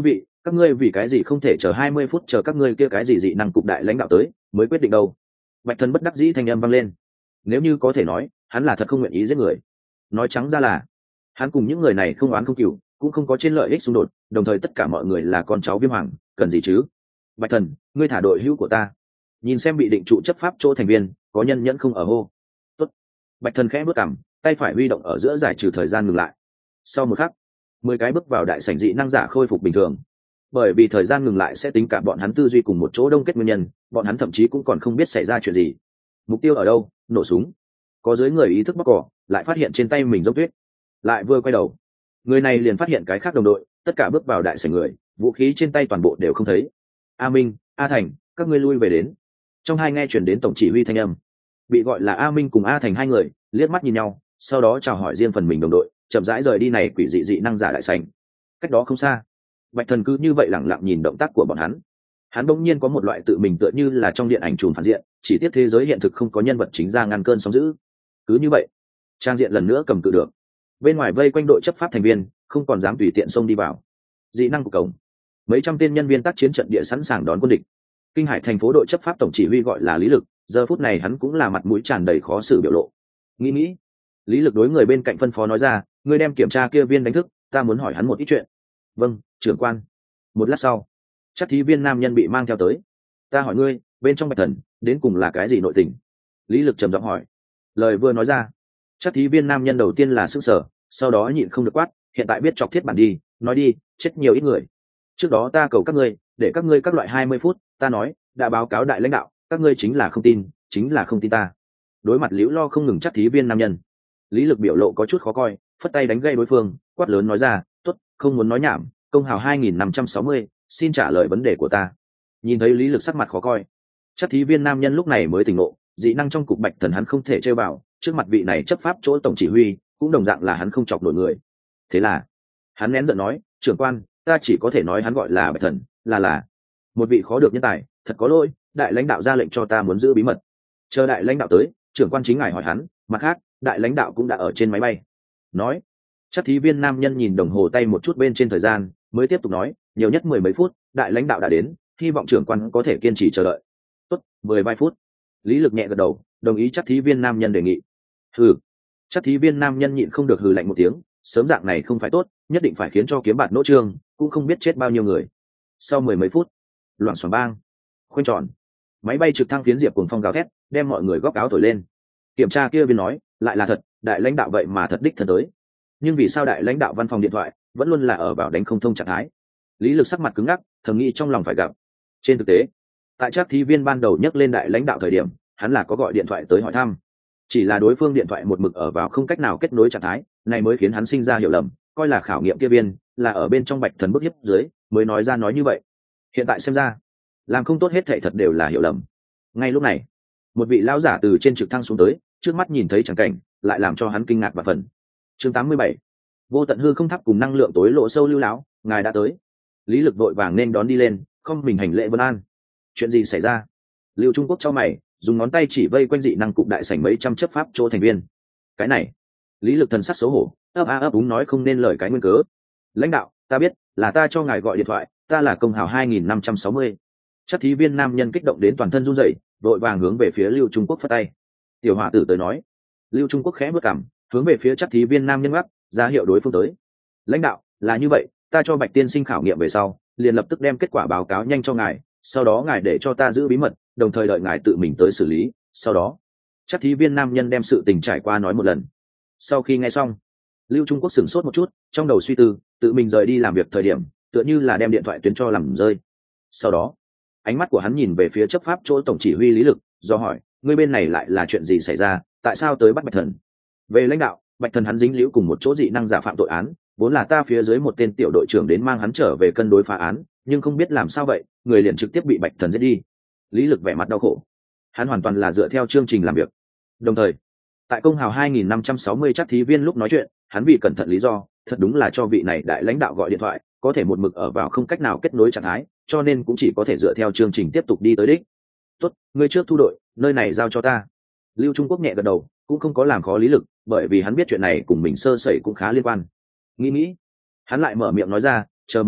các ngươi vì cái gì không thể chờ hai mươi phút chờ các ngươi kia cái gì dị năng cục đại lãnh đạo tới mới quyết định đâu? Bạch thần bất đắc dĩ thanh âm vang lên. Nếu như có thể nói, hắn là thật không nguyện ý giết người. Nói trắng ra là hắn cùng những người này không oán không cừu, cũng không có trên lợi ích xung đột, đồng thời tất cả mọi người là con cháu Viêm Hoàng, cần gì chứ? Bạch thần, ngươi thả đội hữu của ta. Nhìn xem bị định trụ chấp pháp chỗ thành viên, có nhân nhẫn không ở hô. Tốt. Bạch thần khẽ bước cằm, tay phải huy động ở giữa giải trừ thời gian ngừng lại. Sau một khắc, mười cái bước vào đại sảnh dị năng giả khôi phục bình thường. Bởi vì thời gian ngừng lại sẽ tính cả bọn hắn tư duy cùng một chỗ đông kết nguyên nhân, bọn hắn thậm chí cũng còn không biết xảy ra chuyện gì. Mục tiêu ở đâu? Nổ súng. Có dưới người ý thức bóc cỏ, lại phát hiện trên tay mình dốc tuyết. Lại vừa quay đầu, người này liền phát hiện cái khác đồng đội, tất cả bước vào đại sảnh người, vũ khí trên tay toàn bộ đều không thấy. A Minh, A Thành, các ngươi lui về đến. Trong hai nghe chuyển đến tổng chỉ huy thanh âm. Bị gọi là A Minh cùng A Thành hai người liếc mắt nhìn nhau, sau đó chào hỏi riêng phần mình đồng đội, chậm rãi rời đi này quỷ dị dị năng giả đại sảnh. Cách đó không xa, Bạch thần cứ như vậy lẳng lặng nhìn động tác của bọn hắn. Hắn bỗng nhiên có một loại tự mình tựa như là trong điện ảnh trùm phản diện, chỉ tiếc thế giới hiện thực không có nhân vật chính ra ngăn cơn sóng dữ. Cứ như vậy, trang diện lần nữa cầm cự được. Bên ngoài vây quanh đội chấp pháp thành viên, không còn dám tùy tiện xông đi vào. Dị năng của cổng, mấy trăm tên nhân viên tác chiến trận địa sẵn sàng đón quân địch. Kinh Hải thành phố đội chấp pháp tổng chỉ huy gọi là Lý Lực, giờ phút này hắn cũng là mặt mũi tràn đầy khó xử biểu lộ. Nghĩ nghĩ, Lý Lực đối người bên cạnh phân phó nói ra, ngươi đem kiểm tra kia viên đánh thức, ta muốn hỏi hắn một ít chuyện. Vâng, trưởng quan. Một lát sau, chắc thí viên nam nhân bị mang theo tới. Ta hỏi ngươi, bên trong Bạch thần đến cùng là cái gì nội tình? Lý Lực trầm giọng hỏi. Lời vừa nói ra, chắc thí viên nam nhân đầu tiên là sức sở, sau đó nhịn không được quát, hiện tại biết chọc thiết bản đi, nói đi, chết nhiều ít người. Trước đó ta cầu các ngươi, để các ngươi các loại hai mươi phút, ta nói, đã báo cáo đại lãnh đạo, các ngươi chính là không tin, chính là không tin ta. Đối mặt liễu lo không ngừng chắc thí viên nam nhân, Lý Lực biểu lộ có chút khó coi, phất tay đánh gây đối phương, quát lớn nói ra, tốt, không muốn nói nhảm, công hào hai nghìn năm trăm sáu mươi, xin trả lời vấn đề của ta. Nhìn thấy Lý Lực sắc mặt khó coi, chắc thí viên nam nhân lúc này mới tỉnh ngộ, dị năng trong cục Bạch thần hắn không thể chơi vào, trước mặt vị này chấp pháp chỗ tổng chỉ huy, cũng đồng dạng là hắn không chọc nổi người. Thế là, hắn nén giận nói, trưởng quan, ta chỉ có thể nói hắn gọi là Bạch thần, là là một vị khó được nhân tài, thật có lỗi, đại lãnh đạo ra lệnh cho ta muốn giữ bí mật. Chờ đại lãnh đạo tới, trưởng quan chính ngài hỏi hắn, mặt khác, đại lãnh đạo cũng đã ở trên máy bay. Nói, chắc thí viên nam nhân nhìn đồng hồ tay một chút bên trên thời gian, mới tiếp tục nói, nhiều nhất mười mấy phút, đại lãnh đạo đã đến, hy vọng trưởng quan có thể kiên trì chờ đợi. Tốt, mười vài phút. Lý Lực nhẹ gật đầu, đồng ý chắc thí viên nam nhân đề nghị. Hừ. Chắc thí viên nam nhân nhịn không được hừ lạnh một tiếng, sớm dạng này không phải tốt, nhất định phải khiến cho kiếm bạt nỗ trương, cũng không biết chết bao nhiêu người. Sau mười mấy phút, loạn xoảng bang, khoanh tròn, máy bay trực thăng phiến diệp cuồng phong gào thét, đem mọi người góc áo thổi lên. Kiểm tra kia viên nói, lại là thật, đại lãnh đạo vậy mà thật đích thân tới. Nhưng vì sao đại lãnh đạo văn phòng điện thoại vẫn luôn là ở vào đánh không thông trạng thái? Lý Lực sắc mặt cứng ngắc, thầm nghĩ trong lòng phải gặp. Trên thực tế, tại chắc thí viên ban đầu nhắc lên đại lãnh đạo thời điểm, hắn là có gọi điện thoại tới hỏi thăm, chỉ là đối phương điện thoại một mực ở vào không cách nào kết nối trạng thái, này mới khiến hắn sinh ra hiểu lầm, coi là khảo nghiệm kia viên là ở bên trong Bạch thần bức hiếp dưới mới nói ra nói như vậy. Hiện tại xem ra, làm không tốt hết thảy thật đều là hiểu lầm. Ngay lúc này, một vị lão giả từ trên trực thăng xuống tới, trước mắt nhìn thấy chẳng cảnh, lại làm cho hắn kinh ngạc và phần. Chương tám mươi bảy, vô tận hư không tháp cùng năng lượng tối lộ sâu lưu lão, ngài đã tới. Lý Lực vội vàng nên đón đi lên, không mình hành lễ vân an. Chuyện gì xảy ra? Lưu Trung Quốc cho mày, dùng ngón tay chỉ vây quanh dị năng cục đại sảnh mấy trăm chấp pháp chỗ thành viên. Cái này, Lý Lực thần sắc xấu hổ, ấp a ấp úng nói không nên lời cái nguyên cớ. Lãnh đạo, ta biết, là ta cho ngài gọi điện thoại, ta là công hào hai nghìn năm trăm sáu mươi. Chắc thí viên nam nhân kích động đến toàn thân run rẩy, vội vàng hướng về phía Lưu Trung Quốc phất tay. Tiểu hỏa tử tới nói. Lưu Trung Quốc khẽ bước cằm, hướng về phía chắc thí viên nam nhân ngắt, ra hiệu đối phương tới. Lãnh đạo, là như vậy, ta cho Bạch tiên sinh khảo nghiệm về sau, liền lập tức đem kết quả báo cáo nhanh cho ngài, sau đó ngài để cho ta giữ bí mật, đồng thời đợi ngài tự mình tới xử lý. Sau đó, chắc thí viên nam nhân đem sự tình trải qua nói một lần. Sau khi nghe xong, Lưu Trung Quốc sửng sốt một chút, trong đầu suy tư, tự mình rời đi làm việc thời điểm, tựa như là đem điện thoại tuyến cho làm rơi. Sau đó, ánh mắt của hắn nhìn về phía chấp pháp chỗ tổng chỉ huy Lý Lực, do hỏi, ngươi bên này lại là chuyện gì xảy ra, tại sao tới bắt Bạch thần? Về lãnh đạo, Bạch thần hắn dính líu cùng một chỗ dị năng giả phạm tội án, vốn là ta phía dưới một tên tiểu đội trưởng đến mang hắn trở về cân đối phá án, nhưng không biết làm sao vậy, người liền trực tiếp bị Bạch thần giết đi. Lý Lực vẻ mặt đau khổ, hắn hoàn toàn là dựa theo chương trình làm việc. Đồng thời, tại công hào hai nghìn năm trăm sáu mươi chắc thí viên lúc nói chuyện, hắn vì cẩn thận lý do, thật đúng là cho vị này đại lãnh đạo gọi điện thoại, có thể một mực ở vào không cách nào kết nối trạng thái, cho nên cũng chỉ có thể dựa theo chương trình tiếp tục đi tới đích. Tốt, ngươi trước thu đội, nơi này giao cho ta. Lưu Trung Quốc nhẹ gật đầu, cũng không có làm khó Lý Lực, bởi vì hắn biết chuyện này cùng mình sơ sẩy cũng khá liên quan. Nghĩ nghĩ, hắn lại mở miệng nói ra, chờ một chút,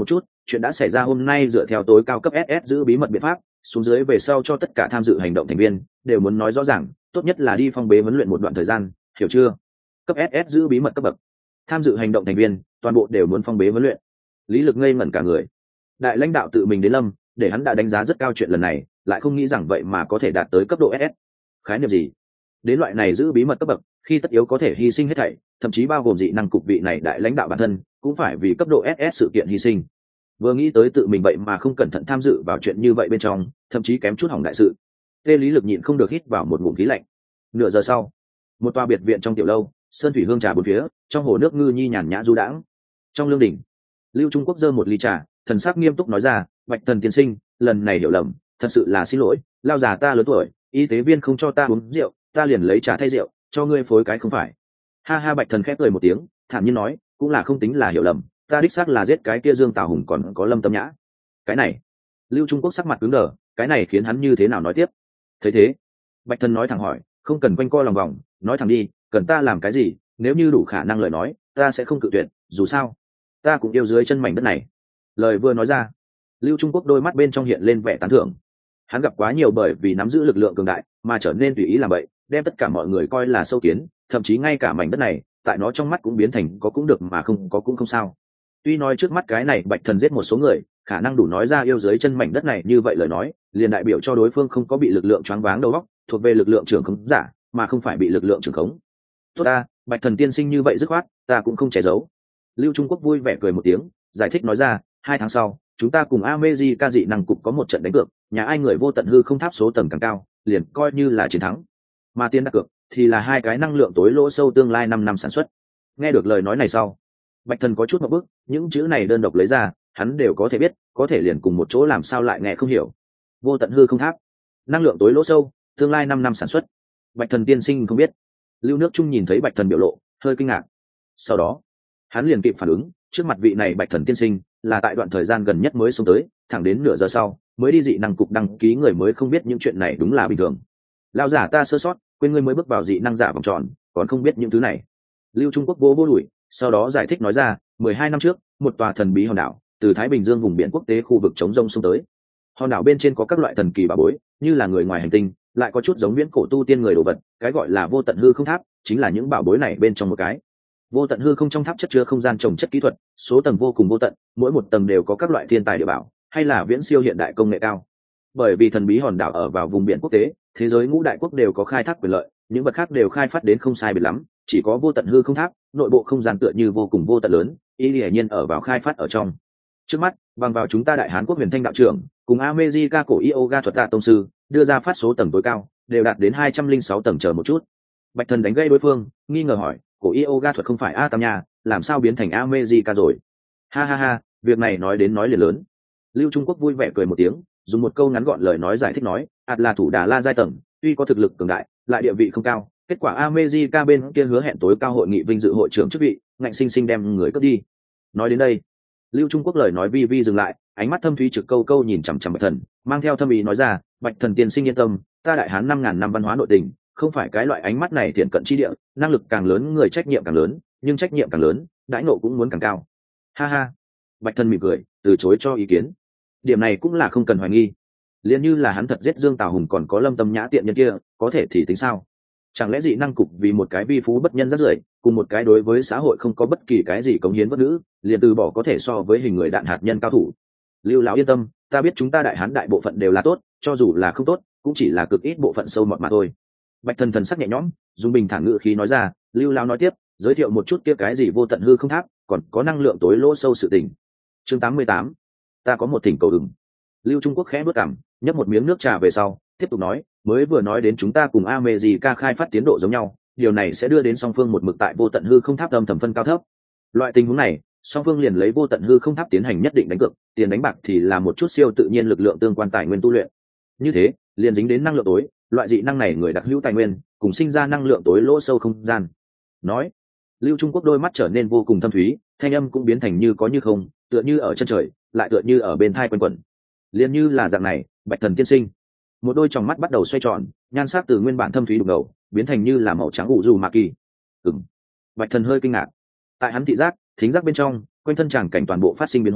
chuyện đã xảy ra hôm nay dựa theo tối cao cấp ét ét giữ bí mật biện pháp xuống dưới về sau cho tất cả tham dự hành động thành viên đều muốn nói rõ ràng, tốt nhất là đi phong bế huấn luyện một đoạn thời gian, hiểu chưa? Cấp ét ét giữ bí mật cấp bậc, tham dự hành động thành viên toàn bộ đều muốn phong bế huấn luyện. Lý Lực ngây ngẩn cả người. Đại lãnh đạo tự mình đến lâm, để hắn đã đánh giá rất cao chuyện lần này, lại không nghĩ rằng vậy mà có thể đạt tới cấp độ ét ét. Khái niệm gì? Đến loại này giữ bí mật cấp bậc, khi tất yếu có thể hy sinh hết thảy, thậm chí bao gồm dị năng cục vị này đại lãnh đạo bản thân, cũng phải vì cấp độ ét ét sự kiện hy sinh. Vừa nghĩ tới tự mình vậy mà không cẩn thận tham dự vào chuyện như vậy bên trong, thậm chí kém chút hỏng đại sự. Tê Lý Lực nhịn không được hít vào một ngụm khí lạnh. Nửa giờ sau, một tòa biệt viện trong tiểu lâu, sơn thủy hương trà bốn phía, trong hồ nước ngư nhi nhàn nhã du đãng. Trong lương đình, Lưu Trung Quốc giơ một ly trà, thần sắc nghiêm túc nói ra, Bạch Thần tiên sinh, lần này hiểu lầm, thật sự là xin lỗi, lao già ta lớn tuổi, y tế viên không cho ta uống rượu, ta liền lấy trà thay rượu, cho ngươi phối cái không phải. Ha ha, Bạch Thần khép cười một tiếng, thản nhiên nói, cũng là không tính là hiểu lầm, ta đích xác là giết cái kia Dương Tào Hùng còn có Lâm Tâm Nhã. Cái này, Lưu Trung Quốc sắc mặt cứng đờ, cái này khiến hắn như thế nào nói tiếp. Thấy thế, Bạch Thần nói thẳng hỏi, không cần quanh co lòng vòng, nói thẳng đi, cần ta làm cái gì, nếu như đủ khả năng lời nói, ta sẽ không cự tuyệt, dù sao, ta cũng yêu dưới chân mảnh đất này. Lời vừa nói ra, Lưu Trung Quốc đôi mắt bên trong hiện lên vẻ tán thưởng. Hắn gặp quá nhiều bởi vì nắm giữ lực lượng cường đại mà trở nên tùy ý làm vậy, đem tất cả mọi người coi là sâu kiến, thậm chí ngay cả mảnh đất này, tại nó trong mắt cũng biến thành có cũng được mà không có cũng không sao. Tuy nói trước mắt cái này Bạch Thần giết một số người, khả năng đủ nói ra yêu dưới chân mảnh đất này như vậy lời nói, liền đại biểu cho đối phương không có bị lực lượng choáng váng đầu óc, thuộc về lực lượng trưởng khống giả, mà không phải bị lực lượng trưởng khống. Tốt ta, Bạch Thần tiên sinh như vậy dứt khoát, ta cũng không che giấu. Lưu Trung Quốc vui vẻ cười một tiếng, giải thích nói ra, hai tháng sau, chúng ta cùng America dị năng cục có một trận đánh cược, nhà ai người vô tận hư không tháp số tầng càng cao, liền coi như là chiến thắng. Mà tiền đặt cược thì là hai cái năng lượng tối lỗ sâu tương lai năm năm sản xuất. Nghe được lời nói này sau, Bạch Thần có chút một bước, những chữ này đơn độc lấy ra, hắn đều có thể biết, có thể liền cùng một chỗ làm sao lại nghe không hiểu. Vô tận hư không tháp, năng lượng tối lỗ sâu, tương lai năm năm sản xuất. Bạch Thần tiên sinh không biết. Lưu Nước Trung nhìn thấy Bạch Thần biểu lộ, hơi kinh ngạc. Sau đó, hắn liền kịp phản ứng, trước mặt vị này Bạch Thần tiên sinh là tại đoạn thời gian gần nhất mới xuống tới, thẳng đến nửa giờ sau mới đi dị năng cục đăng ký người mới không biết những chuyện này đúng là bình thường. Lão giả ta sơ sót, quên ngươi mới bước vào dị năng giả vòng tròn, còn không biết những thứ này. Lưu Trung Quốc vô vô đuổi, sau đó giải thích nói ra, mười hai năm trước, một tòa thần bí hòn đảo từ Thái Bình Dương vùng biển quốc tế khu vực chống rông xuống tới. Hòn đảo bên trên có các loại thần kỳ bảo bối, như là người ngoài hành tinh, lại có chút giống viễn cổ tu tiên người đồ vật, cái gọi là vô tận hư không tháp, chính là những bảo bối này bên trong một cái. Vô tận hư không trong tháp chất chứa không gian trồng chất kỹ thuật, số tầng vô cùng vô tận, mỗi một tầng đều có các loại thiên tài địa bảo, hay là viễn siêu hiện đại công nghệ cao. Bởi vì thần bí hòn đảo ở vào vùng biển quốc tế, thế giới ngũ đại quốc đều có khai thác quyền lợi, những vật khác đều khai phát đến không sai biệt lắm, chỉ có vô tận hư không tháp, nội bộ không gian tựa như vô cùng vô tận lớn, y hiển nhiên ở vào khai phát ở trong. Trước mắt, bằng vào chúng ta Đại Hán quốc Huyền Thanh đạo trưởng, cùng America cổ yoga thuật tạ tông sư, đưa ra phát số tầng tối cao, đều đạt đến hai trăm linh sáu tầng chờ một chút. Bạch Thần đánh gây đối phương, nghi ngờ hỏi, cổ yoga thuật không phải a tam nha, làm sao biến thành America rồi? Ha ha ha, việc này nói đến nói liền lớn. Lưu Trung Quốc vui vẻ cười một tiếng, dùng một câu ngắn gọn lời nói giải thích nói, ạt là thủ đà la giai tầng, tuy có thực lực cường đại, lại địa vị không cao, kết quả America bên kia hứa hẹn tối cao hội nghị vinh dự hội trưởng chức vị, ngạnh sinh sinh đem người cướp đi. Nói đến đây, Lưu Trung Quốc lời nói vi vi dừng lại, ánh mắt thâm thúy trực câu câu nhìn chằm chằm Bạch Thần, mang theo thâm ý nói ra, Bạch Thần tiên sinh yên tâm, ta Đại Hán năm ngàn năm văn hóa nội tình, không phải cái loại ánh mắt này thiện cận chi địa, năng lực càng lớn người trách nhiệm càng lớn, nhưng trách nhiệm càng lớn, đãi ngộ cũng muốn càng cao. Ha ha. Bạch Thần mỉm cười, từ chối cho ý kiến. Điểm này cũng là không cần hoài nghi. Liên như là hắn thật giết Dương Tào Hùng còn có Lâm Tâm Nhã tiện nhân kia, có thể thì tính sao? Chẳng lẽ dị năng cục vì một cái vi phú bất nhân rất rưởi, cùng một cái đối với xã hội không có bất kỳ cái gì cống hiến bất nữ, liền từ bỏ có thể so với hình người đạn hạt nhân cao thủ? Lưu lão yên tâm, ta biết chúng ta Đại Hán đại bộ phận đều là tốt, cho dù là không tốt, cũng chỉ là cực ít bộ phận sâu mọt mà thôi. Bạch Thần thần sắc nhẹ nhõm, dùng bình thản ngữ khí nói ra, Lưu lão nói tiếp, giới thiệu một chút kia cái gì vô tận hư không tháp, còn có năng lượng tối lỗ sâu sự tình. Chương tám mươi tám, ta có một thỉnh cầu ừng. Lưu Trung Quốc khẽ bước cằm, nhấp một miếng nước trà về sau, tiếp tục nói, mới vừa nói đến chúng ta cùng America khai phát tiến độ giống nhau, điều này sẽ đưa đến song phương một mực tại vô tận hư không tháp âm thầm phân cao thấp. Loại tình huống này, song phương liền lấy vô tận hư không tháp tiến hành nhất định đánh cược, tiền đánh bạc thì là một chút siêu tự nhiên lực lượng tương quan tài nguyên tu luyện. Như thế, liền dính đến năng lượng tối, loại dị năng này người đặc hữu tài nguyên, cùng sinh ra năng lượng tối lỗ sâu không gian. Nói, Lưu Trung Quốc đôi mắt trở nên vô cùng thâm thúy, thanh âm cũng biến thành như có như không, tựa như ở chân trời, lại tựa như ở bên thai quanh quẩn. Liên như là dạng này, Bạch Thần tiên sinh. Một đôi tròng mắt bắt đầu xoay tròn, nhan sắc từ nguyên bản thâm thúy đục ngầu, biến thành như là màu trắng ủ dù mạ kỳ. Ừm. Bạch Thần hơi kinh ngạc. Tại hắn thị giác, thính giác bên trong, quanh thân tràng cảnh toàn bộ phát sinh biến hóa,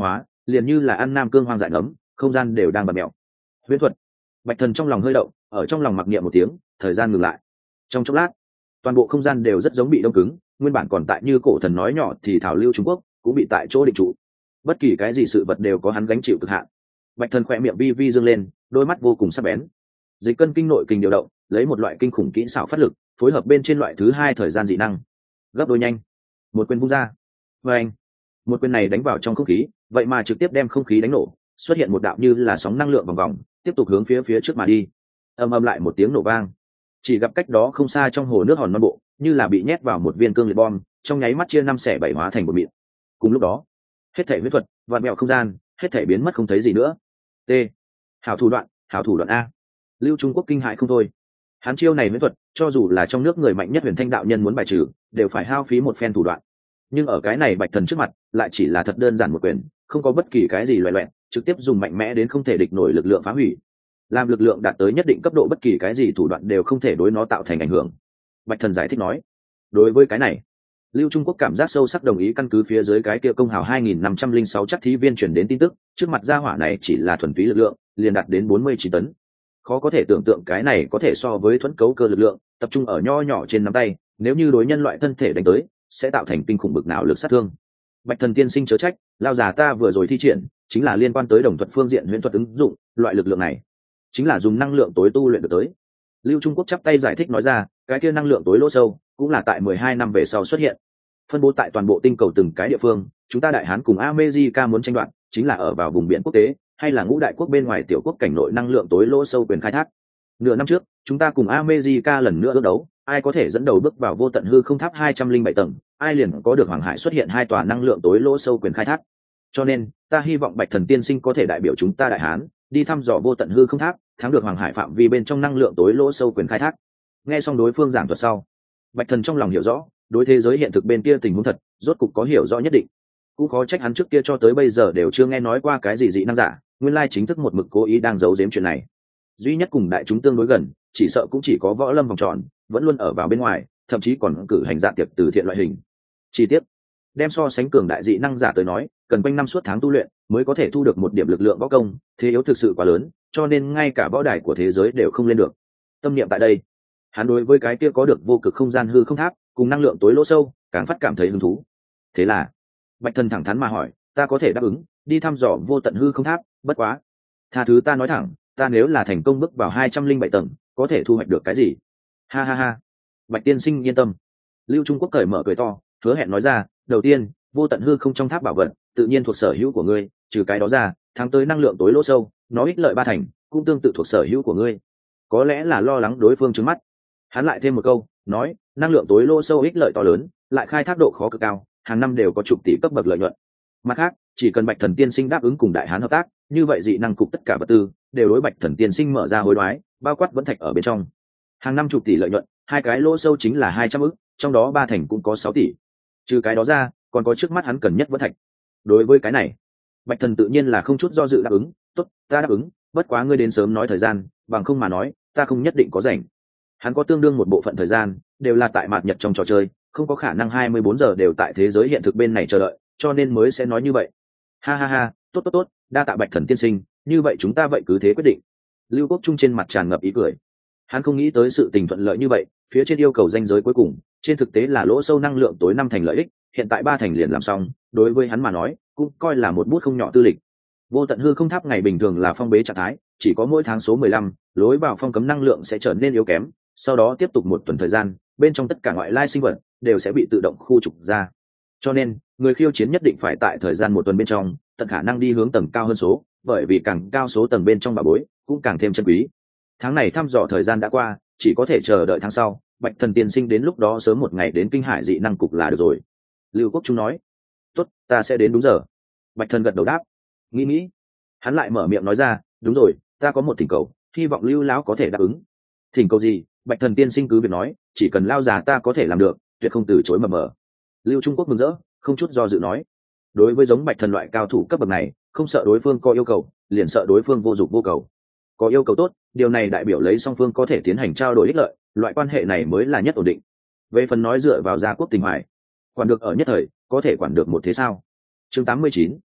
liền như là ăn nam cương hoang dại nấm, không gian đều đang bật mẹo. Huyễn thuật. Bạch thần trong lòng hơi động, ở trong lòng mặc niệm một tiếng, thời gian ngừng lại. Trong chốc lát, toàn bộ không gian đều rất giống bị đông cứng, nguyên bản còn tại như cổ thần nói nhỏ thì thảo lưu Trung Quốc cũng bị tại chỗ định trụ. Bất kỳ cái gì sự vật đều có hắn gánh chịu cực hạn. Bạch thần khỏe miệng vi vi dương lên, đôi mắt vô cùng sắc bén. Dịch cân kinh nội kinh điều động, lấy một loại kinh khủng kỹ xảo phát lực, phối hợp bên trên loại thứ hai thời gian dị năng, gấp đôi nhanh. Một quyền vung ra, và anh, một quyền này đánh vào trong không khí, vậy mà trực tiếp đem không khí đánh nổ, xuất hiện một đạo như là sóng năng lượng vòng vòng, tiếp tục hướng phía phía trước mà đi. Ầm ầm lại một tiếng nổ vang, chỉ gặp cách đó không xa trong hồ nước hòn non bộ, như là bị nhét vào một viên cương liệt bom, trong nháy mắt chia năm xẻ bảy hóa thành một mịn. Cùng lúc đó, hết thảy huyết thuật, vạn mèo không gian, hết thảy biến mất không thấy gì nữa. T. Hảo thủ đoạn, hảo thủ đoạn a. Lưu Trung Quốc kinh hãi không thôi. Hắn chiêu này huyết thuật, cho dù là trong nước người mạnh nhất Huyền Thanh đạo nhân muốn bài trừ, đều phải hao phí một phen thủ đoạn. Nhưng ở cái này Bạch thần trước mặt, lại chỉ là thật đơn giản một quyền, không có bất kỳ cái gì loè loẹt, trực tiếp dùng mạnh mẽ đến không thể địch nổi lực lượng phá hủy. Làm lực lượng đạt tới nhất định cấp độ, bất kỳ cái gì thủ đoạn đều không thể đối nó tạo thành ảnh hưởng. Bạch thần giải thích nói. Đối với cái này, Lưu Trung Quốc cảm giác sâu sắc đồng ý. Căn cứ phía dưới cái kia công hào hai nghìn năm trăm lẻ sáu chắc thí viên chuyển đến tin tức, trước mặt gia hỏa này chỉ là thuần túy lực lượng, liền đạt đến bốn mươi chín tấn. Khó có thể tưởng tượng cái này có thể so với thuẫn cấu cơ lực lượng, tập trung ở nho nhỏ trên nắm tay, nếu như đối nhân loại thân thể đánh tới, sẽ tạo thành kinh khủng bực nào lực sát thương. Bạch thần tiên sinh chớ trách, lao già ta vừa rồi thi triển, chính là liên quan tới đồng thuật phương diện huyễn thuật ứng dụng, loại lực lượng này chính là dùng năng lượng tối tu luyện được tới. Lưu Trung Quốc chắp tay giải thích nói ra, cái kia năng lượng tối lỗ sâu, cũng là tại mười hai năm về sau xuất hiện, phân bố tại toàn bộ tinh cầu từng cái địa phương. Chúng ta Đại Hán cùng America muốn tranh đoạt, chính là ở vào vùng biển quốc tế, hay là ngũ đại quốc bên ngoài tiểu quốc cảnh nội năng lượng tối lỗ sâu quyền khai thác. Nửa năm trước, chúng ta cùng America lần nữa ước đấu, ai có thể dẫn đầu bước vào vô tận hư không tháp hai trăm lẻ bảy tầng, ai liền có được Hoàng Hải xuất hiện hai tòa năng lượng tối lỗ sâu quyền khai thác. Cho nên, ta hy vọng Bạch thần tiên sinh có thể đại biểu chúng ta Đại Hán, đi thăm dò vô tận hư không tháp, thắng được Hoàng Hải phạm vi bên trong năng lượng tối lỗ sâu quyền khai thác. Nghe xong đối phương giảng thuật sau, Bạch thần trong lòng hiểu rõ, đối thế giới hiện thực bên kia tình huống thật, rốt cục có hiểu rõ nhất định. Cũng khó trách hắn trước kia cho tới bây giờ đều chưa nghe nói qua cái gì dị năng giả, nguyên lai chính thức một mực cố ý đang giấu giếm chuyện này. Duy nhất cùng đại chúng tương đối gần, chỉ sợ cũng chỉ có Võ Lâm vòng tròn, vẫn luôn ở vào bên ngoài, thậm chí còn cử hành dạ tiệc từ thiện loại hình. Chi tiết, đem so sánh cường đại dị năng giả tới nói, cần quanh năm suốt tháng tu luyện mới có thể thu được một điểm lực lượng võ công, thế yếu thực sự quá lớn, cho nên ngay cả võ đài của thế giới đều không lên được. Tâm niệm tại đây, hắn đối với cái kia có được vô cực không gian hư không tháp cùng năng lượng tối lỗ sâu càng phát cảm thấy hứng thú. Thế là Bạch thần thẳng thắn mà hỏi, ta có thể đáp ứng đi thăm dò vô tận hư không tháp, bất quá tha thứ ta nói thẳng, ta nếu là thành công bước vào hai trăm linh bảy tầng, có thể thu hoạch được cái gì? Ha ha ha. Bạch tiên sinh yên tâm. Lưu Trung Quốc cởi mở cười to, hứa hẹn nói ra, đầu tiên, vô tận hư không trong tháp bảo vật tự nhiên thuộc sở hữu của ngươi, trừ cái đó ra, tháng tới năng lượng tối lỗ sâu nó ích lợi ba thành, cũng tương tự thuộc sở hữu của ngươi. Có lẽ là lo lắng đối phương trứng mắt, hắn lại thêm một câu, nói, năng lượng tối lỗ sâu ích lợi to lớn, lại khai thác độ khó cực cao, hàng năm đều có chục tỷ cấp bậc lợi nhuận. Mặt khác, chỉ cần Bạch thần tiên sinh đáp ứng cùng Đại Hán hợp tác, như vậy dị năng cục tất cả vật tư đều đối Bạch thần tiên sinh mở ra hối đoái, bao quát vẫn thạch ở bên trong. Hàng năm chục tỷ lợi nhuận, hai cái lỗ sâu chính là hai trăm ức, trong đó ba thành cũng có sáu tỷ. Trừ cái đó ra, còn có trước mắt hắn cần nhất vẫn thạch. Đối với cái này, Bạch thần tự nhiên là không chút do dự đáp ứng, tốt, ta đáp ứng, bất quá ngươi đến sớm nói thời gian, bằng không mà nói, ta không nhất định có rảnh. Hắn có tương đương một bộ phận thời gian đều là tại mạt nhật trong trò chơi, không có khả năng hai mươi bốn giờ đều tại thế giới hiện thực bên này chờ đợi, cho nên mới sẽ nói như vậy. Ha ha ha, tốt tốt tốt, đa tạ Bạch thần tiên sinh, như vậy chúng ta vậy cứ thế quyết định. Lưu Quốc Trung trên mặt tràn ngập ý cười. Hắn không nghĩ tới sự tình thuận lợi như vậy, phía trên yêu cầu danh giới cuối cùng, trên thực tế là lỗ sâu năng lượng tối năm thành lợi ích, hiện tại ba thành liền làm xong, đối với hắn mà nói, cũng coi là một bút không nhỏ tư lịch. Vô tận hư không tháp ngày bình thường là phong bế trạng thái, chỉ có mỗi tháng số mười lăm, lối vào phong cấm năng lượng sẽ trở nên yếu kém, sau đó tiếp tục một tuần thời gian, bên trong tất cả ngoại lai sinh vật đều sẽ bị tự động khu trục ra. Cho nên, người khiêu chiến nhất định phải tại thời gian một tuần bên trong, tận khả năng đi hướng tầng cao hơn số, bởi vì càng cao số tầng bên trong bảo bối, cũng càng thêm chân quý. Tháng này thăm dò thời gian đã qua, chỉ có thể chờ đợi tháng sau, Bạch thần tiên sinh đến lúc đó sớm một ngày đến Kinh Hải dị năng cục là được rồi. Lưu Quốc Trung nói, tốt, ta sẽ đến đúng giờ. Bạch thần gật đầu đáp, nghĩ nghĩ, hắn lại mở miệng nói ra, đúng rồi, ta có một thỉnh cầu, hy vọng Lưu lão có thể đáp ứng. Thỉnh cầu gì? Bạch thần tiên sinh cứ việc nói, chỉ cần lao già ta có thể làm được, tuyệt không từ chối mờ mờ. Lưu Trung Quốc mừng rỡ, không chút do dự nói, đối với giống Bạch thần loại cao thủ cấp bậc này, không sợ đối phương có yêu cầu, liền sợ đối phương vô dụng vô cầu. Có yêu cầu tốt, điều này đại biểu lấy song phương có thể tiến hành trao đổi ích lợi, loại quan hệ này mới là nhất ổn định. Về phần nói dựa vào gia quốc tình hoài, quản được ở nhất thời, có thể quản được một thế sao? Chương tám mươi chín,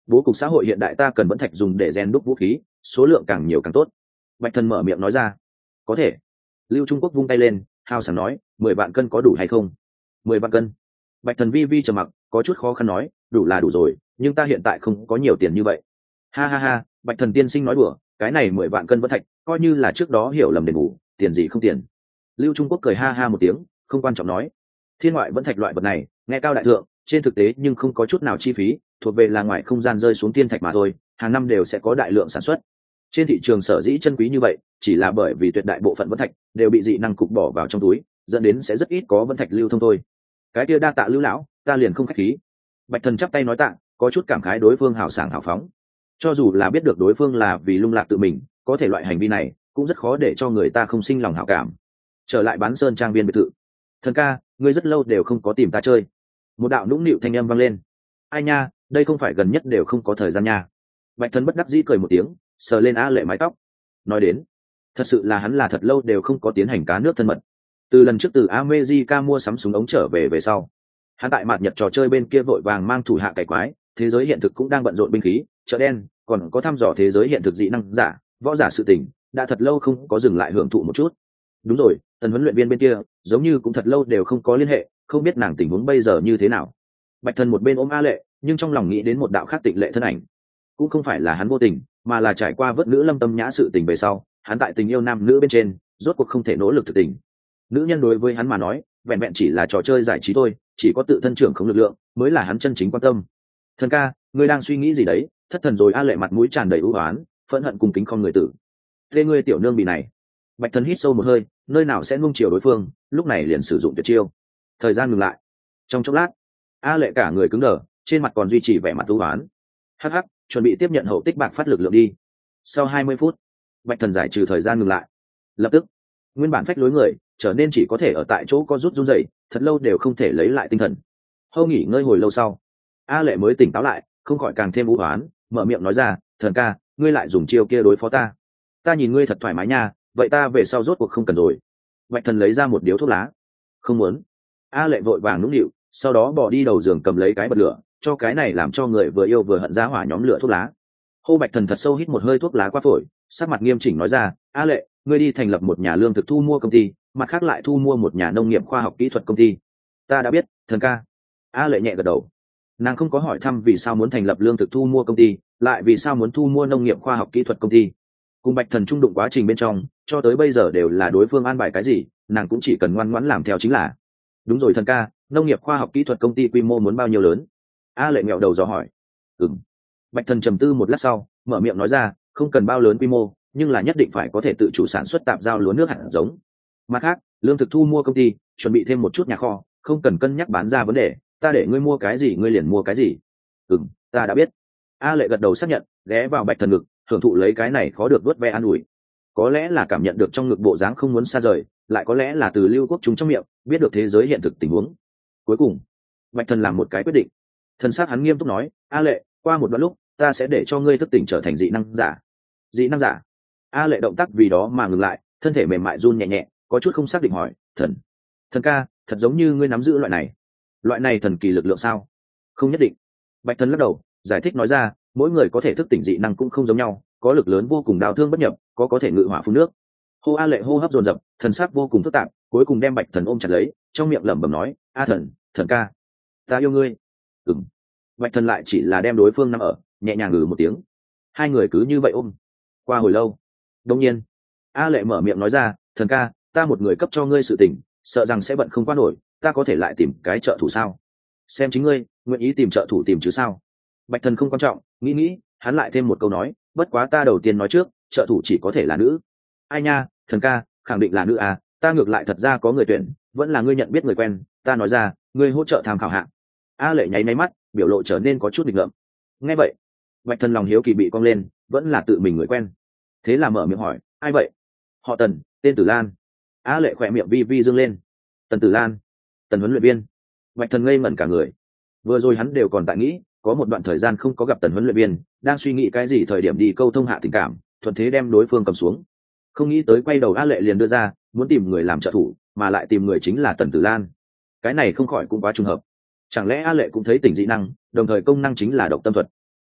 bố cục xã hội hiện đại ta cần vẫn thạch dùng để rèn đúc vũ khí, số lượng càng nhiều càng tốt. Bạch thần mở miệng nói ra. Có thể. Lưu Trung Quốc vung tay lên, hào sảng nói, mười vạn cân có đủ hay không? Mười vạn cân. Bạch thần vi vi trầm mặc, có chút khó khăn nói, đủ là đủ rồi, nhưng ta hiện tại không có nhiều tiền như vậy. Ha ha ha, Bạch thần tiên sinh nói đùa, cái này mười vạn cân vẫn thạch, coi như là trước đó hiểu lầm đền bù, tiền gì không tiền. Lưu Trung Quốc cười ha ha một tiếng, không quan trọng nói, thiên ngoại vẫn thạch loại vật này, nghe cao đại thượng, trên thực tế nhưng không có chút nào chi phí, thuộc về là ngoài không gian rơi xuống thiên thạch mà thôi, hàng năm đều sẽ có đại lượng sản xuất. Trên thị trường sở dĩ chân quý như vậy, chỉ là bởi vì tuyệt đại bộ phận vẫn thạch đều bị dị năng cục bỏ vào trong túi, dẫn đến sẽ rất ít có vẫn thạch lưu thông thôi. Cái kia đa tạ Lưu lão, ta liền không khách khí. Bạch thần chắp tay nói tạ, có chút cảm khái đối phương hào sảng hào phóng. Cho dù là biết được đối phương là vì lung lạc tự mình, có thể loại hành vi này cũng rất khó để cho người ta không sinh lòng hảo cảm. Trở lại bán sơn trang viên biệt thự. Thần ca, ngươi rất lâu đều không có tìm ta chơi. Một đạo nũng nịu thanh âm vang lên. Ai nha, đây không phải gần nhất đều không có thời gian nha. Bạch thần bất đắc dĩ cười một tiếng, sờ lên A Lệ mái tóc. Nói đến, thật sự là hắn là thật lâu đều không có tiến hành cá nước thân mật. Từ lần trước từ America mua sắm súng ống trở về về sau, hắn tại mạt nhật trò chơi bên kia vội vàng mang thủ hạ cải quái, thế giới hiện thực cũng đang bận rộn binh khí, chợ đen, còn có thăm dò thế giới hiện thực dị năng giả, võ giả sự tình, đã thật lâu không có dừng lại hưởng thụ một chút. Đúng rồi, tần huấn luyện viên bên kia giống như cũng thật lâu đều không có liên hệ, không biết nàng tình huống bây giờ như thế nào. Bạch thần một bên ôm A Lệ, nhưng trong lòng nghĩ đến một đạo khác tịnh lệ thân ảnh. Cũng không phải là hắn vô tình, mà là trải qua vớt nữ Lâm Tâm Nhã sự tình về sau, hắn tại tình yêu nam nữ bên trên rốt cuộc không thể nỗ lực thực tình. Nữ nhân đối với hắn mà nói vẹn vẹn chỉ là trò chơi giải trí thôi, chỉ có tự thân trưởng không lực lượng mới là hắn chân chính quan tâm. Thần ca, ngươi đang suy nghĩ gì đấy? Thất thần rồi. A Lệ mặt mũi tràn đầy ưu oán, phẫn hận cùng kính con người tử. Thế ngươi tiểu nương bị này. Bạch thần hít sâu một hơi, nơi nào sẽ nung chiều đối phương, lúc này liền sử dụng tuyệt chiêu. Thời gian ngừng lại. Trong chốc lát, A Lệ cả người cứng đờ, trên mặt còn duy trì vẻ mặt ưu oán. Hắc hắc, chuẩn bị tiếp nhận hậu tích bạc phát lực lượng đi. Sau hai mươi phút, Bạch thần giải trừ thời gian ngừng lại. Lập tức, nguyên bản phách lối người trở nên chỉ có thể ở tại chỗ có rút run rẩy, thật lâu đều không thể lấy lại tinh thần. Hâu nghỉ ngơi hồi lâu sau, A Lệ mới tỉnh táo lại, không khỏi càng thêm u hoán, mở miệng nói ra, thần ca, ngươi lại dùng chiêu kia đối phó ta. Ta nhìn ngươi thật thoải mái nha, vậy ta về sau rốt cuộc không cần rồi. Bạch thần lấy ra một điếu thuốc lá. Không muốn. A Lệ vội vàng nũng nịu, sau đó bỏ đi đầu giường cầm lấy cái bật lửa, cho cái này làm cho người vừa yêu vừa hận giá hỏa nhóm lửa thuốc lá. Hô Bạch thần thật sâu hít một hơi thuốc lá qua phổi, sắc mặt nghiêm chỉnh nói ra, A Lệ, ngươi đi thành lập một nhà lương thực thu mua công ty, mặt khác lại thu mua một nhà nông nghiệp khoa học kỹ thuật công ty. Ta đã biết, thần ca. A Lệ nhẹ gật đầu. Nàng không có hỏi thăm vì sao muốn thành lập lương thực thu mua công ty, lại vì sao muốn thu mua nông nghiệp khoa học kỹ thuật công ty. Cùng Bạch thần trung đụng quá trình bên trong, cho tới bây giờ đều là đối phương an bài cái gì, nàng cũng chỉ cần ngoan ngoãn làm theo chính là. Đúng rồi thần ca, nông nghiệp khoa học kỹ thuật công ty quy mô muốn bao nhiêu lớn? A Lệ nghẹo đầu dò hỏi. Ừm. Bạch thần trầm tư một lát sau, mở miệng nói ra, không cần bao lớn quy mô, nhưng là nhất định phải có thể tự chủ sản xuất tạp giao lúa nước hạt giống. Mặt khác, lương thực thu mua công ty chuẩn bị thêm một chút nhà kho, không cần cân nhắc bán ra vấn đề, ta để ngươi mua cái gì ngươi liền mua cái gì. Ừm, ta đã biết. A Lệ gật đầu xác nhận, ghé vào Bạch thần ngực, hưởng thụ lấy cái này khó được vớt ve an ủi. Có lẽ là cảm nhận được trong ngực bộ dáng không muốn xa rời, lại có lẽ là từ Lưu Quốc chúng trong miệng biết được thế giới hiện thực tình huống. Cuối cùng, Bạch thần làm một cái quyết định. Thần sắc hắn nghiêm túc nói, A Lệ, qua một đoạn lúc ta sẽ để cho ngươi thức tỉnh trở thành dị năng giả. Dị năng giả? A Lệ động tác vì đó mà ngừng lại, thân thể mềm mại run nhẹ nhẹ, có chút không xác định hỏi, thần thần ca, thật giống như ngươi nắm giữ loại này loại này thần kỳ lực lượng sao? Không nhất định. Bạch thần lắc đầu, giải thích nói ra, mỗi người có thể thức tỉnh dị năng cũng không giống nhau, có lực lớn vô cùng đào thương bất nhập, có có thể ngự hỏa phun nước. Hô. A Lệ hô hấp dồn dập, thần sắc vô cùng phức tạp, cuối cùng đem Bạch thần ôm chặt lấy, trong miệng lẩm bẩm nói, a thần thần ca, ta yêu ngươi. Ừm. Bạch thần lại chỉ là đem đối phương nằm ở, nhẹ nhàng ngừ một tiếng. Hai người cứ như vậy ôm. Qua hồi lâu, đông nhiên A Lệ mở miệng nói ra, thần ca, ta một người cấp cho ngươi sự tình, sợ rằng sẽ bận không qua nổi, ta có thể lại tìm cái trợ thủ sao? Xem chính ngươi nguyện ý tìm trợ thủ tìm chứ sao. Bạch thần không quan trọng, nghĩ nghĩ hắn lại thêm một câu nói, bất quá ta đầu tiên nói trước, trợ thủ chỉ có thể là nữ. Ai nha, thần ca, khẳng định là nữ à, ta ngược lại thật ra có người tuyển, vẫn là ngươi nhận biết người quen, ta nói ra, ngươi hỗ trợ tham khảo hạng. A Lệ nháy máy mắt, biểu lộ trở nên có chút nghịch ngợm. Nghe vậy, Bạch thần lòng hiếu kỳ bị cong lên, vẫn là tự mình người quen. Thế là mở miệng hỏi, ai vậy? Họ Tần, tên Tử Lan. A Lệ khỏe miệng vi vi dương lên. Tần Tử Lan, Tần huấn luyện viên. Bạch thần ngây ngẩn cả người. Vừa rồi hắn đều còn tại nghĩ, có một đoạn thời gian không có gặp Tần huấn luyện viên, đang suy nghĩ cái gì thời điểm đi câu thông hạ tình cảm, thuận thế đem đối phương cầm xuống. Không nghĩ tới quay đầu A Lệ liền đưa ra, muốn tìm người làm trợ thủ, mà lại tìm người chính là Tần Tử Lan. Cái này không khỏi cũng quá trùng hợp. Chẳng lẽ A Lệ cũng thấy tỉnh dị năng, đồng thời công năng chính là độc tâm thuật?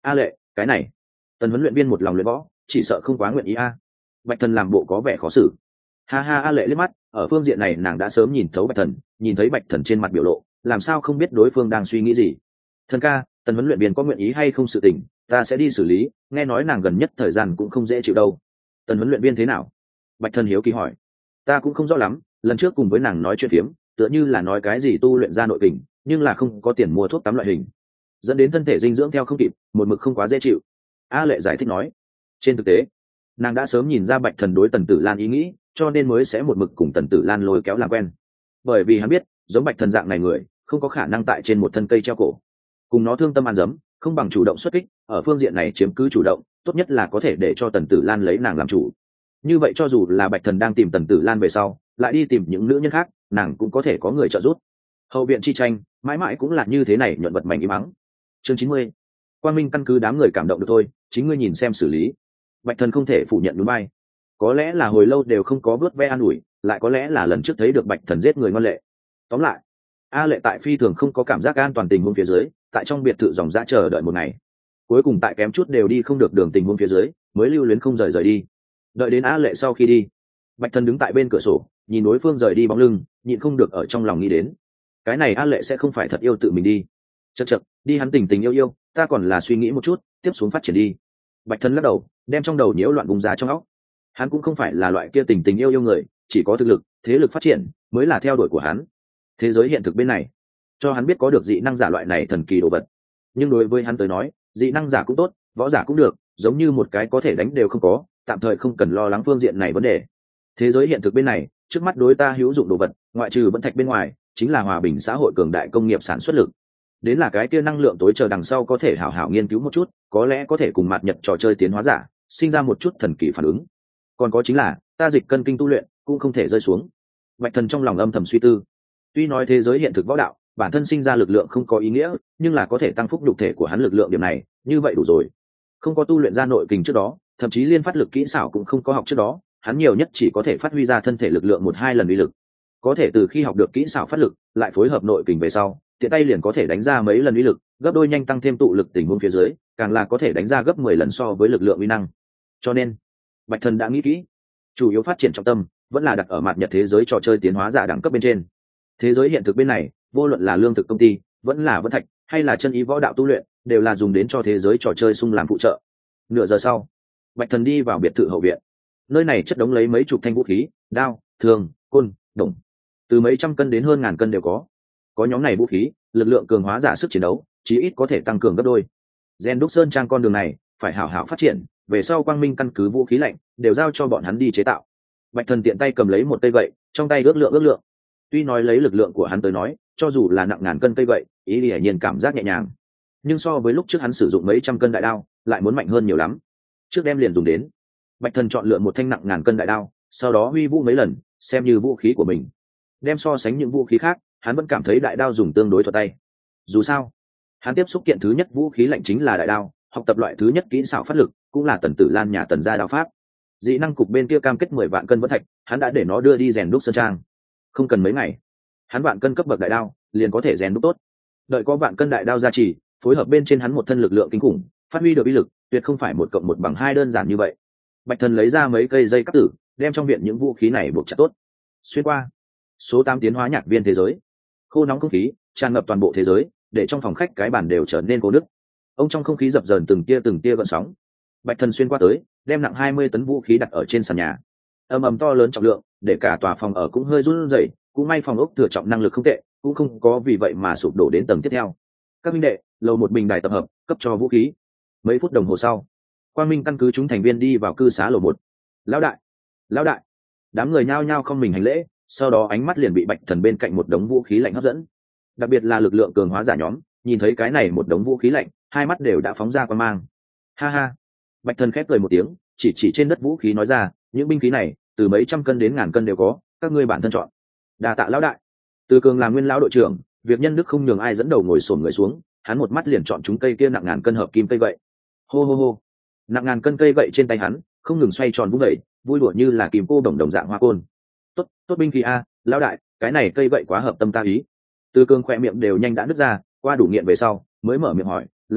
A Lệ, cái này tần huấn luyện viên một lòng luyện võ, chỉ sợ không quá nguyện ý a. Bạch thần làm bộ có vẻ khó xử. Ha ha. A Lệ liếc mắt, ở phương diện này nàng đã sớm nhìn thấu bạch thần, nhìn thấy bạch thần trên mặt biểu lộ, làm sao không biết đối phương đang suy nghĩ gì. Thần ca, tần huấn luyện viên có nguyện ý hay không sự tình, ta sẽ đi xử lý, nghe nói nàng gần nhất thời gian cũng không dễ chịu đâu. Tần huấn luyện viên thế nào? Bạch thần hiếu kỳ hỏi. Ta cũng không rõ lắm, lần trước cùng với nàng nói chuyện phiếm, tựa như là nói cái gì tu luyện ra nội kình, nhưng là không có tiền mua thuốc tắm loại hình, dẫn đến thân thể dinh dưỡng theo không kịp, một mực không quá dễ chịu. A Lệ giải thích nói. Trên thực tế, nàng đã sớm nhìn ra bạch thần đối tần tử lan ý nghĩ, cho nên mới sẽ một mực cùng tần tử lan lôi kéo làm quen, bởi vì hắn biết giống bạch thần dạng này người không có khả năng tại trên một thân cây treo cổ, cùng nó thương tâm ăn dấm, không bằng chủ động xuất kích, ở phương diện này chiếm cứ chủ động, tốt nhất là có thể để cho tần tử lan lấy nàng làm chủ. Như vậy cho dù là bạch thần đang tìm tần tử lan về sau lại đi tìm những nữ nhân khác, nàng cũng có thể có người trợ giúp. Hậu viện chi tranh mãi mãi cũng là như thế này, nhuận vật mảnh im mắng. Chương chín mươi. Quang Minh căn cứ đám người cảm động được thôi, chính ngươi nhìn xem xử lý. Bạch thần không thể phủ nhận núi bay, có lẽ là hồi lâu đều không có vớt ve an ủi, lại có lẽ là lần trước thấy được bạch thần giết người ngoan lệ. Tóm lại, A Lệ tại phi thường không có cảm giác an toàn tình huống phía dưới, tại trong biệt thự dòng dã chờ đợi một ngày, cuối cùng tại kém chút đều đi không được đường tình huống phía dưới mới lưu luyến không rời rời đi. Đợi đến A Lệ sau khi đi, bạch thần đứng tại bên cửa sổ nhìn đối phương rời đi bóng lưng, nhịn không được ở trong lòng nghĩ đến, cái này A Lệ sẽ không phải thật yêu tự mình đi. Chật chật, đi hắn tình tình yêu yêu, ta còn là suy nghĩ một chút, tiếp xuống phát triển đi. Bạch thần lắc đầu, đem trong đầu nhiễu loạn bùng ra trong óc. Hắn cũng không phải là loại kia tình tình yêu yêu người, chỉ có thực lực, thế lực phát triển mới là theo đuổi của hắn. Thế giới hiện thực bên này cho hắn biết có được dị năng giả loại này thần kỳ đồ vật, nhưng đối với hắn tới nói, dị năng giả cũng tốt, võ giả cũng được, giống như một cái có thể đánh đều không có, tạm thời không cần lo lắng phương diện này vấn đề. Thế giới hiện thực bên này, trước mắt đối ta hữu dụng đồ vật, ngoại trừ vẫn thạch bên ngoài, chính là hòa bình xã hội cường đại công nghiệp sản xuất lực. Đến là cái kia năng lượng tối chờ đằng sau có thể hảo hảo nghiên cứu một chút, có lẽ có thể cùng mạt nhật trò chơi tiến hóa giả sinh ra một chút thần kỳ phản ứng. Còn có chính là ta dịch cân kinh tu luyện cũng không thể rơi xuống. Bạch thần trong lòng âm thầm suy tư, tuy nói thế giới hiện thực võ đạo bản thân sinh ra lực lượng không có ý nghĩa, nhưng là có thể tăng phúc nhục thể của hắn lực lượng, điểm này như vậy đủ rồi. Không có tu luyện ra nội kình trước đó, thậm chí liên phát lực kỹ xảo cũng không có học trước đó, hắn nhiều nhất chỉ có thể phát huy ra thân thể lực lượng một hai lần uy lực. Có thể từ khi học được kỹ xảo phát lực lại phối hợp nội kình về sau, tiện tay liền có thể đánh ra mấy lần uy lực, gấp đôi nhanh, tăng thêm tụ lực tình huống phía dưới càng là có thể đánh ra gấp mười lần so với lực lượng uy năng. Cho nên bạch thần đã nghĩ kỹ, chủ yếu phát triển trọng tâm vẫn là đặt ở mặt nhật thế giới trò chơi tiến hóa giả đẳng cấp bên trên. Thế giới hiện thực bên này, vô luận là lương thực công ty, vẫn là vân thạch, hay là chân ý võ đạo tu luyện, đều là dùng đến cho thế giới trò chơi sung làm phụ trợ. Nửa giờ sau, bạch thần đi vào biệt thự hậu viện. Nơi này chất đống lấy mấy chục thanh vũ khí, đao, thương, côn, đồng, từ mấy trăm cân đến hơn ngàn cân đều có. Có nhóm này vũ khí, lực lượng cường hóa giả sức chiến đấu chí ít có thể tăng cường gấp đôi. Gen đúc sơn trang con đường này phải hảo hảo phát triển, về sau quang minh căn cứ vũ khí lạnh đều giao cho bọn hắn đi chế tạo. Bạch thần tiện tay cầm lấy một cây gậy, trong tay ước lượng ước lượng. Tuy nói lấy lực lượng của hắn tới nói, cho dù là nặng ngàn cân cây gậy, ý hiển nhiên cảm giác nhẹ nhàng, nhưng so với lúc trước hắn sử dụng mấy trăm cân đại đao lại muốn mạnh hơn nhiều lắm. Trước đem liền dùng đến, bạch thần chọn lựa một thanh nặng ngàn cân đại đao, sau đó huy vũ mấy lần xem như vũ khí của mình. Đem so sánh những vũ khí khác, hắn vẫn cảm thấy đại đao dùng tương đối thuận tay. Dù sao, hắn tiếp xúc kiện thứ nhất vũ khí lạnh chính là đại đao, học tập loại thứ nhất kỹ xảo phát lực cũng là tần tử lan nhà tần gia đao pháp. Dị năng cục bên kia cam kết mười vạn cân vẫn thạch, hắn đã để nó đưa đi rèn đúc sơn trang. Không cần mấy ngày, hắn vạn cân cấp bậc đại đao liền có thể rèn đúc tốt. Đợi có vạn cân đại đao gia trì, phối hợp bên trên hắn một thân lực lượng kinh khủng, phát huy được uy lực tuyệt không phải một cộng một bằng hai đơn giản như vậy. Bạch thần lấy ra mấy cây dây cắt tử, đem trong viện những vũ khí này buộc chặt tốt. Xuyên qua số tám tiến hóa nhạc viên thế giới, khô nóng không khí tràn ngập toàn bộ thế giới, để trong phòng khách cái bàn đều trở nên khô nứt. Ông trong không khí dập dờn từng tia từng tia gợn sóng. Bạch thần xuyên qua tới, đem nặng hai mươi tấn vũ khí đặt ở trên sàn nhà. Ầm ầm to lớn trọng lượng, để cả tòa phòng ở cũng hơi run rẩy. Cũng may phòng ốc thừa trọng năng lực không tệ, cũng không có vì vậy mà sụp đổ đến tầng tiếp theo. Các minh đệ, lầu một bình đài tập hợp, cấp cho vũ khí. Mấy phút đồng hồ sau, quang minh căn cứ chúng thành viên đi vào cư xá lầu một. Lão đại, lão đại! Đám người nhao nhao không mình hành lễ, sau đó ánh mắt liền bị bạch thần bên cạnh một đống vũ khí lạnh hấp dẫn. Đặc biệt là lực lượng cường hóa giả nhóm, nhìn thấy cái này một đống vũ khí lạnh, hai mắt đều đã phóng ra quan mang. Ha ha! Bạch thần khép cười một tiếng, chỉ chỉ trên đất vũ khí nói ra, những binh khí này từ mấy trăm cân đến ngàn cân đều có, các ngươi bản thân chọn. Đa tạ lão đại. Từ cường là nguyên lão đội trưởng, việc nhân đức không nhường ai dẫn đầu ngồi xổm người xuống, hắn một mắt liền chọn chúng cây kia nặng ngàn cân hợp kim cây gậy. Hô hô hô! Nặng ngàn cân cây gậy trên tay hắn không ngừng xoay tròn vung đẩy, vui đùa như là kìm cô đồng đồng dạng hoa côn. Tốt, tốt binh khí a, lão đại, cái này cây gậy quá hợp tâm ta ý. Từ cường khỏe miệng đều nhanh đã nứt ra, qua đủ nghiện về sau mới mở miệng hỏi, lão đại,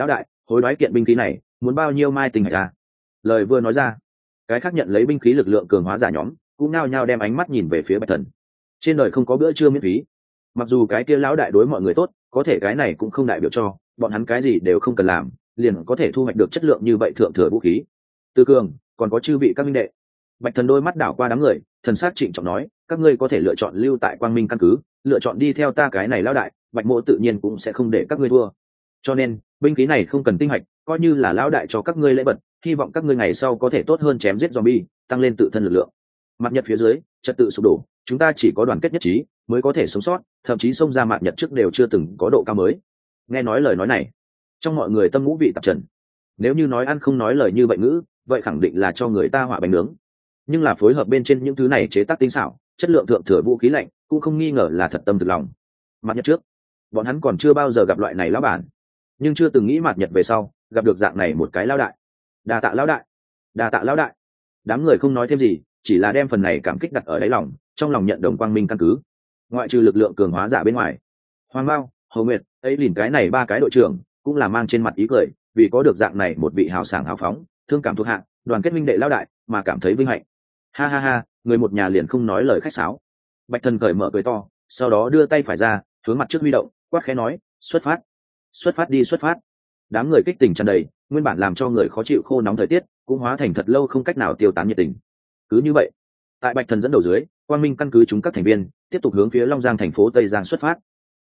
hối đoái kiện binh khí này muốn bao nhiêu mai tinh hạch à? Lời vừa nói ra, cái khác nhận lấy binh khí lực lượng cường hóa giả nhóm cũng nao nhao đem ánh mắt nhìn về phía Bạch Thần. Trên đời không có bữa trưa miễn phí, mặc dù cái kia lão đại đối mọi người tốt, có thể cái này cũng không đại biểu cho bọn hắn cái gì đều không cần làm liền có thể thu hoạch được chất lượng như vậy thượng thừa vũ khí. Từ Cường, còn có chư vị các minh đệ. Bạch Thần đôi mắt đảo qua đám người, thần sắc trịnh trọng nói, các ngươi có thể lựa chọn lưu tại Quang Minh căn cứ, lựa chọn đi theo ta cái này lão đại, Bạch Mỗ tự nhiên cũng sẽ không để các ngươi thua. Cho nên, binh khí này không cần tinh hạch, coi như là lão đại cho các ngươi lễ vật, hy vọng các ngươi ngày sau có thể tốt hơn chém giết zombie, tăng lên tự thân lực lượng. Mặt nhật phía dưới, trật tự sụp đổ, chúng ta chỉ có đoàn kết nhất trí mới có thể sống sót, thậm chí xông ra mặt nhật trước đều chưa từng có độ cao mới. Nghe nói lời nói này, trong mọi người tâm ngũ vị tạp trần. Nếu như nói ăn không nói lời như vậy ngữ, vậy khẳng định là cho người ta họa bánh nướng. Nhưng là phối hợp bên trên những thứ này chế tác tinh xảo, chất lượng thượng thừa vũ khí lạnh, cũng không nghi ngờ là thật tâm thực lòng. Mặt nhật trước, bọn hắn còn chưa bao giờ gặp loại này lão bản, nhưng chưa từng nghĩ mặt nhật về sau gặp được dạng này một cái lão đại. Đa tạ lão đại, đa tạ lão đại. Đám người không nói thêm gì, chỉ là đem phần này cảm kích đặt ở đáy lòng, trong lòng nhận đồng Quang Minh căn cứ. Ngoại trừ lực lượng cường hóa giả bên ngoài, Hoàng Mao, Hồ Nguyệt, ấy liền cái này ba cái đội trưởng cũng là mang trên mặt ý cười, vì có được dạng này một vị hào sảng hào phóng, thương cảm thuộc hạ, đoàn kết minh đệ lão đại mà cảm thấy vinh hạnh. Ha ha ha, người một nhà liền không nói lời khách sáo. Bạch Thần cởi mở cười to, sau đó đưa tay phải ra, hướng mặt trước huy động, quát khẽ nói, xuất phát, xuất phát đi xuất phát. Đám người kích tình tràn đầy, nguyên bản làm cho người khó chịu khô nóng thời tiết cũng hóa thành thật lâu không cách nào tiêu tán nhiệt tình. Cứ như vậy, tại Bạch Thần dẫn đầu dưới, Quang Minh căn cứ chúng các thành viên tiếp tục hướng phía Long Giang thành phố Tây Giang xuất phát.